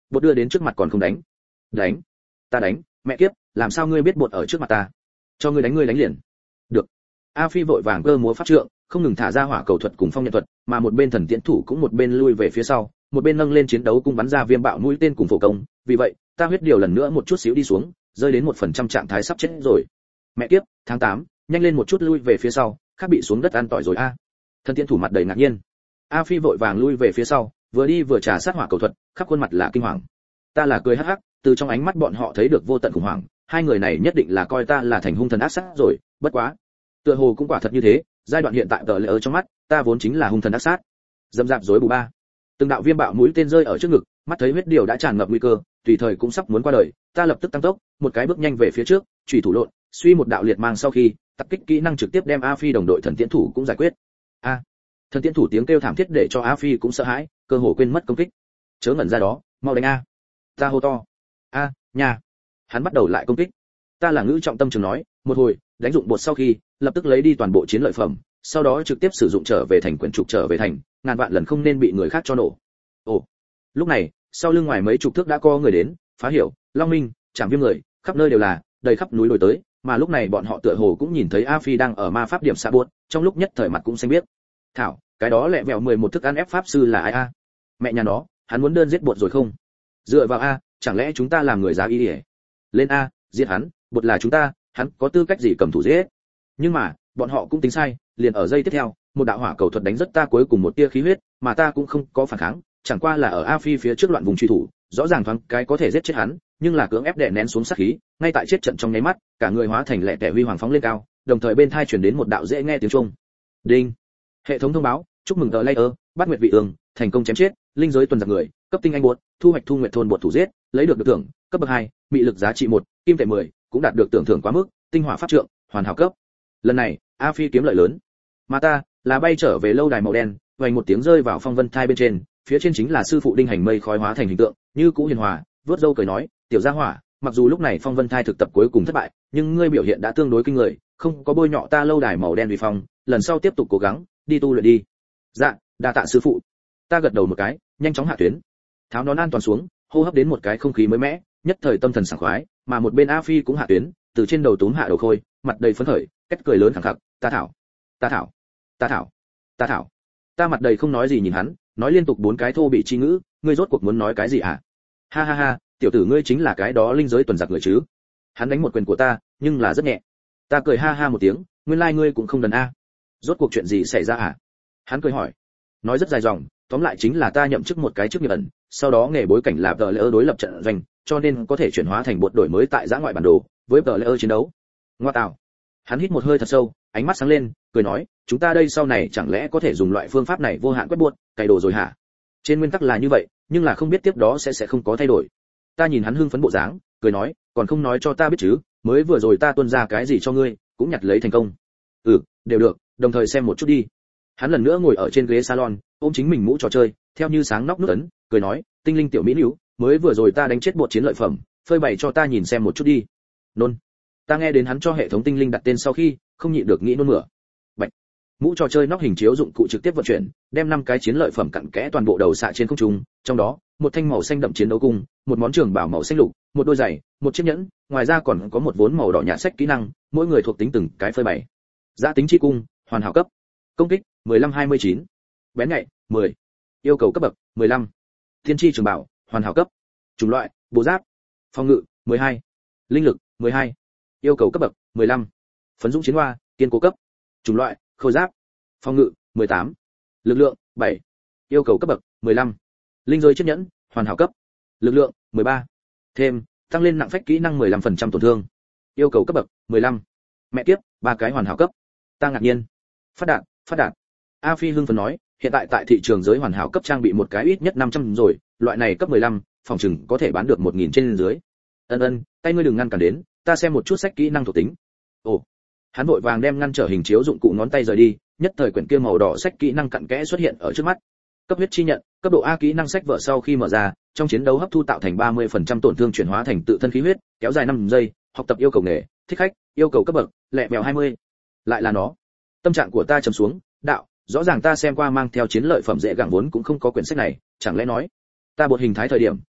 bột đưa đến trước mặt còn không đánh. Đánh? Ta đánh, mẹ kiếp, làm sao ngươi biết bột ở trước mặt ta? Cho ngươi đánh ngươi đánh liền. Được. A Phi vội vàng cơ múa pháp trượng, không ngừng thả ra hỏa cầu thuật cùng phong nhận thuật, mà một bên thần tiễn thủ cũng một bên lui về phía sau, một bên nâng lên chiến đấu cung bắn ra viêm bạo mũi tên cùng phổ công, vì vậy, ta huyết điều lần nữa một chút xíu đi xuống, rơi đến một phần trăm trạng thái sắp chết rồi. Mẹ kiếp, tháng tám, nhanh lên một chút lui về phía sau, khác bị xuống đất ăn tỏi rồi a. Thần tiễn thủ mặt đầy ngạc nhiên. A Phi vội vàng lui về phía sau, vừa đi vừa trả sát hỏa cầu thuật, khắp khuôn mặt là kinh hoàng. Ta là cười hắc hắc, từ trong ánh mắt bọn họ thấy được vô tận khủng hoảng, hai người này nhất định là coi ta là thành hung thần ác sát rồi, bất quá, tựa hồ cũng quả thật như thế, giai đoạn hiện tại tờ lệ ở trong mắt, ta vốn chính là hung thần ác sát. Dâm dạp rối bù ba. Từng đạo viêm bạo mũi tên rơi ở trước ngực, mắt thấy huyết điều đã tràn ngập nguy cơ, tùy thời cũng sắp muốn qua đời, ta lập tức tăng tốc, một cái bước nhanh về phía trước, chủy thủ lộn, suy một đạo liệt mang sau khi, tập kích kỹ năng trực tiếp đem A Phi đồng đội thần tiễn thủ cũng giải quyết. A. Thần tiễn thủ tiếng kêu thảm thiết để cho A Phi cũng sợ hãi, cơ hồ quên mất công kích. Chớ ngẩn ra đó, mau đánh a. Ta hô to. A, nhà. Hắn bắt đầu lại công kích. Ta là ngữ trọng tâm trường nói, một hồi, đánh dụng bột sau khi, lập tức lấy đi toàn bộ chiến lợi phẩm, sau đó trực tiếp sử dụng trở về thành quyển trục trở về thành, ngàn vạn lần không nên bị người khác cho nổ. Ồ. Lúc này, sau lưng ngoài mấy chục thước đã có người đến, phá hiểu, Long Minh, Trảm Viêm người, khắp nơi đều là, đầy khắp núi đồi tới, mà lúc này bọn họ tựa hồ cũng nhìn thấy A Phi đang ở ma pháp điểm xạ buốt, trong lúc nhất thời mặt cũng xanh biết. Thảo, cái đó lẹ vẹo mười một thức ăn ép pháp sư là ai a? Mẹ nhà nó, hắn muốn đơn giết bột rồi không? Dựa vào a, chẳng lẽ chúng ta làm người giá y ỉa? Lên a, giết hắn, bột là chúng ta, hắn có tư cách gì cầm thủ giết? Nhưng mà, bọn họ cũng tính sai, liền ở giây tiếp theo, một đạo hỏa cầu thuật đánh rất ta cuối cùng một tia khí huyết, mà ta cũng không có phản kháng, chẳng qua là ở A Phi phía trước loạn vùng truy thủ, rõ ràng thoáng cái có thể giết chết hắn, nhưng là cưỡng ép đè nén xuống sát khí, ngay tại chết trận trong nháy mắt, cả người hóa thành lẻ tẻ huy hoàng phóng lên cao, đồng thời bên tai truyền đến một đạo dễ nghe tiếng chuông. Đinh. Hệ thống thông báo, chúc mừng tờ layer, bắt nguyệt vị ương, thành công chém chết linh giới tuần giặc người, cấp tinh anh bột, thu hoạch thu nguyệt thôn bột thủ giết, lấy được được thưởng, cấp bậc hai, mị lực giá trị một, kim tệ mười, cũng đạt được tưởng thưởng quá mức, tinh hỏa pháp trượng, hoàn hảo cấp. Lần này, A Phi kiếm lợi lớn. Mà ta, là bay trở về lâu đài màu đen, vành một tiếng rơi vào phong vân thai bên trên, phía trên chính là sư phụ đinh hành mây khói hóa thành hình tượng, như cũ hiền hòa, vớt râu cười nói, tiểu gia hỏa, mặc dù lúc này phong vân thai thực tập cuối cùng thất bại, nhưng ngươi biểu hiện đã tương đối kinh người, không có bôi nhọ ta lâu đài màu đen vì phong, lần sau tiếp tục cố gắng, đi tu luyện đi. Dạ, đa tạ sư phụ. Ta gật đầu một cái, nhanh chóng hạ tuyến. Tháo nón an toàn xuống, hô hấp đến một cái không khí mới mẻ, nhất thời tâm thần sảng khoái, mà một bên A Phi cũng hạ tuyến, từ trên đầu túm hạ đầu khôi, mặt đầy phấn khởi, cách cười lớn khẳng khặc, ta thảo, ta thảo, ta thảo, ta thảo. Ta mặt đầy không nói gì nhìn hắn, nói liên tục bốn cái thô bị chi ngữ, ngươi rốt cuộc muốn nói cái gì hả? Ha ha ha, tiểu tử ngươi chính là cái đó linh giới tuần giặc người chứ? Hắn đánh một quyền của ta, nhưng là rất nhẹ. Ta cười ha ha một tiếng, nguyên lai like ngươi cũng không đần a. Rốt cuộc chuyện gì xảy ra hả? Hắn cười hỏi. Nói rất dài dòng, tóm lại chính là ta nhậm chức một cái chức nghiệp ẩn, sau đó nghề bối cảnh là tờ lễ đối lập trận doanh, cho nên có thể chuyển hóa thành bột đổi mới tại giã ngoại bản đồ, với tờ lễ chiến đấu. Ngoa tạo. Hắn hít một hơi thật sâu, ánh mắt sáng lên, cười nói, chúng ta đây sau này chẳng lẽ có thể dùng loại phương pháp này vô hạn quét buốt, cày đồ rồi hả? Trên nguyên tắc là như vậy, nhưng là không biết tiếp đó sẽ sẽ không có thay đổi. Ta nhìn hắn hưng phấn bộ dáng, cười nói, còn không nói cho ta biết chứ, mới vừa rồi ta tuân ra cái gì cho ngươi, cũng nhặt lấy thành công. Ừ, đều được, đồng thời xem một chút đi. Hắn lần nữa ngồi ở trên ghế salon, ôm chính mình mũ trò chơi, theo như sáng nóc nút ấn, cười nói, tinh linh tiểu mỹ nữ, mới vừa rồi ta đánh chết bột chiến lợi phẩm, phơi bày cho ta nhìn xem một chút đi. Nôn. Ta nghe đến hắn cho hệ thống tinh linh đặt tên sau khi, không nhịn được nghĩ nôn mửa. Bạch. Mũ trò chơi nóc hình chiếu dụng cụ trực tiếp vận chuyển, đem năm cái chiến lợi phẩm cặn kẽ toàn bộ đầu xạ trên không trung, trong đó, một thanh màu xanh đậm chiến đấu cung, một món trường bảo màu xanh lục, một đôi giày, một chiếc nhẫn, ngoài ra còn có một vốn màu đỏ nhạt sách kỹ năng, mỗi người thuộc tính từng cái phơi bày. Giá tính chi cung, hoàn hảo cấp. Công kích, mười lăm hai mươi chín. Bén nhạy, mười. Yêu cầu cấp bậc, mười lăm. Thiên chi trường bảo, hoàn hảo cấp. Chủng loại, bộ giáp. Phòng ngự, mười hai. Linh lực, mười hai. Yêu cầu cấp bậc, mười lăm. Phấn dũng chiến hoa, kiên cố cấp. Chủng loại, khôi giáp. Phòng ngự, mười tám. Lực lượng, bảy. Yêu cầu cấp bậc, mười lăm. Linh giới chiếc nhẫn, hoàn hảo cấp. Lực lượng, mười ba. Thêm, tăng lên nặng phách kỹ năng mười lăm phần trăm tổn thương. Yêu cầu cấp bậc, mười lăm. Mẹ kiếp, ba cái hoàn hảo cấp. Ta ngạc nhiên. Phát đạn, phát đạn. A Phi hưng phấn nói, hiện tại tại thị trường giới hoàn hảo cấp trang bị một cái ít nhất năm trăm rồi, loại này cấp mười lăm, phòng chừng có thể bán được một nghìn trên dưới. Ân ân, tay ngươi đừng ngăn cản đến, ta xem một chút sách kỹ năng thuộc tính. Ồ. Hắn vội vàng đem ngăn trở hình chiếu dụng cụ ngón tay rời đi, nhất thời quyển kia màu đỏ sách kỹ năng cặn kẽ xuất hiện ở trước mắt. Cấp huyết chi nhận, cấp độ A kỹ năng sách vở sau khi mở ra, trong chiến đấu hấp thu tạo thành ba mươi phần trăm tổn thương chuyển hóa thành tự thân khí huyết, kéo dài năm giây, học tập yêu cầu nghề, thích khách, yêu cầu cấp bậc, lẹ mèo hai mươi. Lại là nó. Tâm trạng của ta trầm xuống, đạo, rõ ràng ta xem qua mang theo chiến lợi phẩm dễ gặng vốn cũng không có quyển sách này, chẳng lẽ nói, ta bột hình thái thời điểm,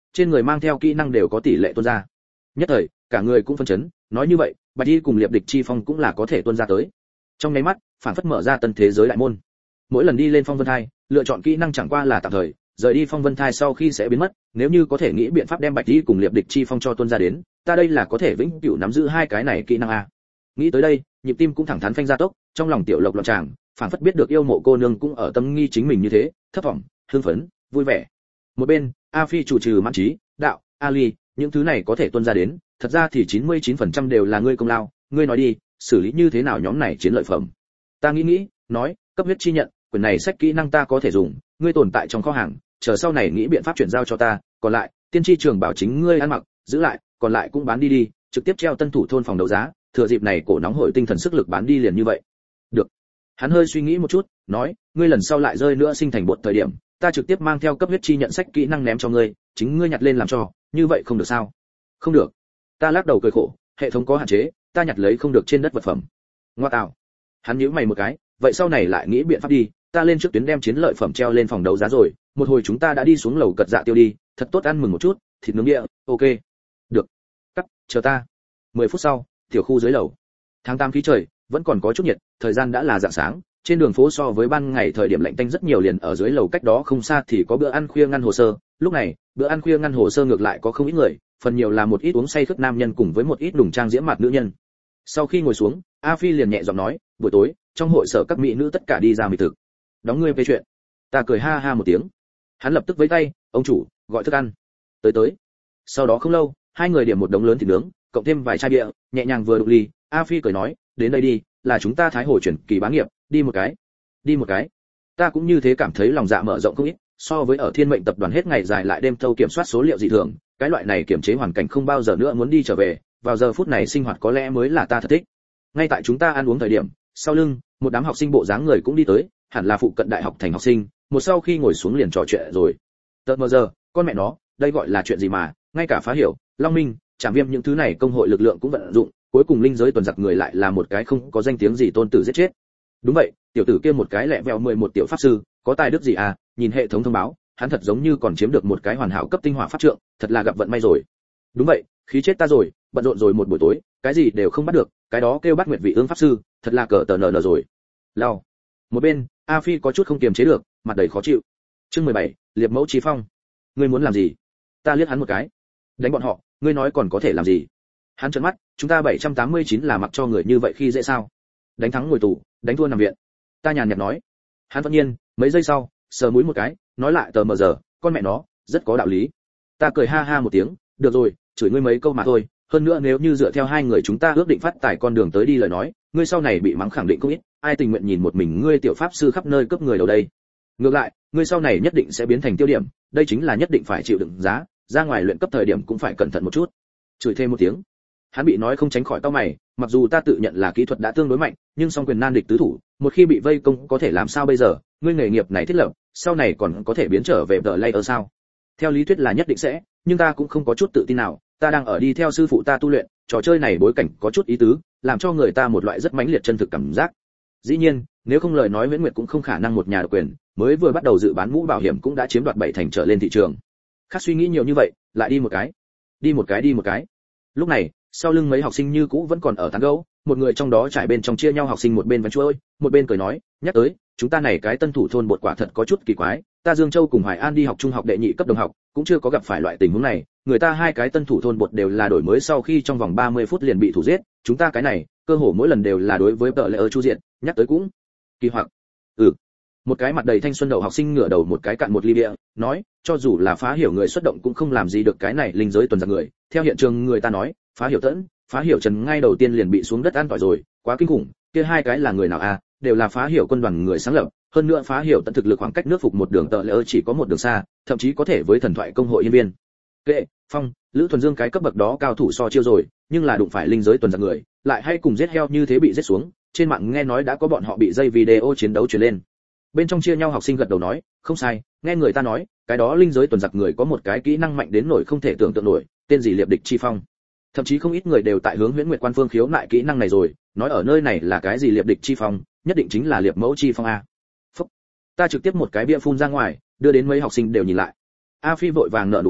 trên người mang theo kỹ năng đều có tỷ lệ tuôn ra. Nhất thời, cả người cũng phân chấn, nói như vậy, Bạch Y cùng Liệp Địch Chi Phong cũng là có thể tuôn ra tới. Trong nháy mắt, phản phất mở ra tân thế giới đại môn. Mỗi lần đi lên phong vân thai, lựa chọn kỹ năng chẳng qua là tạm thời, rời đi phong vân thai sau khi sẽ biến mất, nếu như có thể nghĩ biện pháp đem Bạch Y cùng Liệp Địch Chi Phong cho tuôn ra đến, ta đây là có thể vĩnh cửu nắm giữ hai cái này kỹ năng a. Nghĩ tới đây, nhịp tim cũng thẳng thắn phanh ra tốc, trong lòng tiểu lộc loạn tràng, phản phất biết được yêu mộ cô nương cũng ở tâm nghi chính mình như thế, thấp vọng, hưng phấn, vui vẻ. Một bên, A Phi chủ trừ mãn trí, đạo, Ali, những thứ này có thể tuôn ra đến, thật ra thì chín mươi chín phần trăm đều là ngươi công lao, ngươi nói đi, xử lý như thế nào nhóm này chiến lợi phẩm. Ta nghĩ nghĩ, nói, cấp huyết chi nhận, quyển này sách kỹ năng ta có thể dùng, ngươi tồn tại trong kho hàng, chờ sau này nghĩ biện pháp chuyển giao cho ta, còn lại, tiên tri trường bảo chính ngươi ăn mặc, giữ lại, còn lại cũng bán đi đi, trực tiếp treo tân thủ thôn phòng đấu giá, thừa dịp này cổ nóng hổi tinh thần sức lực bán đi liền như vậy. Được. Hắn hơi suy nghĩ một chút, nói, ngươi lần sau lại rơi nữa sinh thành bột thời điểm, ta trực tiếp mang theo cấp huyết chi nhận sách kỹ năng ném cho ngươi, chính ngươi nhặt lên làm cho, như vậy không được sao? Không được. Ta lắc đầu cười khổ, hệ thống có hạn chế, ta nhặt lấy không được trên đất vật phẩm. Ngoa tạo. Hắn nhíu mày một cái, vậy sau này lại nghĩ biện pháp đi, ta lên trước tuyến đem chiến lợi phẩm treo lên phòng đấu giá rồi, một hồi chúng ta đã đi xuống lầu cật dạ tiêu đi, thật tốt ăn mừng một chút, thịt nướng địa, ok. Được. Cắt, chờ ta. mười phút sau, tiểu khu dưới lầu. Tháng tám khí trời, vẫn còn có chút nhiệt, thời gian đã là rạng sáng, trên đường phố so với ban ngày thời điểm lạnh tanh rất nhiều, liền ở dưới lầu cách đó không xa thì có bữa ăn khuya ngăn hồ sơ, lúc này, bữa ăn khuya ngăn hồ sơ ngược lại có không ít người, phần nhiều là một ít uống say khướt nam nhân cùng với một ít đùng trang diễm mặt nữ nhân. Sau khi ngồi xuống, A Phi liền nhẹ giọng nói, buổi tối, trong hội sở các mỹ nữ tất cả đi ra mì thực. Đóng ngươi về chuyện. Ta cười ha ha một tiếng. Hắn lập tức vẫy tay, ông chủ, gọi thức ăn. Tới tới. Sau đó không lâu, hai người điểm một đống lớn thịt nướng, cộng thêm vài chai bia, nhẹ nhàng vừa đụng ly, A Phi cười nói, đến đây đi, là chúng ta Thái Hồ chuyển kỳ bá nghiệp, đi một cái. Đi một cái. Ta cũng như thế cảm thấy lòng dạ mở rộng không ít, so với ở Thiên Mệnh tập đoàn hết ngày dài lại đêm thâu kiểm soát số liệu dị thường, cái loại này kiểm chế hoàn cảnh không bao giờ nữa muốn đi trở về, vào giờ phút này sinh hoạt có lẽ mới là ta thật thích. Ngay tại chúng ta ăn uống thời điểm, sau lưng, một đám học sinh bộ dáng người cũng đi tới, hẳn là phụ cận đại học thành học sinh, một sau khi ngồi xuống liền trò chuyện rồi. Tợt mờ giờ, con mẹ nó, đây gọi là chuyện gì mà, ngay cả phá hiểu, Long Minh, Trảm Viêm những thứ này công hội lực lượng cũng vận dụng, cuối cùng linh giới tuần giặc người lại là một cái không có danh tiếng gì tôn tử giết chết. Đúng vậy, tiểu tử kia một cái lẹ vẹo mười một tiểu pháp sư, có tài đức gì à, nhìn hệ thống thông báo, hắn thật giống như còn chiếm được một cái hoàn hảo cấp tinh hỏa pháp trượng, thật là gặp vận may rồi. Đúng vậy, khí chết ta rồi, bận rộn rồi một buổi tối, cái gì đều không bắt được, cái đó kêu bắt nguyệt vị ương pháp sư, thật là cờ tờ nờ nờ rồi. Lao. Một bên, A Phi có chút không kiềm chế được, mặt đầy khó chịu. Chương mười bảy, Liệp Mẫu Chí Phong. Ngươi muốn làm gì? Ta liếc hắn một cái. Đánh bọn họ, ngươi nói còn có thể làm gì? Hắn trợn mắt, chúng ta bảy trăm tám mươi chín là mặc cho người như vậy khi dễ sao? Đánh thắng ngồi tù, đánh thua nằm viện. Ta nhàn nhạt nói. Hắn tất nhiên, mấy giây sau, sờ mũi một cái, nói lại tờ mờ giờ, con mẹ nó, rất có đạo lý. Ta cười ha ha một tiếng, được rồi, chửi ngươi mấy câu mà thôi, hơn nữa nếu như dựa theo hai người chúng ta ước định phát tài con đường tới đi lời nói, ngươi sau này bị mắng khẳng định không ít, ai tình nguyện nhìn một mình ngươi tiểu pháp sư khắp nơi cướp người đâu đây. Ngược lại, ngươi sau này nhất định sẽ biến thành tiêu điểm, đây chính là nhất định phải chịu đựng giá, ra ngoài luyện cấp thời điểm cũng phải cẩn thận một chút. Chửi thêm một tiếng. Hắn bị nói không tránh khỏi cau mày, mặc dù ta tự nhận là kỹ thuật đã tương đối mạnh, nhưng song quyền nan địch tứ thủ, một khi bị vây công có thể làm sao bây giờ, ngươi nghề nghiệp này thiết lập, sau này còn có thể biến trở về The Layer sao? Theo lý thuyết là nhất định sẽ, nhưng ta cũng không có chút tự tin nào, ta đang ở đi theo sư phụ ta tu luyện, trò chơi này bối cảnh có chút ý tứ, làm cho người ta một loại rất mãnh liệt chân thực cảm giác. Dĩ nhiên, nếu không lời nói Nguyễn Nguyệt cũng không khả năng một nhà độc quyền, mới vừa bắt đầu dự bán mũ bảo hiểm cũng đã chiếm đoạt bảy thành trở lên thị trường. Khác suy nghĩ nhiều như vậy, lại đi một cái, đi một cái đi một cái. Lúc này, sau lưng mấy học sinh như cũ vẫn còn ở tán gẫu, một người trong đó trải bên trong chia nhau học sinh một bên vẫn chuôi, một bên cười nói, nhắc tới, chúng ta này cái tân thủ thôn bột quả thật có chút kỳ quái, ta Dương Châu cùng Hoài An đi học trung học đệ nhị cấp đồng học, cũng chưa có gặp phải loại tình huống này, người ta hai cái tân thủ thôn bột đều là đổi mới sau khi trong vòng ba mươi phút liền bị thủ giết, chúng ta cái này, cơ hồ mỗi lần đều là đối với tợ lệ ở chu diện, nhắc tới cũng kỳ hoặc. Ừ. Một cái mặt đầy thanh xuân đầu học sinh ngửa đầu một cái cạn một ly bia, nói, cho dù là phá hiểu người xuất động cũng không làm gì được cái này linh giới tuần giặc người, theo hiện trường người ta nói, phá hiểu tẫn, phá hiểu trần ngay đầu tiên liền bị xuống đất ăn tỏi rồi, quá kinh khủng, kia hai cái là người nào à, đều là phá hiểu quân đoàn người sáng lập, hơn nữa phá hiểu tận thực lực khoảng cách nước phục một đường tợ lỡ chỉ có một đường xa, thậm chí có thể với thần thoại công hội nhân viên. Kệ, Phong, Lữ Thuần Dương cái cấp bậc đó cao thủ so chiêu rồi, nhưng là đụng phải linh giới tuần giặc người, lại hay cùng giết heo như thế bị giết xuống, trên mạng nghe nói đã có bọn họ bị dây video chiến đấu truyền lên. Bên trong chia nhau học sinh gật đầu nói, không sai, nghe người ta nói, cái đó linh giới tuần giặc người có một cái kỹ năng mạnh đến nổi không thể tưởng tượng nổi, tên gì Liệp Địch Chi Phong. Thậm chí không ít người đều tại hướng Huyễn Nguyệt Quan phương khiếu nại kỹ năng này rồi, nói ở nơi này là cái gì Liệp Địch Chi Phong, nhất định chính là Liệp Mẫu Chi Phong a. Phúc. Ta trực tiếp một cái bia phun ra ngoài, đưa đến mấy học sinh đều nhìn lại. A Phi vội vàng nở nụ cười,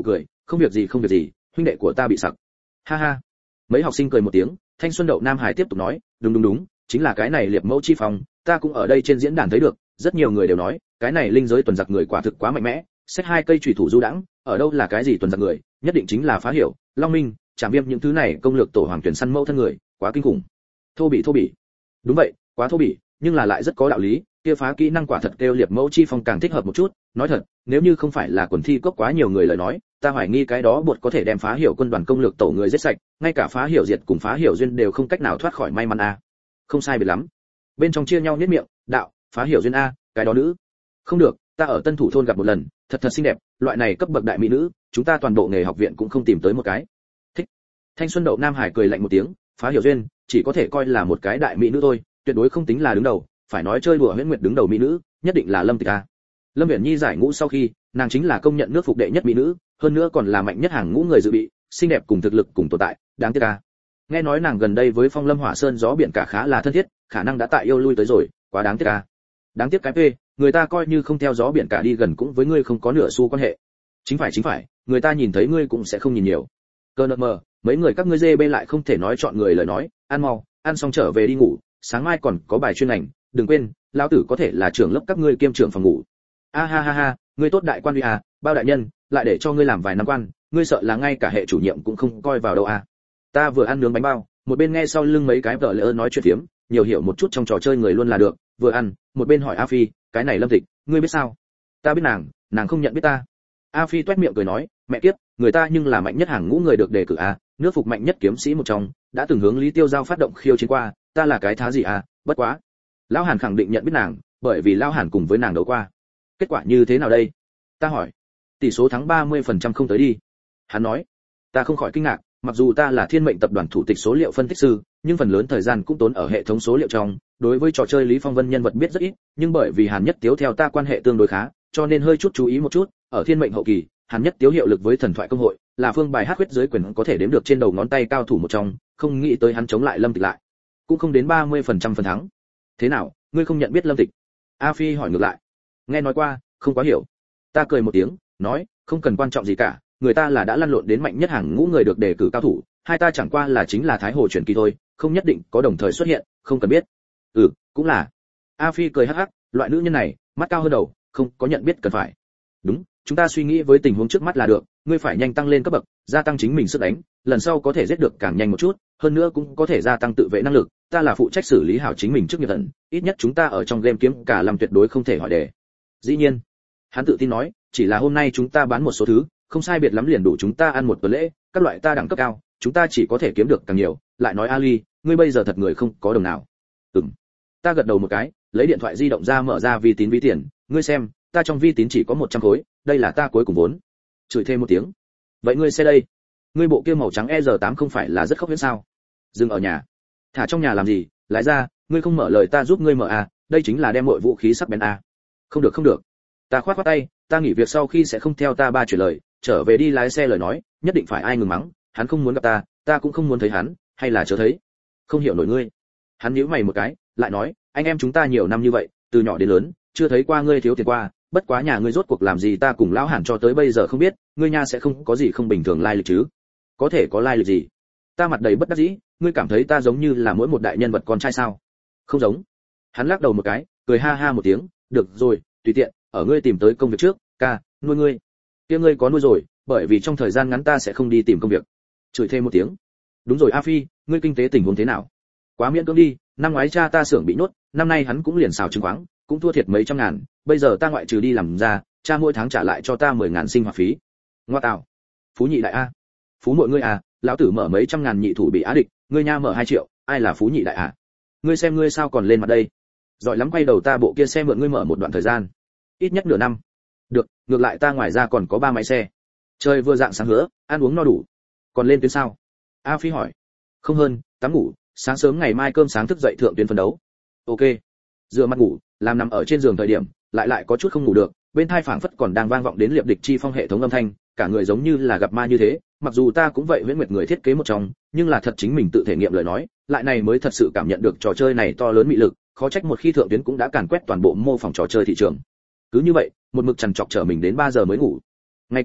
không việc gì không việc gì, huynh đệ của ta bị sặc. Ha ha. Mấy học sinh cười một tiếng, Thanh Xuân Đậu Nam Hải tiếp tục nói, đúng đúng đúng, chính là cái này liệp mẫu chi phong, ta cũng ở đây trên diễn đàn thấy được, rất nhiều người đều nói, cái này linh giới tuần giặc người quả thực quá mạnh mẽ, xách hai cây chủy thủ du đãng, ở đâu là cái gì tuần giặc người, nhất định chính là Phá Hiểu, Long Minh, Trảm Viêm những thứ này công lược tổ hoàng tuyển săn mẫu thân người, quá kinh khủng. Thô bỉ thô bỉ. Đúng vậy, quá thô bỉ, nhưng là lại rất có đạo lý, kia phá kỹ năng quả thật kêu liệp mẫu chi phong càng thích hợp một chút, nói thật, nếu như không phải là quần thi cốc quá nhiều người lời nói, ta hoài nghi cái đó bột có thể đem Phá Hiểu quân đoàn công lược tổ người giết sạch, ngay cả Phá Hiểu diệt cùng Phá Hiểu duyên đều không cách nào thoát khỏi may mắn a. Không sai biệt lắm. Bên trong chia nhau nhếch miệng, đạo, Phá Hiểu duyên a, cái đó nữ. Không được, ta ở Tân Thủ thôn gặp một lần, thật thật xinh đẹp, loại này cấp bậc đại mỹ nữ, chúng ta toàn bộ nghề học viện cũng không tìm tới một cái. Thích. Thanh Xuân Đậu Nam Hải cười lạnh một tiếng, Phá Hiểu duyên, chỉ có thể coi là một cái đại mỹ nữ thôi, tuyệt đối không tính là đứng đầu, phải nói chơi đùa Huyễn Nguyệt đứng đầu mỹ nữ, nhất định là Lâm Tịch a. Lâm Uyển Nhi giải ngũ sau khi, nàng chính là công nhận nước phục đệ nhất mỹ nữ, hơn nữa còn là mạnh nhất hàng ngũ người dự bị, xinh đẹp cùng thực lực cùng tồn tại, đáng tiếc a. Nghe nói nàng gần đây với Phong Lâm Hỏa Sơn gió biển cả khá là thân thiết, khả năng đã tại yêu lui tới rồi, quá đáng tiếc a. Đáng tiếc cái p, người ta coi như không theo gió biển cả đi gần cũng với ngươi không có nửa xu quan hệ. Chính phải chính phải, người ta nhìn thấy ngươi cũng sẽ không nhìn nhiều. Cơ nợ mờ, mấy người các ngươi dê bê lại không thể nói chọn người lời nói, ăn mau, ăn xong trở về đi ngủ, sáng mai còn có bài chuyên ngành, đừng quên, lão tử có thể là trưởng lớp các ngươi kiêm trưởng phòng ngủ. A ha ha ha, ngươi tốt đại quan uy à, bao đại nhân, lại để cho ngươi làm vài năm quan, ngươi sợ là ngay cả hệ chủ nhiệm cũng không coi vào đâu à. Ta vừa ăn nướng bánh bao, một bên nghe sau lưng mấy cái vợ lỡ nói chuyện phiếm, nhiều hiểu một chút trong trò chơi người luôn là được, vừa ăn, một bên hỏi A Phi, cái này Lâm Tịch, ngươi biết sao? Ta biết nàng, nàng không nhận biết ta. A Phi toét miệng cười nói, mẹ kiếp, người ta nhưng là mạnh nhất hàng ngũ người được đề cử à, nước phục mạnh nhất kiếm sĩ một trong, đã từng hướng Lý Tiêu Giao phát động khiêu chiến qua, ta là cái thá gì à, bất quá. Lão Hàn khẳng định nhận biết nàng, bởi vì Lão Hàn cùng với nàng đấu qua. Kết quả như thế nào đây? Ta hỏi. Tỷ số thắng ba mươi phần trăm không tới đi. Hắn nói. Ta không khỏi kinh ngạc, mặc dù ta là Thiên Mệnh tập đoàn thủ tịch số liệu phân tích sư, nhưng phần lớn thời gian cũng tốn ở hệ thống số liệu trong, đối với trò chơi Lý Phong Vân nhân vật biết rất ít, nhưng bởi vì Hàn Nhất Tiếu theo ta quan hệ tương đối khá, cho nên hơi chút chú ý một chút, ở Thiên Mệnh hậu kỳ, Hàn Nhất Tiếu hiệu lực với Thần Thoại công hội, là phương bài hát huyết dưới quyền có thể đếm được trên đầu ngón tay cao thủ một trong, không nghĩ tới hắn chống lại Lâm Tịch lại, cũng không đến ba mươi phần trăm phần thắng. Thế nào, ngươi không nhận biết Lâm Tịch? A Phi hỏi ngược lại. Nghe nói qua, không quá hiểu. Ta cười một tiếng, nói, không cần quan trọng gì cả, người ta là đã lăn lộn đến mạnh nhất hàng ngũ người được đề cử cao thủ, hai ta chẳng qua là chính là Thái Hồ truyền kỳ thôi, không nhất định có đồng thời xuất hiện, không cần biết. Ừ, cũng là. A Phi cười hắc hắc, loại nữ nhân này, mắt cao hơn đầu, không có nhận biết cần phải. Đúng, chúng ta suy nghĩ với tình huống trước mắt là được, ngươi phải nhanh tăng lên cấp bậc, gia tăng chính mình sức đánh, lần sau có thể giết được càng nhanh một chút, hơn nữa cũng có thể gia tăng tự vệ năng lực, ta là phụ trách xử lý hảo chính mình trước nghiệp tận, ít nhất chúng ta ở trong game kiếm cả làm tuyệt đối không thể hỏi đề. Dĩ nhiên, hắn tự tin nói, chỉ là hôm nay chúng ta bán một số thứ, không sai biệt lắm liền đủ chúng ta ăn một tuần lễ, các loại ta đẳng cấp cao, chúng ta chỉ có thể kiếm được càng nhiều, lại nói Ali, ngươi bây giờ thật người không có đồng nào. Ừm. Ta gật đầu một cái, lấy điện thoại di động ra mở ra vi tín ví tiền, ngươi xem, ta trong vi tín chỉ có một trăm khối, đây là ta cuối cùng vốn. Chửi thêm một tiếng. Vậy ngươi xe đây? Ngươi bộ kia màu trắng E R tám không phải là rất khốc huyễn sao? Dừng ở nhà. Thả trong nhà làm gì? Lái ra, ngươi không mở lời ta giúp ngươi mở à, đây chính là đem mọi vũ khí sắc bén à. Không được không được. Ta khoát khoát tay, ta nghỉ việc sau khi sẽ không theo ta ba chuyển lời, trở về đi lái xe lời nói, nhất định phải ai ngừng mắng, hắn không muốn gặp ta, ta cũng không muốn thấy hắn, hay là chớ thấy. Không hiểu nổi ngươi. Hắn nhíu mày một cái, lại nói, anh em chúng ta nhiều năm như vậy, từ nhỏ đến lớn, chưa thấy qua ngươi thiếu tiền qua, bất quá nhà ngươi rốt cuộc làm gì ta cùng lão Hàn cho tới bây giờ không biết, ngươi nha sẽ không có gì không bình thường lai lịch chứ? Có thể có lai lịch gì? Ta mặt đầy bất đắc dĩ, ngươi cảm thấy ta giống như là mỗi một đại nhân vật con trai sao? Không giống. Hắn lắc đầu một cái, cười ha ha một tiếng, được rồi, tùy tiện, ở ngươi tìm tới công việc trước, ca, nuôi ngươi. Kia ngươi có nuôi rồi, bởi vì trong thời gian ngắn ta sẽ không đi tìm công việc. Chửi thêm một tiếng. Đúng rồi A Phi, ngươi kinh tế tình huống thế nào? Quá miễn cưỡng đi, năm ngoái cha ta xưởng bị nhốt, năm nay hắn cũng liền xào trứng khoáng, cũng thua thiệt mấy trăm ngàn, bây giờ ta ngoại trừ đi làm ra, cha mỗi tháng trả lại cho ta mười ngàn sinh hoạt phí. Ngoa tạo. Phú nhị đại a. Phú muội ngươi à, lão tử mở mấy trăm ngàn nhị thủ bị á địch, ngươi nha mở hai triệu, ai là phú nhị đại à? Ngươi xem ngươi sao còn lên mặt đây? Giỏi lắm quay đầu ta bộ kia xe mượn ngươi mở một đoạn thời gian. Ít nhất nửa năm. Được, ngược lại ta ngoài ra còn có ba máy xe. Trời vừa dạng sáng hứa, ăn uống no đủ. Còn lên tuyến sao? A Phi hỏi. Không hơn, tắm ngủ, sáng sớm ngày mai cơm sáng thức dậy thượng tuyến phấn đấu. Ok. Dựa mặt ngủ, làm nằm ở trên giường thời điểm, lại lại có chút không ngủ được, bên tai phảng phất còn đang vang vọng đến liệp địch chi phong hệ thống âm thanh, cả người giống như là gặp ma như thế, mặc dù ta cũng vậy huyễn nguyệt người thiết kế một trong, nhưng là thật chính mình tự thể nghiệm lời nói, lại này mới thật sự cảm nhận được trò chơi này to lớn mị lực, khó trách một khi thượng tuyến cũng đã càn quét toàn bộ mô phỏng trò chơi thị trường. Cứ như vậy, một mực chằn chọc trở mình đến ba giờ mới ngủ. Ngay kế,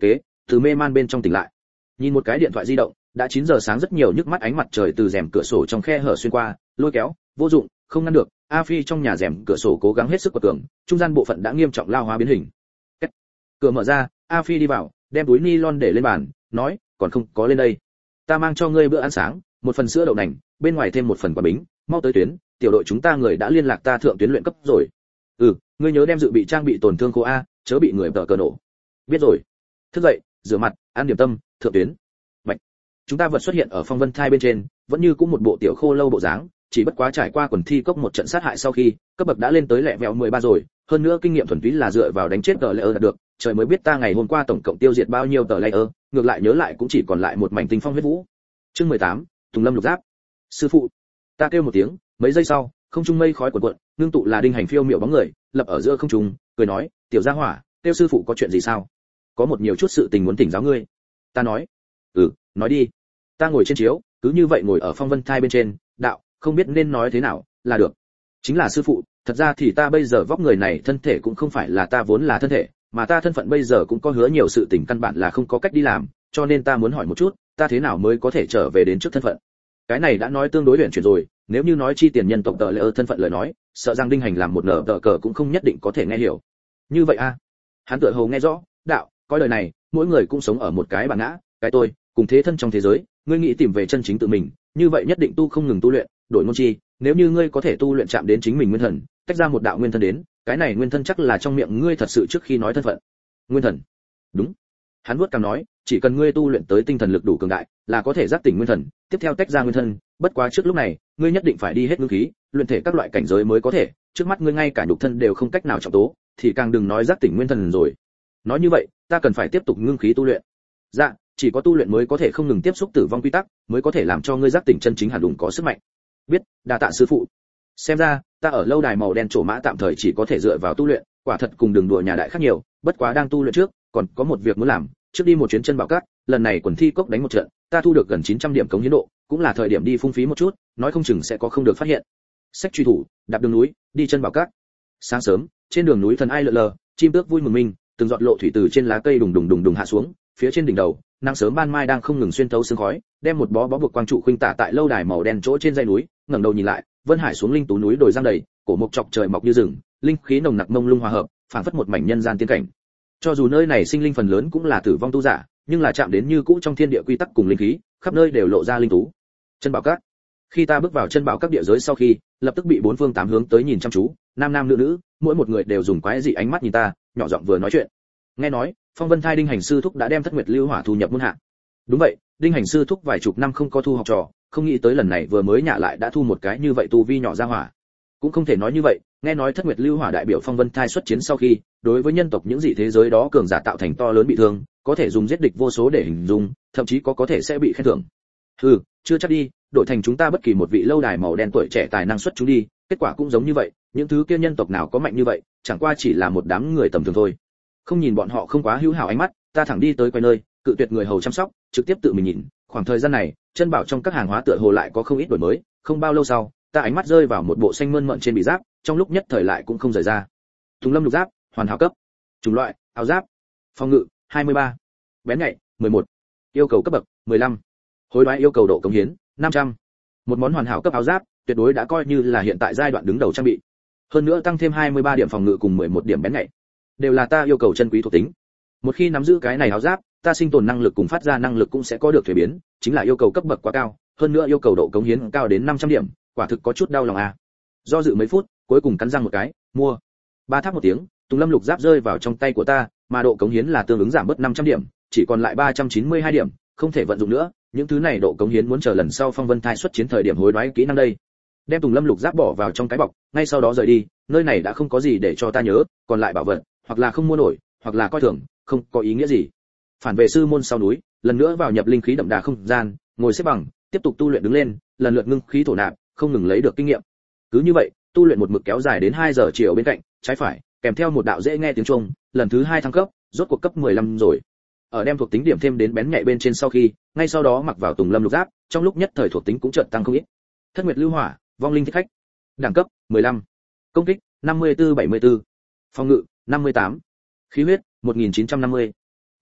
từ mê man bên trong tỉnh lại. Nhìn một cái điện thoại di động, đã chín giờ sáng, rất nhiều nhức mắt ánh mặt trời từ rèm cửa sổ trong khe hở xuyên qua, lôi kéo, vô dụng, không ngăn được. A Phi trong nhà rèm cửa sổ cố gắng hết sức quật cường, trung gian bộ phận đã nghiêm trọng lao hóa biến hình. Kết. Cửa mở ra, A Phi đi vào, đem túi ni-lon để lên bàn, nói, còn không có lên đây. Ta mang cho ngươi bữa ăn sáng, một phần sữa đậu nành, bên ngoài thêm một phần quả bính, mau tới tuyến, tiểu đội chúng ta người đã liên lạc ta thượng tuyến luyện cấp rồi. Ừ, ngươi nhớ đem dự bị trang bị tổn thương cô a, chớ bị người tở cờ nổ. Biết rồi. Thức dậy, rửa mặt, ăn điểm tâm, thượng tuyến. Bạch. Chúng ta vật xuất hiện ở phong vân thai bên trên, vẫn như cũng một bộ tiểu khô lâu bộ dáng, chỉ bất quá trải qua quần thi cốc một trận sát hại sau khi, cấp bậc đã lên tới lẹ vẹo mười ba rồi, hơn nữa kinh nghiệm thuần túy là dựa vào đánh chết tờ layer đạt được, trời mới biết ta ngày hôm qua tổng cộng tiêu diệt bao nhiêu tờ layer, ngược lại nhớ lại cũng chỉ còn lại một mảnh tinh phong huyết vũ. Chương mười tám, Tùng Lâm lục giáp. Sư phụ. Ta kêu một tiếng, mấy giây sau, không trung mây khói cuộn cuộn, nương tụ là đinh hành phiêu miểu bóng người, lập ở giữa không trung, cười nói, tiểu gia hỏa, kêu sư phụ có chuyện gì sao? Có một nhiều chút sự tình muốn thỉnh giáo ngươi. Ta nói, ừ, nói đi. Ta ngồi trên chiếu, cứ như vậy ngồi ở phong vân thai bên trên, đạo, không biết nên nói thế nào, là được. Chính là sư phụ, thật ra thì ta bây giờ vóc người này thân thể cũng không phải là ta vốn là thân thể, mà ta thân phận bây giờ cũng có hứa nhiều sự tình căn bản là không có cách đi làm, cho nên ta muốn hỏi một chút, ta thế nào mới có thể trở về đến trước thân phận. Cái này đã nói tương đối luyện chuyển rồi, nếu như nói chi tiền nhân tộc tờ lệ thân phận lời nói, sợ rằng đinh hành làm một nở tờ cờ cũng không nhất định có thể nghe hiểu. Như vậy a? À? Hắn tựa hồ nghe rõ, đạo, coi đời này, mỗi người cũng sống ở một cái bản ngã, cái tôi, cùng thế thân trong thế giới, ngươi nghĩ tìm về chân chính tự mình, như vậy nhất định tu không ngừng tu luyện, đổi môn chi, nếu như ngươi có thể tu luyện chạm đến chính mình nguyên thần, tách ra một đạo nguyên thân đến, cái này nguyên thân chắc là trong miệng ngươi thật sự trước khi nói thân phận. Nguyên thần. Đúng. Hắn vuốt cằm nói, chỉ cần ngươi tu luyện tới tinh thần lực đủ cường đại, là có thể giác tỉnh nguyên thần, tiếp theo tách ra nguyên thân, bất quá trước lúc này, ngươi nhất định phải đi hết ngưng khí, luyện thể các loại cảnh giới mới có thể, trước mắt ngươi ngay cả nhục thân đều không cách nào trọng tố, thì càng đừng nói giác tỉnh nguyên thần rồi. Nói như vậy, ta cần phải tiếp tục ngưng khí tu luyện. Dạ, chỉ có tu luyện mới có thể không ngừng tiếp xúc tử vong quy tắc, mới có thể làm cho ngươi giác tỉnh chân chính hẳn đủng có sức mạnh. Biết, đa tạ sư phụ. Xem ra, ta ở lâu đài màu đen trổ mã tạm thời chỉ có thể dựa vào tu luyện, quả thật cùng đường đùa nhà đại khác nhiều, bất quá đang tu luyện trước, còn có một việc muốn làm, trước đi một chuyến chân bảo cát, lần này quần thi cốc đánh một trận, ta thu được gần chín trăm điểm cống hiến độ, cũng là thời điểm đi phung phí một chút, nói không chừng sẽ có không được phát hiện. Sách truy thủ, đạp đường núi, đi chân bảo cát. Sáng sớm, trên đường núi thần ai lượn lờ, chim tước vui mừng mình, từng giọt lộ thủy từ trên lá cây đùng đùng đùng đùng hạ xuống, phía trên đỉnh đầu, nắng sớm ban mai đang không ngừng xuyên thấu sương khói, đem một bó bó buộc quang trụ khuynh tả tại lâu đài màu đen chỗ trên dãy núi, ngẩng đầu nhìn lại, vân hải xuống linh tú núi đồi giang đầy, cổ mục chọc trời mọc như rừng, linh khí nồng nặc mông lung hòa hợp, phảng phất một mảnh nhân gian tiên cảnh. Cho dù nơi này sinh linh phần lớn cũng là tử vong tu giả, nhưng là chạm đến như cũ trong thiên địa quy tắc cùng linh khí, khắp nơi đều lộ ra linh tú. Chân bảo các. Khi ta bước vào chân bảo các địa giới sau khi, lập tức bị bốn phương tám hướng tới nhìn chăm chú, nam nam nữ nữ, mỗi một người đều dùng quái dị ánh mắt nhìn ta, nhỏ giọng vừa nói chuyện. Nghe nói, Phong Vân Thai Đinh Hành sư thúc đã đem Thất Nguyệt Lưu Hỏa thu nhập môn hạ. Đúng vậy, Đinh Hành sư thúc vài chục năm không có thu học trò, không nghĩ tới lần này vừa mới nhả lại đã thu một cái như vậy tu vi nhỏ ra hỏa. Cũng không thể nói như vậy, nghe nói Thất Nguyệt Lưu Hỏa đại biểu Phong Vân Thai xuất chiến sau khi, đối với nhân tộc những dị thế giới đó cường giả tạo thành to lớn bị thương, có thể dùng giết địch vô số để hình dung, thậm chí có có thể sẽ bị khen thưởng. Hừ, chưa chắc đi, đổi thành chúng ta bất kỳ một vị lâu đài màu đen tuổi trẻ tài năng xuất chúng đi, kết quả cũng giống như vậy, những thứ kia nhân tộc nào có mạnh như vậy, chẳng qua chỉ là một đám người tầm thường thôi. Không nhìn bọn họ không quá hữu hảo ánh mắt, ta thẳng đi tới quay nơi, cự tuyệt người hầu chăm sóc, trực tiếp tự mình nhìn. Khoảng thời gian này, chân bảo trong các hàng hóa tựa hồ lại có không ít đổi mới, không bao lâu sau, ta ánh mắt rơi vào một bộ xanh mơn mởn trên bị giáp, trong lúc nhất thời lại cũng không rời ra. Tùng Lâm lục giáp, hoàn hảo cấp. Chủng loại, áo giáp. Phòng ngự, hai mươi ba. Bén nhạy, mười một. Yêu cầu cấp bậc, mười lăm. Hối đoái yêu cầu độ cống hiến, năm trăm. Một món hoàn hảo cấp áo giáp, tuyệt đối đã coi như là hiện tại giai đoạn đứng đầu trang bị. Hơn nữa tăng thêm hai mươi ba điểm phòng ngự cùng mười một điểm bén nhạy, đều là ta yêu cầu chân quý thuộc tính. Một khi nắm giữ cái này áo giáp, ta sinh tồn năng lực cùng phát ra năng lực cũng sẽ có được thay biến, chính là yêu cầu cấp bậc quá cao, hơn nữa yêu cầu độ cống hiến cao đến năm trăm điểm, quả thực có chút đau lòng à. Do dự mấy phút, cuối cùng cắn răng một cái, mua. Ba tháp một tiếng, Tùng Lâm lục giáp rơi vào trong tay của ta, mà độ cống hiến là tương ứng giảm bớt năm trăm điểm, chỉ còn lại ba trăm chín mươi hai điểm, không thể vận dụng nữa, những thứ này độ cống hiến muốn chờ lần sau Phong Vân Thai xuất chiến thời điểm hối đoái kỹ năng đây. Đem Tùng Lâm lục giáp bỏ vào trong cái bọc, ngay sau đó rời đi, nơi này đã không có gì để cho ta nhớ, còn lại bảo vật, hoặc là không mua nổi, hoặc là coi thường, không có ý nghĩa gì. Phản về sư môn sau núi, lần nữa vào nhập linh khí đậm đà không gian, ngồi xếp bằng, tiếp tục tu luyện đứng lên, lần lượt ngưng khí thổ nạp, không ngừng lấy được kinh nghiệm. Cứ như vậy, tu luyện một mực kéo dài đến hai giờ chiều bên cạnh, trái phải, kèm theo một đạo dễ nghe tiếng chuông, lần thứ hai thăng cấp, rốt cuộc cấp mười lăm rồi. Ở đem thuộc tính điểm thêm đến bén nhạy bên trên sau khi, ngay sau đó mặc vào Tùng Lâm lục giáp, trong lúc nhất thời thuộc tính cũng chợt tăng không ít. Thất Nguyệt Lưu Hỏa, vong linh thích khách. Đẳng cấp mười lăm. Công kích năm mươi tư bảy mươi tư. Phòng ngự năm mươi tám. Khí huyết một nghìn chín trăm năm mươi. Bạo kích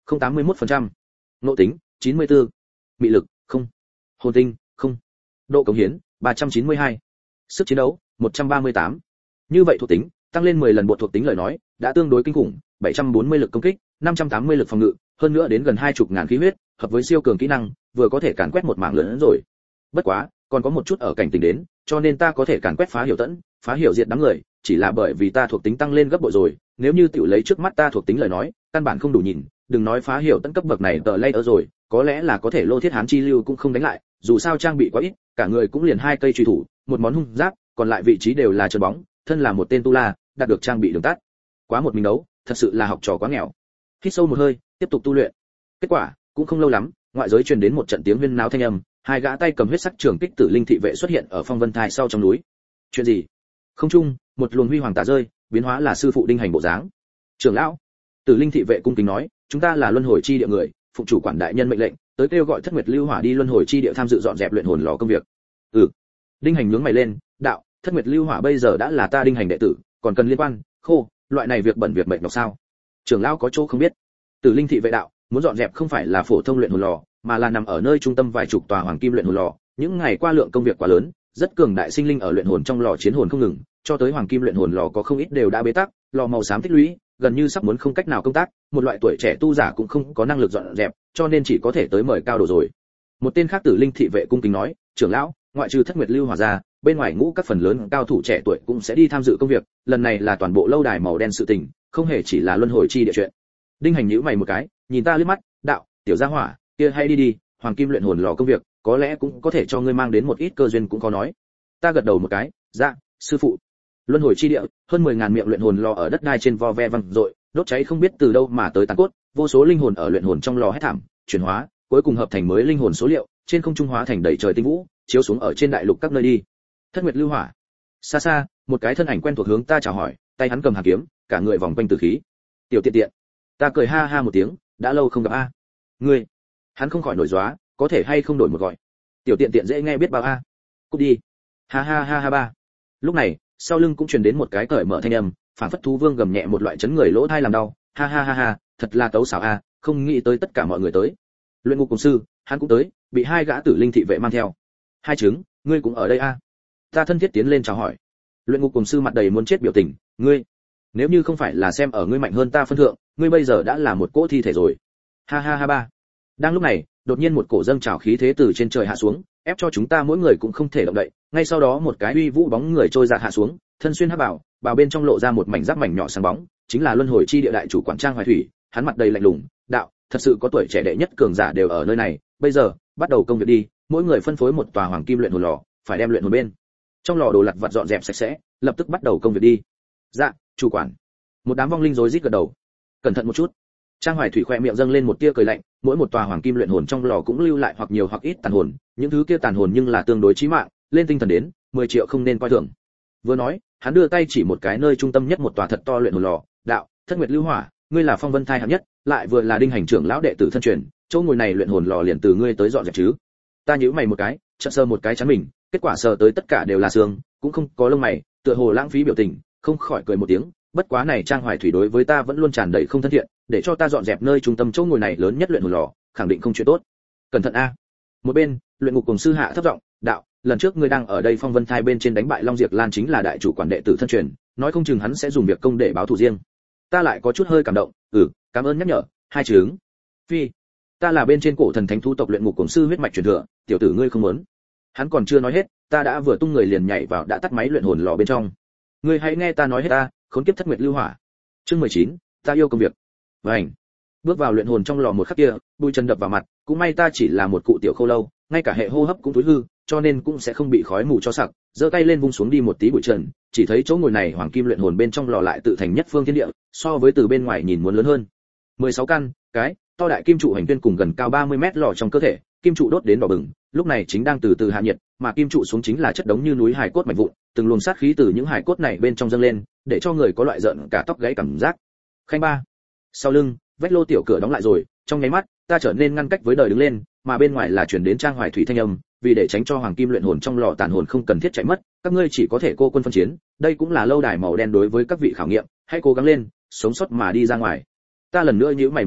không tám mươi mốt phần trăm. Nộ tính, chín mươi tư. Mị lực, không. Hồn tinh, không. Độ cống hiến, ba trăm chín mươi hai. Sức chiến đấu, một trăm ba mươi tám. Như vậy thuộc tính, tăng lên mười lần bộ thuộc tính lời nói, đã tương đối kinh khủng, bảy trăm bốn mươi lực công kích, năm trăm tám mươi lực phòng ngự, hơn nữa đến gần hai chục ngàn khí huyết, hợp với siêu cường kỹ năng, vừa có thể càn quét một mảng lớn hơn rồi. Bất quá, còn có một chút ở cảnh tình đến, cho nên ta có thể càn quét phá hiểu tẫn, phá hiểu diệt đám người, chỉ là bởi vì ta thuộc tính tăng lên gấp bội rồi, nếu như tiểu lấy trước mắt ta thuộc tính lời nói, căn bản không đủ nhìn, đừng nói phá hiểu tẫn cấp bậc này tờ lay ở rồi, có lẽ là có thể lô thiết hán chi lưu cũng không đánh lại, dù sao trang bị quá ít, cả người cũng liền hai cây truy thủ, một món hung giáp, còn lại vị trí đều là chân bóng, thân là một tên tu la, đạt được trang bị đường tắt. Quá một mình đấu, thật sự là học trò quá nghèo. Hít sâu một hơi, tiếp tục tu luyện. Kết quả, cũng không lâu lắm, ngoại giới truyền đến một trận tiếng huyên náo thanh âm, hai gã tay cầm huyết sắc trường kích tử linh thị vệ xuất hiện ở phong vân thai sau trong núi. Chuyện gì? Không trung, một luồng huy hoàng tả rơi, biến hóa là sư phụ đinh hành bộ dáng. Trưởng lão, tử linh thị vệ cung kính nói, chúng ta là luân hồi chi địa người, phụng chủ quản đại nhân mệnh lệnh, tới kêu gọi Thất Nguyệt Lưu Hỏa đi luân hồi chi địa tham dự dọn dẹp luyện hồn lò công việc. Ừ. Đinh hành nhướng mày lên, đạo, Thất Nguyệt Lưu Hỏa bây giờ đã là ta đinh hành đệ tử, còn cần liên quan, khô, loại này việc bẩn việc mệt nhọc sao? Trưởng lão có chỗ không biết. Tử linh thị vệ đạo, muốn dọn dẹp không phải là phổ thông luyện hồn lò, mà là nằm ở nơi trung tâm vài chục tòa hoàng kim luyện hồn lò, những ngày qua lượng công việc quá lớn, rất cường đại sinh linh ở luyện hồn trong lò chiến hồn không ngừng, cho tới hoàng kim luyện hồn lò có không ít đều đã bế tắc, lò màu xám tích lũy, gần như sắp muốn không cách nào công tác, một loại tuổi trẻ tu giả cũng không có năng lực dọn dẹp, cho nên chỉ có thể tới mời cao đồ rồi. Một tên khác tử linh thị vệ cung kính nói, trưởng lão, ngoại trừ Thất Nguyệt Lưu Hỏa ra, bên ngoài ngũ các phần lớn cao thủ trẻ tuổi cũng sẽ đi tham dự công việc, lần này là toàn bộ lâu đài màu đen sự tình, không hề chỉ là luân hồi chi địa chuyện. Đinh hành nhíu mày một cái, nhìn ta liếc mắt, đạo, tiểu gia hỏa, kia hay đi đi, hoàng kim luyện hồn lò công việc, có lẽ cũng có thể cho ngươi mang đến một ít cơ duyên cũng có nói. Ta gật đầu một cái, dạ, sư phụ. Luân hồi chi địa, hơn mười ngàn miệng luyện hồn lò ở đất đai trên vo ve văng rội, đốt cháy không biết từ đâu mà tới tàn cốt, vô số linh hồn ở luyện hồn trong lò hét thảm, chuyển hóa, cuối cùng hợp thành mới linh hồn số liệu, trên không trung hóa thành đầy trời tinh vũ, chiếu xuống ở trên đại lục các nơi đi. Thất Nguyệt Lưu Hỏa. Xa xa, một cái thân ảnh quen thuộc hướng ta chào hỏi, tay hắn cầm hàn kiếm, cả người vòng quanh tử khí. Tiểu tiện tiện. Ta cười ha ha một tiếng, đã lâu không gặp a. Ngươi. Hắn không khỏi nổi gióa, có thể hay không đổi một gọi. Tiểu tiện tiện dễ nghe biết bao a. Cút đi. Ha ha ha ha ba. Lúc này, sau lưng cũng truyền đến một cái cởi mở thanh âm, phản phất thú vương gầm nhẹ một loại chấn người lỗ tai làm đau. Ha ha ha ha, thật là tấu xảo a, không nghĩ tới tất cả mọi người tới. Luyện ngục cùng sư, hắn cũng tới, bị hai gã tử linh thị vệ mang theo. Hai chứng, ngươi cũng ở đây a? Ta thân thiết tiến lên chào hỏi. Luyện ngục cùng sư mặt đầy muốn chết biểu tình, ngươi, nếu như không phải là xem ở ngươi mạnh hơn ta phân thượng, ngươi bây giờ đã là một cỗ thi thể rồi. Ha ha ha ba. Đang lúc này, đột nhiên một cổ dâng trào khí thế từ trên trời hạ xuống, ép cho chúng ta mỗi người cũng không thể động đậy. Ngay sau đó một cái uy vũ bóng người trôi dạt hạ xuống, thân xuyên hắc bào, bào bên trong lộ ra một mảnh giáp mảnh nhỏ sáng bóng, chính là luân hồi chi địa đại chủ quản Trang Hoài Thủy. Hắn mặt đầy lạnh lùng, đạo, thật sự có tuổi trẻ đệ nhất cường giả đều ở nơi này, bây giờ, bắt đầu công việc đi, mỗi người phân phối một tòa hoàng kim luyện hồn lò, phải đem luyện hồn bên trong lò đồ lặt vặt dọn dẹp sạch sẽ, lập tức bắt đầu công việc đi. Dạ, chủ quản. Một đám vong linh rối rít gật đầu. Cẩn thận một chút. Trang Hoài Thủy khẽ miệng dâng lên một tia cười lạnh, mỗi một tòa hoàng kim luyện hồn trong lò cũng lưu lại hoặc nhiều hoặc ít tàn hồn, những thứ kia tàn hồn nhưng là tương đối chí mạng, lên tinh thần đến, mười triệu không nên coi thường. Vừa nói, hắn đưa tay chỉ một cái nơi trung tâm nhất một tòa thật to luyện hồn lò, đạo, Thất Nguyệt Lưu Hỏa, ngươi là phong vân thai hạng nhất, lại vừa là đinh hành trưởng lão đệ tử thân truyền, chỗ ngồi này luyện hồn lò liền từ ngươi tới dọn dẹp chứ. Ta nhíu mày một cái, chợt sờ một cái chắn mình, kết quả sờ tới tất cả đều là xương, cũng không có lông mày, tựa hồ lãng phí biểu tình, không khỏi cười một tiếng, bất quá này Trang Hoài Thủy đối với ta vẫn luôn tràn đầy không thân thiện, để cho ta dọn dẹp nơi trung tâm chỗ ngồi này lớn nhất luyện hồn lò, khẳng định không chuyện tốt. Cẩn thận a. Một bên, luyện ngục cùng sư hạ thấp giọng, đạo, lần trước ngươi đang ở đây phong vân thai bên trên đánh bại Long Diệp Lan chính là đại chủ quản đệ tử thân truyền, nói không chừng hắn sẽ dùng việc công để báo thù riêng. Ta lại có chút hơi cảm động, ừ, cảm ơn nhắc nhở, hai chứng. Phi, ta là bên trên cổ thần thánh thú tộc luyện ngục cùng sư huyết mạch truyền thừa, tiểu tử ngươi không muốn. Hắn còn chưa nói hết, ta đã vừa tung người liền nhảy vào đã tắt máy luyện hồn lò bên trong. Ngươi hãy nghe ta nói hết ta, khốn kiếp Thất Nguyệt Lưu Hỏa. Chương mười chín, ta yêu công việc. Vành. Bước vào luyện hồn trong lò một khắc kia, bụi trần đập vào mặt, cũng may ta chỉ là một cụ tiểu khô lâu, ngay cả hệ hô hấp cũng tối hư, cho nên cũng sẽ không bị khói mù cho sặc. Giơ tay lên vung xuống đi một tí bụi trần, chỉ thấy chỗ ngồi này hoàng kim luyện hồn bên trong lò lại tự thành nhất phương thiên địa, so với từ bên ngoài nhìn muốn lớn hơn. mười sáu căn, cái, to đại kim trụ hành tuyên cùng gần cao ba mươi mét lò trong cơ thể, kim trụ đốt đến đỏ bừng, lúc này chính đang từ từ hạ nhiệt, mà kim trụ xuống chính là chất đống như núi hài cốt mảnh vụn, từng luồng sát khí từ những hài cốt này bên trong dâng lên, để cho người có loại giận cả tóc gáy cảm giác. Khanh ba. Sau lưng, vách lô tiểu cửa đóng lại rồi, trong nháy mắt, ta trở nên ngăn cách với đời đứng lên, mà bên ngoài là chuyển đến Trang Hoài Thủy thanh âm, vì để tránh cho hoàng kim luyện hồn trong lò tàn hồn không cần thiết chạy mất, các ngươi chỉ có thể cô quân phân chiến, đây cũng là lâu đài màu đen đối với các vị khảo nghiệm, hãy cố gắng lên, sống sót mà đi ra ngoài. Ta lần nữa nhíu mày một cái,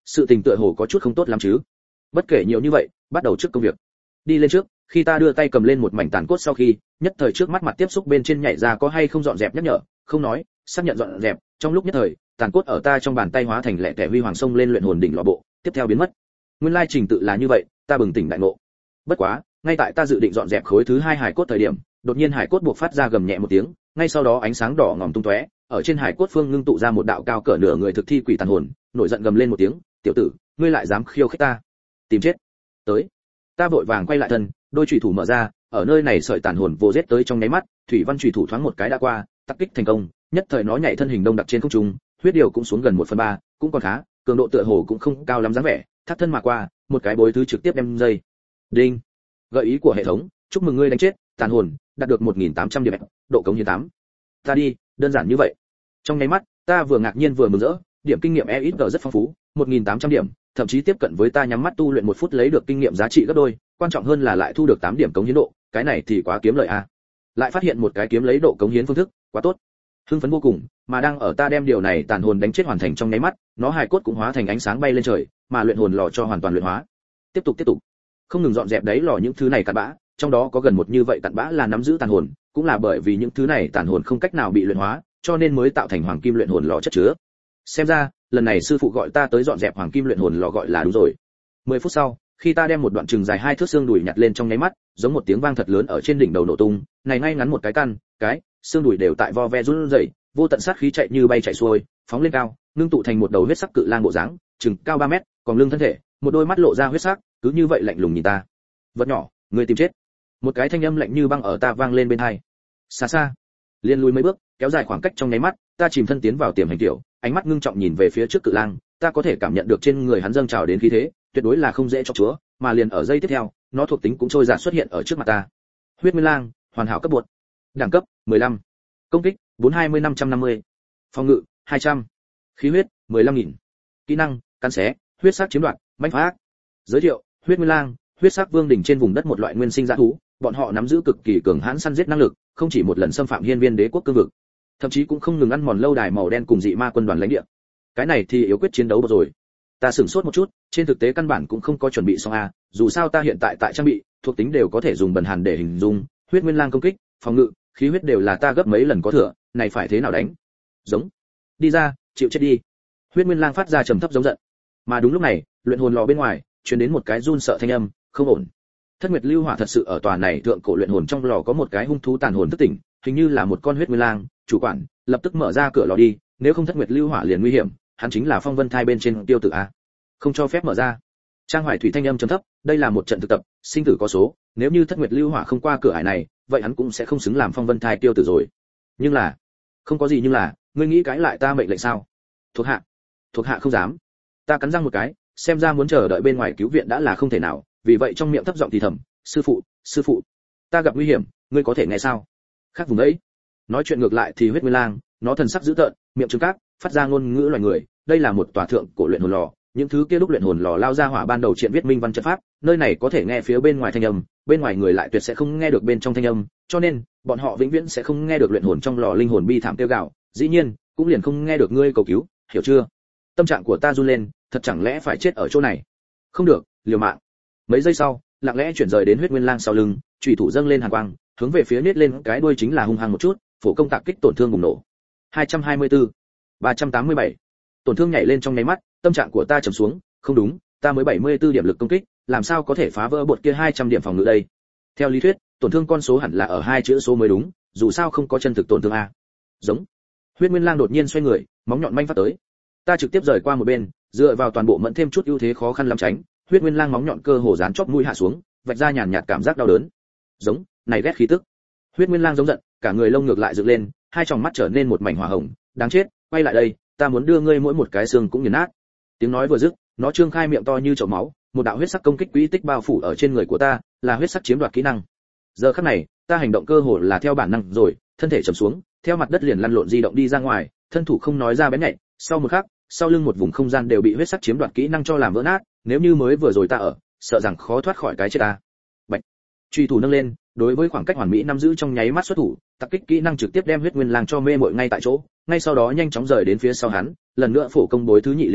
sự tình tựa hồ có chút không tốt lắm chứ. Bất kể nhiều như vậy, bắt đầu trước công việc. Đi lên trước, khi ta đưa tay cầm lên một mảnh tàn cốt sau khi, nhất thời trước mắt mặt tiếp xúc bên trên nhảy ra có hay không dọn dẹp nhắc nhở, không nói, xác nhận dọn dẹp, trong lúc nhất thời, tàn cốt ở ta trong bàn tay hóa thành lẻ tẻ huy hoàng sông lên luyện hồn đỉnh lò bộ, tiếp theo biến mất. Nguyên lai trình tự là như vậy, ta bừng tỉnh đại ngộ. Bất quá, ngay tại ta dự định dọn dẹp khối thứ hai hải cốt thời điểm, đột nhiên hải cốt buộc phát ra gầm nhẹ một tiếng, ngay sau đó ánh sáng đỏ ngòm tung tóe, ở trên hải cốt phương ngưng tụ ra một đạo cao cỡ nửa người thực thi quỷ tàn hồn, nổi giận gầm lên một tiếng, tiểu tử, ngươi lại dám khiêu khích ta, tìm chết. Tới. Ta vội vàng quay lại thân, đôi chủy thủ mở ra, ở nơi này sợi tàn hồn vô giết tới trong nháy mắt, thủy văn chủy thủ thoáng một cái đã qua, tác kích thành công, nhất thời nó nhảy thân hình đông đặc trên không trung, huyết điều cũng xuống gần một phần ba, cũng còn khá, cường độ tựa hồ cũng không cao lắm dáng vẻ, thắt thân mà qua, một cái bối thứ trực tiếp đem dây. Đinh. Gợi ý của hệ thống, chúc mừng ngươi đánh chết tàn hồn, đạt được một nghìn tám trăm điểm, độ cống hiến tám. Ta đi, đơn giản như vậy. Trong nháy mắt, ta vừa ngạc nhiên vừa mừng rỡ, điểm kinh nghiệm e ít g rất phong phú, một nghìn tám trăm điểm, thậm chí tiếp cận với ta nhắm mắt tu luyện một phút lấy được kinh nghiệm giá trị gấp đôi, quan trọng hơn là lại thu được tám điểm cống hiến độ, cái này thì quá kiếm lợi a. Lại phát hiện một cái kiếm lấy độ cống hiến phương thức, quá tốt. Hưng phấn vô cùng, mà đang ở ta đem điều này tàn hồn đánh chết hoàn thành trong nháy mắt, nó hài cốt cũng hóa thành ánh sáng bay lên trời, mà luyện hồn lò cho hoàn toàn luyện hóa. Tiếp tục tiếp tục, không ngừng dọn dẹp đấy lò những thứ này cặn bã, trong đó có gần một như vậy cặn bã là nắm giữ tàn hồn, cũng là bởi vì những thứ này tàn hồn không cách nào bị luyện hóa, cho nên mới tạo thành hoàng kim luyện hồn lò chất chứa. Xem ra, lần này sư phụ gọi ta tới dọn dẹp hoàng kim luyện hồn lò gọi là đúng rồi. mười phút sau, khi ta đem một đoạn chừng dài hai thước xương đùi nhặt lên trong nháy mắt, giống một tiếng vang thật lớn ở trên đỉnh đầu nổ tung, này ngay ngắn một cái căn, cái, xương đùi đều tại vo ve run rẩy, vô tận sát khí chạy như bay chạy xuôi, phóng lên cao, ngưng tụ thành một đầu huyết sắc cự lang bộ dáng, chừng cao ba mét, còn lưng thân thể, một đôi mắt lộ ra huyết sắc, cứ như vậy lạnh lùng nhìn ta. Vật nhỏ, ngươi tìm chết. Một cái thanh âm lạnh như băng ở ta vang lên bên tai. Xa xa, liên lùi mấy bước, kéo dài khoảng cách trong nháy mắt, ta chìm thân tiến vào tiềm hành tiểu, ánh mắt ngưng trọng nhìn về phía trước cự lang, ta có thể cảm nhận được trên người hắn dâng trào đến khí thế, tuyệt đối là không dễ cho chúa, mà liền ở giây tiếp theo, nó thuộc tính cũng trôi dạt xuất hiện ở trước mặt ta. Huyết Nguyên Lang, hoàn hảo cấp bột. Đẳng cấp mười lăm. Công kích bốn hai mươi năm trăm năm mươi. Phòng ngự hai trăm. Khí huyết mười lăm nghìn. Kỹ năng cắn xé, huyết sắc chiếm đoạt, mãnh phá. Giới thiệu: Huyết Nguyên Lang, huyết sắc vương đỉnh trên vùng đất một loại nguyên sinh dã thú, bọn họ nắm giữ cực kỳ cường hãn săn giết năng lực, không chỉ một lần xâm phạm hiên viên đế quốc cương vực, thậm chí cũng không ngừng ăn mòn lâu đài màu đen cùng dị ma quân đoàn lãnh địa. Cái này thì yếu quyết chiến đấu rồi. Ta sửng sốt một chút, trên thực tế căn bản cũng không có chuẩn bị xong a, dù sao ta hiện tại tại trang bị, thuộc tính đều có thể dùng bần hàn để hình dung, Huyết Nguyên Lang công kích, phòng ngự, khí huyết đều là ta gấp mấy lần có thừa, này phải thế nào đánh? Giống. Đi ra, chịu chết đi. Huyết Nguyên Lang phát ra trầm thấp giống giận. Mà đúng lúc này, luyện hồn lò bên ngoài truyền đến một cái run sợ thanh âm, không ổn. Thất Nguyệt Lưu Hỏa thật sự ở tòa này thượng cổ luyện hồn trong lò có một cái hung thú tàn hồn thức tỉnh, hình như là một con Huyết Nguyên Lang, chủ quản, lập tức mở ra cửa lò đi, nếu không Thất Nguyệt Lưu Hỏa liền nguy hiểm, hắn chính là Phong Vân Thai bên trên tiêu tử a. Không cho phép mở ra. Trang Hoài Thủy thanh âm trầm thấp, đây là một trận thực tập, sinh tử có số, nếu như Thất Nguyệt Lưu Hỏa không qua cửa ải này, vậy hắn cũng sẽ không xứng làm Phong Vân Thai tiêu tử rồi. Nhưng là, không có gì nhưng là, ngươi nghĩ cãi lại ta mệnh lệnh sao? Thuộc hạ, thuộc hạ không dám. Ta cắn răng một cái, xem ra muốn chờ đợi bên ngoài cứu viện đã là không thể nào, vì vậy trong miệng thấp giọng thì thầm, sư phụ, sư phụ, ta gặp nguy hiểm, ngươi có thể nghe sao? Khác vùng ấy. Nói chuyện ngược lại thì Huyết Nguyên Lang, nó thần sắc dữ tợn, miệng trừng cáp, phát ra ngôn ngữ loài người, đây là một tòa thượng cổ luyện hồn lò, những thứ kia lúc luyện hồn lò lao ra hỏa ban đầu triện viết minh văn trận pháp, nơi này có thể nghe phía bên ngoài thanh âm, bên ngoài người lại tuyệt sẽ không nghe được bên trong thanh âm, cho nên bọn họ vĩnh viễn sẽ không nghe được luyện hồn trong lò linh hồn bi thảm kêu gào, dĩ nhiên cũng liền không nghe được ngươi cầu cứu, hiểu chưa? Tâm trạng của ta run lên, thật chẳng lẽ phải chết ở chỗ này? Không được, liều mạng. Mấy giây sau, lặng lẽ chuyển rời đến Huyết Nguyên Lang sau lưng, chủy thủ dâng lên hàn quang, hướng về phía nết lên cái đuôi chính là hung hăng một chút, phổ công tạc kích tổn thương bùng nổ. hai trăm hai mươi tư, ba trăm tám mươi bảy. Tổn thương nhảy lên trong nháy mắt, tâm trạng của ta trầm xuống, không đúng, ta mới bảy mươi tư điểm lực công kích, làm sao có thể phá vỡ bột kia hai trăm điểm phòng ngự đây? Theo lý thuyết, tổn thương con số hẳn là ở hai chữ số mới đúng, dù sao không có chân thực tổn thương a. Giống. Huyết Nguyên Lang đột nhiên xoay người, móng nhọn manh phát tới. Ta trực tiếp rời qua một bên, dựa vào toàn bộ mẫn thêm chút ưu thế khó khăn lắm tránh, Huyết Nguyên Lang móng nhọn cơ hồ dán chóp mũi hạ xuống, vạch ra nhàn nhạt cảm giác đau đớn. Giống, này ghét khí tức. Huyết Nguyên Lang giống giận, cả người lông ngược lại dựng lên, hai tròng mắt trở nên một mảnh hỏa hồng, đáng chết, quay lại đây, ta muốn đưa ngươi mỗi một cái xương cũng nghiền nát. Tiếng nói vừa dứt, nó trương khai miệng to như chậu máu, một đạo huyết sắc công kích quỹ tích bao phủ ở trên người của ta, là huyết sắc chiếm đoạt kỹ năng. Giờ khắc này, ta hành động cơ hồ là theo bản năng rồi, thân thể trầm xuống, theo mặt đất liền lăn lộn di động đi ra ngoài, thân thủ không nói ra bén nhạy, sau một khắc, sau lưng một vùng không gian đều bị huyết sắc chiếm đoạt kỹ năng cho làm vỡ nát, nếu như mới vừa rồi ta ở, sợ rằng khó thoát khỏi cái chết ta. Bạch. Truy thủ nâng lên, đối với khoảng cách hoàn mỹ nắm giữ trong nháy mắt xuất thủ, tập kích kỹ năng trực tiếp đem Huyết Nguyên Lang cho mê muội ngay tại chỗ, ngay sau đó nhanh chóng rời đến phía sau hắn, lần nữa phổ công bối thứ nhị liền đánh,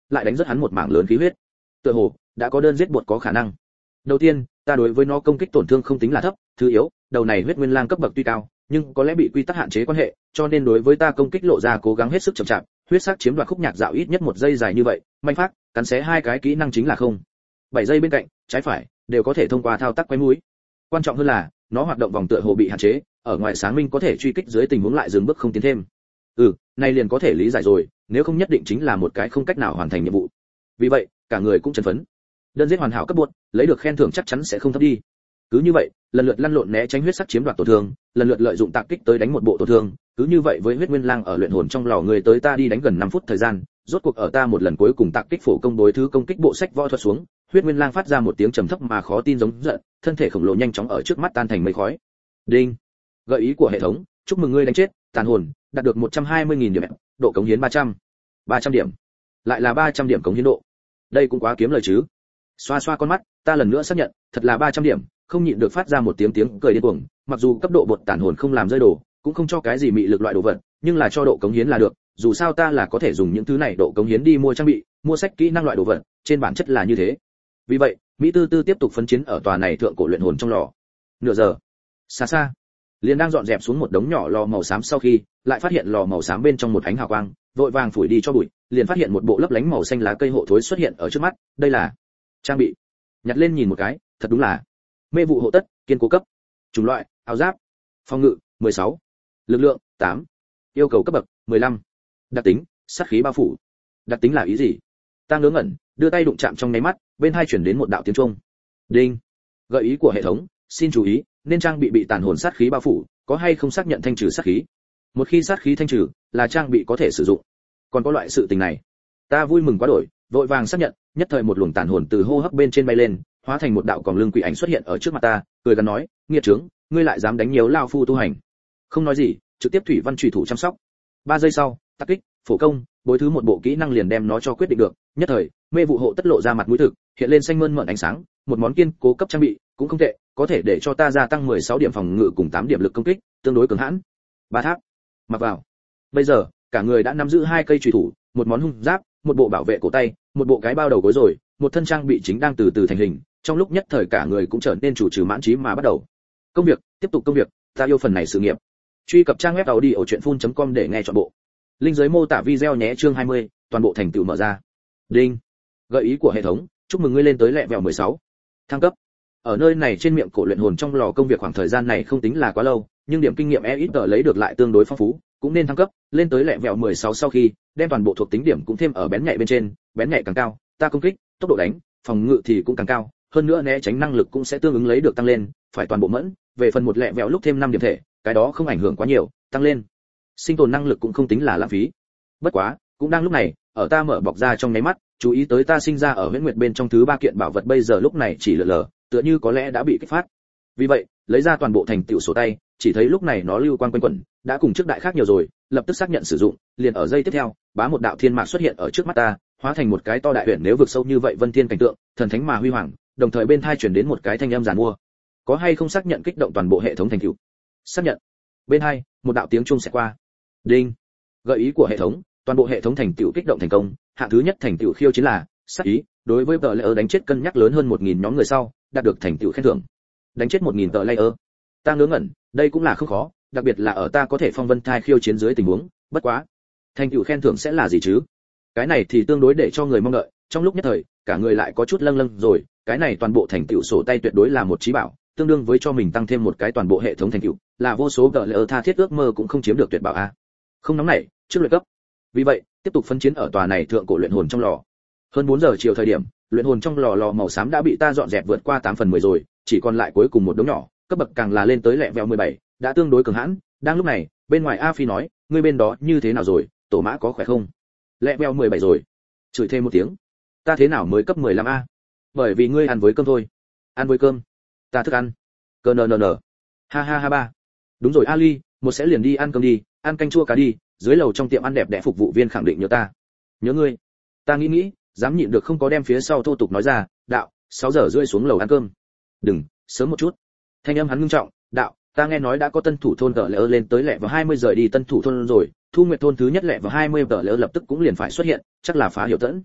lại đánh rất hắn một mảng lớn khí huyết. Tựa hồ đã có đơn giết bột có khả năng. Đầu tiên, ta đối với nó công kích tổn thương không tính là thấp, thứ yếu, đầu này huyết nguyên lang cấp bậc tuy cao, nhưng có lẽ bị quy tắc hạn chế quan hệ, cho nên đối với ta công kích lộ ra cố gắng hết sức chậm chạp, huyết sắc chiếm đoạt khúc nhạc dạo ít nhất một giây dài như vậy, manh phát, cắn xé hai cái kỹ năng chính là không. bảy giây bên cạnh, trái phải đều có thể thông qua thao tác quay mũi. Quan trọng hơn là, nó hoạt động vòng tựa hồ bị hạn chế, ở ngoài sáng minh có thể truy kích dưới tình huống lại dừng bước không tiến thêm. Ừ, này liền có thể lý giải rồi, nếu không nhất định chính là một cái không cách nào hoàn thành nhiệm vụ. Vì vậy, cả người cũng chấn phấn. Đơn giết hoàn hảo cấp buộc, lấy được khen thưởng chắc chắn sẽ không thấp đi. Cứ như vậy, lần lượt lăn lộn né tránh huyết sắc chiếm đoạt tổn thương, lần lượt lợi dụng tạc kích tới đánh một bộ tổn thương, cứ như vậy với huyết nguyên lang ở luyện hồn trong lò người tới ta đi đánh gần năm phút thời gian, rốt cuộc ở ta một lần cuối cùng tạc kích phổ công đối thứ công kích bộ sách võ thuật xuống, huyết nguyên lang phát ra một tiếng trầm thấp mà khó tin giống giận, thân thể khổng lồ nhanh chóng ở trước mắt tan thành mây khói. Đinh. Gợi ý của hệ thống, chúc mừng ngươi đánh chết tàn hồn, đạt được một trăm hai mươi nghìn điểm, độ cống hiến ba trăm. ba trăm điểm. Lại là ba trăm điểm cống hiến độ. Đây cũng quá kiếm lời chứ. Xoa xoa con mắt, ta lần nữa xác nhận, thật là ba trăm điểm, không nhịn được phát ra một tiếng tiếng cười điên cuồng, mặc dù cấp độ bột tàn hồn không làm rơi đồ, cũng không cho cái gì mị lực loại đồ vật, nhưng là cho độ cống hiến là được, dù sao ta là có thể dùng những thứ này độ cống hiến đi mua trang bị, mua sách kỹ năng loại đồ vật, trên bản chất là như thế. Vì vậy, Mỹ Tư Tư tiếp tục phấn chiến ở tòa này thượng cổ luyện hồn trong lò. Nửa giờ, xa xa, liền đang dọn dẹp xuống một đống nhỏ lò màu xám sau khi, lại phát hiện lò màu xám bên trong một ánh hào quang, vội vàng phủi đi cho bụi, liền phát hiện một bộ lấp lánh màu xanh lá cây hộ thối xuất hiện ở trước mắt, đây là trang bị. Nhặt lên nhìn một cái, thật đúng là mê vụ hộ tất, kiên cố cấp. Chủng loại, áo giáp. Phòng ngự, mười sáu. Lực lượng, tám. Yêu cầu cấp bậc, mười lăm. Đặc tính, sát khí bao phủ. Đặc tính là ý gì? Ta ngớ ngẩn, đưa tay đụng chạm trong nháy mắt, bên hai chuyển đến một đạo tiếng chuông. Đinh. Gợi ý của hệ thống, xin chú ý, nên trang bị bị tàn hồn sát khí bao phủ, có hay không xác nhận thanh trừ sát khí. Một khi sát khí thanh trừ, là trang bị có thể sử dụng. Còn có loại sự tình này, ta vui mừng quá đổi, vội vàng xác nhận, nhất thời một luồng tàn hồn từ hô hấp bên trên bay lên, hóa thành một đạo còng lưng quỷ ảnh xuất hiện ở trước mặt ta, cười gằn nói, nghiệt trướng, ngươi lại dám đánh nhiều lao phu tu hành. Không nói gì, trực tiếp thủy văn chủy thủ chăm sóc. Ba giây sau, tác kích, phổ công, bối thứ một bộ kỹ năng liền đem nó cho quyết định được, nhất thời, mê vụ hộ tất lộ ra mặt mũi thực, hiện lên xanh mơn mởn ánh sáng, một món kiên cố cấp trang bị, cũng không tệ, có thể để cho ta gia tăng mười sáu điểm phòng ngự cùng tám điểm lực công kích, tương đối cường hãn. Ba tháp, mặc vào. Bây giờ, cả người đã nắm giữ hai cây chủy thủ, một món hung giáp, một bộ bảo vệ cổ tay, một bộ cái bao đầu gối rồi, một thân trang bị chính đang từ từ thành hình, trong lúc nhất thời cả người cũng trở nên chủ trừ mãn trí mà bắt đầu. Công việc, tiếp tục công việc, ta yêu phần này sự nghiệp. Truy cập trang web audiochuyenphun.com để nghe trọn bộ. Link dưới mô tả video nhé. Chương hai mươi, toàn bộ thành tựu mở ra. Đinh. Gợi ý của hệ thống, chúc mừng ngươi lên tới level mười sáu. Thăng cấp. Ở nơi này trên miệng cổ luyện hồn trong lò công việc khoảng thời gian này không tính là quá lâu, nhưng điểm kinh nghiệm e ít lấy được lại tương đối phong phú, cũng nên thăng cấp, lên tới level mười sáu sau khi, đem toàn bộ thuộc tính điểm cũng thêm ở bén nhạy bên trên, bén nhạy càng cao, ta công kích, tốc độ đánh, phòng ngự thì cũng càng cao, hơn nữa né tránh năng lực cũng sẽ tương ứng lấy được tăng lên, phải toàn bộ mẫn, về phần một lẹ vẹo lúc thêm năm điểm thể, cái đó không ảnh hưởng quá nhiều, tăng lên. Sinh tồn năng lực cũng không tính là lãng phí. Bất quá, cũng đang lúc này, ở ta mở bọc ra trong nháy mắt, chú ý tới ta sinh ra ở Huyễn Nguyệt bên trong thứ ba kiện bảo vật bây giờ lúc này chỉ lờ lờ, tựa như có lẽ đã bị kích phát. Vì vậy, lấy ra toàn bộ thành tựu sổ tay, chỉ thấy lúc này nó lưu quang quanh quẩn, đã cùng trước đại khác nhiều rồi, lập tức xác nhận sử dụng, liền ở giây tiếp theo, bá một đạo thiên mạc xuất hiện ở trước mắt ta, hóa thành một cái to đại huyền nếu vực sâu như vậy vân thiên cảnh tượng, thần thánh mà huy hoàng, đồng thời bên tai truyền đến một cái thanh âm giàn mua. Có hay không xác nhận kích động toàn bộ hệ thống thành tựu? Xác nhận. Bên hai, một đạo tiếng chuông sẽ qua. Đinh. Gợi ý của hệ thống, toàn bộ hệ thống thành tựu kích động thành công, hạng thứ nhất thành tựu khiêu chiến là sát ý, đối với tờ layer đánh chết cân nhắc lớn hơn một nghìn nhóm người sau, đạt được thành tựu khen thưởng. Đánh chết một nghìn tờ layer. Ta ngớ ngẩn, đây cũng là không khó, đặc biệt là ở ta có thể phong vân thai khiêu chiến dưới tình huống, bất quá, thành tựu khen thưởng sẽ là gì chứ? Cái này thì tương đối để cho người mong đợi, trong lúc nhất thời, cả người lại có chút lâng lâng rồi, cái này toàn bộ thành tựu sổ tay tuyệt đối là một trí bảo, tương đương với cho mình tăng thêm một cái toàn bộ hệ thống thành tựu, là vô số gỡ lỡ tha thiết ước mơ cũng không chiếm được tuyệt bảo a. Không nóng nảy, trước luyện cấp. Vì vậy, tiếp tục phân chiến ở tòa này thượng cổ luyện hồn trong lò. Hơn bốn giờ chiều thời điểm, luyện hồn trong lò lò màu xám đã bị ta dọn dẹp vượt qua tám phần mười rồi, chỉ còn lại cuối cùng một đống nhỏ, cấp bậc càng là lên tới lẹ vẹo mười bảy, đã tương đối cường hãn. Đang lúc này, bên ngoài A Phi nói, ngươi bên đó như thế nào rồi, tổ mã có khỏe không? Lẹ vẹo mười bảy rồi. Chửi thêm một tiếng. Ta thế nào mới cấp mười lăm a? Bởi vì ngươi ăn với cơm thôi. Ăn với cơm. Ta thức ăn. Cơ nờ nờ nờ. Ha ha ha ba. Đúng rồi Ali, một sẽ liền đi ăn cơm đi, ăn canh chua cá đi, dưới lầu trong tiệm ăn đẹp đẽ phục vụ viên khẳng định nhớ ta. Nhớ ngươi. Ta nghĩ nghĩ, dám nhịn được không có đem phía sau thô tục nói ra, đạo, sáu giờ rưỡi xuống lầu ăn cơm. Đừng, sớm một chút. Thanh âm hắn ngưng trọng, đạo, ta nghe nói đã có tân thủ thôn tờ lỡ lên tới lẹ vào hai mươi giờ đi tân thủ thôn rồi, Thu Nguyệt thôn thứ nhất lẹ vào hai mươi tờ lỡ lập tức cũng liền phải xuất hiện, chắc là phá hiểu tẫn.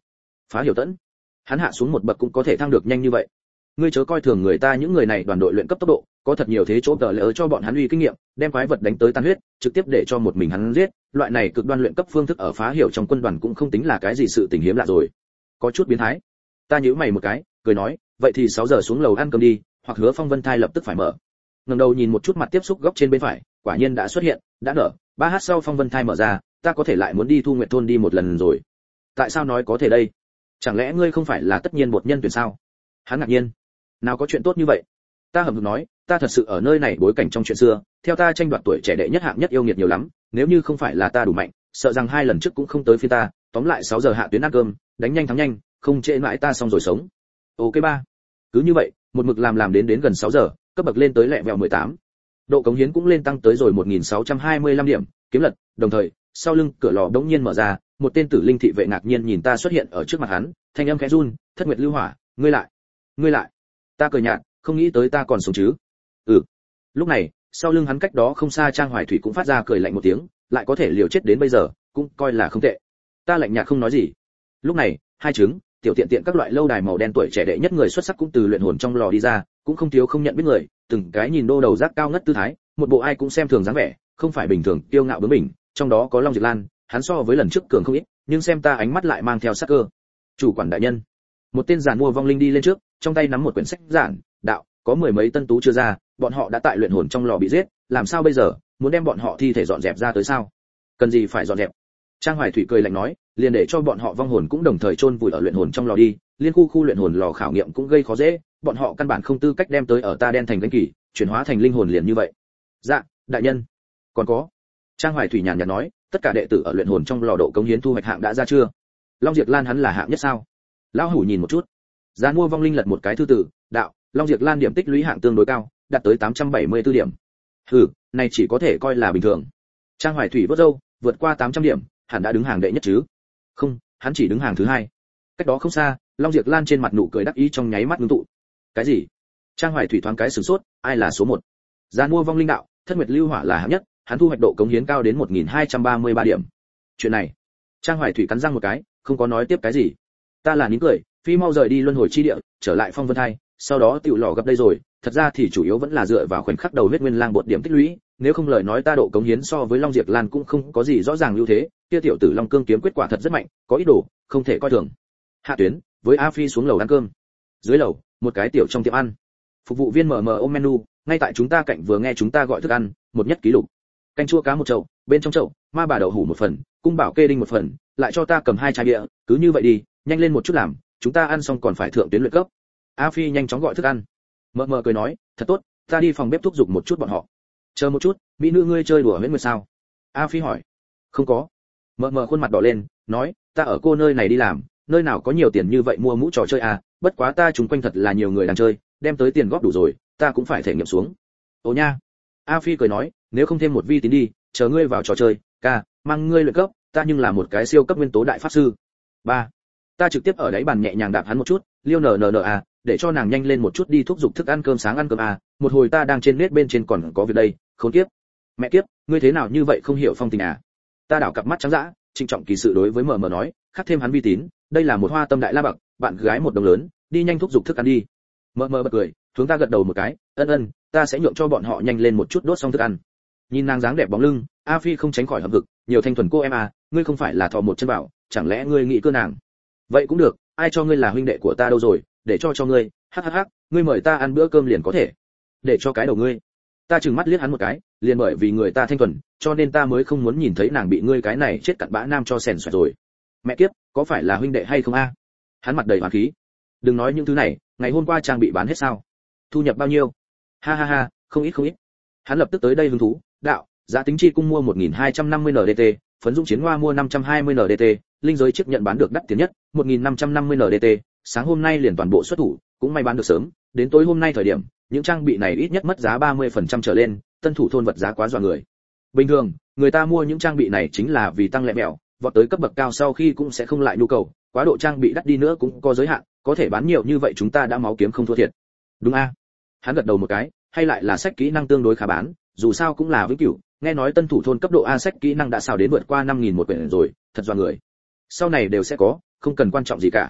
Phá Hiểu Tẫn, hắn hạ xuống một bậc cũng có thể thăng được nhanh như vậy. Ngươi chớ coi thường người ta, những người này đoàn đội luyện cấp tốc độ, có thật nhiều thế chỗ tờ lỡ cho bọn hắn uy kinh nghiệm, đem quái vật đánh tới tan huyết, trực tiếp để cho một mình hắn giết, loại này cực đoan luyện cấp phương thức ở Phá Hiểu trong quân đoàn cũng không tính là cái gì sự tình hiếm lạ rồi. Có chút biến thái. Ta nhíu mày một cái, cười nói, vậy thì sáu giờ xuống lầu ăn cơm đi, hoặc Hứa Phong Vân Thai lập tức phải mở. Ngẩng đầu nhìn một chút mặt tiếp xúc góc trên bên phải, quả nhiên đã xuất hiện, đã nở. Ba h sau Phong Vân Thai mở ra, ta có thể lại muốn đi Thu Nguyệt thôn đi một lần rồi. Tại sao nói có thể đây? Chẳng lẽ ngươi không phải là tất nhiên một nhân tuyển sao? Hắn ngạc nhiên. Nào có chuyện tốt như vậy? Ta hậm hực nói, ta thật sự ở nơi này bối cảnh trong chuyện xưa, theo ta tranh đoạt tuổi trẻ đệ nhất hạng nhất yêu nghiệt nhiều lắm, nếu như không phải là ta đủ mạnh, sợ rằng hai lần trước cũng không tới phiên ta, tóm lại sáu giờ hạ tuyến ăn cơm, đánh nhanh thắng nhanh, không trễ mãi ta xong rồi sống. Ok ba. Cứ như vậy, một mực làm làm đến đến gần sáu giờ, cấp bậc lên tới lẹ vẹo mười tám. Độ cống hiến cũng lên tăng tới rồi một nghìn sáu trăm hai mươi lăm điểm, kiếm lật, đồng thời, sau lưng cửa lò đống nhiên mở ra, một tên tử linh thị vệ ngạc nhiên nhìn ta xuất hiện ở trước mặt hắn, thanh âm khẽ run, Thất Nguyệt Lưu Hỏa, ngươi lại, ngươi lại. Ta cười nhạt, không nghĩ tới ta còn sống chứ. Ừ. Lúc này, sau lưng hắn cách đó không xa Trang Hoài Thủy cũng phát ra cười lạnh một tiếng, lại có thể liều chết đến bây giờ, cũng coi là không tệ. Ta lạnh nhạt không nói gì. Lúc này, hai trứng, tiểu tiện tiện các loại lâu đài màu đen tuổi trẻ đệ nhất người xuất sắc cũng từ luyện hồn trong lò đi ra, cũng không thiếu không nhận biết người, từng cái nhìn đô đầu rác cao ngất tư thái, một bộ ai cũng xem thường dáng vẻ, không phải bình thường, kiêu ngạo bướng bỉnh, trong đó có Long Diệp Lan, hắn so với lần trước cường không ít, nhưng xem ta ánh mắt lại mang theo sắc cơ. Chủ quản đại nhân. Một tên giàn mua vong linh đi lên trước, trong tay nắm một quyển sách giản, đạo, có mười mấy tân tú chưa ra, bọn họ đã tại luyện hồn trong lò bị giết, làm sao bây giờ, muốn đem bọn họ thi thể dọn dẹp ra tới sao? Cần gì phải dọn dẹp? Trang Hoài Thủy cười lạnh nói, liền để cho bọn họ vong hồn cũng đồng thời chôn vùi ở luyện hồn trong lò đi, liên khu khu luyện hồn lò khảo nghiệm cũng gây khó dễ, bọn họ căn bản không tư cách đem tới ở ta đen thành gánh kỳ, chuyển hóa thành linh hồn liền như vậy. Dạ, đại nhân. Còn có. Trang Hoài Thủy nhàn nhạt nói, tất cả đệ tử ở luyện hồn trong lò độ cống hiến thu hoạch hạng đã ra chưa? Long Diệp Lan hắn là hạng nhất sao? Lão hủ nhìn một chút. Gián mua vong linh lật một cái thư tử, đạo, Long Diệp Lan điểm tích lũy hạng tương đối cao, đạt tới tám trăm bảy mươi tư điểm. Hừ, này chỉ có thể coi là bình thường. Trang Hoài Thủy vớt râu, vượt qua tám trăm điểm, hẳn đã đứng hàng đệ nhất chứ? Không, hắn chỉ đứng hàng thứ hai. Cách đó không xa, Long Diệp Lan trên mặt nụ cười đắc ý trong nháy mắt ngưng tụ. Cái gì? Trang Hoài Thủy thoáng cái sửng sốt, ai là số một? Gián mua vong linh đạo, Thất Nguyệt Lưu Hỏa là hạng nhất, hắn thu hoạch độ cống hiến cao đến một nghìn hai trăm ba mươi ba điểm. Chuyện này, Trang Hoài Thủy cắn răng một cái, không có nói tiếp cái gì. Ta là nín cười, phi mau rời đi luân hồi chi địa, trở lại Phong Vân Thai, sau đó tiểu lò gặp đây rồi, thật ra thì chủ yếu vẫn là dựa vào khoảnh khắc đầu huyết nguyên lang bột điểm tích lũy, nếu không lời nói ta độ cống hiến so với Long Diệp Lan cũng không có gì rõ ràng ưu thế, kia tiểu tử Long Cương kiếm quyết quả thật rất mạnh, có ý đồ, không thể coi thường. Hạ tuyến, với A Phi xuống lầu ăn cơm. Dưới lầu, một cái tiểu trong tiệm ăn. Phục vụ viên mở mở ôm menu, ngay tại chúng ta cạnh vừa nghe chúng ta gọi thức ăn, một nhất ký lục. Canh chua cá một chậu, bên trong chậu, ma bà đậu hủ một phần, cung bảo kê đinh một phần, lại cho ta cầm hai chai bia, cứ như vậy đi, nhanh lên một chút làm, chúng ta ăn xong còn phải thượng tuyến luyện cấp. A Phi nhanh chóng gọi thức ăn. Mờ mờ cười nói, thật tốt, ta đi phòng bếp thúc giục một chút bọn họ. Chờ một chút, mỹ nữ ngươi chơi đùa huyễn nguyệt sao? A Phi hỏi. Không có. Mờ mờ khuôn mặt đỏ lên, nói, ta ở cô nơi này đi làm, nơi nào có nhiều tiền như vậy mua mũ trò chơi à, bất quá ta chúng quanh thật là nhiều người đang chơi, đem tới tiền góp đủ rồi, ta cũng phải thể nghiệm xuống. Ồ nha. A Phi cười nói, nếu không thêm một vi tín đi, chờ ngươi vào trò chơi, ca, mang ngươi luyện cấp, ta nhưng là một cái siêu cấp nguyên tố đại pháp sư. Ba. Ta trực tiếp ở đáy bàn nhẹ nhàng đạp hắn một chút, liêu nờ nờ nờ à, để cho nàng nhanh lên một chút đi thúc giục thức ăn cơm sáng ăn cơm à, một hồi ta đang trên nét bên trên còn có việc đây, khốn kiếp. Mẹ kiếp, ngươi thế nào như vậy không hiểu phong tình à? Ta đảo cặp mắt trắng dã, trịnh trọng kỳ sự đối với mờ mờ nói, khắc thêm hắn vi tín, đây là một hoa tâm đại la bậc, bạn gái một đồng lớn, đi nhanh thúc giục thức ăn đi. Mờ mờ bật cười, chúng ta gật đầu một cái, ân ân, ta sẽ nhượng cho bọn họ nhanh lên một chút đốt xong thức ăn. Nhìn nàng dáng đẹp bóng lưng, A Phi không tránh khỏi hậm hực, nhiều thanh thuần cô em à, ngươi không phải là thò một chân vào, chẳng lẽ ngươi nghĩ cơ nàng? Vậy cũng được, ai cho ngươi là huynh đệ của ta đâu rồi, để cho cho ngươi, hắc hắc hắc, ngươi mời ta ăn bữa cơm liền có thể. Để cho cái đầu ngươi. Ta trừng mắt liếc hắn một cái, liền bởi vì người ta thanh thuần, cho nên ta mới không muốn nhìn thấy nàng bị ngươi cái này chết cặn bã nam cho sèn xoẹt rồi. Mẹ kiếp, có phải là huynh đệ hay không a? Hắn mặt đầy oán khí. Đừng nói những thứ này, ngày hôm qua trang bị bán hết sao? Thu nhập bao nhiêu? Ha ha ha, không ít không ít. Hắn lập tức tới đây hứng thú, đạo, giá tính chi cung mua một nghìn hai trăm năm mươi N D T, phấn dung chiến hoa mua năm trăm hai mươi N D T, linh giới chiếc nhận bán được đắt tiền nhất, một nghìn năm trăm năm mươi N D T, sáng hôm nay liền toàn bộ xuất thủ, cũng may bán được sớm, đến tối hôm nay thời điểm, những trang bị này ít nhất mất giá ba mươi phần trăm trở lên, tân thủ thôn vật giá quá dọa người. Bình thường, người ta mua những trang bị này chính là vì tăng lẹ mèo, vọt tới cấp bậc cao sau khi cũng sẽ không lại nhu cầu, quá độ trang bị đắt đi nữa cũng có giới hạn, có thể bán nhiều như vậy chúng ta đã máu kiếm không thua thiệt. Đúng a? Hắn gật đầu một cái, hay lại là sách kỹ năng tương đối khá bán, dù sao cũng là vĩnh cửu, nghe nói tân thủ thôn cấp độ A sách kỹ năng đã xào đến vượt qua năm nghìn một quyển rồi, thật dọa người. Sau này đều sẽ có, không cần quan trọng gì cả.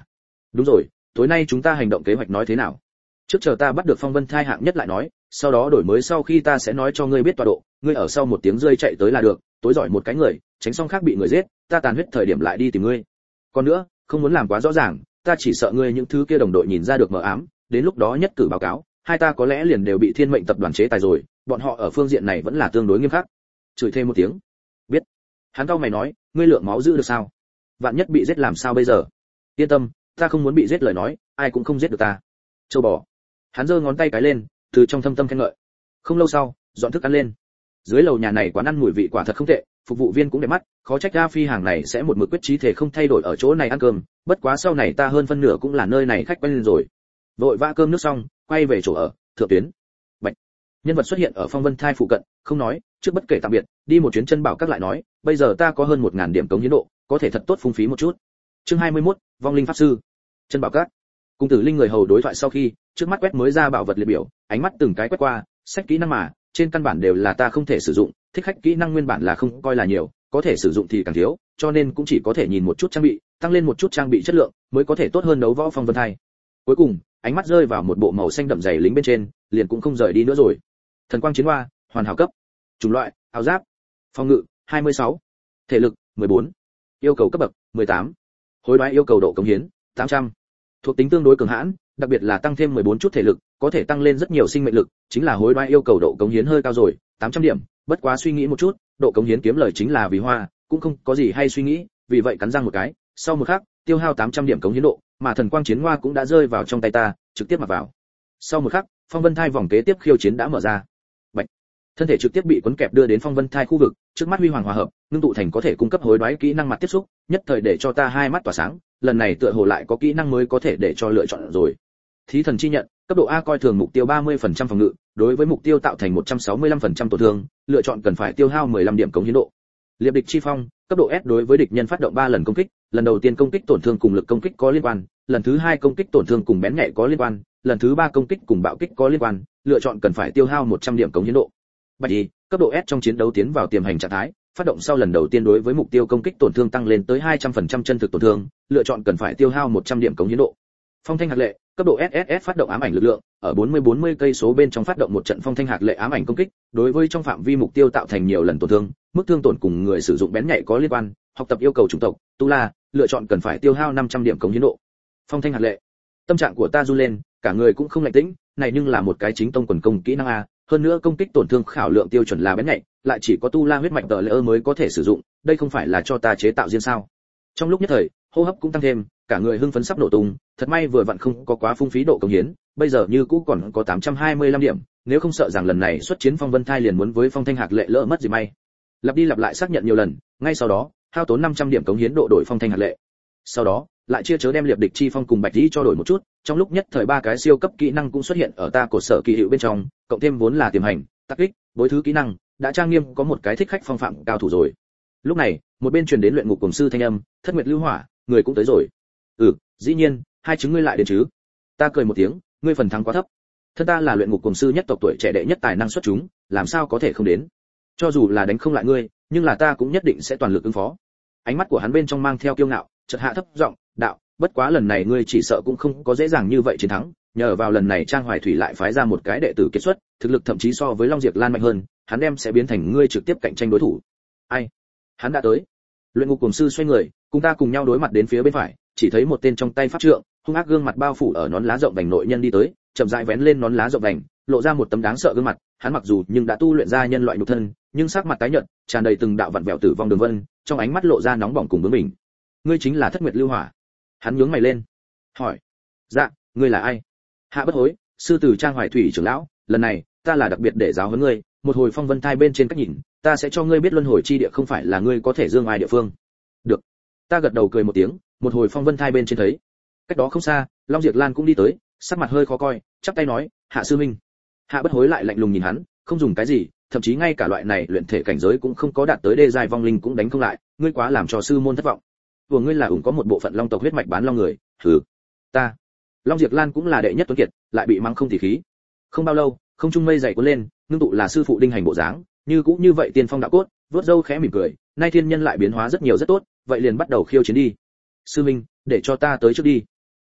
Đúng rồi, tối nay chúng ta hành động kế hoạch nói thế nào? Trước chờ ta bắt được Phong Vân Thai hạng nhất lại nói, sau đó đổi mới sau khi ta sẽ nói cho ngươi biết tọa độ, ngươi ở sau một tiếng rơi chạy tới là được, tối giỏi một cái người, tránh xong khác bị người giết, ta tàn huyết thời điểm lại đi tìm ngươi. Còn nữa, không muốn làm quá rõ ràng, ta chỉ sợ ngươi những thứ kia đồng đội nhìn ra được mờ ám, đến lúc đó nhất cử báo cáo, hai ta có lẽ liền đều bị Thiên Mệnh tập đoàn chế tài rồi, bọn họ ở phương diện này vẫn là tương đối nghiêm khắc. Chửi thêm một tiếng. Biết. Hắn cau mày nói, ngươi lượng máu giữ được sao? Vạn nhất bị giết làm sao bây giờ? Yên tâm, ta không muốn bị giết lời nói, ai cũng không giết được ta. Châu bò. Hắn giơ ngón tay cái lên, từ trong thâm tâm khen ngợi. Không lâu sau, dọn thức ăn lên. Dưới lầu nhà này quán ăn mùi vị quả thật không tệ, phục vụ viên cũng đẹp mắt, khó trách ra phi hàng này sẽ một mực quyết chí thể không thay đổi ở chỗ này ăn cơm, bất quá sau này ta hơn phân nửa cũng là nơi này khách quen rồi. Vội vã cơm nước xong, quay về chỗ ở, thượng tuyến. Bạch. Nhân vật xuất hiện ở Phong Vân Thai phụ cận, không nói, trước bất kể tạm biệt, đi một chuyến chân bảo các lại nói, bây giờ ta có hơn một ngàn điểm cống hiến độ, có thể thật tốt phung phí một chút. Chương hai mươi mốt, vong linh pháp sư. Chân bảo các. Cung tử linh người hầu đối thoại sau khi, trước mắt quét mới ra bảo vật liệt biểu, ánh mắt từng cái quét qua, sách kỹ năng mà, trên căn bản đều là ta không thể sử dụng, thích khách kỹ năng nguyên bản là không coi là nhiều, có thể sử dụng thì càng thiếu, cho nên cũng chỉ có thể nhìn một chút trang bị, tăng lên một chút trang bị chất lượng, mới có thể tốt hơn đấu võ Phong Vân Thai. Cuối cùng, ánh mắt rơi vào một bộ màu xanh đậm dày lính bên trên, liền cũng không rời đi nữa rồi. Thần quang chiến hoa, hoàn hảo cấp. Chủng loại, áo giáp. Phòng ngự, hai mươi sáu. Thể lực, mười bốn. Yêu cầu cấp bậc, mười tám. Hối đoái yêu cầu độ cống hiến, tám trăm. Thuộc tính tương đối cường hãn, đặc biệt là tăng thêm mười bốn chút thể lực, có thể tăng lên rất nhiều sinh mệnh lực, chính là hối đoái yêu cầu độ cống hiến hơi cao rồi, tám trăm điểm, bất quá suy nghĩ một chút, độ cống hiến kiếm lời chính là vì hoa, cũng không có gì hay suy nghĩ, vì vậy cắn răng một cái, sau một khắc, tiêu hao tám trăm điểm cống hiến độ, mà thần quang chiến hoa cũng đã rơi vào trong tay ta, trực tiếp mặc vào. Sau một khắc, Phong Vân Thai vòng kế tiếp khiêu chiến đã mở ra. Bạch. Thân thể trực tiếp bị cuốn kẹp đưa đến Phong Vân Thai khu vực, trước mắt huy hoàng hòa hợp, ngưng tụ thành có thể cung cấp hối đoái kỹ năng mặt tiếp xúc, nhất thời để cho ta hai mắt tỏa sáng, lần này tựa hồ lại có kỹ năng mới có thể để cho lựa chọn rồi. Thí thần chi nhận, cấp độ A coi thường mục tiêu ba mươi phần trăm phòng ngự, đối với mục tiêu tạo thành một trăm sáu mươi lăm phần trăm tổn thương, lựa chọn cần phải tiêu hao mười lăm điểm cống hiến độ. Liệp địch chi phong, cấp độ S đối với địch nhân phát động ba lần công kích, lần đầu tiên công kích tổn thương cùng lực công kích có liên quan, lần thứ hai công kích tổn thương cùng bén nhạy có liên quan, lần thứ ba công kích cùng bạo kích có liên quan, lựa chọn cần phải tiêu hao một trăm điểm cống hiến độ. Bạch Y, cấp độ S trong chiến đấu tiến vào tiềm hành trạng thái, phát động sau lần đầu tiên đối với mục tiêu công kích tổn thương tăng lên tới hai trăm phần trăm chân thực tổn thương, lựa chọn cần phải tiêu hao một trăm điểm cống hiến độ. Phong thanh hạt lệ, cấp độ ét ét ét phát động ám ảnh lực lượng, ở bốn mươi bốn mươi cây số bên trong phát động một trận phong thanh hạt lệ ám ảnh công kích, đối với trong phạm vi mục tiêu tạo thành nhiều lần tổn thương, mức thương tổn cùng người sử dụng bén nhạy có liên quan, học tập yêu cầu chủng tộc, tu la, lựa chọn cần phải tiêu hao năm trăm điểm cống hiến độ. Phong thanh hạt lệ. Tâm trạng của ta run lên, cả người cũng không lạnh tĩnh, này nhưng là một cái chính tông quần công kỹ năng a, hơn nữa công kích tổn thương khảo lượng tiêu chuẩn là bén nhạy, lại chỉ có tu la huyết mạch tờ lệ mới có thể sử dụng, đây không phải là cho ta chế tạo riêng sao? Trong lúc nhất thời, hô hấp cũng tăng thêm, cả người hưng phấn sắp nổ tung, thật may vừa vặn không có quá phung phí độ cống hiến, bây giờ như cũ còn có tám trăm hai mươi lăm điểm, nếu không sợ rằng lần này xuất chiến Phong Vân Thai liền muốn với Phong Thanh Hạc Lệ lỡ mất gì may. Lặp đi lặp lại xác nhận nhiều lần, ngay sau đó, hao tốn năm trăm điểm cống hiến độ đổi Phong Thanh Hạc Lệ. Sau đó, lại chia chớ đem liệp địch chi phong cùng bạch lý cho đổi một chút, trong lúc nhất thời ba cái siêu cấp kỹ năng cũng xuất hiện ở ta cột sở kỳ hiệu bên trong, cộng thêm vốn là tiềm hành, tác kích, bối thứ kỹ năng, đã trang nghiêm có một cái thích khách phong phạm cao thủ rồi. Lúc này, một bên truyền đến luyện ngục cùng sư thanh âm, Thất Nguyệt Lưu Hỏa, người cũng tới rồi. Ừ, dĩ nhiên, hai chứng ngươi lại đến chứ? Ta cười một tiếng, ngươi phần thắng quá thấp. Thân ta là luyện ngục cùng sư nhất tộc tuổi trẻ đệ nhất tài năng xuất chúng, làm sao có thể không đến? Cho dù là đánh không lại ngươi, nhưng là ta cũng nhất định sẽ toàn lực ứng phó. Ánh mắt của hắn bên trong mang theo kiêu ngạo, chợt hạ thấp giọng, đạo, bất quá lần này ngươi chỉ sợ cũng không có dễ dàng như vậy chiến thắng, nhờ vào lần này Trang Hoài Thủy lại phái ra một cái đệ tử kết xuất, thực lực thậm chí so với Long Diệp Lan mạnh hơn, hắn đem sẽ biến thành ngươi trực tiếp cạnh tranh đối thủ. Ai? Hắn đã tới. Luyện ngục cùng sư xoay người, cùng ta cùng nhau đối mặt đến phía bên phải, chỉ thấy một tên trong tay pháp trượng, hung ác gương mặt bao phủ ở nón lá rộng vành nội nhân đi tới, chậm rãi vén lên nón lá rộng vành, lộ ra một tấm đáng sợ gương mặt, hắn mặc dù nhưng đã tu luyện ra nhân loại nhục thân, nhưng sắc mặt tái nhợt, tràn đầy từng đạo vặn vẹo tử vong đường vân, trong ánh mắt lộ ra nóng bỏng cùng bướng bỉnh. Ngươi chính là Thất Nguyệt Lưu Hỏa? Hắn nhướng mày lên, hỏi. Dạ, ngươi là ai? Hạ Bất Hối, sư tử Trang Hoài Thủy trưởng lão, lần này ta là đặc biệt để giáo huấn ngươi, một hồi Phong Vân Thai bên trên cách nhìn, ta sẽ cho ngươi biết luân hồi chi địa không phải là ngươi có thể dương ai địa phương. Được. Ta gật đầu cười một tiếng, một hồi Phong Vân Thai bên trên thấy. Cách đó không xa, Long Diệp Lan cũng đi tới, sắc mặt hơi khó coi, chắp tay nói, Hạ sư huynh. Hạ Bất Hối lại lạnh lùng nhìn hắn, không dùng cái gì, thậm chí ngay cả loại này luyện thể cảnh giới cũng không có đạt tới đê giai vong linh cũng đánh không lại, ngươi quá làm cho sư môn thất vọng. Của ngươi là ủng có một bộ phận long tộc huyết mạch bán long người, hừ. Ta. Long Diệp Lan cũng là đệ nhất tuấn kiệt, lại bị mắng không thì khí. Không bao lâu, không trung mây dày cuốn lên, ngưng tụ là sư phụ Đinh Hành bộ dáng, như cũng như vậy tiên phong đạo cốt, vớt râu khẽ mỉm cười, nay thiên nhân lại biến hóa rất nhiều rất tốt, vậy liền bắt đầu khiêu chiến đi. Sư minh, để cho ta tới trước đi.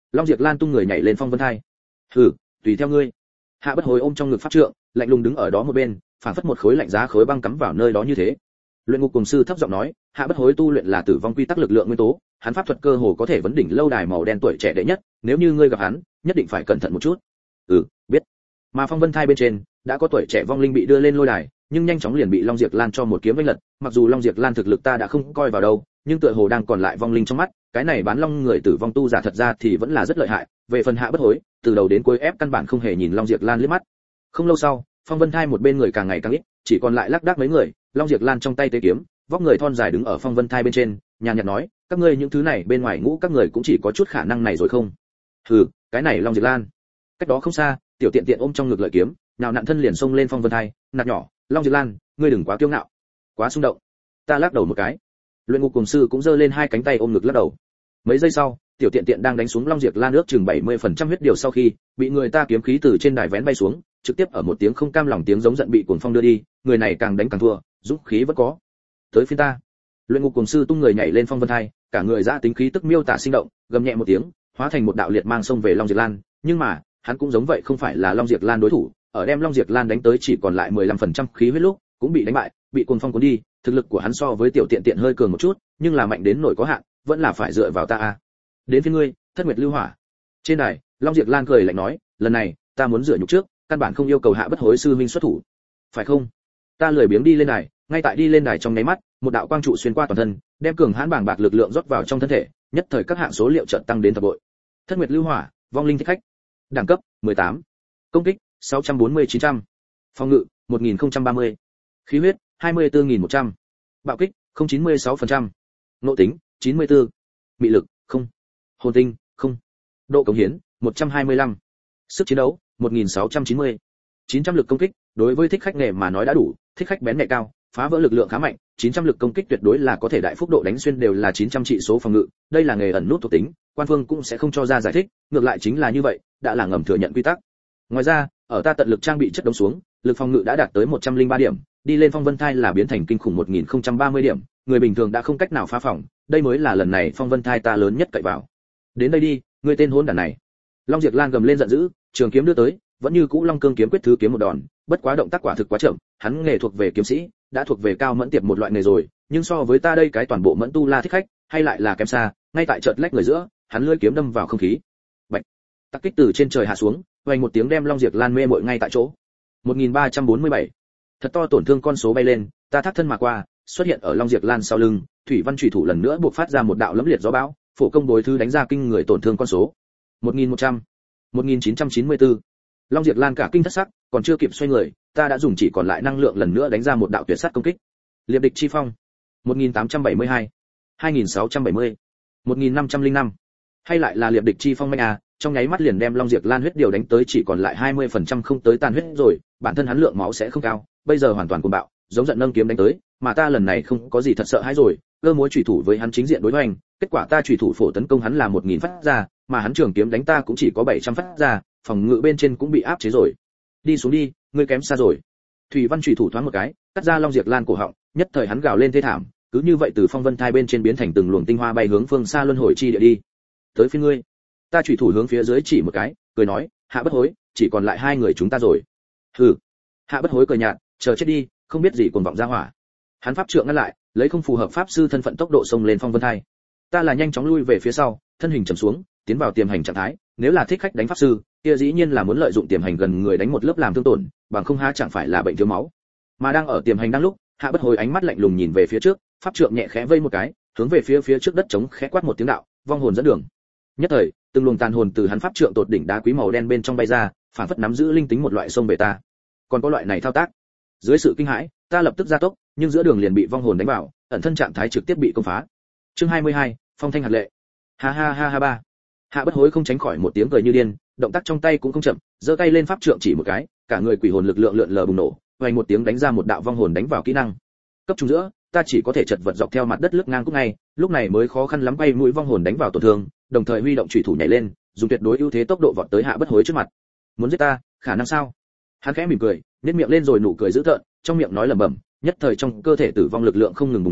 Long Diệp Lan tung người nhảy lên phong vân thai. Hừ, tùy theo ngươi. Hạ Bất Hối ôm trong ngực pháp trượng, lạnh lùng đứng ở đó một bên, phảng phất một khối lạnh giá khối băng cắm vào nơi đó như thế. Luyện Ngục Cùng sư thấp giọng nói, Hạ Bất Hối tu luyện là tử vong quy tắc lực lượng nguyên tố, hắn pháp thuật cơ hồ có thể vấn đỉnh lâu đài màu đen tuổi trẻ đệ nhất, nếu như ngươi gặp hắn, nhất định phải cẩn thận một chút. Ừ, biết. Mà phong vân thai bên trên, đã có tuổi trẻ vong linh bị đưa lên lôi đài, nhưng nhanh chóng liền bị Long Diệp Lan cho một kiếm vênh lật, mặc dù Long Diệp Lan thực lực ta đã không coi vào đâu, nhưng tựa hồ đang còn lại vong linh trong mắt, cái này bán long người tử vong tu giả thật ra thì vẫn là rất lợi hại, về phần Hạ Bất Hối, từ đầu đến cuối ép căn bản không hề nhìn Long Diệp Lan liếc mắt. Không lâu sau, phong vân thai một bên người càng ngày càng ít, chỉ còn lại lác đác mấy người, Long Diệp Lan trong tay tế kiếm, vóc người thon dài đứng ở phong vân thai bên trên, nhàn nhạt nói, các ngươi những thứ này bên ngoài ngũ các người cũng chỉ có chút khả năng này rồi không? Hừ, cái này Long Diệp Lan. Cách đó không xa, tiểu tiện tiện ôm trong ngực lợi kiếm, nào nặn thân liền xông lên phong vân thai, nạt nhỏ, Long Diệp Lan, ngươi đừng quá kiêu ngạo, quá xung động. Ta lắc đầu một cái. Luyện Ngục Cùng sư cũng giơ lên hai cánh tay ôm ngực lắc đầu. Mấy giây sau, tiểu tiện tiện đang đánh xuống Long Diệp Lan ước chừng bảy mươi phần trăm huyết điều sau khi bị người ta kiếm khí từ trên đài vén bay xuống, trực tiếp ở một tiếng không cam lòng tiếng giống giận bị cuồng phong đưa đi, người này càng đánh càng thua, dũng khí vẫn có. Tới phiên ta. Luyện Ngục Cùng sư tung người nhảy lên phong vân thai, cả người ra tính khí tức miêu tả sinh động, gầm nhẹ một tiếng, hóa thành một đạo liệt mang xông về Long Diệp Lan, nhưng mà, hắn cũng giống vậy không phải là Long Diệp Lan đối thủ, ở đem Long Diệp Lan đánh tới chỉ còn lại mười lăm phần trăm khí huyết lúc, cũng bị đánh bại, bị cuồng phong cuốn đi, thực lực của hắn so với tiểu tiện tiện hơi cường một chút, nhưng là mạnh đến nỗi có hạn, vẫn là phải dựa vào ta a. Đến phía ngươi, Thất Nguyệt Lưu Hỏa. Trên đài, Long Diệp Lan cười lạnh nói, lần này, ta muốn rửa nhục trước, căn bản không yêu cầu Hạ Bất Hối sư huynh xuất thủ. Phải không? Ta lười biếng đi lên đài, ngay tại đi lên đài trong nháy mắt, một đạo quang trụ xuyên qua toàn thân, đem cường hãn bàng bạc lực lượng rót vào trong thân thể, nhất thời các hạng số liệu chợt tăng đến thập bội. Thất Nguyệt Lưu Hỏa, vong linh thích khách. Đẳng cấp mười tám. Công kích sáu trăm bốn mươi chín trăm. Phòng ngự một nghìn không trăm ba mươi. Khí huyết hai mươi tư nghìn một trăm. Bạo kích không chín mươi sáu phần trăm. Nội tính chín mươi tư. Mị lực không. Hồn tinh không. Độ cống hiến một trăm hai mươi lăm. Sức chiến đấu một nghìn sáu trăm chín mươi. chín trăm lực công kích, đối với thích khách nghề mà nói đã đủ, thích khách bén nhạy cao, phá vỡ lực lượng khá mạnh, chín trăm lực công kích tuyệt đối là có thể đại phúc độ đánh xuyên đều là chín trăm trị số phòng ngự, đây là nghề ẩn nút thuộc tính, quan phương cũng sẽ không cho ra giải thích, ngược lại chính là như vậy, đã là ngầm thừa nhận quy tắc. Ngoài ra, ở ta tận lực trang bị chất đống xuống, lực phòng ngự đã đạt tới một trăm lẻ ba điểm, đi lên phong vân thai là biến thành kinh khủng một nghìn không trăm ba mươi điểm, người bình thường đã không cách nào phá phòng, đây mới là lần này phong vân thai ta lớn nhất cậy vào. Đến đây đi, người tên hỗn đản này. Long Diệp Lan gầm lên giận dữ, trường kiếm đưa tới, vẫn như cũ Long Cương kiếm quyết thứ kiếm một đòn, bất quá động tác quả thực quá chậm, hắn nghề thuộc về kiếm sĩ, đã thuộc về cao mẫn tiệp một loại nghề rồi, nhưng so với ta đây cái toàn bộ mẫn tu la thích khách, hay lại là kém xa, ngay tại chợt lách người giữa, hắn lưỡi kiếm đâm vào không khí. Bạch. Tắc kích từ trên trời hạ xuống, vang một tiếng đem Long Diệp Lan mê muội ngay tại chỗ. một nghìn ba trăm bốn mươi bảy. Thật to tổn thương con số bay lên, ta thác thân mà qua, xuất hiện ở Long Diệp Lan sau lưng, thủy văn chủy thủ lần nữa buộc phát ra một đạo lẫm liệt gió bão, phổ công bối thư đánh ra kinh người tổn thương con số. một nghìn một trăm. một nghìn chín trăm chín mươi tư. Long Diệp Lan cả kinh thất sắc, còn chưa kịp xoay người, ta đã dùng chỉ còn lại năng lượng lần nữa đánh ra một đạo tuyệt sát công kích. Liệp địch chi phong. một nghìn tám trăm bảy mươi hai. hai nghìn sáu trăm bảy mươi. một nghìn năm trăm lẻ năm. Hay lại là liệp địch chi phong manh à, trong nháy mắt liền đem Long Diệp Lan huyết điều đánh tới chỉ còn lại hai mươi phần trăm không tới tàn huyết rồi, bản thân hắn lượng máu sẽ không cao, bây giờ hoàn toàn cuồng bạo, giống giận nâng kiếm đánh tới, mà ta lần này không có gì thật sợ hãi rồi, cơ múa chủy thủ với hắn chính diện đối hoành, kết quả ta chủy thủ phổ tấn công hắn là một nghìn phát ra, mà hắn trường kiếm đánh ta cũng chỉ có bảy trăm phát ra, phòng ngự bên trên cũng bị áp chế rồi. Đi xuống đi, ngươi kém xa rồi. Thủy văn chủy thủ thoáng một cái, cắt ra Long Diệp Lan cổ họng, nhất thời hắn gào lên thê thảm, cứ như vậy từ phong vân thai bên trên biến thành từng luồng tinh hoa bay hướng phương xa luân hồi chi địa đi. Tới phía ngươi. Ta chủy thủ hướng phía dưới chỉ một cái, cười nói, Hạ Bất Hối, chỉ còn lại hai người chúng ta rồi. Hừ. Hạ Bất Hối cười nhạt, chờ chết đi, không biết gì cuồng vọng ra hỏa. Hắn pháp trượng ngăn lại, lấy không phù hợp pháp sư thân phận tốc độ xông lên phong vân thai. Ta là nhanh chóng lui về phía sau, thân hình trầm xuống, tiến vào tiềm hành trạng thái, nếu là thích khách đánh pháp sư, kia dĩ nhiên là muốn lợi dụng tiềm hành gần người đánh một lớp làm thương tổn, bằng không há chẳng phải là bệnh thiếu máu. Mà đang ở tiềm hành đang lúc, Hạ Bất Hối ánh mắt lạnh lùng nhìn về phía trước, pháp trượng nhẹ khẽ vây một cái, hướng về phía phía trước đất trống khẽ quát một tiếng đạo, vong hồn dẫn đường. Nhất thời, từng luồng tàn hồn từ hắn pháp trượng tột đỉnh đá quý màu đen bên trong bay ra, phản phất nắm giữ linh tính một loại xông về ta. Còn có loại này thao tác. Dưới sự kinh hãi, ta lập tức gia tốc, nhưng giữa đường liền bị vong hồn đánh vào, ẩn thân trạng thái trực tiếp bị công phá. Chương hai mươi hai, Phong Thanh hạt lệ. Ha ha ha ha ba. Hạ Bất Hối không tránh khỏi một tiếng cười như điên, động tác trong tay cũng không chậm, giơ tay lên pháp trượng chỉ một cái, cả người quỷ hồn lực lượng lượn lờ bùng nổ, vang một tiếng đánh ra một đạo vong hồn đánh vào kỹ năng. Cấp trung giữa, ta chỉ có thể chật vật dọc theo mặt đất lướt ngang cũng ngay, lúc này mới khó khăn lắm bay mũi vong hồn đánh vào tổn thương, đồng thời huy động chủy thủ nhảy lên, dùng tuyệt đối ưu thế tốc độ vọt tới Hạ Bất Hối trước mặt. Muốn giết ta, khả năng sao? Hắn khẽ mỉm cười, nhếch miệng lên rồi nụ cười dữ tợn, trong miệng nói lẩm bẩm, nhất thời trong cơ thể tử vong lực lượng không ngừng bùng nổ,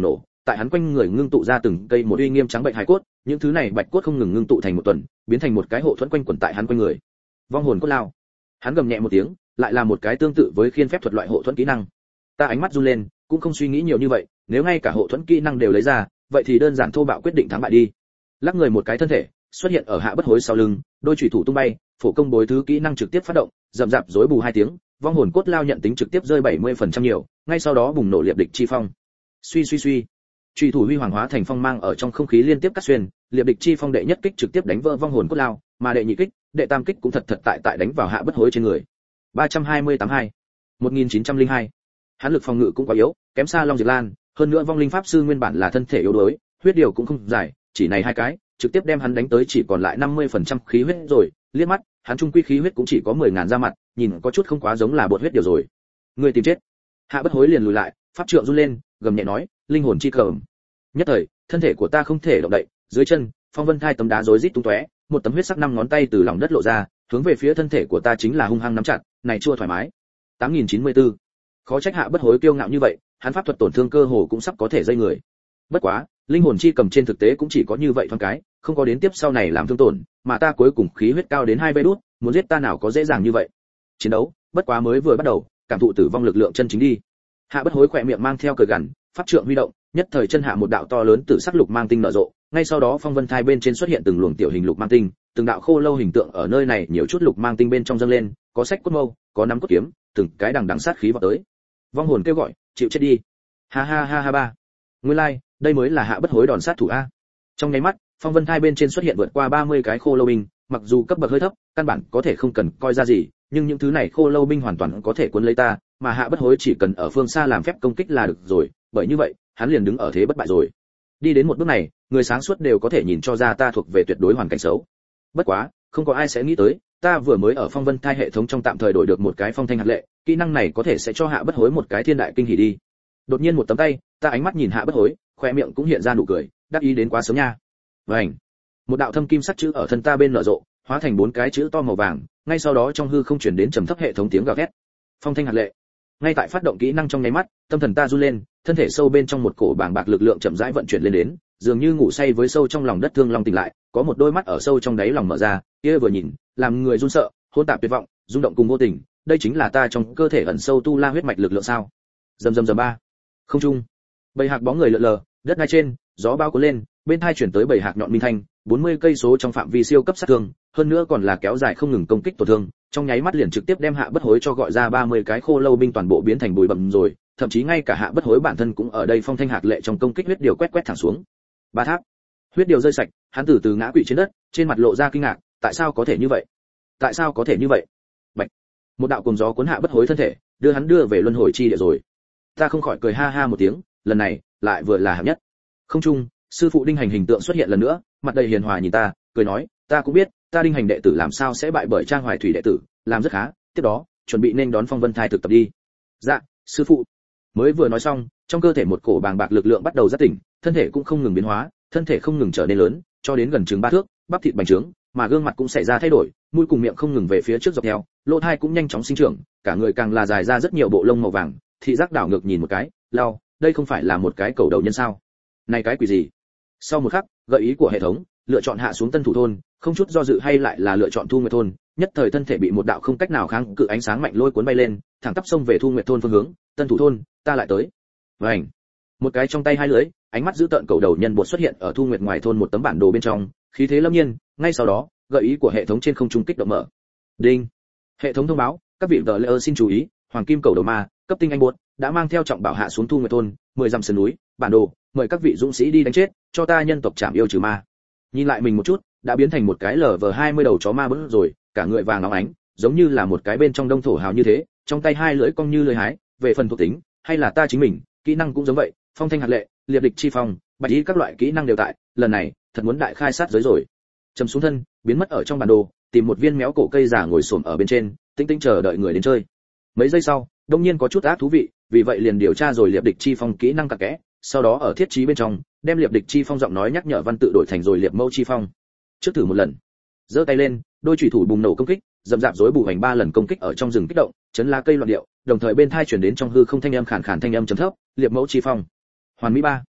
tại hắn quanh người ngưng tụ ra từng cây một uy nghiêm trắng bệnh hải cốt, những thứ này bạch cốt không ngừng ngưng tụ thành một tuần, biến thành một cái hộ thuẫn quanh quẩn tại hắn quanh người. Vong hồn cốt lao. Hắn gầm nhẹ một tiếng, lại là một cái tương tự với khiên phép thuật loại hộ thuẫn kỹ năng. Ta ánh mắt run lên, cũng không suy nghĩ nhiều như vậy, nếu ngay cả hộ thuẫn kỹ năng đều lấy ra, vậy thì đơn giản thô bạo quyết định thắng bại đi. Lắc người một cái thân thể, xuất hiện ở Hạ Bất Hối sau lưng, đôi chủy thủ tung bay, phổ công bối thứ kỹ năng trực tiếp phát động, rầm rạp rối bù hai tiếng, vong hồn cốt lao nhận tính trực tiếp rơi bảy mươi phần trăm nhiều, ngay sau đó bùng nổ liệp địch chi phong. Suy suy suy, chủy thủ huy hoàng hóa thành phong mang ở trong không khí liên tiếp cắt xuyên, liệp địch chi phong đệ nhất kích trực tiếp đánh vỡ vong hồn cốt lao, mà đệ nhị kích, đệ tam kích cũng thật thật tại tại đánh vào Hạ Bất Hối trên người. ba trăm hai mươi tám hai, một nghìn chín trăm lẻ hai. Hắn lực phòng ngự cũng quá yếu, kém xa Long Diệp Lan, hơn nữa vong linh pháp sư nguyên bản là thân thể yếu đuối, huyết điều cũng không dài, chỉ này hai cái, trực tiếp đem hắn đánh tới chỉ còn lại năm mươi phần trăm khí huyết rồi, liếc mắt, hắn trung quy khí huyết cũng chỉ có mười ngàn ra mặt, nhìn có chút không quá giống là bột huyết điều rồi. Người tìm chết. Hạ Bất Hối liền lùi lại, pháp trượng run lên, gầm nhẹ nói, linh hồn chi cờm. Nhất thời, thân thể của ta không thể động đậy, dưới chân, phong vân thai tấm đá rối rít tung tóe, một tấm huyết sắc năm ngón tay từ lòng đất lộ ra, hướng về phía thân thể của ta chính là hung hăng nắm chặt, này chua thoải mái. tám nghìn chín mươi tư. Khó trách Hạ Bất Hối kiêu ngạo như vậy, hắn pháp thuật tổn thương cơ hồ cũng sắp có thể dây người. Bất quá, linh hồn chi cầm trên thực tế cũng chỉ có như vậy thoáng cái, không có đến tiếp sau này làm thương tổn, mà ta cuối cùng khí huyết cao đến hai vê đút, muốn giết ta nào có dễ dàng như vậy. Chiến đấu, bất quá mới vừa bắt đầu, cảm thụ tử vong lực lượng chân chính đi. Hạ Bất Hối khỏe miệng mang theo cười gằn, pháp trượng huy động, nhất thời chân hạ một đạo to lớn tử sắc lục mang tinh nở rộ, ngay sau đó phong vân thai bên trên xuất hiện từng luồng tiểu hình lục mang tinh, từng đạo khô lâu hình tượng ở nơi này nhiều chút lục mang tinh bên trong dâng lên, có sách cốt mâu, có nắm cốt kiếm, từng cái đằng đằng sát khí vào tới. Vong hồn kêu gọi, chịu chết đi. Ha ha ha ha ba. Nguyên lai, like, đây mới là Hạ Bất Hối đòn sát thủ a. Trong nháy mắt, phong vân thai bên trên xuất hiện vượt qua ba mươi cái khô lâu binh, mặc dù cấp bậc hơi thấp, căn bản có thể không cần coi ra gì, nhưng những thứ này khô lâu binh hoàn toàn có thể cuốn lấy ta, mà Hạ Bất Hối chỉ cần ở phương xa làm phép công kích là được rồi, bởi như vậy, hắn liền đứng ở thế bất bại rồi. Đi đến một bước này, người sáng suốt đều có thể nhìn cho ra ta thuộc về tuyệt đối hoàn cảnh xấu. Bất quá, không có ai sẽ nghĩ tới, ta vừa mới ở phong vân thai hệ thống trong tạm thời đổi được một cái phong thanh hạt lệ, kỹ năng này có thể sẽ cho Hạ Bất Hối một cái thiên đại kinh hỉ đi. Đột nhiên một tấm tay, ta ánh mắt nhìn Hạ Bất Hối, khoe miệng cũng hiện ra nụ cười, đắc ý đến quá sớm nha. Vành. Một đạo thâm kim sắc chữ ở thân ta bên nở rộ, hóa thành bốn cái chữ to màu vàng, ngay sau đó trong hư không truyền đến trầm thấp hệ thống tiếng gào thét. Phong thanh hạt lệ. Ngay tại phát động kỹ năng trong nháy mắt, tâm thần ta run lên, thân thể sâu bên trong một cổ bàng bạc lực lượng chậm rãi vận chuyển lên đến, dường như ngủ say với sâu trong lòng đất thương long tỉnh lại, có một đôi mắt ở sâu trong đáy lòng mở ra, kia vừa nhìn, làm người run sợ, hỗn tạp tuyệt vọng, rung động cùng vô tình, đây chính là ta trong cơ thể ẩn sâu tu la huyết mạch lực lượng sao? Rầm rầm rầm ba. Không trung, bầy hạc bóng người lượn lờ, đất ngay trên, gió bao cuốn lên, bên tai chuyển tới bầy hạc nhọn minh thanh, bốn mươi cây số trong phạm vi siêu cấp sát thương, hơn nữa còn là kéo dài không ngừng công kích tổn thương, trong nháy mắt liền trực tiếp đem Hạ Bất Hối cho gọi ra ba mươi cái khô lâu binh toàn bộ biến thành bụi bặm rồi, thậm chí ngay cả Hạ Bất Hối bản thân cũng ở đây phong thanh hạt lệ trong công kích huyết điều quét quét thẳng xuống. Ba tháp, huyết điều rơi sạch, hắn từ từ ngã quỵ trên đất, trên mặt lộ ra kinh ngạc, tại sao có thể như vậy? Tại sao có thể như vậy? Bạch. Một đạo cuồng gió cuốn Hạ Bất Hối thân thể, đưa hắn đưa về luân hồi chi địa rồi. Ta không khỏi cười ha ha một tiếng, lần này lại vừa là hạng nhất. Không trung, sư phụ Đinh Hành hình tượng xuất hiện lần nữa, mặt đầy hiền hòa nhìn ta, cười nói, ta cũng biết, ta Đinh Hành đệ tử làm sao sẽ bại bởi Trang Hoài Thủy đệ tử, làm rất khá, tiếp đó, chuẩn bị nên đón phong vân thai thực tập đi. Dạ, sư phụ. Mới vừa nói xong, trong cơ thể một cổ bàng bạc lực lượng bắt đầu giác tỉnh, thân thể cũng không ngừng biến hóa, thân thể không ngừng trở nên lớn, cho đến gần chừng ba thước, bắp thịt bành trướng, mà gương mặt cũng xảy ra thay đổi, mũi cùng miệng không ngừng về phía trước dọc theo, lỗ tai cũng nhanh chóng sinh trưởng, cả người càng là dài ra rất nhiều bộ lông màu vàng, thị giác đảo ngược nhìn một cái, lao, đây không phải là một cái cầu đầu nhân sao? Này cái quỷ gì? Sau một khắc, gợi ý của hệ thống, lựa chọn hạ xuống Tân Thủ thôn, không chút do dự hay lại là lựa chọn Thu Nguyệt thôn, nhất thời thân thể bị một đạo không cách nào kháng cự ánh sáng mạnh lôi cuốn bay lên, thẳng tắp xông về Thu Nguyệt thôn phương hướng, Tân Thủ thôn, ta lại tới. Vành. Một cái trong tay hai lưỡi, ánh mắt giữ tợn cầu đầu nhân bột xuất hiện ở Thu Nguyệt ngoài thôn một tấm bản đồ bên trong, khí thế lâm nhiên, ngay sau đó, gợi ý của hệ thống trên không trung kích động mở. Đinh. Hệ thống thông báo, các vị vợ lỡ xin chú ý, Hoàng Kim cầu đầu ma, cấp tinh anh bột, đã mang theo trọng bảo hạ xuống Thu Nguyệt thôn, mười dặm sườn núi, bản đồ, mời các vị dũng sĩ đi đánh chết, cho ta nhân tộc chạm yêu trừ ma. Nhìn lại mình một chút, đã biến thành một cái lờ vờ hai mươi đầu chó ma bớt rồi, cả người vàng óng ánh, giống như là một cái bên trong đông thổ hào như thế, trong tay hai lưỡi cong như lưỡi hái, về phần thuộc tính, hay là ta chính mình, kỹ năng cũng giống vậy, phong thanh hạt lệ, liệp địch chi phong, bạch ý các loại kỹ năng đều tại, lần này, thật muốn đại khai sát giới rồi. Trầm xuống thân, biến mất ở trong bản đồ, tìm một viên méo cổ cây giả ngồi xổm ở bên trên, tĩnh tĩnh chờ đợi người đến chơi. Mấy giây sau, đông nhiên có chút ác thú vị, vì vậy liền điều tra rồi liệp địch chi phong kỹ năng cặn kẽ, sau đó ở thiết trí bên trong, đem liệp địch chi phong giọng nói nhắc nhở văn tự đổi thành rồi liệp mâu chi phong. Trước thử một lần, giơ tay lên, đôi chủy thủ bùng nổ công kích, dầm dạp rối bù hành ba lần công kích ở trong rừng kích động, chấn lá cây loạn điệu, đồng thời bên tai truyền đến trong hư không thanh âm khàn khàn thanh âm trầm thấp, liệp mẫu chi phong. Hoàn mỹ ba.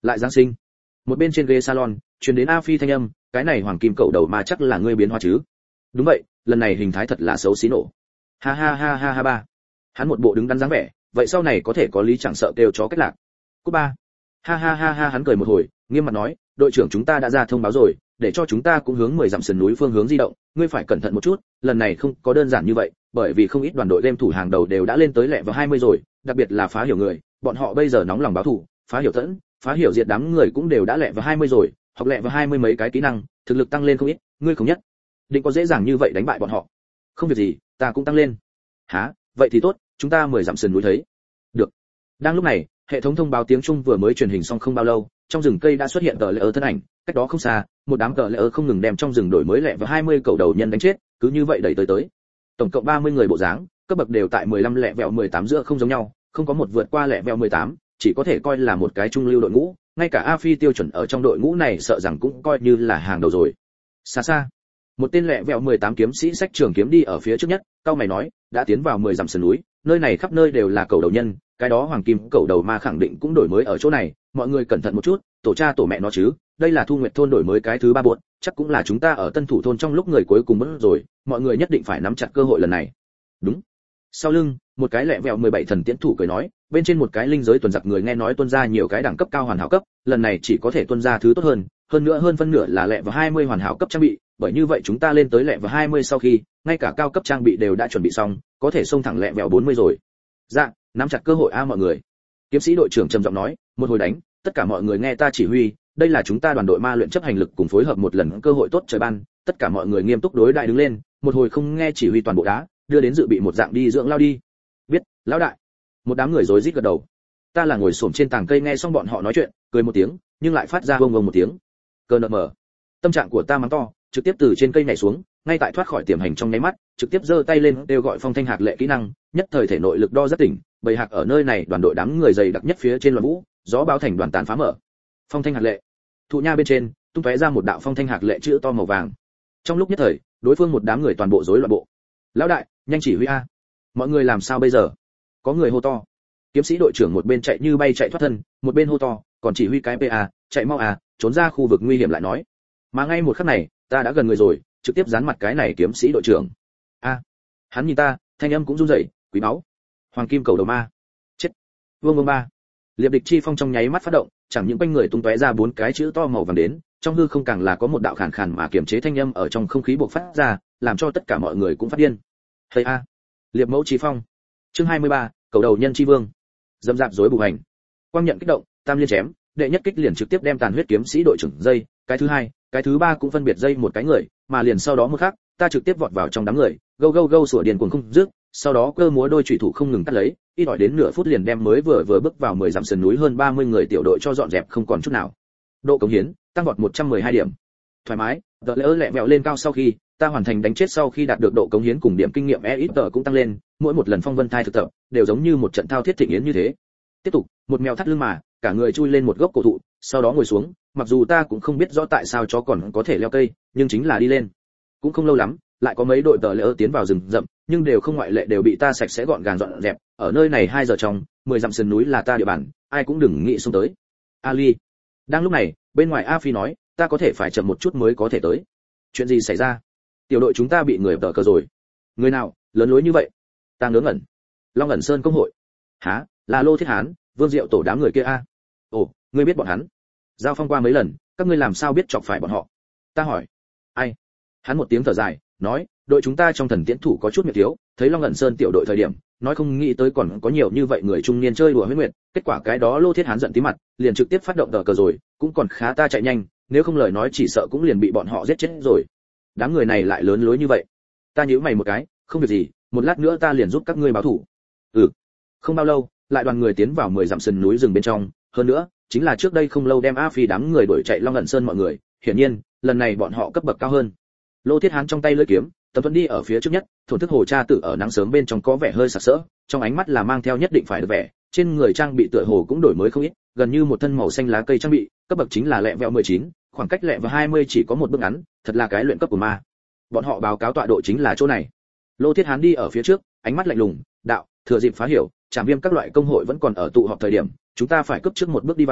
lại giáng sinh. Một bên trên ghế salon truyền đến A Phi thanh âm, cái này hoàng kim cẩu đầu mà chắc là ngươi biến hóa chứ? Đúng vậy, lần này hình thái thật là xấu xí nổ. Ha ha ha ha ha ba. Hắn một bộ đứng đắn dáng vẻ, vậy sau này có thể có lý chẳng sợ kêu chó cách lạc. Cú ba. Ha ha ha ha, hắn cười một hồi, nghiêm mặt nói, đội trưởng chúng ta đã ra thông báo rồi, để cho chúng ta cũng hướng mười dặm sườn núi phương hướng di động, ngươi phải cẩn thận một chút, lần này không có đơn giản như vậy, bởi vì không ít đoàn đội game thủ hàng đầu đều đã lên tới lẹ vào hai mươi rồi, đặc biệt là phá hiểu người, bọn họ bây giờ nóng lòng báo thù, phá hiểu tẫn, phá hiểu diệt đám người cũng đều đã lẹ vào hai mươi rồi, học lẹ vào hai mươi mấy cái kỹ năng, thực lực tăng lên không ít, ngươi không nhất định có dễ dàng như vậy đánh bại bọn họ. Không việc gì, ta cũng tăng lên. Hả? Vậy thì tốt, chúng ta mười dặm sườn núi thấy. Được. Đang lúc này, hệ thống thông báo tiếng Trung vừa mới truyền hình xong không bao lâu, trong rừng cây đã xuất hiện tờ lệ ơ thân ảnh, cách đó không xa, một đám tờ lệ ơ không ngừng đem trong rừng đổi mới lẹ và hai mươi cầu đầu nhân đánh chết, cứ như vậy đẩy tới tới. Tổng cộng ba mươi người bộ dáng, cấp bậc đều tại mười lăm lẹ vẹo mười tám giữa không giống nhau, không có một vượt qua lẹ vẹo mười tám, chỉ có thể coi là một cái trung lưu đội ngũ, ngay cả A Phi tiêu chuẩn ở trong đội ngũ này sợ rằng cũng coi như là hàng đầu rồi. Xa xa, một tên lẹ vẹo mười tám kiếm sĩ sách trường kiếm đi ở phía trước nhất, cao mày nói, đã tiến vào mười dặm sườn núi, nơi này khắp nơi đều là cầu đầu nhân, cái đó hoàng kim cầu đầu ma khẳng định cũng đổi mới ở chỗ này, mọi người cẩn thận một chút, tổ cha tổ mẹ nó chứ, đây là Thu Nguyệt thôn đổi mới cái thứ ba buột, chắc cũng là chúng ta ở Tân Thủ thôn trong lúc người cuối cùng mất rồi, mọi người nhất định phải nắm chặt cơ hội lần này. Đúng. Sau lưng, một cái lẹ vẹo mười bảy thần tiễn thủ cười nói, bên trên một cái linh giới tuần giặc người nghe nói tuân ra nhiều cái đẳng cấp cao hoàn hảo cấp, lần này chỉ có thể tuân ra thứ tốt hơn, hơn nữa hơn phân nửa là lẹ vào hai mươi hoàn hảo cấp trang bị, bởi như vậy chúng ta lên tới lẹ vào hai mươi sau khi, ngay cả cao cấp trang bị đều đã chuẩn bị xong, có thể xông thẳng lẹ vẹo bốn mươi rồi. Dạ, nắm chặt cơ hội a mọi người. Kiếm sĩ đội trưởng trầm giọng nói, một hồi đánh, tất cả mọi người nghe ta chỉ huy, đây là chúng ta đoàn đội ma luyện chấp hành lực cùng phối hợp một lần cơ hội tốt trời ban, tất cả mọi người nghiêm túc đối đại đứng lên, một hồi không nghe chỉ huy toàn bộ đá, đưa đến dự bị một dạng đi dưỡng lao đi. Biết, lão đại. Một đám người rối rít gật đầu. Ta là ngồi xổm trên tàng cây nghe xong bọn họ nói chuyện, cười một tiếng, nhưng lại phát ra bông bông một tiếng. Cơn nợ mở. Tâm trạng của ta mắng to, trực tiếp từ trên cây nhảy xuống, ngay tại thoát khỏi tiềm hành trong nháy mắt, trực tiếp giơ tay lên kêu gọi phong thanh hạc lệ kỹ năng, nhất thời thể nội lực đo rất tỉnh, bầy hạc ở nơi này đoàn đội đám người dày đặc nhất phía trên loạn vũ, gió báo thành đoàn tàn phá mở. Phong thanh hạc lệ. Thụ nha bên trên, tung tóe ra một đạo phong thanh hạc lệ chữ to màu vàng. Trong lúc nhất thời, đối phương một đám người toàn bộ rối loạn bộ. Lão đại, nhanh chỉ huy a. Mọi người làm sao bây giờ? Có người hô to. Kiếm sĩ đội trưởng một bên chạy như bay chạy thoát thân, một bên hô to, còn chỉ huy cái pa, chạy mau à, trốn ra khu vực nguy hiểm lại nói. Mà ngay một khắc này, ta đã gần người rồi, trực tiếp dán mặt cái này kiếm sĩ đội trưởng. A. Hắn nhìn ta, thanh âm cũng run rẩy, quý báu. Hoàng kim cầu đầu ma. Chết. Vương Vương ba. Liệp địch chi phong trong nháy mắt phát động, chẳng những quanh người tung tóe ra bốn cái chữ to màu vàng đến, trong hư không càng là có một đạo khàn khàn mà kiềm chế thanh âm ở trong không khí bộc phát ra, làm cho tất cả mọi người cũng phát điên. Thầy a. Liệp mẫu chi phong. Chương hai mươi ba, cầu đầu nhân chi vương. Dâm dạp rối bù hành. Quang nhận kích động, tam liên chém, đệ nhất kích liền trực tiếp đem tàn huyết kiếm sĩ đội trưởng dây, cái thứ hai, cái thứ ba cũng phân biệt dây một cái người, mà liền sau đó một khắc, ta trực tiếp vọt vào trong đám người, gâu gâu gâu sủa điền cuồng không dứt, sau đó cơ múa đôi chủy thủ không ngừng cắt lấy, ít ỏi đến nửa phút liền đem mới vừa vừa bước vào mười dặm sườn núi hơn ba mươi người tiểu đội cho dọn dẹp không còn chút nào. Độ cống hiến tăng vọt một trăm mười hai điểm. Thoải mái, đợt lỡ lẹ vẹo lên cao sau khi, ta hoàn thành đánh chết sau khi đạt được độ cống hiến cùng điểm kinh nghiệm e ít tờ cũng tăng lên, mỗi một lần phong vân thai thực tập đều giống như một trận thao thiết thịnh yến như thế. Tiếp tục, một mèo thắt lưng mà, cả người chui lên một gốc cổ thụ, sau đó ngồi xuống, mặc dù ta cũng không biết rõ tại sao chó còn có thể leo cây, nhưng chính là đi lên. Cũng không lâu lắm, lại có mấy đội tờ lỡ tiến vào rừng rậm, nhưng đều không ngoại lệ đều bị ta sạch sẽ gọn gàng dọn dẹp, ở nơi này hai giờ trong, mười dặm sườn núi là ta địa bàn, ai cũng đừng nghĩ xông tới. Ali. Đang lúc này, bên ngoài A Phi nói, ta có thể phải chậm một chút mới có thể tới. Chuyện gì xảy ra? Tiểu đội chúng ta bị người tờ cờ rồi. Người nào, lớn lối như vậy? Ta ngớ ngẩn. Long ẩn sơn công hội. Hả? Là Lô Thiết Hán, Vương Diệu tổ đám người kia a. Ồ, ngươi biết bọn hắn? Giao phong qua mấy lần, các ngươi làm sao biết chọc phải bọn họ? Ta hỏi. Ai? Hắn một tiếng thở dài, nói, đội chúng ta trong thần tiễn thủ có chút miệt thiếu, thấy Long ẩn sơn tiểu đội thời điểm, nói không nghĩ tới còn có nhiều như vậy người trung niên chơi đùa huyết nguyệt, kết quả cái đó Lô Thiết Hán giận tí mặt, liền trực tiếp phát động tờ cờ rồi, cũng còn khá ta chạy nhanh, nếu không lời nói chỉ sợ cũng liền bị bọn họ giết chết rồi. Đám người này lại lớn lối như vậy. Ta nhíu mày một cái, không việc gì, một lát nữa ta liền giúp các ngươi báo thủ. Ừ. Không bao lâu, lại đoàn người tiến vào mười dặm sườn núi rừng bên trong, hơn nữa, chính là trước đây không lâu đem A Phi đám người đuổi chạy Long ẩn sơn mọi người, hiển nhiên, lần này bọn họ cấp bậc cao hơn. Lô Thiết Hán trong tay lưỡi kiếm, Tấm Tuấn đi ở phía trước nhất, thổn thức hồ cha tử ở nắng sớm bên trong có vẻ hơi sặc sỡ, trong ánh mắt là mang theo nhất định phải được vẻ, trên người trang bị tựa hồ cũng đổi mới không ít, gần như một thân màu xanh lá cây trang bị, cấp bậc chính là lẹ vẹo mười chín, khoảng cách lẹ và hai mươi chỉ có một bước ngắn, thật là cái luyện cấp của ma. Bọn họ báo cáo tọa độ chính là chỗ này. Lô Thiết Hán đi ở phía trước, ánh mắt lạnh lùng, đạo, thừa dịp phá hiểu, Trảm Viêm các loại công hội vẫn còn ở tụ họp thời điểm, chúng ta phải cấp trước một bước đi vào,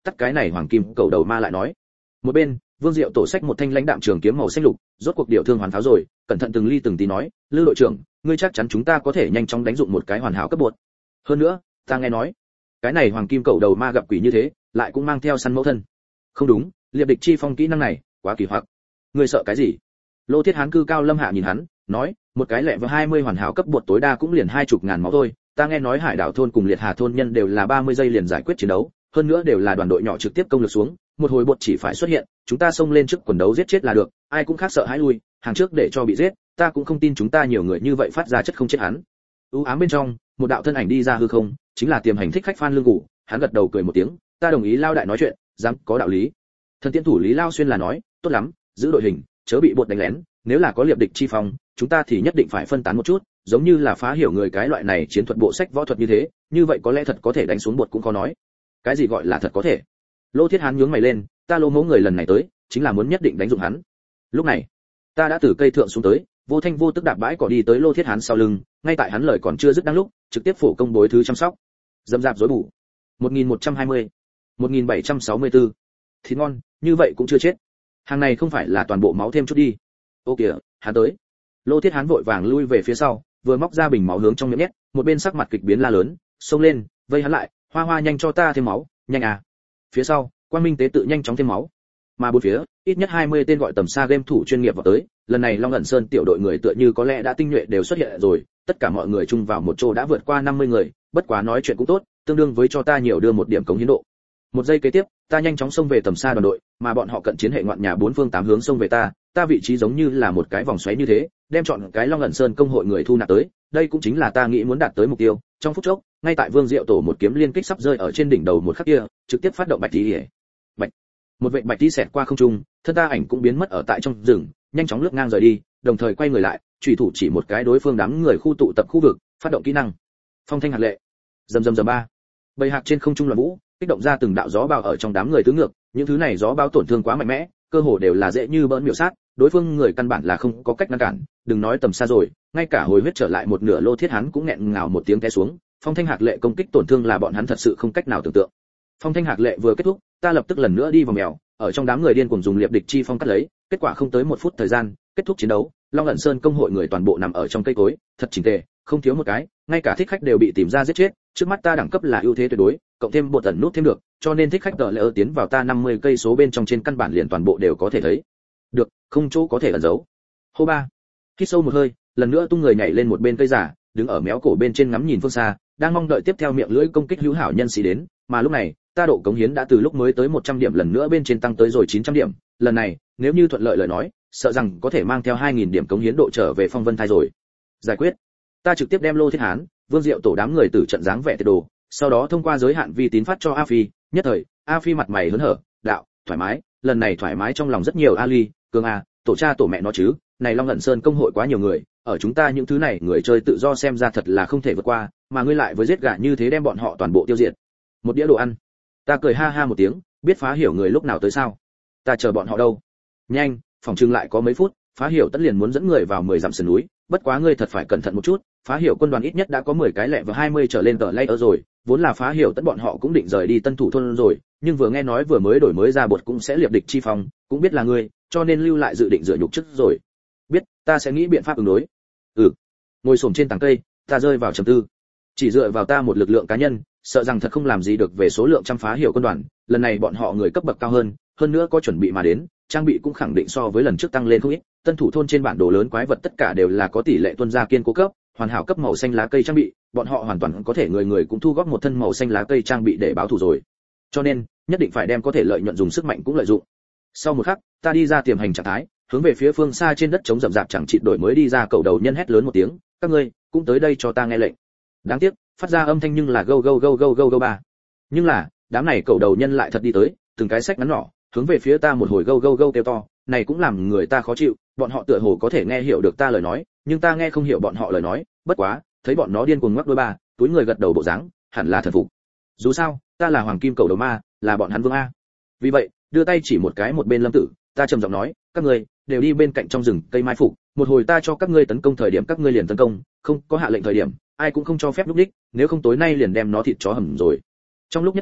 tắt cái này hoàng kim cầu đầu ma lại nói. Một bên, Vương Diệu tổ sách một thanh lãnh đạm trường kiếm màu xanh lục, rốt cuộc điều thương hoàn tháo rồi, cẩn thận từng ly từng tí nói, Lư đội trưởng, ngươi chắc chắn chúng ta có thể nhanh chóng đánh dụng một cái hoàn hảo cấp bột. Hơn nữa, ta nghe nói, cái này hoàng kim cầu đầu ma gặp quỷ như thế, lại cũng mang theo săn mẫu thân. Không đúng, liệp địch chi phong kỹ năng này, quá kỳ hoặc. Ngươi sợ cái gì? Lô Thiết Hán cư cao lâm hạ nhìn hắn, nói, một cái lẹ vào hai mươi hoàn hảo cấp bột tối đa cũng liền hai chục ngàn máu thôi, ta nghe nói Hải Đảo thôn cùng Liệt Hà thôn nhân đều là ba mươi giây liền giải quyết chiến đấu, hơn nữa đều là đoàn đội nhỏ trực tiếp công lực xuống, một hồi bột chỉ phải xuất hiện, chúng ta xông lên trước quần đấu giết chết là được, ai cũng khác sợ hãi lui, hàng trước để cho bị giết, ta cũng không tin chúng ta nhiều người như vậy phát ra chất không chết hắn. U ám bên trong, một đạo thân ảnh đi ra hư không, chính là Tiềm Hành thích khách Phan Lương Củ, hắn gật đầu cười một tiếng, ta đồng ý Lao đại nói chuyện, dám có đạo lý. Thần tiên thủ Lý Lao Xuyên là nói, tốt lắm, giữ đội hình, chớ bị bột đánh lén, nếu là có liệp địch chi phong, chúng ta thì nhất định phải phân tán một chút, giống như là phá hiểu người cái loại này chiến thuật bộ sách võ thuật như thế, như vậy có lẽ thật có thể đánh xuống bột cũng khó nói. Cái gì gọi là thật có thể? Lô Thiết Hán nhướng mày lên, ta Lô mẫu người lần này tới, chính là muốn nhất định đánh dụng hắn. Lúc này, ta đã từ cây thượng xuống tới, vô thanh vô tức đạp bãi cỏ đi tới Lô Thiết Hán sau lưng, ngay tại hắn lời còn chưa dứt đang lúc, trực tiếp phổ công bối thứ chăm sóc. Dâm dạp rối bù. một nghìn một trăm hai mươi, một nghìn bảy trăm sáu mươi tư. Thịt ngon, như vậy cũng chưa chết. Hàng này không phải là toàn bộ máu thêm chút đi. Ô kìa, hắn tới. Lô Thiết Hán vội vàng lui về phía sau, vừa móc ra bình máu hướng trong miệng nhét, một bên sắc mặt kịch biến la lớn, xông lên, vây hắn lại, Hoa Hoa nhanh cho ta thêm máu, nhanh à. Phía sau, Quang Minh tế tự nhanh chóng thêm máu. Mà bốn phía, ít nhất hai mươi tên gọi tầm xa game thủ chuyên nghiệp vào tới, lần này Long ẩn Sơn tiểu đội người tựa như có lẽ đã tinh nhuệ đều xuất hiện rồi, tất cả mọi người chung vào một chỗ đã vượt qua năm mươi người, bất quá nói chuyện cũng tốt, tương đương với cho ta nhiều đưa một điểm cống hiến độ. Một giây kế tiếp, ta nhanh chóng xông về tầm xa đoàn đội, mà bọn họ cận chiến hệ ngoạn nhà bốn phương tám hướng xông về ta, ta vị trí giống như là một cái vòng xoáy như thế, đem chọn cái Long ẩn Sơn công hội người thu nạp tới, đây cũng chính là ta nghĩ muốn đạt tới mục tiêu. Trong phút chốc, ngay tại Vương Diệu tổ một kiếm liên kích sắp rơi ở trên đỉnh đầu một khắc kia, trực tiếp phát động bạch tí. Bạch. Một vệt bạch tí xẹt qua không trung, thân ta ảnh cũng biến mất ở tại trong rừng, nhanh chóng lướt ngang rời đi, đồng thời quay người lại, chủy thủ chỉ một cái đối phương đám người khu tụ tập khu vực, phát động kỹ năng. Phong thanh hạt lệ. Rầm rầm rầm ba. Bầy hạt trên không trung loạn vũ, kích động ra từng đạo gió bao ở trong đám người tứ ngược, những thứ này gió bao tổn thương quá mạnh mẽ, cơ hồ đều là dễ như bỡn miểu sát, đối phương người căn bản là không có cách ngăn cản, đừng nói tầm xa rồi, ngay cả hồi huyết trở lại một nửa Lô Thiết Hán cũng nghẹn ngào một tiếng té xuống, phong thanh hạt lệ công kích tổn thương là bọn hắn thật sự không cách nào tưởng tượng. Phong thanh hạt lệ vừa kết thúc, ta lập tức lần nữa đi vào mèo, ở trong đám người điên cuồng dùng liệp địch chi phong cắt lấy, kết quả không tới một phút thời gian, kết thúc chiến đấu, Long ẩn Sơn công hội người toàn bộ nằm ở trong cây cối, thật chỉnh tề, không thiếu một cái, ngay cả thích khách đều bị tìm ra giết chết, trước mắt ta đẳng cấp là ưu thế tuyệt đối, cộng thêm bộ tần nút thêm được, cho nên thích khách đỡ lỡ tiến vào ta năm mươi cây số bên trong trên căn bản liền toàn bộ đều có thể thấy. Được, không chỗ có thể ẩn giấu. Hô ba. Hít sâu một hơi, lần nữa tung người nhảy lên một bên cây giả, đứng ở méo cổ bên trên ngắm nhìn phương xa, đang mong đợi tiếp theo miệng lưỡi công kích hữu hảo nhân sĩ đến, mà lúc này, ta độ cống hiến đã từ lúc mới tới một trăm điểm lần nữa bên trên tăng tới rồi chín trăm điểm, lần này, nếu như thuận lợi lời nói, sợ rằng có thể mang theo hai nghìn điểm cống hiến độ trở về Phong Vân Thai rồi. Giải quyết. Ta trực tiếp đem Lô Thiết Hán, Vương Diệu tổ đám người từ trận dáng vẻ tiệt đồ, sau đó thông qua giới hạn vi tín phát cho A Phi, nhất thời, A Phi mặt mày hớn hở, đạo, thoải mái, lần này thoải mái trong lòng rất nhiều. Ali, Cường A, tổ cha tổ mẹ nó chứ, này Long ẩn Sơn công hội quá nhiều người, ở chúng ta những thứ này người chơi tự do xem ra thật là không thể vượt qua, mà ngươi lại với giết gà như thế đem bọn họ toàn bộ tiêu diệt. Một đĩa đồ ăn. Ta cười ha ha một tiếng, biết phá hiểu người lúc nào tới sao? Ta chờ bọn họ đâu? Nhanh, phòng trưng lại có mấy phút, phá hiểu tất liền muốn dẫn người vào mười dặm sườn núi, bất quá ngươi thật phải cẩn thận một chút, phá hiểu quân đoàn ít nhất đã có mười cái lẹ và hai mươi trở lên tờ layer rồi, vốn là phá hiểu tất bọn họ cũng định rời đi Tân Thủ thôn rồi, nhưng vừa nghe nói vừa mới đổi mới ra bột cũng sẽ liệp địch chi phòng, cũng biết là ngươi, cho nên lưu lại dự định dựa nhục trước rồi. Biết, ta sẽ nghĩ biện pháp ứng đối. Ừ. Ngồi xổm trên tảng cây, ta rơi vào trầm tư. Chỉ dựa vào ta một lực lượng cá nhân, sợ rằng thật không làm gì được về số lượng trăm phá hiểu quân đoàn, lần này bọn họ người cấp bậc cao hơn, hơn nữa có chuẩn bị mà đến, trang bị cũng khẳng định so với lần trước tăng lên không ít. Tân Thủ thôn trên bản đồ lớn quái vật tất cả đều là có tỷ lệ tuân ra kiên cố cấp, hoàn hảo cấp màu xanh lá cây trang bị, bọn họ hoàn toàn có thể người người cũng thu góp một thân màu xanh lá cây trang bị để báo thù rồi. Cho nên, nhất định phải đem có thể lợi nhuận dùng sức mạnh cũng lợi dụng. Sau một khắc, ta đi ra tiềm hành trạng thái, hướng về phía phương xa trên đất trống rậm rạp chẳng chịt đổi mới đi ra cầu đầu nhân hét lớn một tiếng, các ngươi cũng tới đây cho ta nghe lệnh. Đáng tiếc, phát ra âm thanh nhưng là go go go go go go ba. Nhưng là, đám này cầu đầu nhân lại thật đi tới, từng cái sách ngắn nhỏ, hướng về phía ta một hồi go go go kêu to, này cũng làm người ta khó chịu, bọn họ tựa hồ có thể nghe hiểu được ta lời nói, nhưng ta nghe không hiểu bọn họ lời nói, bất quá, thấy bọn nó điên cuồng ngoắc đôi ba, túi người gật đầu bộ dáng, hẳn là thần phục. Dù sao, ta là hoàng kim cầu đầu ma, là bọn hắn vương a. Vì vậy, đưa tay chỉ một cái một bên Lâm Tử, ta trầm giọng nói, các ngươi đều đi bên cạnh trong rừng cây mai phục, một hồi ta cho các ngươi tấn công thời điểm các ngươi liền tấn công, không có hạ lệnh thời điểm, ai cũng không cho phép lúc đích, nếu không tối nay liền đem nó thịt chó hầm rồi. Trong lúc nhất thời,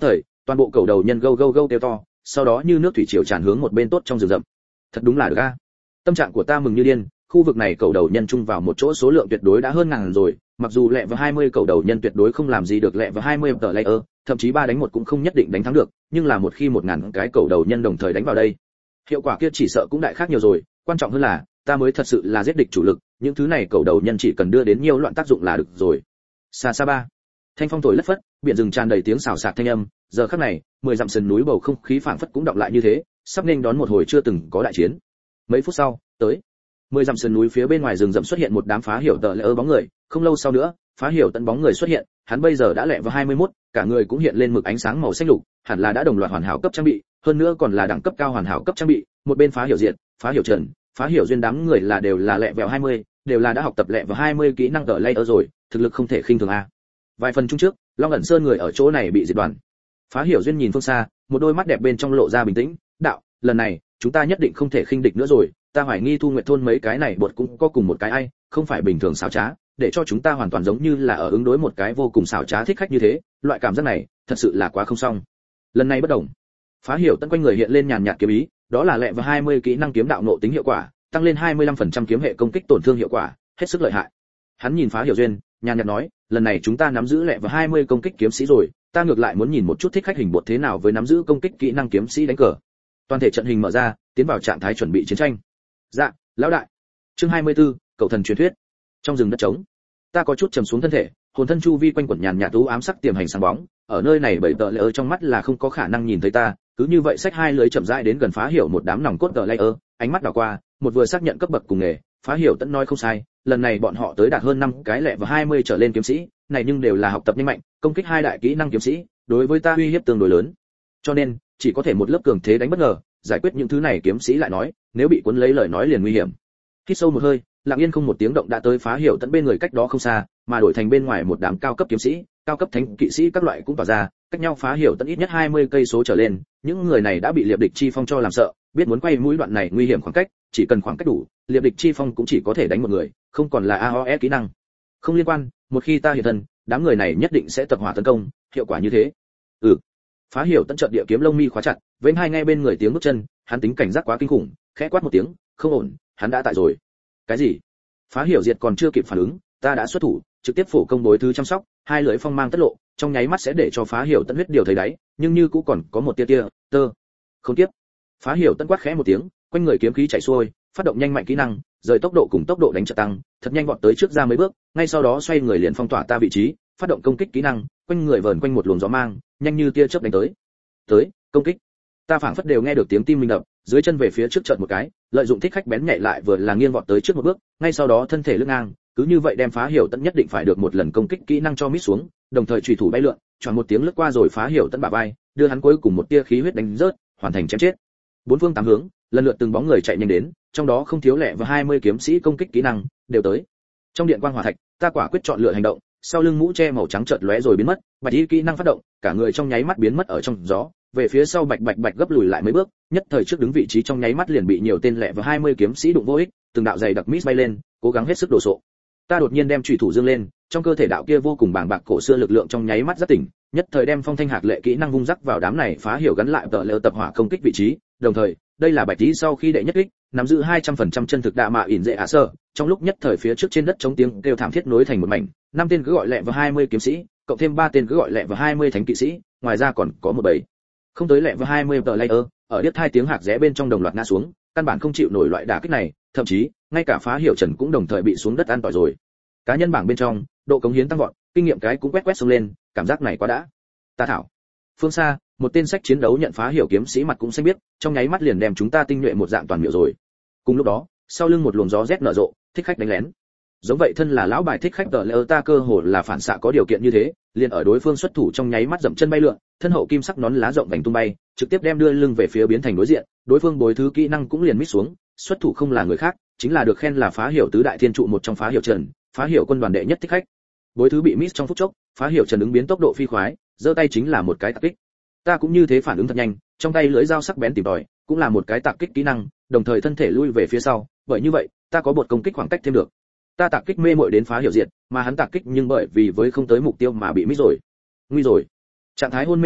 Toàn bộ cầu đầu nhân gâu gâu gâu kêu to, sau đó như nước thủy triều tràn hướng một bên tốt trong rừng rậm. Thật đúng là được a. Tâm trạng của ta mừng như điên, khu vực này cầu đầu nhân chung vào một chỗ số lượng tuyệt đối đã hơn ngàn rồi, mặc dù lẹ vào hai mươi cầu đầu nhân tuyệt đối không làm gì được lẹ vào hai mươi tờ layer, thậm chí ba đánh một cũng không nhất định đánh thắng được, nhưng là một khi một ngàn cái cầu đầu nhân đồng thời đánh vào đây, hiệu quả kia chỉ sợ cũng đại khác nhiều rồi, quan trọng hơn là ta mới thật sự là giết địch chủ lực, những thứ này cầu đầu nhân chỉ cần đưa đến nhiều loạn tác dụng là được rồi. Xa xa ba, thanh phong thổi lất phất, biển rừng tràn đầy tiếng xào xạc thanh âm, giờ khắc này, mười dặm sườn núi bầu không khí phảng phất cũng đọng lại như thế, sắp nên đón một hồi chưa từng có đại chiến. Mấy phút sau, tới mười dặm sườn núi phía bên ngoài rừng rậm xuất hiện một đám phá hiểu tờ lỡ bóng người, không lâu sau nữa, phá hiểu tận bóng người xuất hiện, hắn bây giờ đã lẹ vào hai mươi mốt, cả người cũng hiện lên mực ánh sáng màu xanh lục, hẳn là đã đồng loạt hoàn hảo cấp trang bị, hơn nữa còn là đẳng cấp cao hoàn hảo cấp trang bị, một bên phá hiểu diện, phá hiểu trần, phá hiểu duyên đám người là đều là lẹ vào hai mươi, đều là đã học tập lẹ vào hai mươi kỹ năng tờ layer rồi, thực lực không thể khinh thường a. Vài phần chung trước, Long ẩn sơn người ở chỗ này bị diệt đoàn. Phá hiểu duyên nhìn phương xa, một đôi mắt đẹp bên trong lộ ra bình tĩnh, đạo, lần này, chúng ta nhất định không thể khinh địch nữa rồi, ta hoài nghi Thu Nguyệt thôn mấy cái này bột cũng có cùng một cái ai, không phải bình thường xảo trá, để cho chúng ta hoàn toàn giống như là ở ứng đối một cái vô cùng xảo trá thích khách như thế, loại cảm giác này, thật sự là quá không xong. Lần này bất đồng. Phá hiểu tận quanh người hiện lên nhàn nhạt kiếm ý, đó là lẹ vào hai mươi kỹ năng kiếm đạo nộ tính hiệu quả, tăng lên hai mươi lăm phần trăm kiếm hệ công kích tổn thương hiệu quả, hết sức lợi hại. Hắn nhìn Phá hiểu duyên, nhàn nhạt nói, lần này chúng ta nắm giữ lẹ vào hai mươi công kích kiếm sĩ rồi, ta ngược lại muốn nhìn một chút thích khách hình bột thế nào với nắm giữ công kích kỹ năng kiếm sĩ đánh cờ. Toàn thể trận hình mở ra, tiến vào trạng thái chuẩn bị chiến tranh. Dạ, lão đại. Chương hai mươi tư, cậu thần truyền thuyết. Trong rừng đất trống, ta có chút trầm xuống thân thể, hồn thân chu vi quanh quẩn nhàn nhạt u ám sắc tiềm hành sáng bóng, ở nơi này bảy tờ layer trong mắt là không có khả năng nhìn thấy ta, cứ như vậy xách hai lưới chậm rãi đến gần Phá hiểu một đám nòng cốt tờ layer, ánh mắt đảo qua, một vừa xác nhận cấp bậc cùng nghề, Phá hiểu tận nói không sai, lần này bọn họ tới đạt hơn năm cái lẹ và hai mươi trở lên kiếm sĩ, này nhưng đều là học tập nhanh mạnh, công kích hai đại kỹ năng kiếm sĩ, đối với ta uy hiếp tương đối lớn. Cho nên, chỉ có thể một lớp cường thế đánh bất ngờ, giải quyết những thứ này kiếm sĩ lại nói, nếu bị cuốn lấy lời nói liền nguy hiểm. Hít sâu một hơi, lặng yên không một tiếng động đã tới Phá hiểu tận bên người cách đó không xa, mà đổi thành bên ngoài một đám cao cấp kiếm sĩ, cao cấp thánh kỵ sĩ các loại cũng tỏa ra, cách nhau Phá hiểu tận ít nhất hai mươi cây số trở lên, những người này đã bị liệp địch chi phong cho làm sợ, biết muốn quay mũi đoạn này nguy hiểm khoảng cách, chỉ cần khoảng cách đủ, liệp địch chi phong cũng chỉ có thể đánh một người, không còn là a o e kỹ năng. Không liên quan, một khi ta hiện thân, đám người này nhất định sẽ tập hỏa tấn công, hiệu quả như thế. Ừ. Phá hiểu tận trận địa kiếm lông mi khóa chặt, vẫy hai nghe bên người tiếng bước chân, hắn tính cảnh giác quá kinh khủng, khẽ quát một tiếng, không ổn, hắn đã tại rồi. Cái gì? Phá hiểu diệt còn chưa kịp phản ứng, ta đã xuất thủ, trực tiếp phổ công bối thứ chăm sóc, hai lưỡi phong mang tất lộ, trong nháy mắt sẽ để cho Phá hiểu tận huyết điều thấy đáy, nhưng như cũng còn có một tia tia, tơ. Không tiếp. Phá hiểu tận quát khẽ một tiếng, quanh người kiếm khí chạy xuôi, phát động nhanh mạnh kỹ năng, rời tốc độ cùng tốc độ đánh trợ tăng, thật nhanh vọt tới trước ra mấy bước, ngay sau đó xoay người liền phong tỏa ta vị trí, phát động công kích kỹ năng, quanh người vờn quanh một luồng gió mang, nhanh như tia chớp đánh tới. Tới, công kích. Ta phảng phất đều nghe được tiếng tim mình đập, dưới chân về phía trước chợt một cái, lợi dụng thích khách bén nhạy lại vừa là nghiêng vọt tới trước một bước, ngay sau đó thân thể lưng ngang, cứ như vậy đem Phá hiểu tận nhất định phải được một lần công kích kỹ năng cho mít xuống, đồng thời chủy thủ bay lượn, choàng một tiếng lướt qua rồi Phá hiểu tận bả vai, đưa hắn cuối cùng một tia khí huyết đánh rớt, hoàn thành chém chết. Bốn phương tám hướng, lần lượt từng bóng người chạy nhanh đến, trong đó không thiếu lẻ và hai mươi kiếm sĩ công kích kỹ năng đều tới. Trong điện quang hỏa thạch, ta quả quyết chọn lựa hành động, sau lưng mũ che màu trắng chợt lóe rồi biến mất, bạch y kỹ năng phát động, cả người trong nháy mắt biến mất ở trong gió, về phía sau bạch bạch bạch gấp lùi lại mấy bước, nhất thời trước đứng vị trí trong nháy mắt liền bị nhiều tên lẻ và hai mươi kiếm sĩ đụng vô ích, từng đạo dày đặc mít bay lên, cố gắng hết sức đổ sộ. Ta đột nhiên đem chủy thủ dương lên, trong cơ thể đạo kia vô cùng bàng bạc cổ xưa lực lượng trong nháy mắt rất tỉnh, nhất thời đem phong thanh hạt lệ kỹ năng vung rắc vào đám này Phá hiểu gắn lại tợ lỡ tập hỏa công kích vị trí, đồng thời đây là bạch tí sau khi đệ nhất kích nắm giữ hai trăm phần trăm chân thực đạ mạ ỉn dễ ạ sơ, trong lúc nhất thời phía trước trên đất chống tiếng kêu thảm thiết nối thành một mảnh, năm tên cứ gọi lẹ và hai mươi kiếm sĩ, cộng thêm ba tên cứ gọi lẹ và hai mươi thánh kỵ sĩ, ngoài ra còn có một bầy không tới lẹ và hai mươi tờ layer, ở điếc hai tiếng hạc rẽ bên trong đồng loạt ngã xuống, căn bản không chịu nổi loại đả kích này, thậm chí ngay cả Phá hiểu Trần cũng đồng thời bị xuống đất ăn tỏi rồi. Cá nhân bảng bên trong, độ cống hiến tăng vọt, kinh nghiệm cái cũng quét quét xông lên, cảm giác này quá đã. Ta thảo. Phương xa, một tên sách chiến đấu nhận Phá hiểu kiếm sĩ mặt cũng xanh biết, trong nháy mắt liền đem chúng ta tinh nhuệ một dạng toàn miệu rồi. Cùng lúc đó, sau lưng một luồng gió rét nở rộ, thích khách đánh lén. Giống vậy thân là lão bài thích khách tờ lỡ ta cơ hồ là phản xạ có điều kiện như thế, liền ở đối phương xuất thủ trong nháy mắt dậm chân bay lượn, thân hậu kim sắc nón lá rộng vành tung bay, trực tiếp đem đưa lưng về phía biến thành đối diện, đối phương bối thứ kỹ năng cũng liền mít xuống, xuất thủ không là người khác, chính là được khen là Phá hiểu tứ đại thiên trụ một trong Phá hiểu Trần, Phá hiểu quân đoàn đệ nhất thích khách. Bối thứ bị mít trong phút chốc, Phá hiểu Trần ứng biến tốc độ phi khoái, giơ tay chính là một cái tạc kích. Ta cũng như thế phản ứng thật nhanh, trong tay lưỡi dao sắc bén tìm tòi, cũng là một cái tạc kích kỹ năng, đồng thời thân thể lui về phía sau, bởi như vậy, ta có bột công kích khoảng cách thêm được. Ta tạc kích mê muội đến Phá hiểu diệt, mà hắn tạc kích nhưng bởi vì với không tới mục tiêu mà bị mít rồi. Nguy rồi. Trạng thái hôn mê xuống,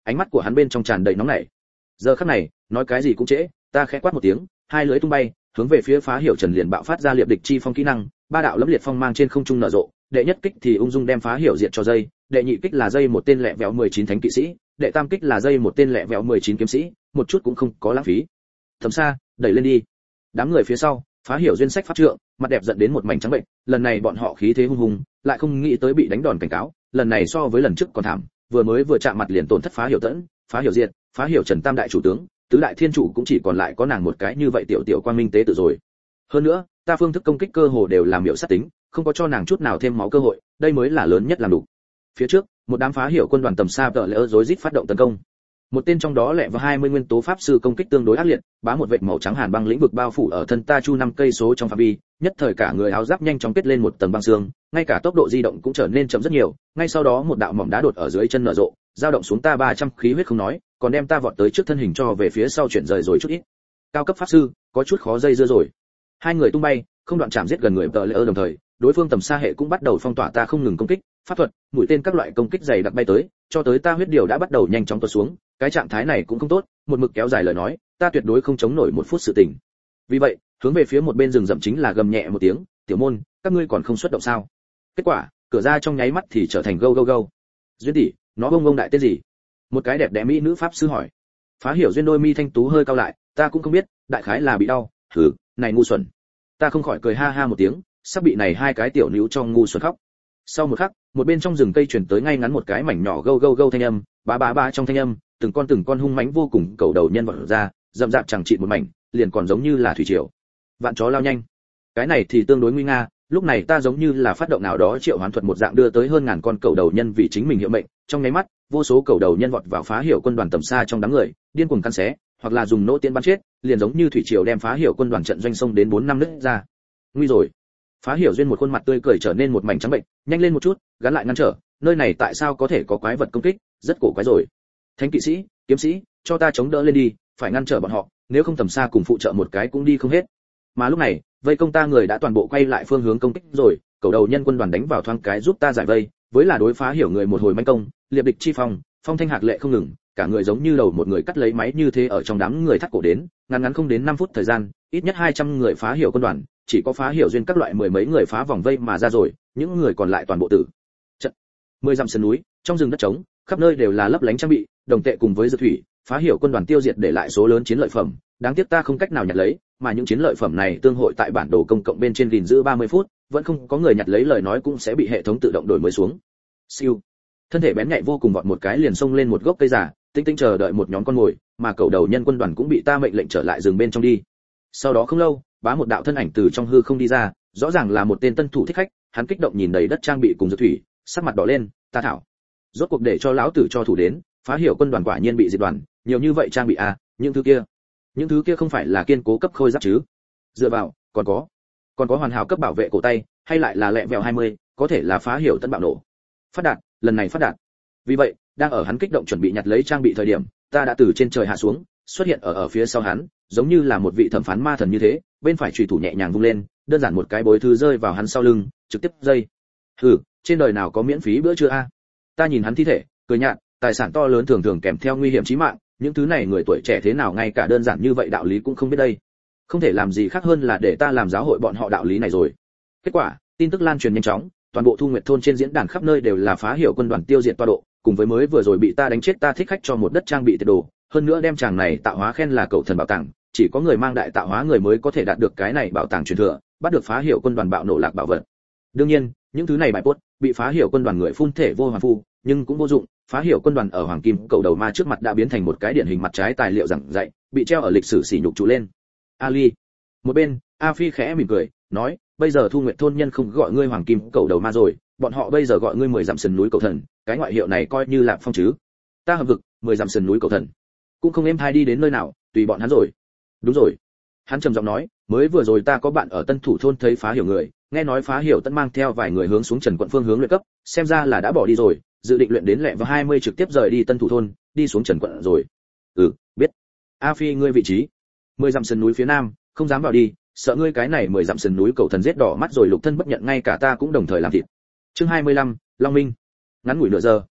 ánh mắt của hắn bên trong tràn đầy nóng nảy. Giờ khắc này, nói cái gì cũng trễ, ta khẽ quát một tiếng, hai lưỡi tung bay, hướng về phía Phá Hiểu Trần liền bạo phát ra liệp địch chi phong kỹ năng, ba đạo lẫm liệt phong mang trên không trung nở rộ, đệ nhất kích thì ung dung đem Phá Hiểu diệt cho dây, đệ nhị kích là dây một tên lẹ vẹo mười chín thánh kỵ sĩ, đệ tam kích là dây một tên lẹ vẹo mười chín kiếm sĩ, một chút cũng không có lãng phí. Thẩm Sa, đẩy lên đi. Đám người phía sau, Phá Hiểu duyên sách pháp trượng, mặt đẹp giận đến một mảnh trắng bệnh, lần này bọn họ khí thế hung hùng, lại không nghĩ tới bị đánh đòn cảnh cáo, lần này so với lần trước còn thảm, vừa mới vừa chạm mặt liền tổn thất Phá Hiểu Tẫn, Phá Hiểu Diệt, Phá Hiểu Trần tam đại chủ tướng, tứ đại thiên chủ cũng chỉ còn lại có nàng một cái như vậy tiểu tiểu quang minh tế tự rồi. Hơn nữa, ta phương thức công kích cơ hồ đều làm miểu sát tính, không có cho nàng chút nào thêm máu cơ hội, đây mới là lớn nhất làm đủ. Phía trước, một đám Phá Hiểu quân đoàn tầm xa tợ lỡ rối rít phát động tấn công. Một tên trong đó lẹ vào hai mươi nguyên tố pháp sư công kích tương đối ác liệt, bá một vệt màu trắng hàn băng lĩnh vực bao phủ ở thân ta chu năm cây số trong phạm vi, nhất thời cả người áo giáp nhanh chóng kết lên một tầng băng xương, ngay cả tốc độ di động cũng trở nên chậm rất nhiều, ngay sau đó một đạo mỏm đá đột ở dưới chân nở rộ, dao động xuống ta ba trăm khí huyết không nói, còn đem ta vọt tới trước thân hình cho về phía sau chuyển rời rồi chút ít. Cao cấp pháp sư, có chút khó dây dưa rồi. Hai người tung bay, không đoạn chạm giết gần người tợ lỡ đồng thời, đối phương tầm xa hệ cũng bắt đầu phong tỏa ta không ngừng công kích, pháp thuật, mũi tên các loại công kích dày đặc bay tới, cho tới ta huyết điều đã bắt đầu nhanh chóng tuột xuống, cái trạng thái này cũng không tốt, một mực kéo dài lời nói, ta tuyệt đối không chống nổi một phút sự tình. Vì vậy, hướng về phía một bên rừng rậm chính là gầm nhẹ một tiếng, "Tiểu môn, các ngươi còn không xuất động sao?" Kết quả, cửa ra trong nháy mắt thì trở thành go go go. Duyên tỷ, nó bông bông đại tên gì? Một cái đẹp đẽ mỹ nữ pháp sư hỏi. Phá Hiểu duyên đôi mi thanh tú hơi cau lại, ta cũng không biết, đại khái là bị đau. Hừ, này ngu xuẩn. Ta không khỏi cười ha ha một tiếng, sắp bị này hai cái tiểu níu trong ngu xuẩn khóc. Sau một khắc, một bên trong rừng cây truyền tới ngay ngắn một cái mảnh nhỏ gâu gâu gâu thanh âm, bá bá bá trong thanh âm, từng con từng con hung mãnh vô cùng cầu đầu nhân vọt ra, rậm rạp chẳng trị một mảnh, liền còn giống như là thủy triều. Vạn chó lao nhanh. Cái này thì tương đối nguy nga, lúc này ta giống như là phát động nào đó triệu hoán thuật một dạng đưa tới hơn ngàn con cầu đầu nhân vì chính mình hiệu mệnh, trong nháy mắt, vô số cầu đầu nhân vọt vào Phá Hiểu quân đoàn tầm xa trong đám người, điên cuồng cắn xé, hoặc là dùng nỗ tiễn bắn chết, liền giống như thủy triều đem Phá Hiểu quân đoàn trận doanh sông đến bốn năm nứt ra. Nguy rồi. Phá Hiểu duyên một khuôn mặt tươi cười trở nên một mảnh trắng bệnh, nhanh lên một chút, gắn lại ngăn trở, nơi này tại sao có thể có quái vật công kích, rất cổ quái rồi. Thánh kỵ sĩ, kiếm sĩ, cho ta chống đỡ lên đi, phải ngăn trở bọn họ, nếu không tầm xa cùng phụ trợ một cái cũng đi không hết. Mà lúc này, vây công ta người đã toàn bộ quay lại phương hướng công kích rồi, cầu đầu nhân quân đoàn đánh vào thoáng cái giúp ta giải vây, với là đối Phá Hiểu người một hồi manh công, liệp địch chi phong, phong thanh hạc lệ không ngừng, cả người giống như đầu một người cắt lấy máy như thế ở trong đám người thắt cổ đến, ngắn ngắn không đến năm phút thời gian, ít nhất hai trăm người Phá Hiểu quân đoàn, chỉ có Phá Hiểu duyên các loại mười mấy người phá vòng vây mà ra rồi, những người còn lại toàn bộ tử trận. Mười dặm sườn núi, trong rừng đất trống, khắp nơi đều là lấp lánh trang bị, đồng tệ cùng với dược thủy, Phá Hiểu quân đoàn tiêu diệt để lại số lớn chiến lợi phẩm, đáng tiếc ta không cách nào nhặt lấy, mà những chiến lợi phẩm này tương hội tại bản đồ công cộng bên trên gìn giữ ba mươi phút, vẫn không có người nhặt lấy lời nói cũng sẽ bị hệ thống tự động đổi mới xuống. Siêu. Thân thể bén nhạy vô cùng vọt một cái liền xông lên một gốc cây già, tinh tinh chờ đợi một nhóm con mồi, mà cầu đầu nhân quân đoàn cũng bị ta mệnh lệnh trở lại rừng bên trong đi. Sau đó không lâu, bá một đạo thân ảnh từ trong hư không đi ra, rõ ràng là một tên tân thủ thích khách, hắn kích động nhìn đầy đất trang bị cùng dược thủy, sắc mặt đỏ lên, ta thảo. Rốt cuộc để cho lão tử cho thủ đến, Phá Hiểu quân đoàn quả nhiên bị diệt đoàn, nhiều như vậy trang bị à, những thứ kia. Những thứ kia không phải là kiên cố cấp khôi giáp chứ? Dựa vào, còn có, còn có hoàn hảo cấp bảo vệ cổ tay, hay lại là lẹ vẹo hai mươi, có thể là Phá Hiểu tân bạo nổ. Phát đạt, lần này phát đạt. Vì vậy, đang ở hắn kích động chuẩn bị nhặt lấy trang bị thời điểm, ta đã từ trên trời hạ xuống, xuất hiện ở ở phía sau hắn, giống như là một vị thẩm phán ma thần như thế, bên phải chùy thủ nhẹ nhàng vung lên, đơn giản một cái bối thư rơi vào hắn sau lưng, trực tiếp dây. Hừ, trên đời nào có miễn phí bữa trưa a? Ta nhìn hắn thi thể, cười nhạt, tài sản to lớn thường thường kèm theo nguy hiểm chí mạng, những thứ này người tuổi trẻ thế nào ngay cả đơn giản như vậy đạo lý cũng không biết đây. Không thể làm gì khác hơn là để ta làm giáo hội bọn họ đạo lý này rồi. Kết quả, tin tức lan truyền nhanh chóng, toàn bộ Thu Nguyệt thôn trên diễn đàn khắp nơi đều là Phá Hiểu quân đoàn tiêu diệt toa độ, cùng với mới vừa rồi bị ta đánh chết ta thích khách cho một đất trang bị tiệt đồ, hơn nữa đem chàng này tạo hóa khen là cậu thần bảo tàng, chỉ có người mang đại tạo hóa người mới có thể đạt được cái này bảo tàng truyền thừa, bắt được Phá Hiểu quân đoàn bạo nổ lạc bảo vật. Đương nhiên, những thứ này bài post bị Phá Hiểu quân đoàn người phun thể vô hoàn phu, nhưng cũng vô dụng, Phá Hiểu quân đoàn ở hoàng kim cậu đầu ma trước mặt đã biến thành một cái điển hình mặt trái tài liệu giảng dạy, bị treo ở lịch sử sỉ nhục trụ lên. Ali, một bên, A Phi khẽ mỉm cười, nói, bây giờ Thu Nguyệt thôn nhân không gọi ngươi hoàng kim cậu đầu ma rồi, bọn họ bây giờ gọi ngươi mười dặm sườn núi cậu thần, cái ngoại hiệu này coi như lạc phong chứ. Ta hợp vực, mười dặm sườn núi cậu thần, cũng không êm thai đi đến nơi nào, tùy bọn hắn rồi. Đúng rồi. Hắn trầm giọng nói, mới vừa rồi ta có bạn ở Tân Thủ thôn thấy Phá Hiểu người, nghe nói Phá Hiểu Tân mang theo vài người hướng xuống Trần quận phương hướng luyện cấp, xem ra là đã bỏ đi rồi, dự định luyện đến lẹ vào hai mươi trực tiếp rời đi Tân Thủ thôn, đi xuống Trần quận rồi. Ừ, biết. A Phi ngươi vị trí? Mười dặm sườn núi phía nam, không dám vào đi, sợ ngươi cái này mười dặm sườn núi cậu thần giết đỏ mắt rồi lục thân bất nhận ngay cả ta cũng đồng thời làm thịt. Chương hai mươi lăm, Long Minh. Ngắn ngủi nửa giờ,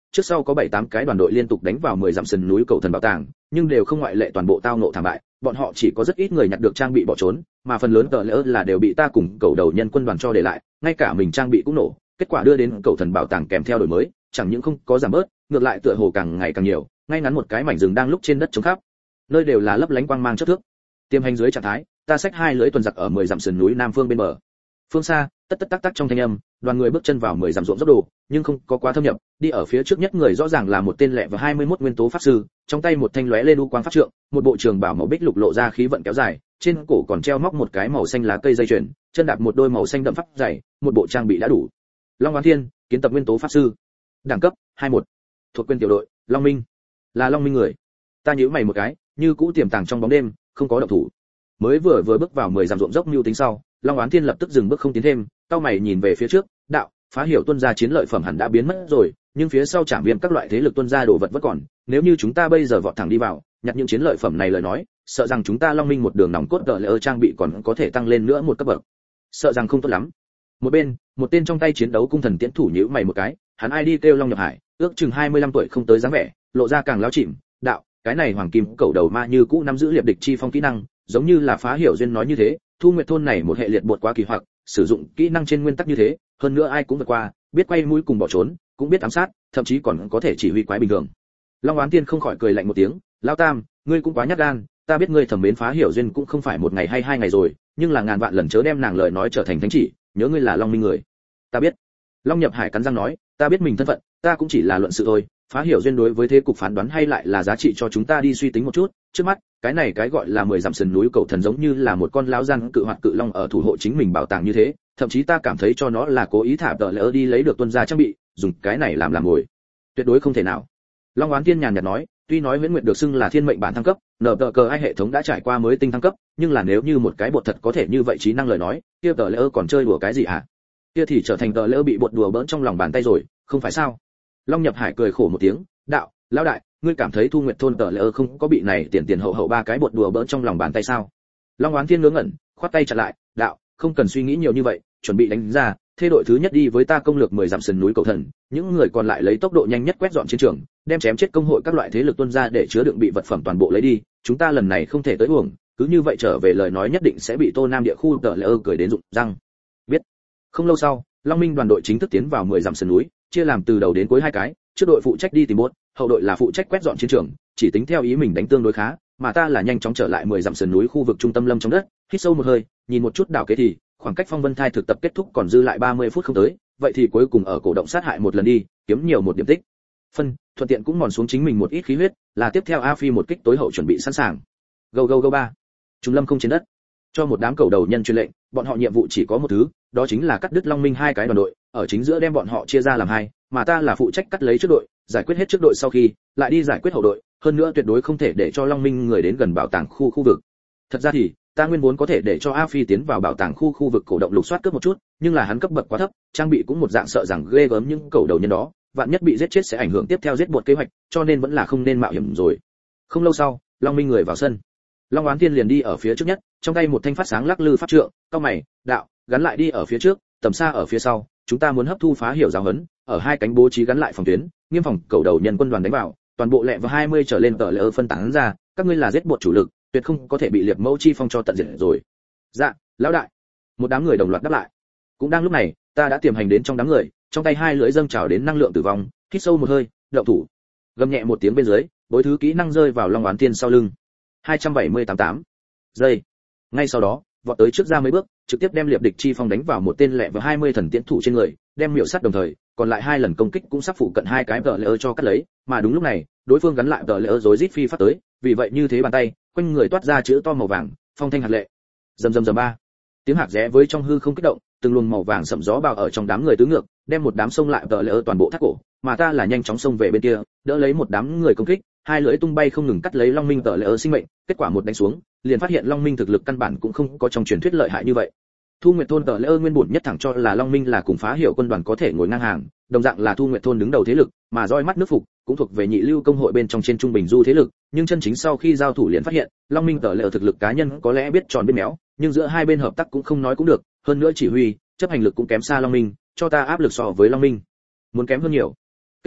trước sau có bảy tám cái đoàn đội liên tục đánh vào mười dặm sườn núi cầu thần bảo tàng, nhưng đều không ngoại lệ toàn bộ tao ngộ thảm bại, bọn họ chỉ có rất ít người nhặt được trang bị bỏ trốn, mà phần lớn tờ lỡ là đều bị ta cùng cầu đầu nhân quân đoàn cho để lại, ngay cả mình trang bị cũng nổ, kết quả đưa đến cầu thần bảo tàng kèm theo đổi mới, chẳng những không có giảm bớt, ngược lại tựa hồ càng ngày càng nhiều, ngay ngắn một cái mảnh rừng đang lúc trên đất trống khắp, nơi đều là lấp lánh quang mang chớp thước. Tiêm hành dưới trạng thái, ta xách hai lưỡi tuần giặc ở mười dặm sườn núi nam phương bên bờ. Phương xa, tất tất tắc tắc trong thanh âm, đoàn người bước chân vào mười dặm ruộng dốc đồ, nhưng không có quá thâm nhập, đi ở phía trước nhất người rõ ràng là một tên lẹ và hai mươi mốt nguyên tố pháp sư, trong tay một thanh lóe lên u quang pháp trượng, một bộ trường bào màu bích lục lộ ra khí vận kéo dài, trên cổ còn treo móc một cái màu xanh lá cây dây chuyền, chân đạp một đôi màu xanh đậm pháp dày, một bộ trang bị đã đủ. Long Oán Thiên, kiến tập nguyên tố pháp sư. Đẳng cấp hai mươi mốt. Thuộc quyền tiểu đội, Long Minh. Là Long Minh người. Ta nhíu mày một cái, như cũ tiềm tàng trong bóng đêm, không có động thủ. Mới vừa vừa bước vào mười dặm ruộng dốc mưu tính sau, Long Oán Thiên lập tức dừng bước không tiến thêm, cau mày nhìn về phía trước, đạo, phá hiểu tuân gia chiến lợi phẩm hẳn đã biến mất rồi, nhưng phía sau trảm viêm các loại thế lực tuân gia đồ vật vẫn còn, nếu như chúng ta bây giờ vọt thẳng đi vào, nhặt những chiến lợi phẩm này lời nói, sợ rằng chúng ta Long Minh một đường nòng cốt đỡ lỡ trang bị còn có thể tăng lên nữa một cấp bậc. Sợ rằng không tốt lắm. Một bên, một tên trong tay chiến đấu cung thần tiễn thủ nhíu mày một cái, hắn ai đi kêu Long Nhập Hải, ước chừng hai mươi lăm tuổi không tới dáng vẻ, lộ ra càng láo chìm, đạo, cái này hoàng kim cẩu đầu ma như cũ nắm giữ liệp địch chi phong kỹ năng, giống như là phá hiểu duyên nói như thế, Thu Nguyệt thôn này một hệ liệt buột quá kỳ hoặc, sử dụng kỹ năng trên nguyên tắc như thế, hơn nữa ai cũng vượt qua, biết quay mũi cùng bỏ trốn, cũng biết ám sát, thậm chí còn có thể chỉ huy quái bình thường. Long Oán Tiên không khỏi cười lạnh một tiếng, "Lão Tam, ngươi cũng quá nhát gan, ta biết ngươi thẩm mến phá hiểu duyên cũng không phải một ngày hay hai ngày rồi, nhưng là ngàn vạn lần chớ đem nàng lời nói trở thành thánh chỉ, nhớ ngươi là Long Minh người." "Ta biết." Long Nhập Hải cắn răng nói, "Ta biết mình thân phận, ta cũng chỉ là luận sự thôi, phá hiểu duyên đối với thế cục phán đoán hay lại là giá trị cho chúng ta đi suy tính một chút, trước mắt, cái này cái gọi là mười dặm sườn núi cầu thần giống như là một con lão gian cự hoạt cự long ở thủ hộ chính mình bảo tàng như thế, thậm chí ta cảm thấy cho nó là cố ý thả tờ lỡ đi lấy được tuân gia trang bị, dùng cái này làm làm mồi. Tuyệt đối không thể nào." Long Oán Tiên nhàn nhạt nói, tuy nói Huyễn Nguyệt được xưng là thiên mệnh bản thăng cấp, nở tờ cờ ai hệ thống đã trải qua mới tinh thăng cấp, nhưng là nếu như một cái bột thật có thể như vậy trí năng lời nói, kia tờ lỡ còn chơi đùa cái gì hả? Kia thì trở thành tờ lỡ bị bột đùa bỡn trong lòng bàn tay rồi, không phải sao? Long Nhập Hải cười khổ một tiếng, đạo, lão đại, ngươi cảm thấy Thu Nguyệt thôn tờ lỡ không có bị này tiền tiền hậu hậu ba cái bột đùa bỡn trong lòng bàn tay sao? Long Oán Thiên ngớ ngẩn, khoát tay chặn lại, đạo, không cần suy nghĩ nhiều như vậy, chuẩn bị đánh ra, thế đội thứ nhất đi với ta công lược mười dặm sườn núi cầu thần, những người còn lại lấy tốc độ nhanh nhất quét dọn chiến trường, đem chém chết công hội các loại thế lực tuân ra để chứa đựng bị vật phẩm toàn bộ lấy đi, chúng ta lần này không thể tới uổng, cứ như vậy trở về lời nói nhất định sẽ bị Tô Nam địa khu tờ lỡ cười đến rụng răng. Biết. Không lâu sau, Long Minh đoàn đội chính thức tiến vào mười dặm sườn núi, chia làm từ đầu đến cuối hai cái, trước đội phụ trách đi tìm bốt, hậu đội là phụ trách quét dọn chiến trường, chỉ tính theo ý mình đánh tương đối khá, mà ta là nhanh chóng trở lại mười dặm sườn núi khu vực trung tâm lâm trong đất, hít sâu một hơi, nhìn một chút đảo kế thì, khoảng cách Phong Vân Thai thực tập kết thúc còn dư lại ba mươi phút không tới, vậy thì cuối cùng ở cổ động sát hại một lần đi, kiếm nhiều một điểm tích. Phân, thuận tiện cũng mòn xuống chính mình một ít khí huyết, là tiếp theo A Phi một kích tối hậu chuẩn bị sẵn sàng. Go go go ba. Trung lâm không trên đất. Cho một đám cầu đầu nhân truyền lệnh, bọn họ nhiệm vụ chỉ có một thứ, đó chính là cắt đứt Long Minh hai cái đoàn đội, ở chính giữa đem bọn họ chia ra làm hai, mà ta là phụ trách cắt lấy trước đội, giải quyết hết trước đội sau khi, lại đi giải quyết hậu đội, hơn nữa tuyệt đối không thể để cho Long Minh người đến gần bảo tàng khu khu vực. Thật ra thì, ta nguyên vốn có thể để cho A Phi tiến vào bảo tàng khu khu vực cổ động lục soát cướp một chút, nhưng là hắn cấp bậc quá thấp, trang bị cũng một dạng sợ rằng ghê gớm những cầu đầu nhân đó, vạn nhất bị giết chết sẽ ảnh hưởng tiếp theo giết buộc kế hoạch, cho nên vẫn là không nên mạo hiểm rồi. Không lâu sau, Long Minh người vào sân. Long Oán Thiên liền đi ở phía trước nhất, trong tay một thanh phát sáng lắc lư pháp trượng, cao mày, đạo, gắn lại đi ở phía trước, tầm xa ở phía sau, chúng ta muốn hấp thu phá hiểu giáo huấn, ở hai cánh bố trí gắn lại phòng tuyến, nghiêm phòng cầu đầu nhân quân đoàn đánh vào, toàn bộ lẹ vào hai mươi trở lên tờ lỡ phân tán ra, các ngươi là giết buộc chủ lực, tuyệt không có thể bị liệt mẫu chi phong cho tận diệt rồi. Dạ, lão đại. Một đám người đồng loạt đáp lại. Cũng đang lúc này, ta đã tiềm hành đến trong đám người, trong tay hai lưỡi dâng trào đến năng lượng tử vong, hít sâu một hơi, động thủ. Gầm nhẹ một tiếng bên dưới, bối thứ kỹ năng rơi vào Long Oán Thiên sau lưng. hai trăm bảy mươi tám tám giây. Ngay sau đó, vọt tới trước ra mấy bước, trực tiếp đem liệp địch chi phong đánh vào một tên lẹ vào hai mươi thần tiễn thủ trên người, đem miểu sát đồng thời, còn lại hai lần công kích cũng sắp phụ cận hai cái tờ lỡ cho cắt lấy, mà đúng lúc này, đối phương gắn lại tờ lỡ rối rít phi phát tới, vì vậy như thế bàn tay, quanh người toát ra chữ to màu vàng, phong thanh hạt lệ. Rầm rầm rầm ba. Tiếng hạt rẽ với trong hư không kích động, từng luồng màu vàng sẫm gió bao ở trong đám người tứ ngược, đem một đám sông lại tờ lỡ toàn bộ thắt cổ, mà ta là nhanh chóng xông về bên kia, đỡ lấy một đám người công kích, hai lưỡi tung bay không ngừng cắt lấy Long Minh tờ lỡ sinh mệnh, kết quả một đánh xuống, liền phát hiện Long Minh thực lực căn bản cũng không có trong truyền thuyết lợi hại như vậy. Thu Nguyệt thôn tờ lỡ nguyên bổn nhất thẳng cho là Long Minh là cùng phá hiểu quân đoàn có thể ngồi ngang hàng, đồng dạng là Thu Nguyệt thôn đứng đầu thế lực, mà roi mắt nước phục cũng thuộc về nhị lưu công hội bên trong trên trung bình du thế lực, nhưng chân chính sau khi giao thủ liền phát hiện, Long Minh tờ lỡ thực lực cá nhân có lẽ biết tròn biết méo, nhưng giữa hai bên hợp tác cũng không nói cũng được, hơn nữa chỉ huy, chấp hành lực cũng kém xa Long Minh, cho ta áp lực so với Long Minh muốn kém hơn nhiều. Kết quả,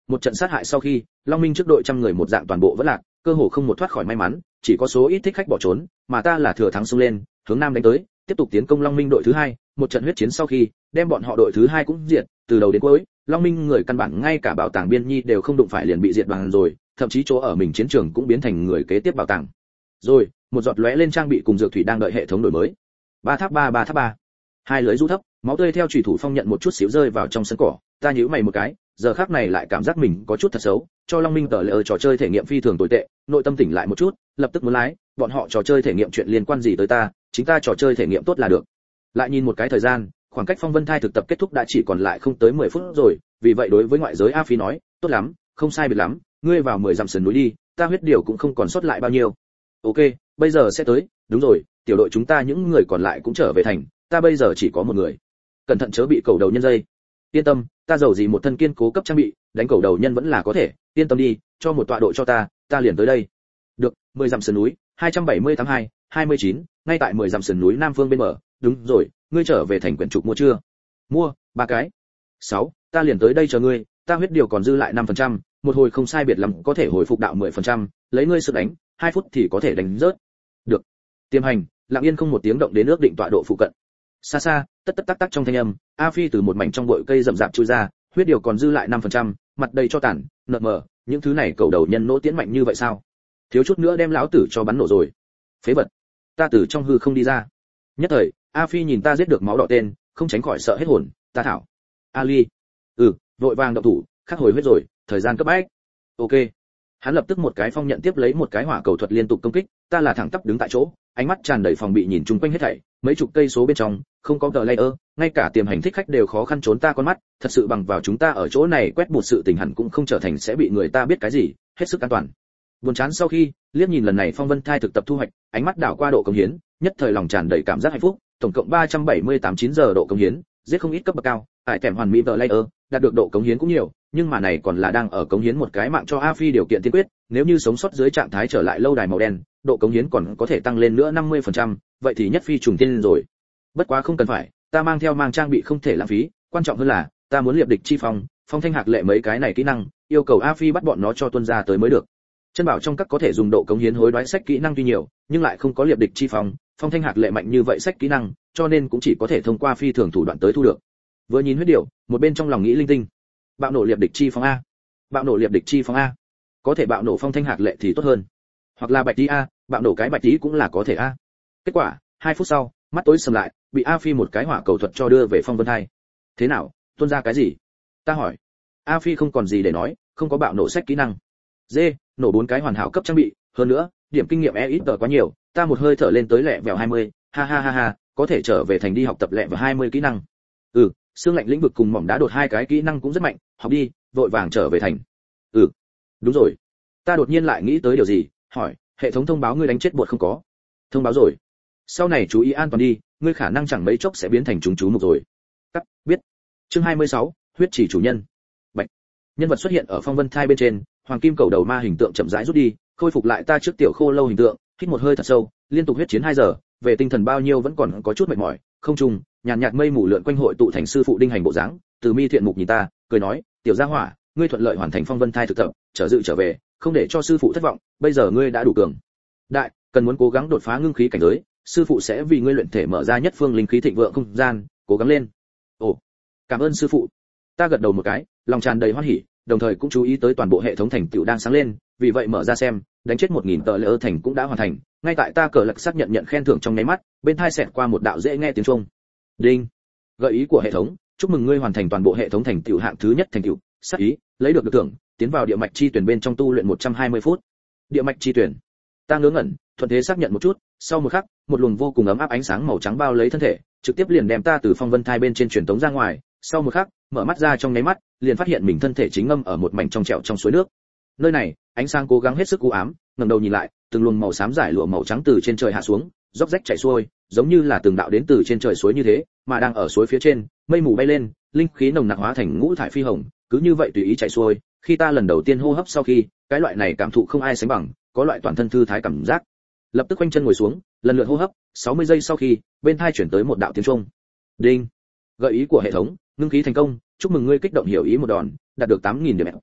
Một trận sát hại sau khi, Long Minh trước đội trăm người một dạng toàn bộ vẫn lạc, cơ hồ không một thoát khỏi may mắn, chỉ có số ít thích khách bỏ trốn, mà ta là thừa thắng xông lên, hướng nam đánh tới, tiếp tục tiến công Long Minh đội thứ hai. Một trận huyết chiến sau khi, đem bọn họ đội thứ hai cũng diệt, từ đầu đến cuối, Long Minh người căn bản ngay cả bảo tàng biên nhi đều không đụng phải liền bị diệt bằng rồi, thậm chí chỗ ở mình chiến trường cũng biến thành người kế tiếp bảo tàng. Rồi, một giọt lóe lên trang bị cùng dược thủy đang đợi hệ thống đổi mới. Ba tháp ba ba tháp ba. Hai lưới rũ thấp, máu tươi theo chủy thủ phong nhận một chút xíu rơi vào trong sân cỏ, ta nhíu mày một cái, giờ khắc này lại cảm giác mình có chút thật xấu, cho Long Minh tờ lệ ở trò chơi thể nghiệm phi thường tồi tệ, nội tâm tỉnh lại một chút, lập tức muốn lái, bọn họ trò chơi thể nghiệm chuyện liên quan gì tới ta, chính ta trò chơi thể nghiệm tốt là được. Lại nhìn một cái thời gian, khoảng cách Phong Vân Thai thực tập kết thúc đã chỉ còn lại không tới mười phút rồi, vì vậy đối với ngoại giới A Phi nói, tốt lắm, không sai biệt lắm, ngươi vào mười dặm sườn núi đi, ta huyết điều cũng không còn sót lại bao nhiêu. Ok, bây giờ sẽ tới, đúng rồi, tiểu đội chúng ta những người còn lại cũng trở về thành, ta bây giờ chỉ có một người. Cẩn thận chớ bị cầu đầu nhân dây. Yên tâm, ta giàu gì một thân kiên cố cấp trang bị, đánh cầu đầu nhân vẫn là có thể, yên tâm đi, cho một tọa độ cho ta, ta liền tới đây. Được, mười dặm sườn núi, hai trăm bảy mươi tháng hai, hai mươi chín, ngay tại mười dặm sườn núi nam phương bên bờ, đúng rồi, ngươi trở về thành quyển trục mua chưa? Mua, ba cái. Sáu, ta liền tới đây chờ ngươi, ta huyết điều còn dư lại năm phần trăm, một hồi không sai biệt lắm có thể hồi phục đạo mười phần trăm, lấy ngươi sức đánh, hai phút thì có thể đánh rớt. Được. Tiêm hành, lặng yên không một tiếng động đến ước định tọa độ phụ cận. Xa xa, tất tất tắc tắc trong thanh âm, A Phi từ một mảnh trong bụi cây rậm rạp chui ra, huyết điều còn dư lại năm phần trăm, mặt đầy cho tàn, nợ mờ, những thứ này cầu đầu nhân nỗ tiến mạnh như vậy sao? Thiếu chút nữa đem lão tử cho bắn nổ rồi. Phế vật. Ta từ trong hư không đi ra. Nhất thời, A Phi nhìn ta giết được máu đỏ tên, không tránh khỏi sợ hết hồn, ta thảo. Ali. Ừ, vội vàng động thủ, khắc hồi huyết rồi, thời gian cấp bách. Ok. Hắn lập tức một cái phong nhận tiếp lấy một cái hỏa cầu thuật liên tục công kích, ta là thẳng tắp đứng tại chỗ, ánh mắt tràn đầy phòng bị nhìn chung quanh hết thảy, mấy chục cây số bên trong, không có tờ layer, ngay cả tiềm hành thích khách đều khó khăn trốn ta con mắt, thật sự bằng vào chúng ta ở chỗ này quét một sự tình hẳn cũng không trở thành sẽ bị người ta biết cái gì, hết sức an toàn. Buồn chán sau khi, liếc nhìn lần này Phong Vân Thai thực tập thu hoạch, ánh mắt đảo qua độ công hiến, nhất thời lòng tràn đầy cảm giác hạnh phúc, tổng cộng ba trăm bảy mươi tám chín giờ độ công hiến, giết không ít cấp bậc cao, tại kèm hoàn mỹ tờ layer, đạt được độ công hiến cũng nhiều, nhưng mà này còn là đang ở cống hiến một cái mạng cho A Phi điều kiện tiên quyết, nếu như sống sót dưới trạng thái trở lại lâu đài màu đen, độ cống hiến còn có thể tăng lên nữa năm mươi phần trăm, vậy thì nhất phi trùng thiên rồi. Bất quá không cần phải, ta mang theo mang trang bị không thể lãng phí, quan trọng hơn là, ta muốn liệp địch chi phong, phong thanh hạc lệ mấy cái này kỹ năng, yêu cầu A Phi bắt bọn nó cho tuân ra tới mới được. Chân bảo trong các có thể dùng độ cống hiến hối đoái sách kỹ năng tuy nhiều, nhưng lại không có liệp địch chi phong, phong thanh hạc lệ mạnh như vậy sách kỹ năng, cho nên cũng chỉ có thể thông qua phi thường thủ đoạn tới thu được. Vừa nhìn huyết điệu, một bên trong lòng nghĩ linh tinh. Bạo nổ liệp địch chi phong a, bạo nổ liệp địch chi phong a, có thể bạo nổ phong thanh hạc lệ thì tốt hơn, hoặc là bạch tí a, bạo nổ cái bạch tí cũng là có thể a. Kết quả, hai phút sau, mắt tối sầm lại, bị A Phi một cái hỏa cầu thuật cho đưa về Phong Vân Thai. Thế nào, tuôn ra cái gì? Ta hỏi. A Phi không còn gì để nói, không có bạo nổ sách kỹ năng. Dê, nổ bốn cái hoàn hảo cấp trang bị, hơn nữa, điểm kinh nghiệm e ít tờ quá nhiều, ta một hơi thở lên tới lẹ vèo hai mươi, ha ha ha ha, có thể trở về thành đi học tập lẹ vèo hai mươi kỹ năng. Ừ, xương lạnh lĩnh vực cùng mỏng đá đột hai cái kỹ năng cũng rất mạnh, học đi, vội vàng trở về thành. Ừ, đúng rồi. Ta đột nhiên lại nghĩ tới điều gì, hỏi, hệ thống thông báo ngươi đánh chết bột không có? Thông báo rồi. Sau này chú ý an toàn đi, ngươi khả năng chẳng mấy chốc sẽ biến thành chúng chú mục rồi. Cắt, biết. Chương hai mươi sáu, huyết chỉ chủ nhân. Bạch. Nhân vật xuất hiện ở Phong Vân Thai bên trên, hoàng kim cầu đầu ma hình tượng chậm rãi rút đi, khôi phục lại ta trước tiểu khô lâu hình tượng, hít một hơi thật sâu, liên tục huyết chiến hai giờ, về tinh thần bao nhiêu vẫn còn có chút mệt mỏi, không trùng, nhàn nhạt mây mù lượn quanh hội tụ thành sư phụ đinh hành bộ dáng, Từ Mi thiện mục nhìn ta, cười nói, tiểu gia hỏa, ngươi thuận lợi hoàn thành Phong Vân Thai thực tập, trở dự trở về, không để cho sư phụ thất vọng, bây giờ ngươi đã đủ cường đại, cần muốn cố gắng đột phá ngưng khí cảnh giới, sư phụ sẽ vì ngươi luyện thể mở ra nhất phương linh khí thịnh vượng không gian, cố gắng lên. Ồ, cảm ơn sư phụ. Ta gật đầu một cái, lòng tràn đầy hoan hỉ, đồng thời cũng chú ý tới toàn bộ hệ thống thành tựu đang sáng lên, vì vậy mở ra xem, đánh chết một nghìn tờ lệ thành cũng đã hoàn thành, ngay tại ta cờ lạc xác nhận nhận khen thưởng trong nháy mắt, bên tai xẹt qua một đạo dễ nghe tiếng chuông. Đinh. Gợi ý của hệ thống, chúc mừng ngươi hoàn thành toàn bộ hệ thống thành tựu hạng thứ nhất thành tựu, sát ý, lấy được được thưởng, tiến vào địa mạch chi tuyển bên trong tu luyện một trăm hai mươi phút. Địa mạch chi tuyển. Ta ngớ ngẩn, thuận thế xác nhận một chút, sau một khắc, một luồng vô cùng ấm áp ánh sáng màu trắng bao lấy thân thể, trực tiếp liền đem ta từ Phong Vân Thai bên trên truyền tống ra ngoài, sau một khắc, mở mắt ra trong nháy mắt, liền phát hiện mình thân thể chính ngâm ở một mảnh trong trẹo trong suối nước. Nơi này, ánh sáng cố gắng hết sức u ám, ngẩng đầu nhìn lại, từng luồng màu xám giải lụa màu trắng từ trên trời hạ xuống, róc rách chảy xuôi, giống như là từng đạo đến từ trên trời suối như thế, mà đang ở suối phía trên, mây mù bay lên, linh khí nồng nặc hóa thành ngũ thải phi hồng, cứ như vậy tùy ý chảy xuôi. Khi ta lần đầu tiên hô hấp sau khi, cái loại này cảm thụ không ai sánh bằng, có loại toàn thân thư thái cảm giác. Lập tức quanh chân ngồi xuống, lần lượt hô hấp, sáu mươi giây sau khi, bên tai chuyển tới một đạo tiếng chuông. Đinh. Gợi ý của hệ thống, ngưng khí thành công, chúc mừng ngươi kích động hiểu ý một đòn, đạt được tám nghìn điểm.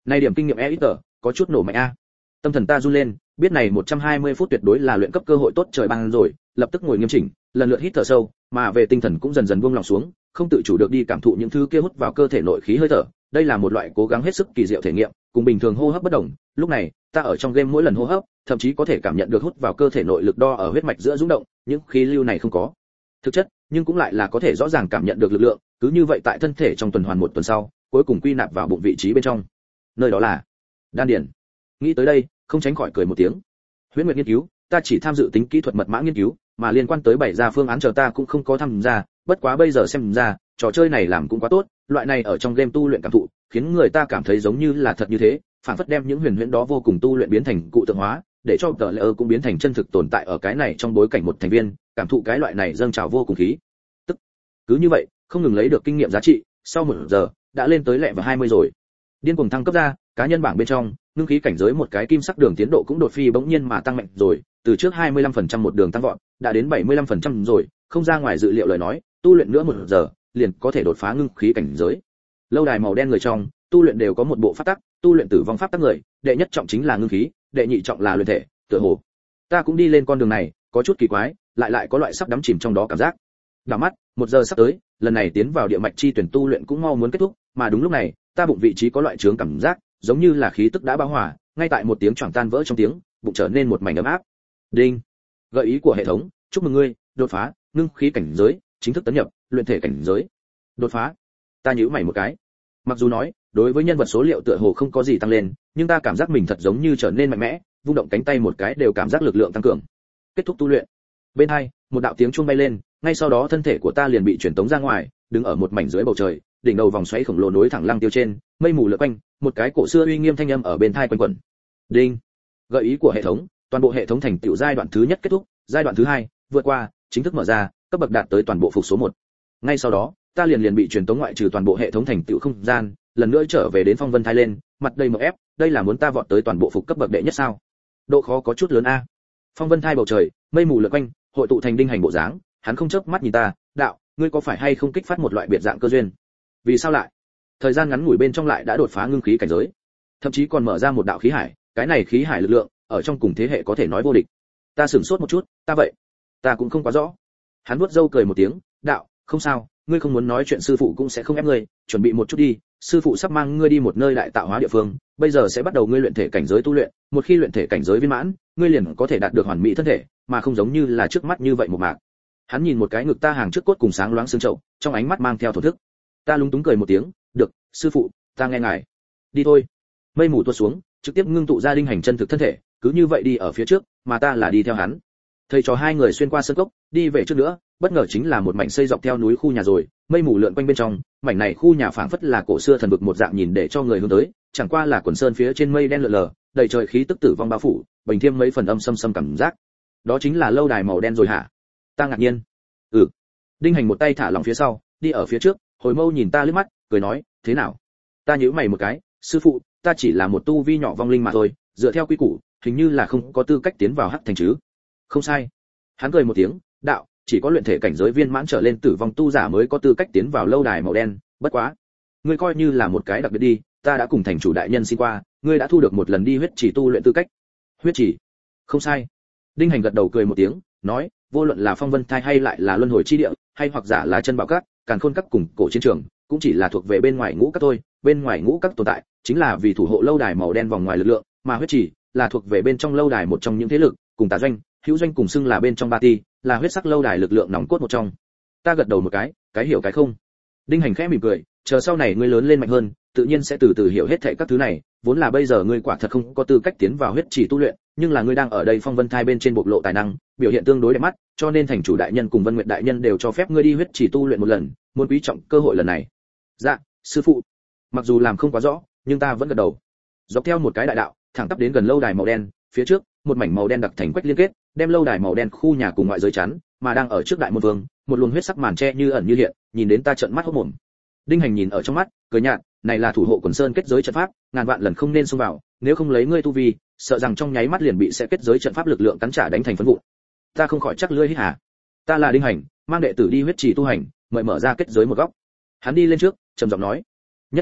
Này điểm kinh nghiệm e ít tờ, có chút nổ mạnh a. Tâm thần ta run lên, biết này một trăm hai mươi phút tuyệt đối là luyện cấp cơ hội tốt trời ban rồi, lập tức ngồi nghiêm chỉnh, lần lượt hít thở sâu, mà về tinh thần cũng dần dần buông lòng xuống, không tự chủ được đi cảm thụ những thứ kia hút vào cơ thể nội khí hơi thở. Đây là một loại cố gắng hết sức kỳ diệu thể nghiệm, cùng bình thường hô hấp bất đồng. Lúc này, ta ở trong game mỗi lần hô hấp, thậm chí có thể cảm nhận được hút vào cơ thể nội lực đo ở huyết mạch giữa rung động, những khí lưu này không có thực chất, nhưng cũng lại là có thể rõ ràng cảm nhận được lực lượng, cứ như vậy tại thân thể trong tuần hoàn một tuần sau, cuối cùng quy nạp vào bụng vị trí bên trong. Nơi đó là đan điền. Nghĩ tới đây, không tránh khỏi cười một tiếng. Huyễn Nguyệt nghiên cứu, ta chỉ tham dự tính kỹ thuật mật mã nghiên cứu, mà liên quan tới bảy ra phương án chờ ta cũng không có tham gia, bất quá bây giờ xem ra, trò chơi này làm cũng quá tốt, loại này ở trong game tu luyện cảm thụ, khiến người ta cảm thấy giống như là thật như thế, phản phất đem những huyền huyễn đó vô cùng tu luyện biến thành cụ tượng hóa, để cho tờ lỡ cũng biến thành chân thực tồn tại ở cái này trong bối cảnh một thành viên, cảm thụ cái loại này dâng trào vô cùng khí. Tức cứ như vậy, không ngừng lấy được kinh nghiệm giá trị, sau một giờ đã lên tới lẹ và hai mươi rồi. Điên cuồng thăng cấp ra, cá nhân bảng bên trong, ngưng khí cảnh giới một cái kim sắc đường tiến độ cũng đột phi bỗng nhiên mà tăng mạnh rồi, từ trước hai mươi lăm phần trăm một đường tăng vọt, đã đến bảy mươi lăm phần trăm rồi, không ra ngoài dự liệu lời nói, tu luyện nữa một giờ, liền có thể đột phá ngưng khí cảnh giới. Lâu đài màu đen người trong, tu luyện đều có một bộ pháp tắc, tu luyện tử vong pháp tắc người, đệ nhất trọng chính là ngưng khí, đệ nhị trọng là luyện thể, tựa hồ ta cũng đi lên con đường này, có chút kỳ quái, lại lại có loại sắp đắm chìm trong đó cảm giác. Đảo mắt, một giờ sắp tới, lần này tiến vào địa mạch chi tuyển tu luyện cũng mau muốn kết thúc, mà đúng lúc này, ta bụng vị trí có loại chướng cảm giác, giống như là khí tức đã bão hòa, ngay tại một tiếng choảng tan vỡ trong tiếng, bụng trở nên một mảnh ấm áp. Đinh, gợi ý của hệ thống, chúc mừng ngươi, đột phá ngưng khí cảnh giới, chính thức tấn nhập luyện thể cảnh giới. Đột phá. Ta nhíu mày một cái. Mặc dù nói, đối với nhân vật số liệu tựa hồ không có gì tăng lên, nhưng ta cảm giác mình thật giống như trở nên mạnh mẽ, vung động cánh tay một cái đều cảm giác lực lượng tăng cường. Kết thúc tu luyện. Bên hai, một đạo tiếng chuông bay lên, ngay sau đó thân thể của ta liền bị chuyển tống ra ngoài, đứng ở một mảnh dưới bầu trời, đỉnh đầu vòng xoáy khổng lồ nối thẳng lăng tiêu trên, mây mù lượn quanh, một cái cổ xưa uy nghiêm thanh âm ở bên tai quanh quẩn. Đinh. Gợi ý của hệ thống, toàn bộ hệ thống thành tựu giai đoạn thứ nhất kết thúc, giai đoạn thứ hai vượt qua, chính thức mở ra, cấp bậc đạt tới toàn bộ phục số một. Ngay sau đó, ta liền liền bị truyền tống ngoại trừ toàn bộ hệ thống thành tựu không gian, lần nữa trở về đến phong vân thai lên, mặt đầy mờ ép, đây là muốn ta vọt tới toàn bộ phục cấp bậc đệ nhất sao? Độ khó có chút lớn a. Phong vân thai bầu trời, mây mù lượn quanh, hội tụ thành đinh hành bộ dáng, hắn không chớp mắt nhìn ta, đạo, ngươi có phải hay không kích phát một loại biệt dạng cơ duyên? Vì sao lại? Thời gian ngắn ngủi bên trong lại đã đột phá ngưng khí cảnh giới, thậm chí còn mở ra một đạo khí hải, cái này khí hải lực lượng, ở trong cùng thế hệ có thể nói vô địch. Ta sửng sốt một chút, ta vậy, ta cũng không quá rõ. Hắn vuốt râu cười một tiếng, đạo, không sao, ngươi không muốn nói chuyện sư phụ cũng sẽ không ép ngươi, chuẩn bị một chút đi, sư phụ sắp mang ngươi đi một nơi đại tạo hóa địa phương, bây giờ sẽ bắt đầu ngươi luyện thể cảnh giới tu luyện, một khi luyện thể cảnh giới viên mãn, ngươi liền có thể đạt được hoàn mỹ thân thể, mà không giống như là trước mắt như vậy một mạc. Hắn nhìn một cái ngực ta hàng trước cốt cùng sáng loáng xương chậu, trong ánh mắt mang theo thổ thức. Ta lúng túng cười một tiếng, được, sư phụ, ta nghe ngài. Đi thôi. Mây mù tuột xuống, trực tiếp ngưng tụ ra đinh hành chân thực thân thể, cứ như vậy đi ở phía trước, mà ta là đi theo hắn. Thầy trò hai người xuyên qua sân cốc, đi về trước nữa, bất ngờ chính là một mảnh xây dọc theo núi khu nhà rồi, mây mù lượn quanh bên trong, mảnh này khu nhà phảng phất là cổ xưa thần vực một dạng nhìn để cho người hướng tới, chẳng qua là quần sơn phía trên mây đen lượn lờ, đầy trời khí tức tử vong bao phủ, bình thêm mấy phần âm xâm xâm cảm giác. Đó chính là lâu đài màu đen rồi hả? Ta ngạc nhiên. Ừ. Đinh hành một tay thả lỏng phía sau, đi ở phía trước, hồi mâu nhìn ta liếc mắt, cười nói, thế nào? Ta nhíu mày một cái, sư phụ, ta chỉ là một tu vi nhỏ vong linh mà thôi, dựa theo quy củ, hình như là không có tư cách tiến vào hắc thành chứ? Không sai. Hắn cười một tiếng, đạo, chỉ có luyện thể cảnh giới viên mãn trở lên tử vong tu giả mới có tư cách tiến vào lâu đài màu đen, bất quá, ngươi coi như là một cái đặc biệt đi, ta đã cùng thành chủ đại nhân xin qua, ngươi đã thu được một lần đi huyết chỉ tu luyện tư cách. Huyết chỉ? Không sai. Đinh hành gật đầu cười một tiếng, nói, vô luận là phong vân thai hay lại là luân hồi chi địa, hay hoặc giả là chân bảo các, càn khôn các cùng cổ chiến trường, cũng chỉ là thuộc về bên ngoài ngũ các thôi, bên ngoài ngũ các tồn tại, chính là vì thủ hộ lâu đài màu đen vòng ngoài lực lượng, mà huyết chỉ là thuộc về bên trong lâu đài một trong những thế lực, cùng tà doanh, hữu doanh cùng xưng là bên trong ba ti, là huyết sắc lâu đài lực lượng nòng cốt một trong. Ta gật đầu một cái, cái hiểu cái không. Đinh hành khẽ mỉm cười, chờ sau này ngươi lớn lên mạnh hơn, tự nhiên sẽ từ từ hiểu hết thảy các thứ này, vốn là bây giờ ngươi quả thật không có tư cách tiến vào huyết chỉ tu luyện, nhưng là ngươi đang ở đây phong vân thai bên trên bộc lộ tài năng, biểu hiện tương đối đẹp mắt, cho nên thành chủ đại nhân cùng Vân Nguyệt đại nhân đều cho phép ngươi đi huyết chỉ tu luyện một lần, muốn quý trọng cơ hội lần này. Dạ, sư phụ. Mặc dù làm không quá rõ, nhưng ta vẫn gật đầu. Dọc theo một cái đại đạo, thẳng tắp đến gần lâu đài màu đen, phía trước, một mảnh màu đen đặc thành quách liên kết, đem lâu đài màu đen khu nhà cùng ngoại giới chắn, mà đang ở trước đại môn vương, một luồng huyết sắc màn che như ẩn như hiện, nhìn đến ta trợn mắt hốt mồm. Đinh hành nhìn ở trong mắt, cười nhạt, này là thủ hộ quần sơn kết giới trận pháp, ngàn vạn lần không nên xông vào, nếu không lấy ngươi tu vi, sợ rằng trong nháy mắt liền bị sẽ kết giới trận pháp lực lượng cắn trả đánh thành phấn vụn. Ta không khỏi chắc lưỡi hít hà. Ta là Đinh hành, mang đệ tử đi huyết trì tu hành, mời mở ra kết giới một góc. Hắn đi lên trước, trầm giọng nói. Nhất thời,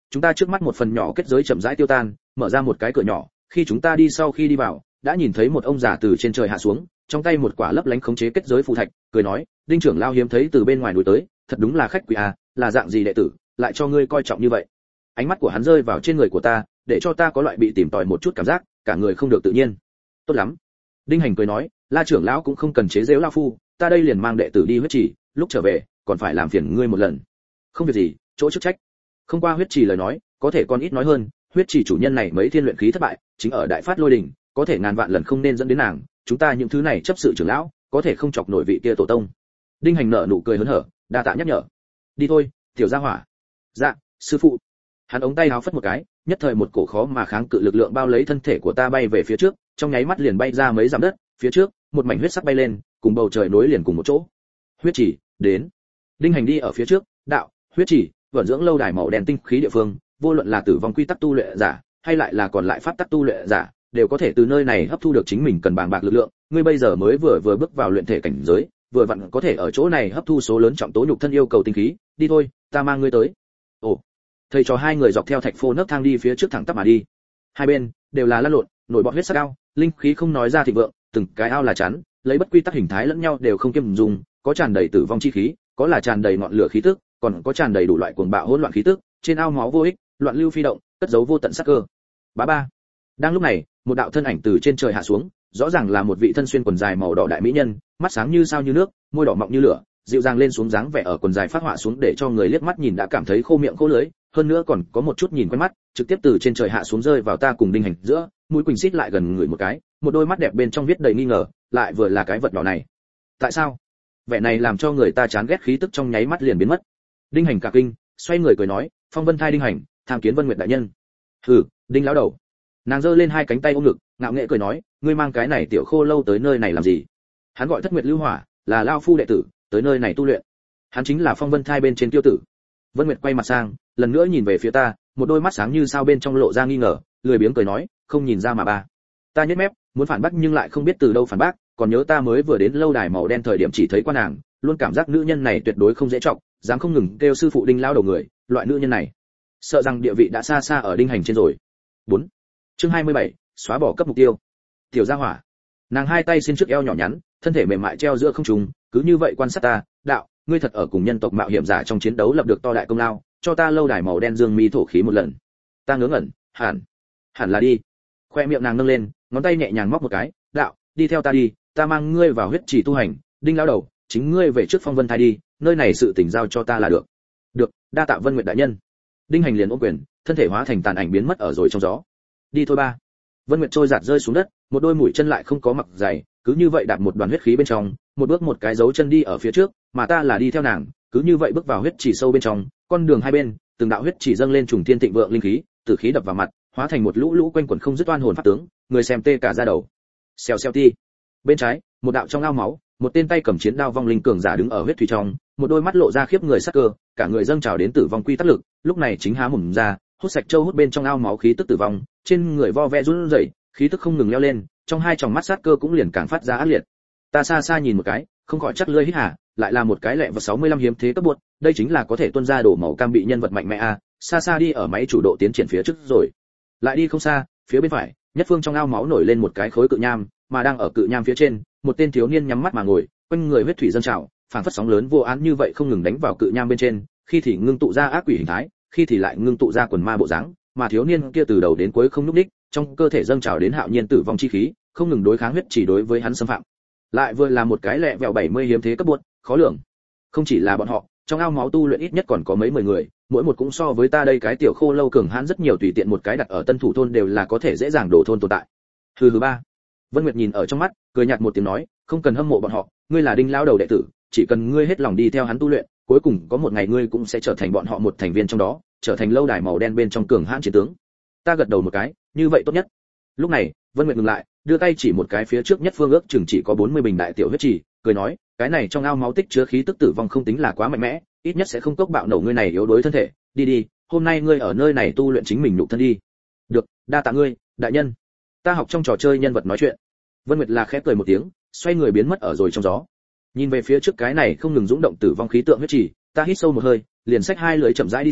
chúng ta trước mắt một phần nhỏ kết giới chậm rãi tiêu tan, mở ra một cái cửa nhỏ, khi chúng ta đi sau khi đi vào, đã nhìn thấy một ông già từ trên trời hạ xuống, trong tay một quả lấp lánh khống chế kết giới phù thạch, cười nói, Đinh trưởng lao hiếm thấy từ bên ngoài đuổi tới, thật đúng là khách quý à, là dạng gì đệ tử, lại cho ngươi coi trọng như vậy. Ánh mắt của hắn rơi vào trên người của ta, để cho ta có loại bị tìm tòi một chút cảm giác, cả người không được tự nhiên. Tốt lắm. Đinh Hành cười nói, La trưởng lão cũng không cần chế giễu lão phu, ta đây liền mang đệ tử đi huyết trì, lúc trở về, còn phải làm phiền ngươi một lần. Không việc gì, chỗ chức trách. Không qua huyết trì lời nói, có thể còn ít nói hơn, huyết trì chủ nhân này mấy thiên luyện khí thất bại, chính ở đại phát lôi đỉnh, có thể ngàn vạn lần không nên dẫn đến nàng, chúng ta những thứ này chấp sự trưởng lão, có thể không chọc nổi vị kia tổ tông. Đinh Hành nở nụ cười hớn hở, đa tạ nhắc nhở. Đi thôi, tiểu gia hỏa. Dạ, sư phụ. Hắn ống tay áo phất một cái, nhất thời một cổ khó mà kháng cự lực lượng bao lấy thân thể của ta bay về phía trước, trong nháy mắt liền bay ra mấy dặm đất, phía trước, một mảnh huyết sắc bay lên, cùng bầu trời nối liền cùng một chỗ. Huyết chỉ, đến. Đinh Hành đi ở phía trước, đạo, huyết chỉ, vận dưỡng lâu đài màu đen tinh khí địa phương, vô luận là tử vong quy tắc tu luyện giả, hay lại là còn lại pháp tắc tu luyện giả, đều có thể từ nơi này hấp thu được chính mình cần bàng bạc lực lượng, ngươi bây giờ mới vừa vừa bước vào luyện thể cảnh giới, vừa vặn có thể ở chỗ này hấp thu số lớn trọng tố nhục thân yêu cầu tinh khí, đi thôi, ta mang ngươi tới. Ồ. Thầy trò hai người dọc theo thạch phô nấc thang đi phía trước thẳng tắp mà đi. Hai bên đều là lăn lộn, nổi bọt huyết sắc ao, linh khí không nói ra thịnh vượng, từng cái ao là chắn, lấy bất quy tắc hình thái lẫn nhau đều không kiêm dùng, có tràn đầy tử vong chi khí, có là tràn đầy ngọn lửa khí tức, còn có tràn đầy đủ loại cuồng bạo hỗn loạn khí tức, trên ao máu vô ích, loạn lưu phi động, cất giấu vô tận sát cơ. Bá ba. Đang lúc này, một đạo thân ảnh từ trên trời hạ xuống, rõ ràng là một vị thân xuyên quần dài màu đỏ đại mỹ nhân, mắt sáng như sao như nước, môi đỏ mọng như lửa, dịu dàng lên xuống dáng vẻ ở quần dài phát họa xuống để cho người liếc mắt nhìn đã cảm thấy khô miệng khô lưỡi, hơn nữa còn có một chút nhìn quen mắt, trực tiếp từ trên trời hạ xuống rơi vào ta cùng Đinh Hành giữa, mũi quỳnh xít lại gần người một cái, một đôi mắt đẹp bên trong viết đầy nghi ngờ, lại vừa là cái vật nhỏ này. Tại sao? Vẻ này làm cho người ta chán ghét khí tức trong nháy mắt liền biến mất. Đinh Hành cả kinh, xoay người cười nói, Phong Vân Thai Đinh Hành, tham kiến Vân Nguyệt đại nhân. Hừ, Đinh lão đầu. Nàng giơ lên hai cánh tay ôm ngực, ngạo nghễ cười nói, ngươi mang cái này tiểu khô lâu tới nơi này làm gì? Hắn gọi Thất Nguyệt Lưu Hỏa, là lão phu đệ tử, tới nơi này tu luyện. Hắn chính là Phong Vân Thai bên trên tiêu tử. Vân Nguyệt quay mặt sang, lần nữa nhìn về phía ta, một đôi mắt sáng như sao bên trong lộ ra nghi ngờ, lười biếng cười nói, không nhìn ra mà ba. Ta nhếch mép, muốn phản bác nhưng lại không biết từ đâu phản bác, còn nhớ ta mới vừa đến lâu đài màu đen thời điểm chỉ thấy qua nàng, luôn cảm giác nữ nhân này tuyệt đối không dễ trọng, dám không ngừng kêu sư phụ Đinh lão đầu người, loại nữ nhân này, sợ rằng địa vị đã xa xa ở Đinh Hành trên rồi. bốn. Chương hai mươi bảy, xóa bỏ cấp mục tiêu. Tiểu gia hỏa. Nàng hai tay xin trước eo nhỏ nhắn, thân thể mềm mại treo giữa không trung, cứ như vậy quan sát ta, đạo, ngươi thật ở cùng nhân tộc mạo hiểm giả trong chiến đấu lập được to đại công lao, cho ta lâu đài màu đen dương mi thổ khí một lần. Ta ngớ ngẩn, hẳn, hẳn là đi. Khoe miệng nàng nâng lên, ngón tay nhẹ nhàng móc một cái, đạo, đi theo ta đi, ta mang ngươi vào huyết trì tu hành, Đinh lão đầu, chính ngươi về trước Phong Vân Thai đi, nơi này sự tình giao cho ta là được. Được, đa tạ Vân Nguyệt đại nhân. Đinh Hành liền ôm quyền, thân thể hóa thành tàn ảnh biến mất ở rồi trong gió. Đi thôi ba. Vân Nguyệt trôi giạt rơi xuống đất, một đôi mũi chân lại không có mặc giày, cứ như vậy đạp một đoàn huyết khí bên trong, một bước một cái dấu chân đi ở phía trước, mà ta là đi theo nàng, cứ như vậy bước vào huyết chỉ sâu bên trong, con đường hai bên, từng đạo huyết chỉ dâng lên trùng thiên thịnh vượng linh khí, tử khí đập vào mặt, hóa thành một lũ lũ quanh quẩn không dứt oan hồn pháp tướng, người xem tê cả da đầu. Xèo xèo ti. Bên trái, một đạo trong ao máu, một tên tay cầm chiến đao vong linh cường giả đứng ở huyết thủy trong, một đôi mắt lộ ra khiếp người sắc cơ, cả người dâng trào đến tử vong quy tắc lực, lúc này chính há mồm ra, hút sạch châu hút bên trong ao máu khí tức tử vong, trên người vo ve run rẩy, khí tức không ngừng leo lên, trong hai tròng mắt sát cơ cũng liền càng phát ra ác liệt. Ta xa xa nhìn một cái, không khỏi chắc lưỡi hít hà, lại là một cái lẹ và sáu mươi lăm hiếm thế cấp buột, đây chính là có thể tuôn ra đổ màu cam bị nhân vật mạnh mẽ a, à. Xa xa đi ở máy chủ độ tiến triển phía trước rồi. Lại đi không xa, phía bên phải, nhất phương trong ao máu nổi lên một cái khối cự nham, mà đang ở cự nham phía trên, một tên thiếu niên nhắm mắt mà ngồi, quanh người huyết thủy dâng trào, phảng phất sóng lớn vô án như vậy không ngừng đánh vào cự nham bên trên, khi thì ngưng tụ ra ác quỷ hình thái, khi thì lại ngưng tụ ra quần ma bộ dáng, mà thiếu niên kia từ đầu đến cuối không lúc đích, trong cơ thể dâng trào đến hạo nhiên tử vong chi khí, không ngừng đối kháng huyết chỉ đối với hắn xâm phạm. Lại vừa là một cái lẹ vẹo bảy mươi hiếm thế cấp buột, khó lường. Không chỉ là bọn họ, trong ao máu tu luyện ít nhất còn có mấy mười người, mỗi một cũng so với ta đây cái tiểu khô lâu cường hãn rất nhiều, tùy tiện một cái đặt ở Tân Thủ thôn đều là có thể dễ dàng đổ thôn tồn tại. Hừ hừ ba. Vân Nguyệt nhìn ở trong mắt, cười nhạt một tiếng nói, không cần hâm mộ bọn họ, ngươi là Đinh lão đầu đệ tử, chỉ cần ngươi hết lòng đi theo hắn tu luyện, cuối cùng có một ngày ngươi cũng sẽ trở thành bọn họ một thành viên trong đó, trở thành lâu đài màu đen bên trong cường hãn chiến tướng. Ta gật đầu một cái, như vậy tốt nhất. Lúc này, Vân Nguyệt ngừng lại, đưa tay chỉ một cái phía trước nhất phương ước chừng chỉ có bốn mươi bình đại tiểu huyết trì, cười nói, cái này trong ao máu tích chứa khí tức tử vong không tính là quá mạnh mẽ, ít nhất sẽ không cốc bạo nổ ngươi này yếu đuối thân thể, đi đi, hôm nay ngươi ở nơi này tu luyện chính mình nhục thân đi. Được, đa tạ ngươi, đại nhân. Ta học trong trò chơi nhân vật nói chuyện. Vân Nguyệt là khẽ cười một tiếng, xoay người biến mất ở rồi trong gió. Nhìn về phía trước cái này không ngừng dũng động tử vong khí tượng huyết trì, ta hít sâu một hơi, liền xách hai lưỡi chậm rãi đi xuống,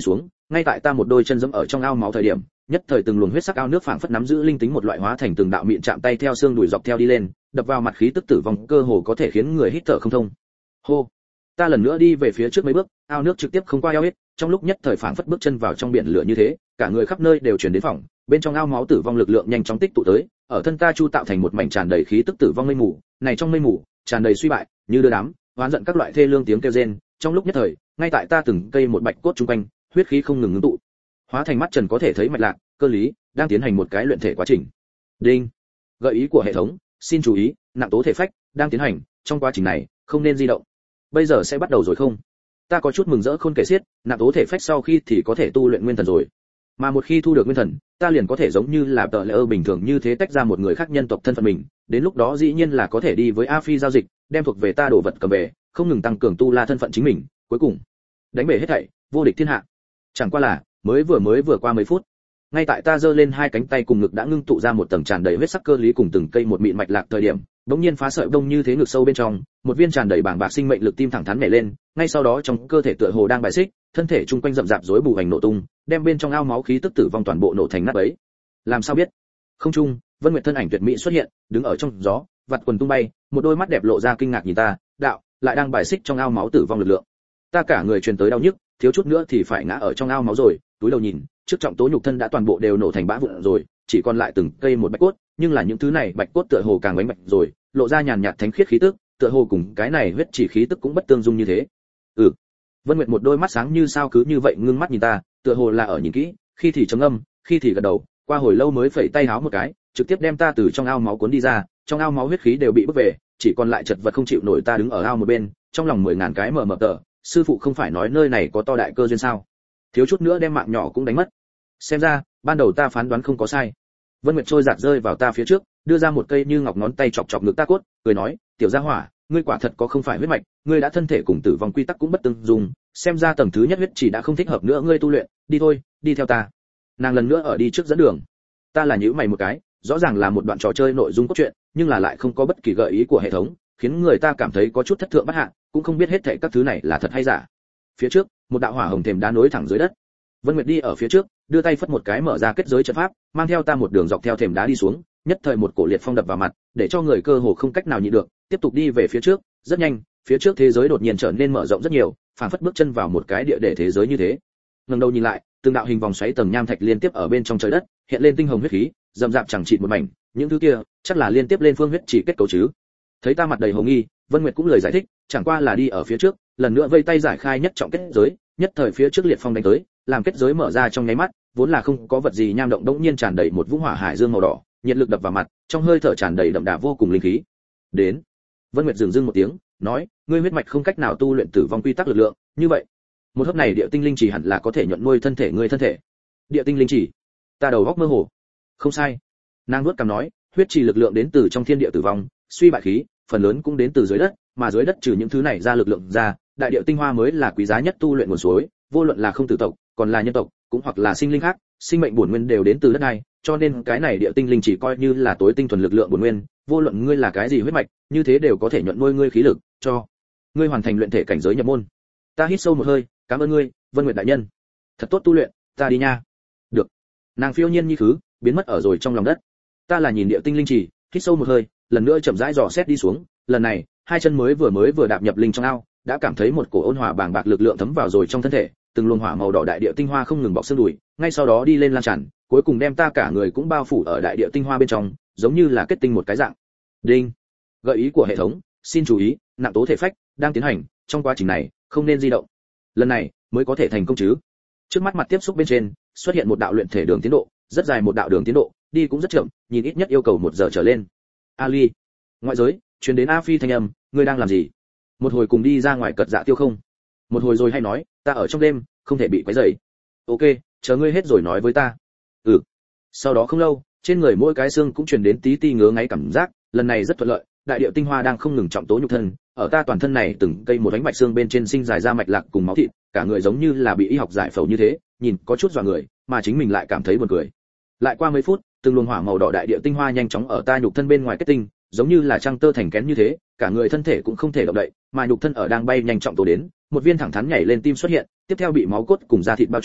ngay tại ta một đôi chân dẫm ở trong ao máu thời điểm, nhất thời từng luồng huyết sắc ao nước phảng phất nắm giữ linh tính một loại hóa thành từng đạo mịn chạm tay theo xương đùi dọc theo đi lên, đập vào mặt khí tức tử vong cơ hồ có thể khiến người hít thở không thông. Hô, ta lần nữa đi về phía trước mấy bước, ao nước trực tiếp không qua eo hết, trong lúc nhất thời phảng phất bước chân vào trong biển lửa như thế, cả người khắp nơi đều truyền đến phòng, bên trong ao máu tử vong lực lượng nhanh chóng tích tụ tới, ở thân ta chu tạo thành một mảnh tràn đầy khí tức tử vong mây mù, này trong mây mù tràn đầy suy bại, như đưa đám, oán giận các loại thê lương tiếng kêu rên, trong lúc nhất thời, ngay tại ta từng cây một bạch cốt trung quanh, huyết khí không ngừng ngưng tụ, hóa thành mắt trần có thể thấy mạch lạc, cơ lý, đang tiến hành một cái luyện thể quá trình. Đinh. Gợi ý của hệ thống, xin chú ý, nặng tố thể phách đang tiến hành, trong quá trình này không nên di động. Bây giờ sẽ bắt đầu rồi không? Ta có chút mừng rỡ khôn kể xiết, nặng tố thể phách sau khi thì có thể tu luyện nguyên thần rồi. Mà một khi thu được nguyên thần, ta liền có thể giống như là tờ lỡ bình thường như thế tách ra một người khác nhân tộc thân phận mình, đến lúc đó dĩ nhiên là có thể đi với A Phi giao dịch, đem thuộc về ta đồ vật cầm về, không ngừng tăng cường tu la thân phận chính mình, cuối cùng đánh bể hết thảy, vô địch thiên hạ. Chẳng qua là, mới vừa mới vừa qua mấy phút, ngay tại ta giơ lên hai cánh tay cùng ngực đã ngưng tụ ra một tầng tràn đầy huyết sắc cơ lý cùng từng cây một mịn mạch lạc thời điểm, bỗng nhiên phá sợi đông như thế ngực sâu bên trong, một viên tràn đầy bảng bạc sinh mệnh lực tim thẳng thắn nhảy lên, ngay sau đó trong cơ thể tựa hồ đang bài xích, thân thể trung quanh rậm rạp rối bù hành nổ tung, đem bên trong ao máu khí tức tử vong toàn bộ nổ thành nát bấy. Làm sao biết? Không trung, Vân Nguyệt thân ảnh tuyệt mỹ xuất hiện, đứng ở trong gió, vạt quần tung bay, một đôi mắt đẹp lộ ra kinh ngạc nhìn ta, đạo, lại đang bài xích trong ao máu tử vong lực lượng. Ta cả người truyền tới đau nhức, thiếu chút nữa thì phải ngã ở trong ao máu rồi, túi đầu nhìn, trước trọng tố nhục thân đã toàn bộ đều nổ thành bã vụn rồi, chỉ còn lại từng cây một bạch cốt, nhưng là những thứ này bạch cốt tựa hồ càng bánh bạch rồi, lộ ra nhàn nhạt thánh khiết khí tức, tựa hồ cùng cái này huyết chỉ khí tức cũng bất tương dung như thế. Ừ. Vân Nguyệt một đôi mắt sáng như sao cứ như vậy ngưng mắt nhìn ta, tựa hồ là ở nhìn kỹ, khi thì trầm ngâm, khi thì gật đầu, qua hồi lâu mới phẩy tay háo một cái, trực tiếp đem ta từ trong ao máu cuốn đi ra, trong ao máu huyết khí đều bị bức về, chỉ còn lại chật vật không chịu nổi ta đứng ở ao một bên, trong lòng mười ngàn cái mờ mờ tờ, sư phụ không phải nói nơi này có to đại cơ duyên sao? Thiếu chút nữa đem mạng nhỏ cũng đánh mất. Xem ra, ban đầu ta phán đoán không có sai. Vân Nguyệt trôi giạt rơi vào ta phía trước, đưa ra một cây như ngọc ngón tay chọc chọc ngực ta cốt, cười nói, tiểu gia hỏa, ngươi quả thật có không phải huyết mạch, ngươi đã thân thể cùng tử vong quy tắc cũng bất tương dung, xem ra tầng thứ nhất huyết chỉ đã không thích hợp nữa ngươi tu luyện, đi thôi, đi theo ta. Nàng lần nữa ở đi trước dẫn đường. Ta là nhíu mày một cái, rõ ràng là một đoạn trò chơi nội dung cốt truyện, nhưng là lại không có bất kỳ gợi ý của hệ thống, khiến người ta cảm thấy có chút thất thượng bất hạ, cũng không biết hết thảy các thứ này là thật hay giả. Phía trước, một đạo hỏa hồng thềm đá nối thẳng dưới đất. Vân Nguyệt đi ở phía trước, đưa tay phất một cái mở ra kết giới trận pháp, mang theo ta một đường dọc theo thềm đá đi xuống, nhất thời một cổ liệt phong đập vào mặt, để cho người cơ hồ không cách nào nhịn được, tiếp tục đi về phía trước, rất nhanh, phía trước thế giới đột nhiên trở nên mở rộng rất nhiều, phảng phất bước chân vào một cái địa để thế giới như thế. Ngẩng đầu nhìn lại, từng đạo hình vòng xoáy tầng nham thạch liên tiếp ở bên trong trời đất, hiện lên tinh hồng huyết khí, rậm rạp chẳng chịt một mảnh, những thứ kia, chắc là liên tiếp lên phương huyết chỉ kết cấu chứ. Thấy ta mặt đầy hồ nghi, Vân Nguyệt cũng lời giải thích, chẳng qua là đi ở phía trước, lần nữa vây tay giải khai nhất trọng kết giới, nhất thời phía trước liệt phong đánh tới, làm kết giới mở ra trong nháy mắt, vốn là không có vật gì nham động đống nhiên tràn đầy một vũng hỏa hải dương màu đỏ, nhiệt lực đập vào mặt, trong hơi thở tràn đầy đậm đà vô cùng linh khí. Đến. Vân Nguyệt dừng dưng một tiếng, nói, ngươi huyết mạch không cách nào tu luyện tử vong quy tắc lực lượng, như vậy, một hớp này địa tinh linh chỉ hẳn là có thể nhuận nuôi thân thể ngươi thân thể. Địa tinh linh chỉ? Ta đầu óc mơ hồ. Không sai. Nàng nuốt cằm nói, huyết chỉ lực lượng đến từ trong thiên địa tử vong, suy bại khí, phần lớn cũng đến từ dưới đất, mà dưới đất trừ những thứ này ra lực lượng ra, đại địa tinh hoa mới là quý giá nhất tu luyện nguồn suối, vô luận là không tử tộc, còn là nhân tộc, cũng hoặc là sinh linh khác, sinh mệnh bổn nguyên đều đến từ đất này, cho nên cái này địa tinh linh chỉ coi như là tối tinh thuần lực lượng bổn nguyên, vô luận ngươi là cái gì huyết mạch, như thế đều có thể nhuận nuôi ngươi khí lực, cho ngươi hoàn thành luyện thể cảnh giới nhập môn. Ta hít sâu một hơi, cảm ơn ngươi, Vân Nguyệt đại nhân. Thật tốt tu luyện, ta đi nha. Được. Nàng phiêu nhiên như khứ, biến mất ở rồi trong lòng đất. Ta là nhìn địa tinh linh chỉ, hít sâu một hơi, lần nữa chậm rãi dò xét đi xuống, lần này, hai chân mới vừa mới vừa đạp nhập linh trong ao, đã cảm thấy một cổ ôn hòa bàng bạc lực lượng thấm vào rồi trong thân thể, từng luồng hỏa màu đỏ đại địa tinh hoa không ngừng bọc xương đùi, ngay sau đó đi lên lan tràn, cuối cùng đem ta cả người cũng bao phủ ở đại địa tinh hoa bên trong, giống như là kết tinh một cái dạng. Đinh. Gợi ý của hệ thống, xin chú ý, nặng tố thể phách đang tiến hành, trong quá trình này không nên di động. Lần này mới có thể thành công chứ. Trước mắt mặt tiếp xúc bên trên, xuất hiện một đạo luyện thể đường tiến độ, rất dài một đạo đường tiến độ, đi cũng rất chậm, nhìn ít nhất yêu cầu một giờ trở lên. Ali. Ngoại giới, truyền đến A Phi thanh âm, ngươi đang làm gì? Một hồi cùng đi ra ngoài cật dạ tiêu không? Một hồi rồi hay nói, ta ở trong đêm, không thể bị quấy rầy. Ok, chờ ngươi hết rồi nói với ta. Ừ. Sau đó không lâu, trên người mỗi cái xương cũng truyền đến tí ti ngứa ngáy cảm giác, lần này rất thuận lợi, đại điệu tinh hoa đang không ngừng trọng tố nhục thân, ở ta toàn thân này từng cây một đánh mạch xương bên trên sinh dài ra mạch lạc cùng máu thịt, cả người giống như là bị y học giải phẫu như thế, nhìn có chút dọa người, mà chính mình lại cảm thấy buồn cười. Lại qua mấy phút, từng luồng hỏa màu đỏ đại điệu tinh hoa nhanh chóng ở ta nhục thân bên ngoài kết tinh, giống như là trăng tơ thành kén như thế, cả người thân thể cũng không thể động đậy, mà nhục thân ở đang bay nhanh trọng tố đến, một viên thẳng thắn nhảy lên tim xuất hiện, tiếp theo bị máu cốt cùng da thịt bao trùm,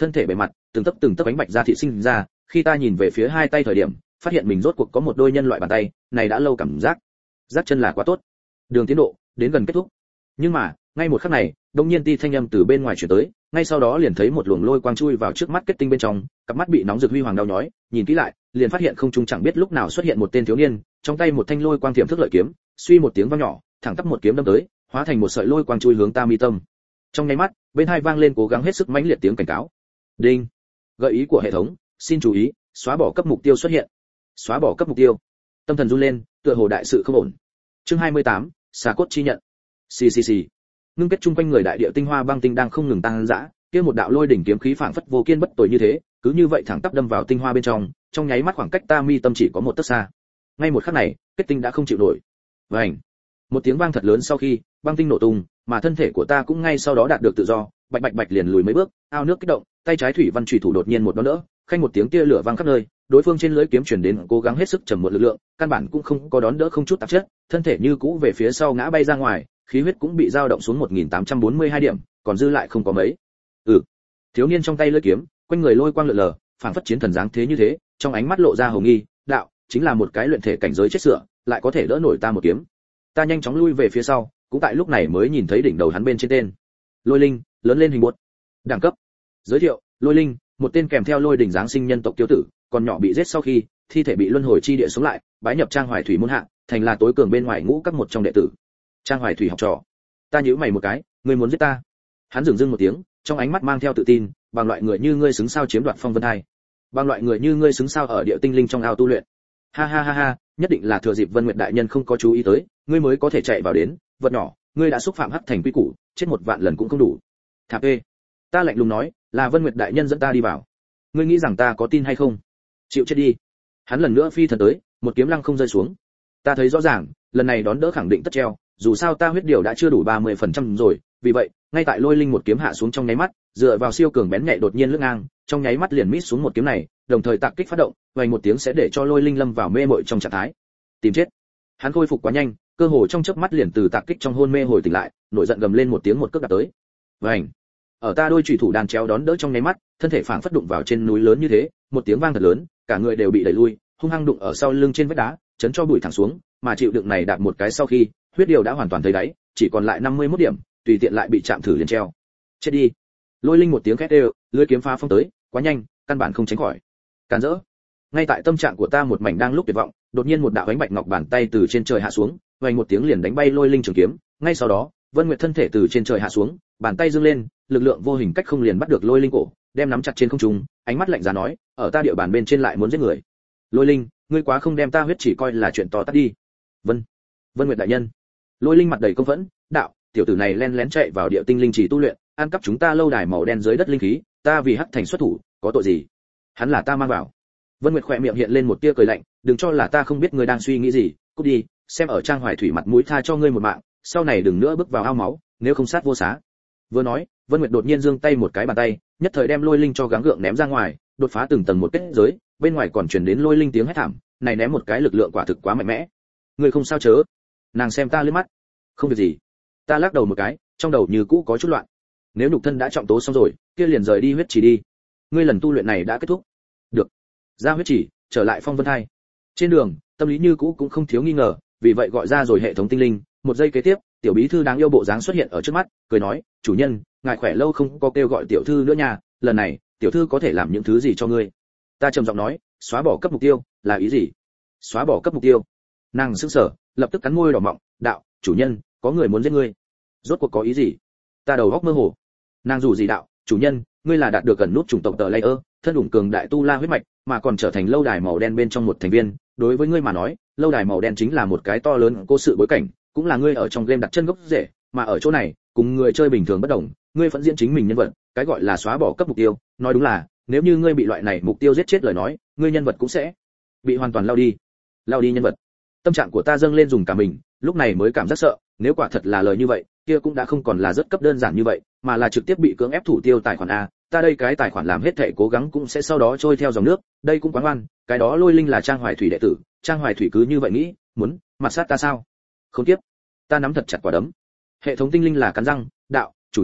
thân thể bề mặt từng tấc từng tấc bánh bạch da thịt sinh ra, khi ta nhìn về phía hai tay thời điểm, phát hiện mình rốt cuộc có một đôi nhân loại bàn tay, này đã lâu cảm giác. Giác chân là quá tốt. Đường tiến độ đến gần kết thúc. Nhưng mà, ngay một khắc này, đột nhiên ti thanh âm từ bên ngoài truyền tới, ngay sau đó liền thấy một luồng lôi quang chui vào trước mắt kết tinh bên trong, cặp mắt bị nóng rực huy hoàng đau nhói, nhìn kỹ lại, liền phát hiện không trung chẳng biết lúc nào xuất hiện một tên thiếu niên, trong tay một thanh lôi quang tiềm thức lợi kiếm, suy một tiếng vang nhỏ, thẳng tắp một kiếm đâm tới, hóa thành một sợi lôi quang chui hướng ta mi tâm. Trong nháy mắt, bên hai vang lên cố gắng hết sức mãnh liệt tiếng cảnh cáo. Đinh. Gợi ý của hệ thống, xin chú ý, xóa bỏ cấp mục tiêu xuất hiện. Xóa bỏ cấp mục tiêu. Tâm thần run lên, tựa hồ đại sự không ổn. Chương hai mươi tám, xà cốt chi nhận. Xì xì xì. Ngưng kết trung quanh người đại địa tinh hoa băng tinh đang không ngừng tăng dã, kia một đạo lôi đỉnh kiếm khí phảng phất vô kiên bất tồi như thế, cứ như vậy thẳng tắp đâm vào tinh hoa bên trong, trong nháy mắt khoảng cách ta mi tâm chỉ có một tấc xa. Ngay một khắc này, kết tinh đã không chịu nổi. Vành. Một tiếng vang thật lớn sau khi, băng tinh nổ tung, mà thân thể của ta cũng ngay sau đó đạt được tự do, bạch bạch bạch liền lùi mấy bước, ao nước kích động, tay trái thủy văn chủy thủ đột nhiên một đón đỡ, khanh một tiếng tia lửa vang khắp nơi, đối phương trên lưỡi kiếm truyền đến cố gắng hết sức trầm một lực lượng, căn bản cũng không có đón đỡ không chút tạp chất, thân thể như cũ về phía sau ngã bay ra ngoài, khí huyết cũng bị dao động xuống một nghìn tám trăm bốn mươi hai điểm, còn dư lại không có mấy. Ừ. Thiếu niên trong tay lưỡi kiếm, quanh người lôi quang lượn lờ, phảng phất chiến thần dáng thế như thế, trong ánh mắt lộ ra hồng nghi, đạo, chính là một cái luyện thể cảnh giới chết sửa, lại có thể đỡ nổi ta một kiếm. Ta nhanh chóng lui về phía sau, cũng tại lúc này mới nhìn thấy đỉnh đầu hắn bên trên tên. Lôi Linh, lớn lên hình buốt. Đẳng cấp. Giới thiệu, Lôi Linh, một tên kèm theo lôi đỉnh dáng sinh nhân tộc tiêu tử, còn nhỏ bị giết sau khi, thi thể bị luân hồi chi địa sống lại, bái nhập Trang Hoài Thủy môn hạ, thành là tối cường bên ngoài ngũ các một trong đệ tử. Trang Hoài Thủy học trò. Ta nhíu mày một cái, ngươi muốn giết ta? Hắn dừng dưng một tiếng, trong ánh mắt mang theo tự tin, bằng loại người như ngươi xứng sao chiếm đoạt phong vân hai. Bằng loại người như ngươi xứng sao ở địa tinh linh trong ao tu luyện. Ha ha ha ha, nhất định là thừa dịp Vân Nguyệt đại nhân không có chú ý tới, ngươi mới có thể chạy vào đến, vật nhỏ, ngươi đã xúc phạm hắc thành quy củ, chết một vạn lần cũng không đủ. Thạp ê. Ta lạnh lùng nói, là Vân Nguyệt đại nhân dẫn ta đi vào. Ngươi nghĩ rằng ta có tin hay không? Chịu chết đi. Hắn lần nữa phi thần tới, một kiếm lăng không rơi xuống. Ta thấy rõ ràng, lần này đón đỡ khẳng định tất treo, dù sao ta huyết điều đã chưa đủ ba mươi phần trăm rồi, vì vậy, ngay tại Lôi Linh một kiếm hạ xuống trong nháy mắt, dựa vào siêu cường bén nhạy đột nhiên lướt ngang, trong nháy mắt liền mít xuống một kiếm này, đồng thời tạc kích phát động, vang một tiếng sẽ để cho Lôi Linh lâm vào mê mội trong trạng thái. Tìm chết. Hắn khôi phục quá nhanh, cơ hồ trong chớp mắt liền từ tạc kích trong hôn mê hồi tỉnh lại, nổi giận gầm lên một tiếng một cước đạp tới. Vành. Ở ta đôi chủy thủ đàn chéo đón đỡ trong nháy mắt, thân thể phảng phất đụng vào trên núi lớn như thế, một tiếng vang thật lớn, cả người đều bị đẩy lui, hung hăng đụng ở sau lưng trên vách đá, chấn cho bụi thẳng xuống, mà chịu đựng này đạp một cái sau khi, huyết điều đã hoàn toàn thấy đáy, chỉ còn lại năm mươi mốt điểm, tùy tiện lại bị chạm thử liền treo. Chết đi. Lôi Linh một tiếng khét đều, lưỡi kiếm phá phong tới, quá nhanh, căn bản không tránh khỏi. Càn rỡ. Ngay tại tâm trạng của ta một mảnh đang lúc tuyệt vọng, đột nhiên một đạo ánh bạch ngọc bàn tay từ trên trời hạ xuống, vang một tiếng liền đánh bay Lôi Linh trường kiếm, ngay sau đó, Vân Nguyệt thân thể từ trên trời hạ xuống, bàn tay giương lên, lực lượng vô hình cách không liền bắt được Lôi Linh cổ, đem nắm chặt trên không trung, ánh mắt lạnh giá nói, ở ta địa bàn bên trên lại muốn giết người. Lôi Linh, ngươi quá không đem ta huyết chỉ coi là chuyện to tát đi. Vân, Vân Nguyệt đại nhân. Lôi Linh mặt đầy công phẫn, đạo, tiểu tử này len lén chạy vào địa tinh linh chỉ tu luyện, ăn cắp chúng ta lâu đài màu đen dưới đất linh khí, ta vì hắc thành xuất thủ, có tội gì? Hắn là ta mang vào. Vân Nguyệt khỏe miệng hiện lên một tia cười lạnh, đừng cho là ta không biết ngươi đang suy nghĩ gì, cút đi, xem ở Trang Hoài Thủy mặt mũi tha cho ngươi một mạng, sau này đừng nữa bước vào ao máu, nếu không sát vô xá. Vừa nói, Vân Nguyệt đột nhiên giương tay một cái bàn tay, nhất thời đem Lôi Linh cho gắng gượng ném ra ngoài, đột phá từng tầng một kết giới, bên ngoài còn truyền đến Lôi Linh tiếng hét thảm, này ném một cái lực lượng quả thực quá mạnh mẽ. Ngươi không sao chớ? Nàng xem ta liếc mắt. Không việc gì. Ta lắc đầu một cái, trong đầu như cũ có chút loạn. Nếu nhục thân đã trọng tố xong rồi, kia liền rời đi huyết chỉ đi. Ngươi lần tu luyện này đã kết thúc. Được. Ra huyết chỉ, trở lại phong vân thai. Trên đường, tâm lý như cũ cũng không thiếu nghi ngờ, vì vậy gọi ra rồi hệ thống tinh linh. Một giây kế tiếp, tiểu bí thư đáng yêu bộ dáng xuất hiện ở trước mắt, cười nói, chủ nhân, ngài khỏe lâu không có kêu gọi tiểu thư nữa nha, lần này, tiểu thư có thể làm những thứ gì cho ngươi? Ta trầm giọng nói, xóa bỏ cấp mục tiêu, là ý gì? Xóa bỏ cấp mục tiêu? Nàng sững sờ, lập tức cắn môi đỏ mọng, đạo, chủ nhân, có người muốn giết ngươi. Rốt cuộc có ý gì? Ta đầu óc mơ hồ. Nàng dù gì đạo, chủ nhân, ngươi là đạt được gần nút chủng tộc tờ layer, thân ủng cường đại tu la huyết mạch, mà còn trở thành lâu đài màu đen bên trong một thành viên, đối với ngươi mà nói, lâu đài màu đen chính là một cái to lớn cố sự bối cảnh, cũng là ngươi ở trong game đặt chân gốc rễ, mà ở chỗ này, cùng người chơi bình thường bất đồng, ngươi vẫn diễn chính mình nhân vật, cái gọi là xóa bỏ cấp mục tiêu, nói đúng là, nếu như ngươi bị loại này mục tiêu giết chết lời nói, ngươi nhân vật cũng sẽ bị hoàn toàn lao đi. Lao đi nhân vật. Tâm trạng của ta dâng lên dùng cả mình, lúc này mới cảm giác sợ, nếu quả thật là lời như vậy, kia cũng đã không còn là rất cấp đơn giản như vậy, mà là trực tiếp bị cưỡng ép thủ tiêu tài khoản a, ta đây cái tài khoản làm hết thảy cố gắng cũng sẽ sau đó trôi theo dòng nước, đây cũng quá ngoan, cái đó Lôi Linh là Trang Hoài Thủy đệ tử, Trang Hoài Thủy cứ như vậy nghĩ, muốn mặt sát ta sao? Không tiếp. Ta nắm thật chặt quả đấm. Hệ thống tinh linh là cắn răng, đạo, chủ nhân,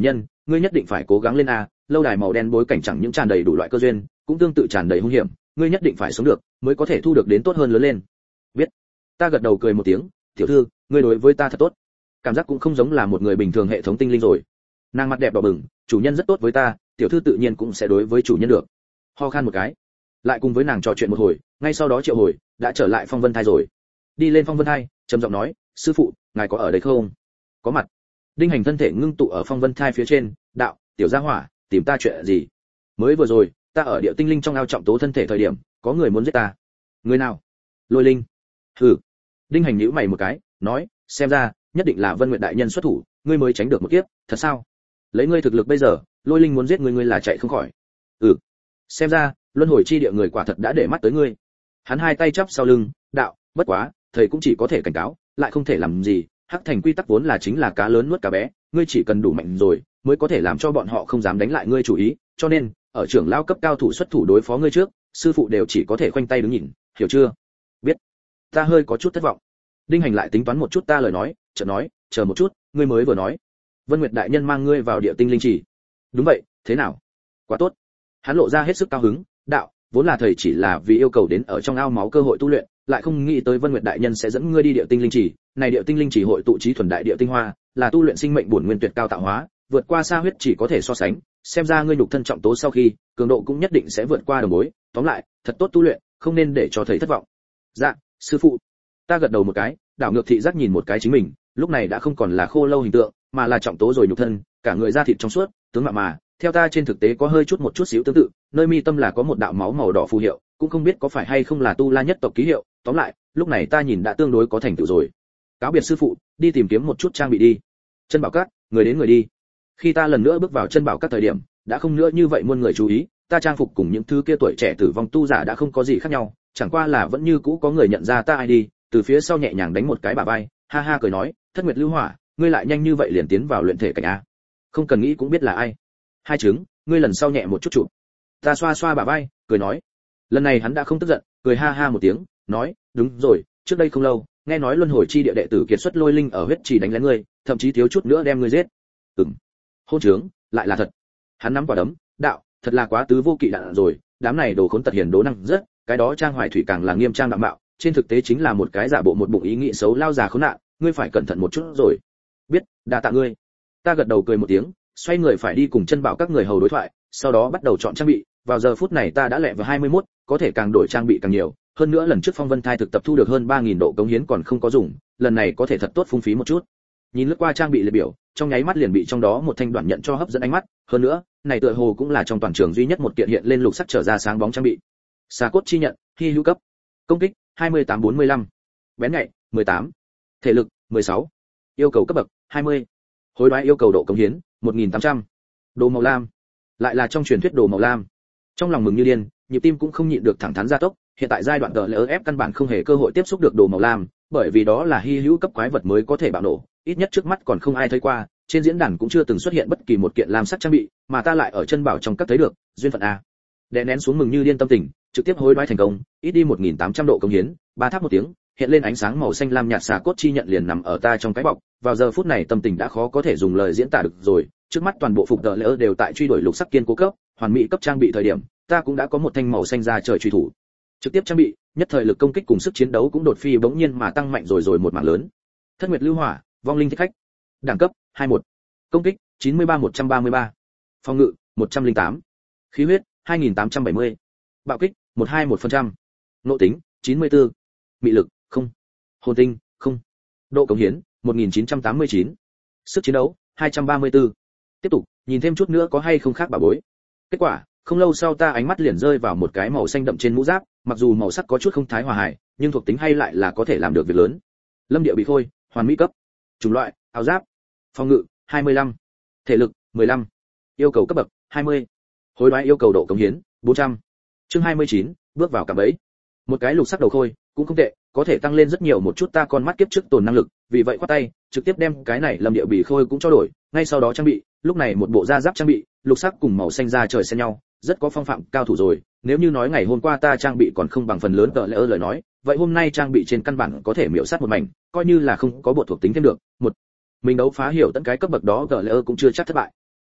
ngươi nhất định phải cố gắng lên a, lâu đài màu đen bối cảnh chẳng những tràn đầy đủ loại cơ duyên, cũng tương tự tràn đầy hung hiểm, ngươi nhất định phải sống được, mới có thể thu được đến tốt hơn lớn lên. Biết. Ta gật đầu cười một tiếng, tiểu thư, ngươi đối với ta thật tốt. Cảm giác cũng không giống là một người bình thường hệ thống tinh linh rồi. Nàng mặt đẹp đỏ bừng, chủ nhân rất tốt với ta, tiểu thư tự nhiên cũng sẽ đối với chủ nhân được. Ho khan một cái, lại cùng với nàng trò chuyện một hồi, ngay sau đó triệu hồi đã trở lại Phong Vân Thai rồi. Đi lên Phong Vân Thai, trầm giọng nói, sư phụ, ngài có ở đây không? Có mặt. Đinh Hành thân thể ngưng tụ ở Phong Vân Thai phía trên, đạo, tiểu gia hỏa, tìm ta chuyện gì? Mới vừa rồi, ta ở địa tinh linh trong ao trọng tố thân thể thời điểm, có người muốn giết ta. Người nào? Lôi Linh. Hừ. Đinh Hành nhíu mày một cái, nói, xem ra nhất định là Vân Nguyệt đại nhân xuất thủ, ngươi mới tránh được một kiếp, thật sao? Lấy ngươi thực lực bây giờ, Lôi Linh muốn giết ngươi ngươi là chạy không khỏi. Ừ. Xem ra, luân hồi chi địa người quả thật đã để mắt tới ngươi. Hắn hai tay chắp sau lưng, đạo, bất quá, thầy cũng chỉ có thể cảnh cáo, lại không thể làm gì, hắc thành quy tắc vốn là chính là cá lớn nuốt cá bé, ngươi chỉ cần đủ mạnh rồi, mới có thể làm cho bọn họ không dám đánh lại ngươi chủ ý, cho nên, ở trưởng lao cấp cao thủ xuất thủ đối phó ngươi trước, sư phụ đều chỉ có thể khoanh tay đứng nhìn, hiểu chưa? Biết. Ta hơi có chút thất vọng. Đinh Hành lại tính toán một chút ta lời nói, chợt nói, chờ một chút, ngươi mới vừa nói, Vân Nguyệt đại nhân mang ngươi vào địa tinh linh chỉ. Đúng vậy, thế nào? Quá tốt. Hắn lộ ra hết sức cao hứng, đạo, vốn là thầy chỉ là vì yêu cầu đến ở trong ao máu cơ hội tu luyện, lại không nghĩ tới Vân Nguyệt đại nhân sẽ dẫn ngươi đi địa tinh linh chỉ, này địa tinh linh chỉ hội tụ trí thuần đại địa tinh hoa, là tu luyện sinh mệnh bổn nguyên tuyệt cao tạo hóa, vượt qua xa huyết chỉ có thể so sánh, xem ra ngươi nhục thân trọng tố sau khi, cường độ cũng nhất định sẽ vượt qua đồng bối, tóm lại, thật tốt tu luyện, không nên để cho thầy thất vọng. Dạ, sư phụ. Ta gật đầu một cái, đảo ngược thị giác nhìn một cái chính mình, lúc này đã không còn là khô lâu hình tượng, mà là trọng tố rồi nhục thân, cả người da thịt trong suốt, tướng mạo mà, theo ta trên thực tế có hơi chút một chút xíu tương tự, nơi mi tâm là có một đạo máu màu đỏ phù hiệu, cũng không biết có phải hay không là tu la nhất tộc ký hiệu, tóm lại, lúc này ta nhìn đã tương đối có thành tựu rồi. Cáo biệt sư phụ, đi tìm kiếm một chút trang bị đi. Chân bảo cát, người đến người đi. Khi ta lần nữa bước vào chân bảo cát thời điểm, đã không nữa như vậy muôn người chú ý, ta trang phục cùng những thứ kia tuổi trẻ tử vong tu giả đã không có gì khác nhau, chẳng qua là vẫn như cũ có người nhận ra ta ai đi, từ phía sau nhẹ nhàng đánh một cái bả vai, ha ha cười nói, Thất Nguyệt Lưu Hỏa, ngươi lại nhanh như vậy liền tiến vào luyện thể cảnh a. Không cần nghĩ cũng biết là ai. Hai chứng, ngươi lần sau nhẹ một chút chụp. Ta xoa xoa bả vai, cười nói. Lần này hắn đã không tức giận, cười ha ha một tiếng, nói, đúng rồi, trước đây không lâu, nghe nói luân hồi chi địa đệ tử kiệt xuất Lôi Linh ở huyết trì đánh lén ngươi, thậm chí thiếu chút nữa đem ngươi giết. Ừm. Hôn trướng, lại là thật. Hắn nắm quả đấm, đạo, thật là quá tứ vô kỵ đạn rồi, đám này đồ khốn tật hiền đố năng rất, cái đó Trang Hoài Thủy càng là nghiêm trang đạm bạo, trên thực tế chính là một cái giả bộ một bụng ý nghĩ xấu lao già khốn nạn, ngươi phải cẩn thận một chút rồi. Biết, đa tạ ngươi. Ta gật đầu cười một tiếng, xoay người phải đi cùng chân bảo các người hầu đối thoại, sau đó bắt đầu chọn trang bị, vào giờ phút này ta đã lẹ vào hai mươi mốt, có thể càng đổi trang bị càng nhiều, hơn nữa lần trước Phong Vân Thai thực tập thu được hơn ba nghìn độ cống hiến còn không có dùng, lần này có thể thật tốt phung phí một chút. Nhìn lướt qua trang bị liệt biểu, trong nháy mắt liền bị trong đó một thanh đoạn nhận cho hấp dẫn ánh mắt, hơn nữa, này tựa hồ cũng là trong toàn trường duy nhất một kiện hiện lên lục sắc trở ra sáng bóng trang bị. Xà cốt chi nhận, hy hữu cấp. Công kích hai mươi tám bốn mươi lăm, bén nhạy mười tám, thể lực mười sáu, yêu cầu cấp bậc hai mươi, hối đoái yêu cầu độ cống hiến một nghìn tám trăm. Đồ màu lam, lại là trong truyền thuyết đồ màu lam. Trong lòng mừng như điên, nhịp tim cũng không nhịn được thẳng thắn gia tốc, hiện tại giai đoạn đờ lỡ ép căn bản không hề cơ hội tiếp xúc được đồ màu lam, bởi vì đó là hy hữu cấp quái vật mới có thể bạo nổ, ít nhất trước mắt còn không ai thấy qua, trên diễn đàn cũng chưa từng xuất hiện bất kỳ một kiện lam sắc trang bị, mà ta lại ở chân bảo trong các thấy được, duyên phận a. Đè nén xuống mừng như điên tâm tình, trực tiếp hối đoái thành công, ít đi một nghìn tám trăm độ cống hiến, ba tháp một tiếng, hiện lên ánh sáng màu xanh lam nhạt xà cốt chi nhận liền nằm ở ta trong cái bọc, vào giờ phút này tâm tình đã khó có thể dùng lời diễn tả được rồi, trước mắt toàn bộ phục đỡ lỡ đều tại truy đuổi lục sắc kiên cố cấp, hoàn mỹ cấp trang bị thời điểm, ta cũng đã có một thanh màu xanh da trời truy thủ. Trực tiếp trang bị, nhất thời lực công kích cùng sức chiến đấu cũng đột phi bỗng nhiên mà tăng mạnh rồi rồi một mảng lớn. Thất Nguyệt Lưu Hỏa, vong linh thích khách. Đẳng cấp hai mươi mốt. Công kích chín mươi ba một trăm ba mươi ba. Phòng ngự một trăm lẻ tám. Khí huyết hai nghìn tám trăm bảy mươi. Bạo kích một trăm hai mươi mốt phần trăm. Nộ tính chín mươi tư. Mị lực không. Hồn tinh không. Độ cống hiến một nghìn chín trăm tám mươi chín. Sức chiến đấu hai trăm ba mươi tư. Tiếp tục, nhìn thêm chút nữa có hay không khác bà bối. Kết quả, không lâu sau ta ánh mắt liền rơi vào một cái màu xanh đậm trên mũ giáp, mặc dù màu sắc có chút không thái hòa hài, nhưng thuộc tính hay lại là có thể làm được việc lớn. Lâm địa bị khôi, hoàn mỹ cấp. Chủng loại, áo giáp. Phòng ngự hai mươi lăm. Thể lực mười lăm. Yêu cầu cấp bậc hai mươi. Hối đoái yêu cầu độ cống hiến bốn trăm. Chương hai mươi chín, bước vào cả bẫy. Một cái lục sắc đầu khôi, cũng không tệ, có thể tăng lên rất nhiều một chút ta con mắt kiếp trước tồn năng lực, vì vậy khoát tay, trực tiếp đem cái này Lâm địa bị khôi cũng cho đổi, ngay sau đó trang bị, lúc này một bộ da giáp trang bị, lục sắc cùng màu xanh da trời xen nhau, rất có phong phạm cao thủ rồi, nếu như nói ngày hôm qua ta trang bị còn không bằng phần lớn tợ lỡ lời nói, vậy hôm nay trang bị trên căn bản có thể miểu sát một mảnh, coi như là không có bộ thuộc tính thêm được, một mình đấu phá hiểu tận cái cấp bậc đó tợ lỡ cũng chưa chắc thất bại.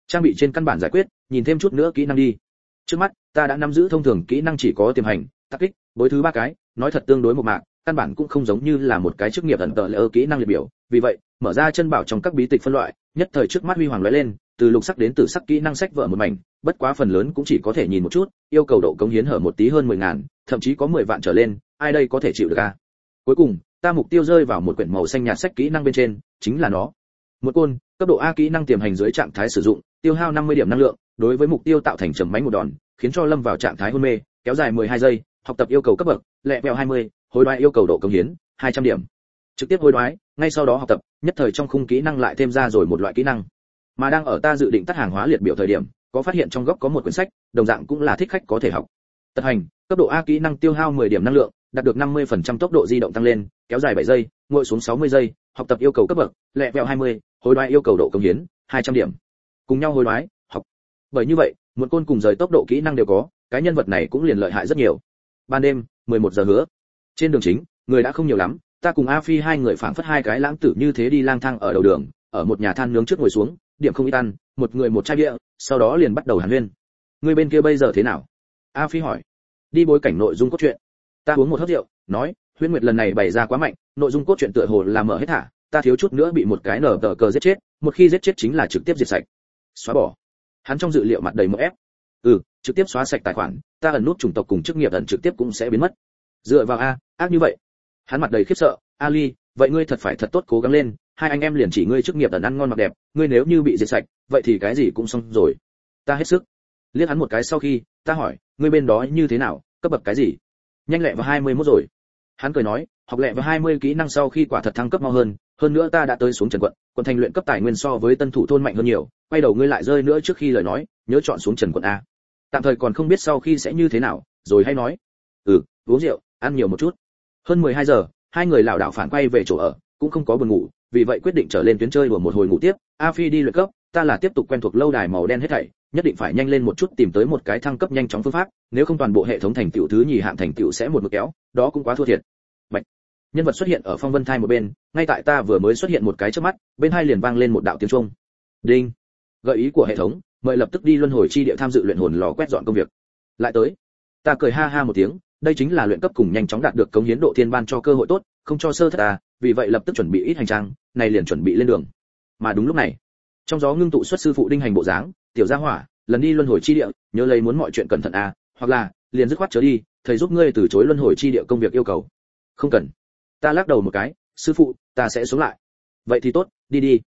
trang bị trên căn bản giải quyết, nhìn thêm chút nữa kỹ năng đi. Trước mắt ta đã nắm giữ thông thường kỹ năng chỉ có tiềm hành, tác kích, bối thứ ba cái, nói thật tương đối một mạc, căn bản cũng không giống như là một cái chức nghiệp ẩn tợ lỡ kỹ năng liệt biểu. Vì vậy mở ra chân bảo trong các bí tịch phân loại, nhất thời trước mắt huy hoàng lóe lên, từ lục sắc đến tử sắc kỹ năng sách vở một mảnh, bất quá phần lớn cũng chỉ có thể nhìn một chút, yêu cầu độ cống hiến hở một tí hơn mười ngàn, thậm chí có mười vạn trở lên, ai đây có thể chịu được a? Cuối cùng ta mục tiêu rơi vào một quyển màu xanh nhạt sách kỹ năng bên trên, chính là nó. Một côn, cấp độ A kỹ năng tiềm hành dưới trạng thái sử dụng, tiêu hao năm mươi điểm năng lượng, đối với mục tiêu tạo thành trầm mánh một đòn, khiến cho lâm vào trạng thái hôn mê, kéo dài mười hai giây, học tập yêu cầu cấp bậc, lẹ vẹo hai mươi, hối đoái yêu cầu độ cống hiến hai trăm điểm. Trực tiếp hối đoái, ngay sau đó học tập, nhất thời trong khung kỹ năng lại thêm ra rồi một loại kỹ năng. Mà đang ở ta dự định tắt hàng hóa liệt biểu thời điểm, có phát hiện trong góc có một quyển sách, đồng dạng cũng là thích khách có thể học. Tật hành, cấp độ A kỹ năng tiêu hao mười điểm năng lượng, đạt được năm mươi phần trăm tốc độ di động tăng lên, kéo dài bảy giây, ngồi xuống sáu mươi giây, học tập yêu cầu cấp bậc, lẹ vẹo hai mươi, hối đoái yêu cầu độ cống hiến hai trăm điểm. Cùng nhau hối đoái, học. Bởi như vậy, một côn cùng rời tốc độ kỹ năng đều có, cái nhân vật này cũng liền lợi hại rất nhiều. Ban đêm, mười một giờ hứa. Trên đường chính, người đã không nhiều lắm, ta cùng A Phi hai người phảng phất hai cái lãng tử như thế đi lang thang ở đầu đường, ở một nhà than nướng trước ngồi xuống, điểm không ít ăn, một người một chai bia, sau đó liền bắt đầu hàn huyên. Người bên kia bây giờ thế nào? A Phi hỏi. Đi bối cảnh nội dung cốt truyện. Ta uống một hớp rượu, nói, Huyễn Nguyệt lần này bày ra quá mạnh, nội dung cốt truyện tựa hồ là mở hết thả, ta thiếu chút nữa bị một cái nở tờ cờ giết chết, một khi giết chết chính là trực tiếp diệt sạch. Xóa bỏ. Hắn trong dự liệu mặt đầy một ép. Ừ, trực tiếp xóa sạch tài khoản, ta ẩn nút chủng tộc cùng chức nghiệp ẩn trực tiếp cũng sẽ biến mất. Dựa vào a, ác như vậy. Hắn mặt đầy khiếp sợ, Ali, vậy ngươi thật phải thật tốt cố gắng lên, hai anh em liền chỉ ngươi chức nghiệp ẩn ăn ngon mặc đẹp, ngươi nếu như bị diệt sạch, vậy thì cái gì cũng xong rồi. Ta hết sức. Liếc hắn một cái sau khi, ta hỏi, ngươi bên đó như thế nào, cấp bậc cái gì? Nhanh lẹ vào hai mươi mốt rồi. Hắn cười nói, học lẹ vào hai mươi kỹ năng sau khi quả thật thăng cấp mau hơn, hơn nữa ta đã tới xuống Trần quận, quận thành luyện cấp tài nguyên so với tân thủ thôn mạnh hơn nhiều, quay đầu ngươi lại rơi nữa trước khi lời nói, nhớ chọn xuống Trần quận a. Tạm thời còn không biết sau khi sẽ như thế nào, rồi hay nói. Ừ, uống rượu, ăn nhiều một chút. Hơn mười hai giờ, hai người lảo đảo phản quay về chỗ ở, cũng không có buồn ngủ, vì vậy quyết định trở lên tuyến chơi đùa một hồi ngủ tiếp. A Phi đi luyện cấp, ta là tiếp tục quen thuộc lâu đài màu đen hết thảy, nhất định phải nhanh lên một chút tìm tới một cái thăng cấp nhanh chóng phương pháp, nếu không toàn bộ hệ thống thành tựu thứ nhì hạng thành tựu sẽ một mực kéo, đó cũng quá thua thiệt. Bạch. Nhân vật xuất hiện ở phong vân thai một bên, ngay tại ta vừa mới xuất hiện một cái trước mắt, bên hai liền vang lên một đạo tiếng chuông. Đinh. Gợi ý của hệ thống, mời lập tức đi luân hồi chi địa tham dự luyện hồn lò quét dọn công việc. Lại tới. Ta cười ha ha một tiếng, đây chính là luyện cấp cùng nhanh chóng đạt được cống hiến độ thiên ban cho cơ hội tốt, không cho sơ thất ta, vì vậy lập tức chuẩn bị ít hành trang, này liền chuẩn bị lên đường. Mà đúng lúc này, trong gió ngưng tụ xuất sư phụ Đinh Hành bộ dáng, tiểu gia hỏa, lần đi luân hồi chi địa, nhớ lấy muốn mọi chuyện cẩn thận a, hoặc là liền dứt khoát chớ đi, thầy giúp ngươi từ chối luân hồi chi địa công việc yêu cầu. Không cần. Ta lắc đầu một cái, sư phụ, ta sẽ sống lại. Vậy thì tốt, đi đi.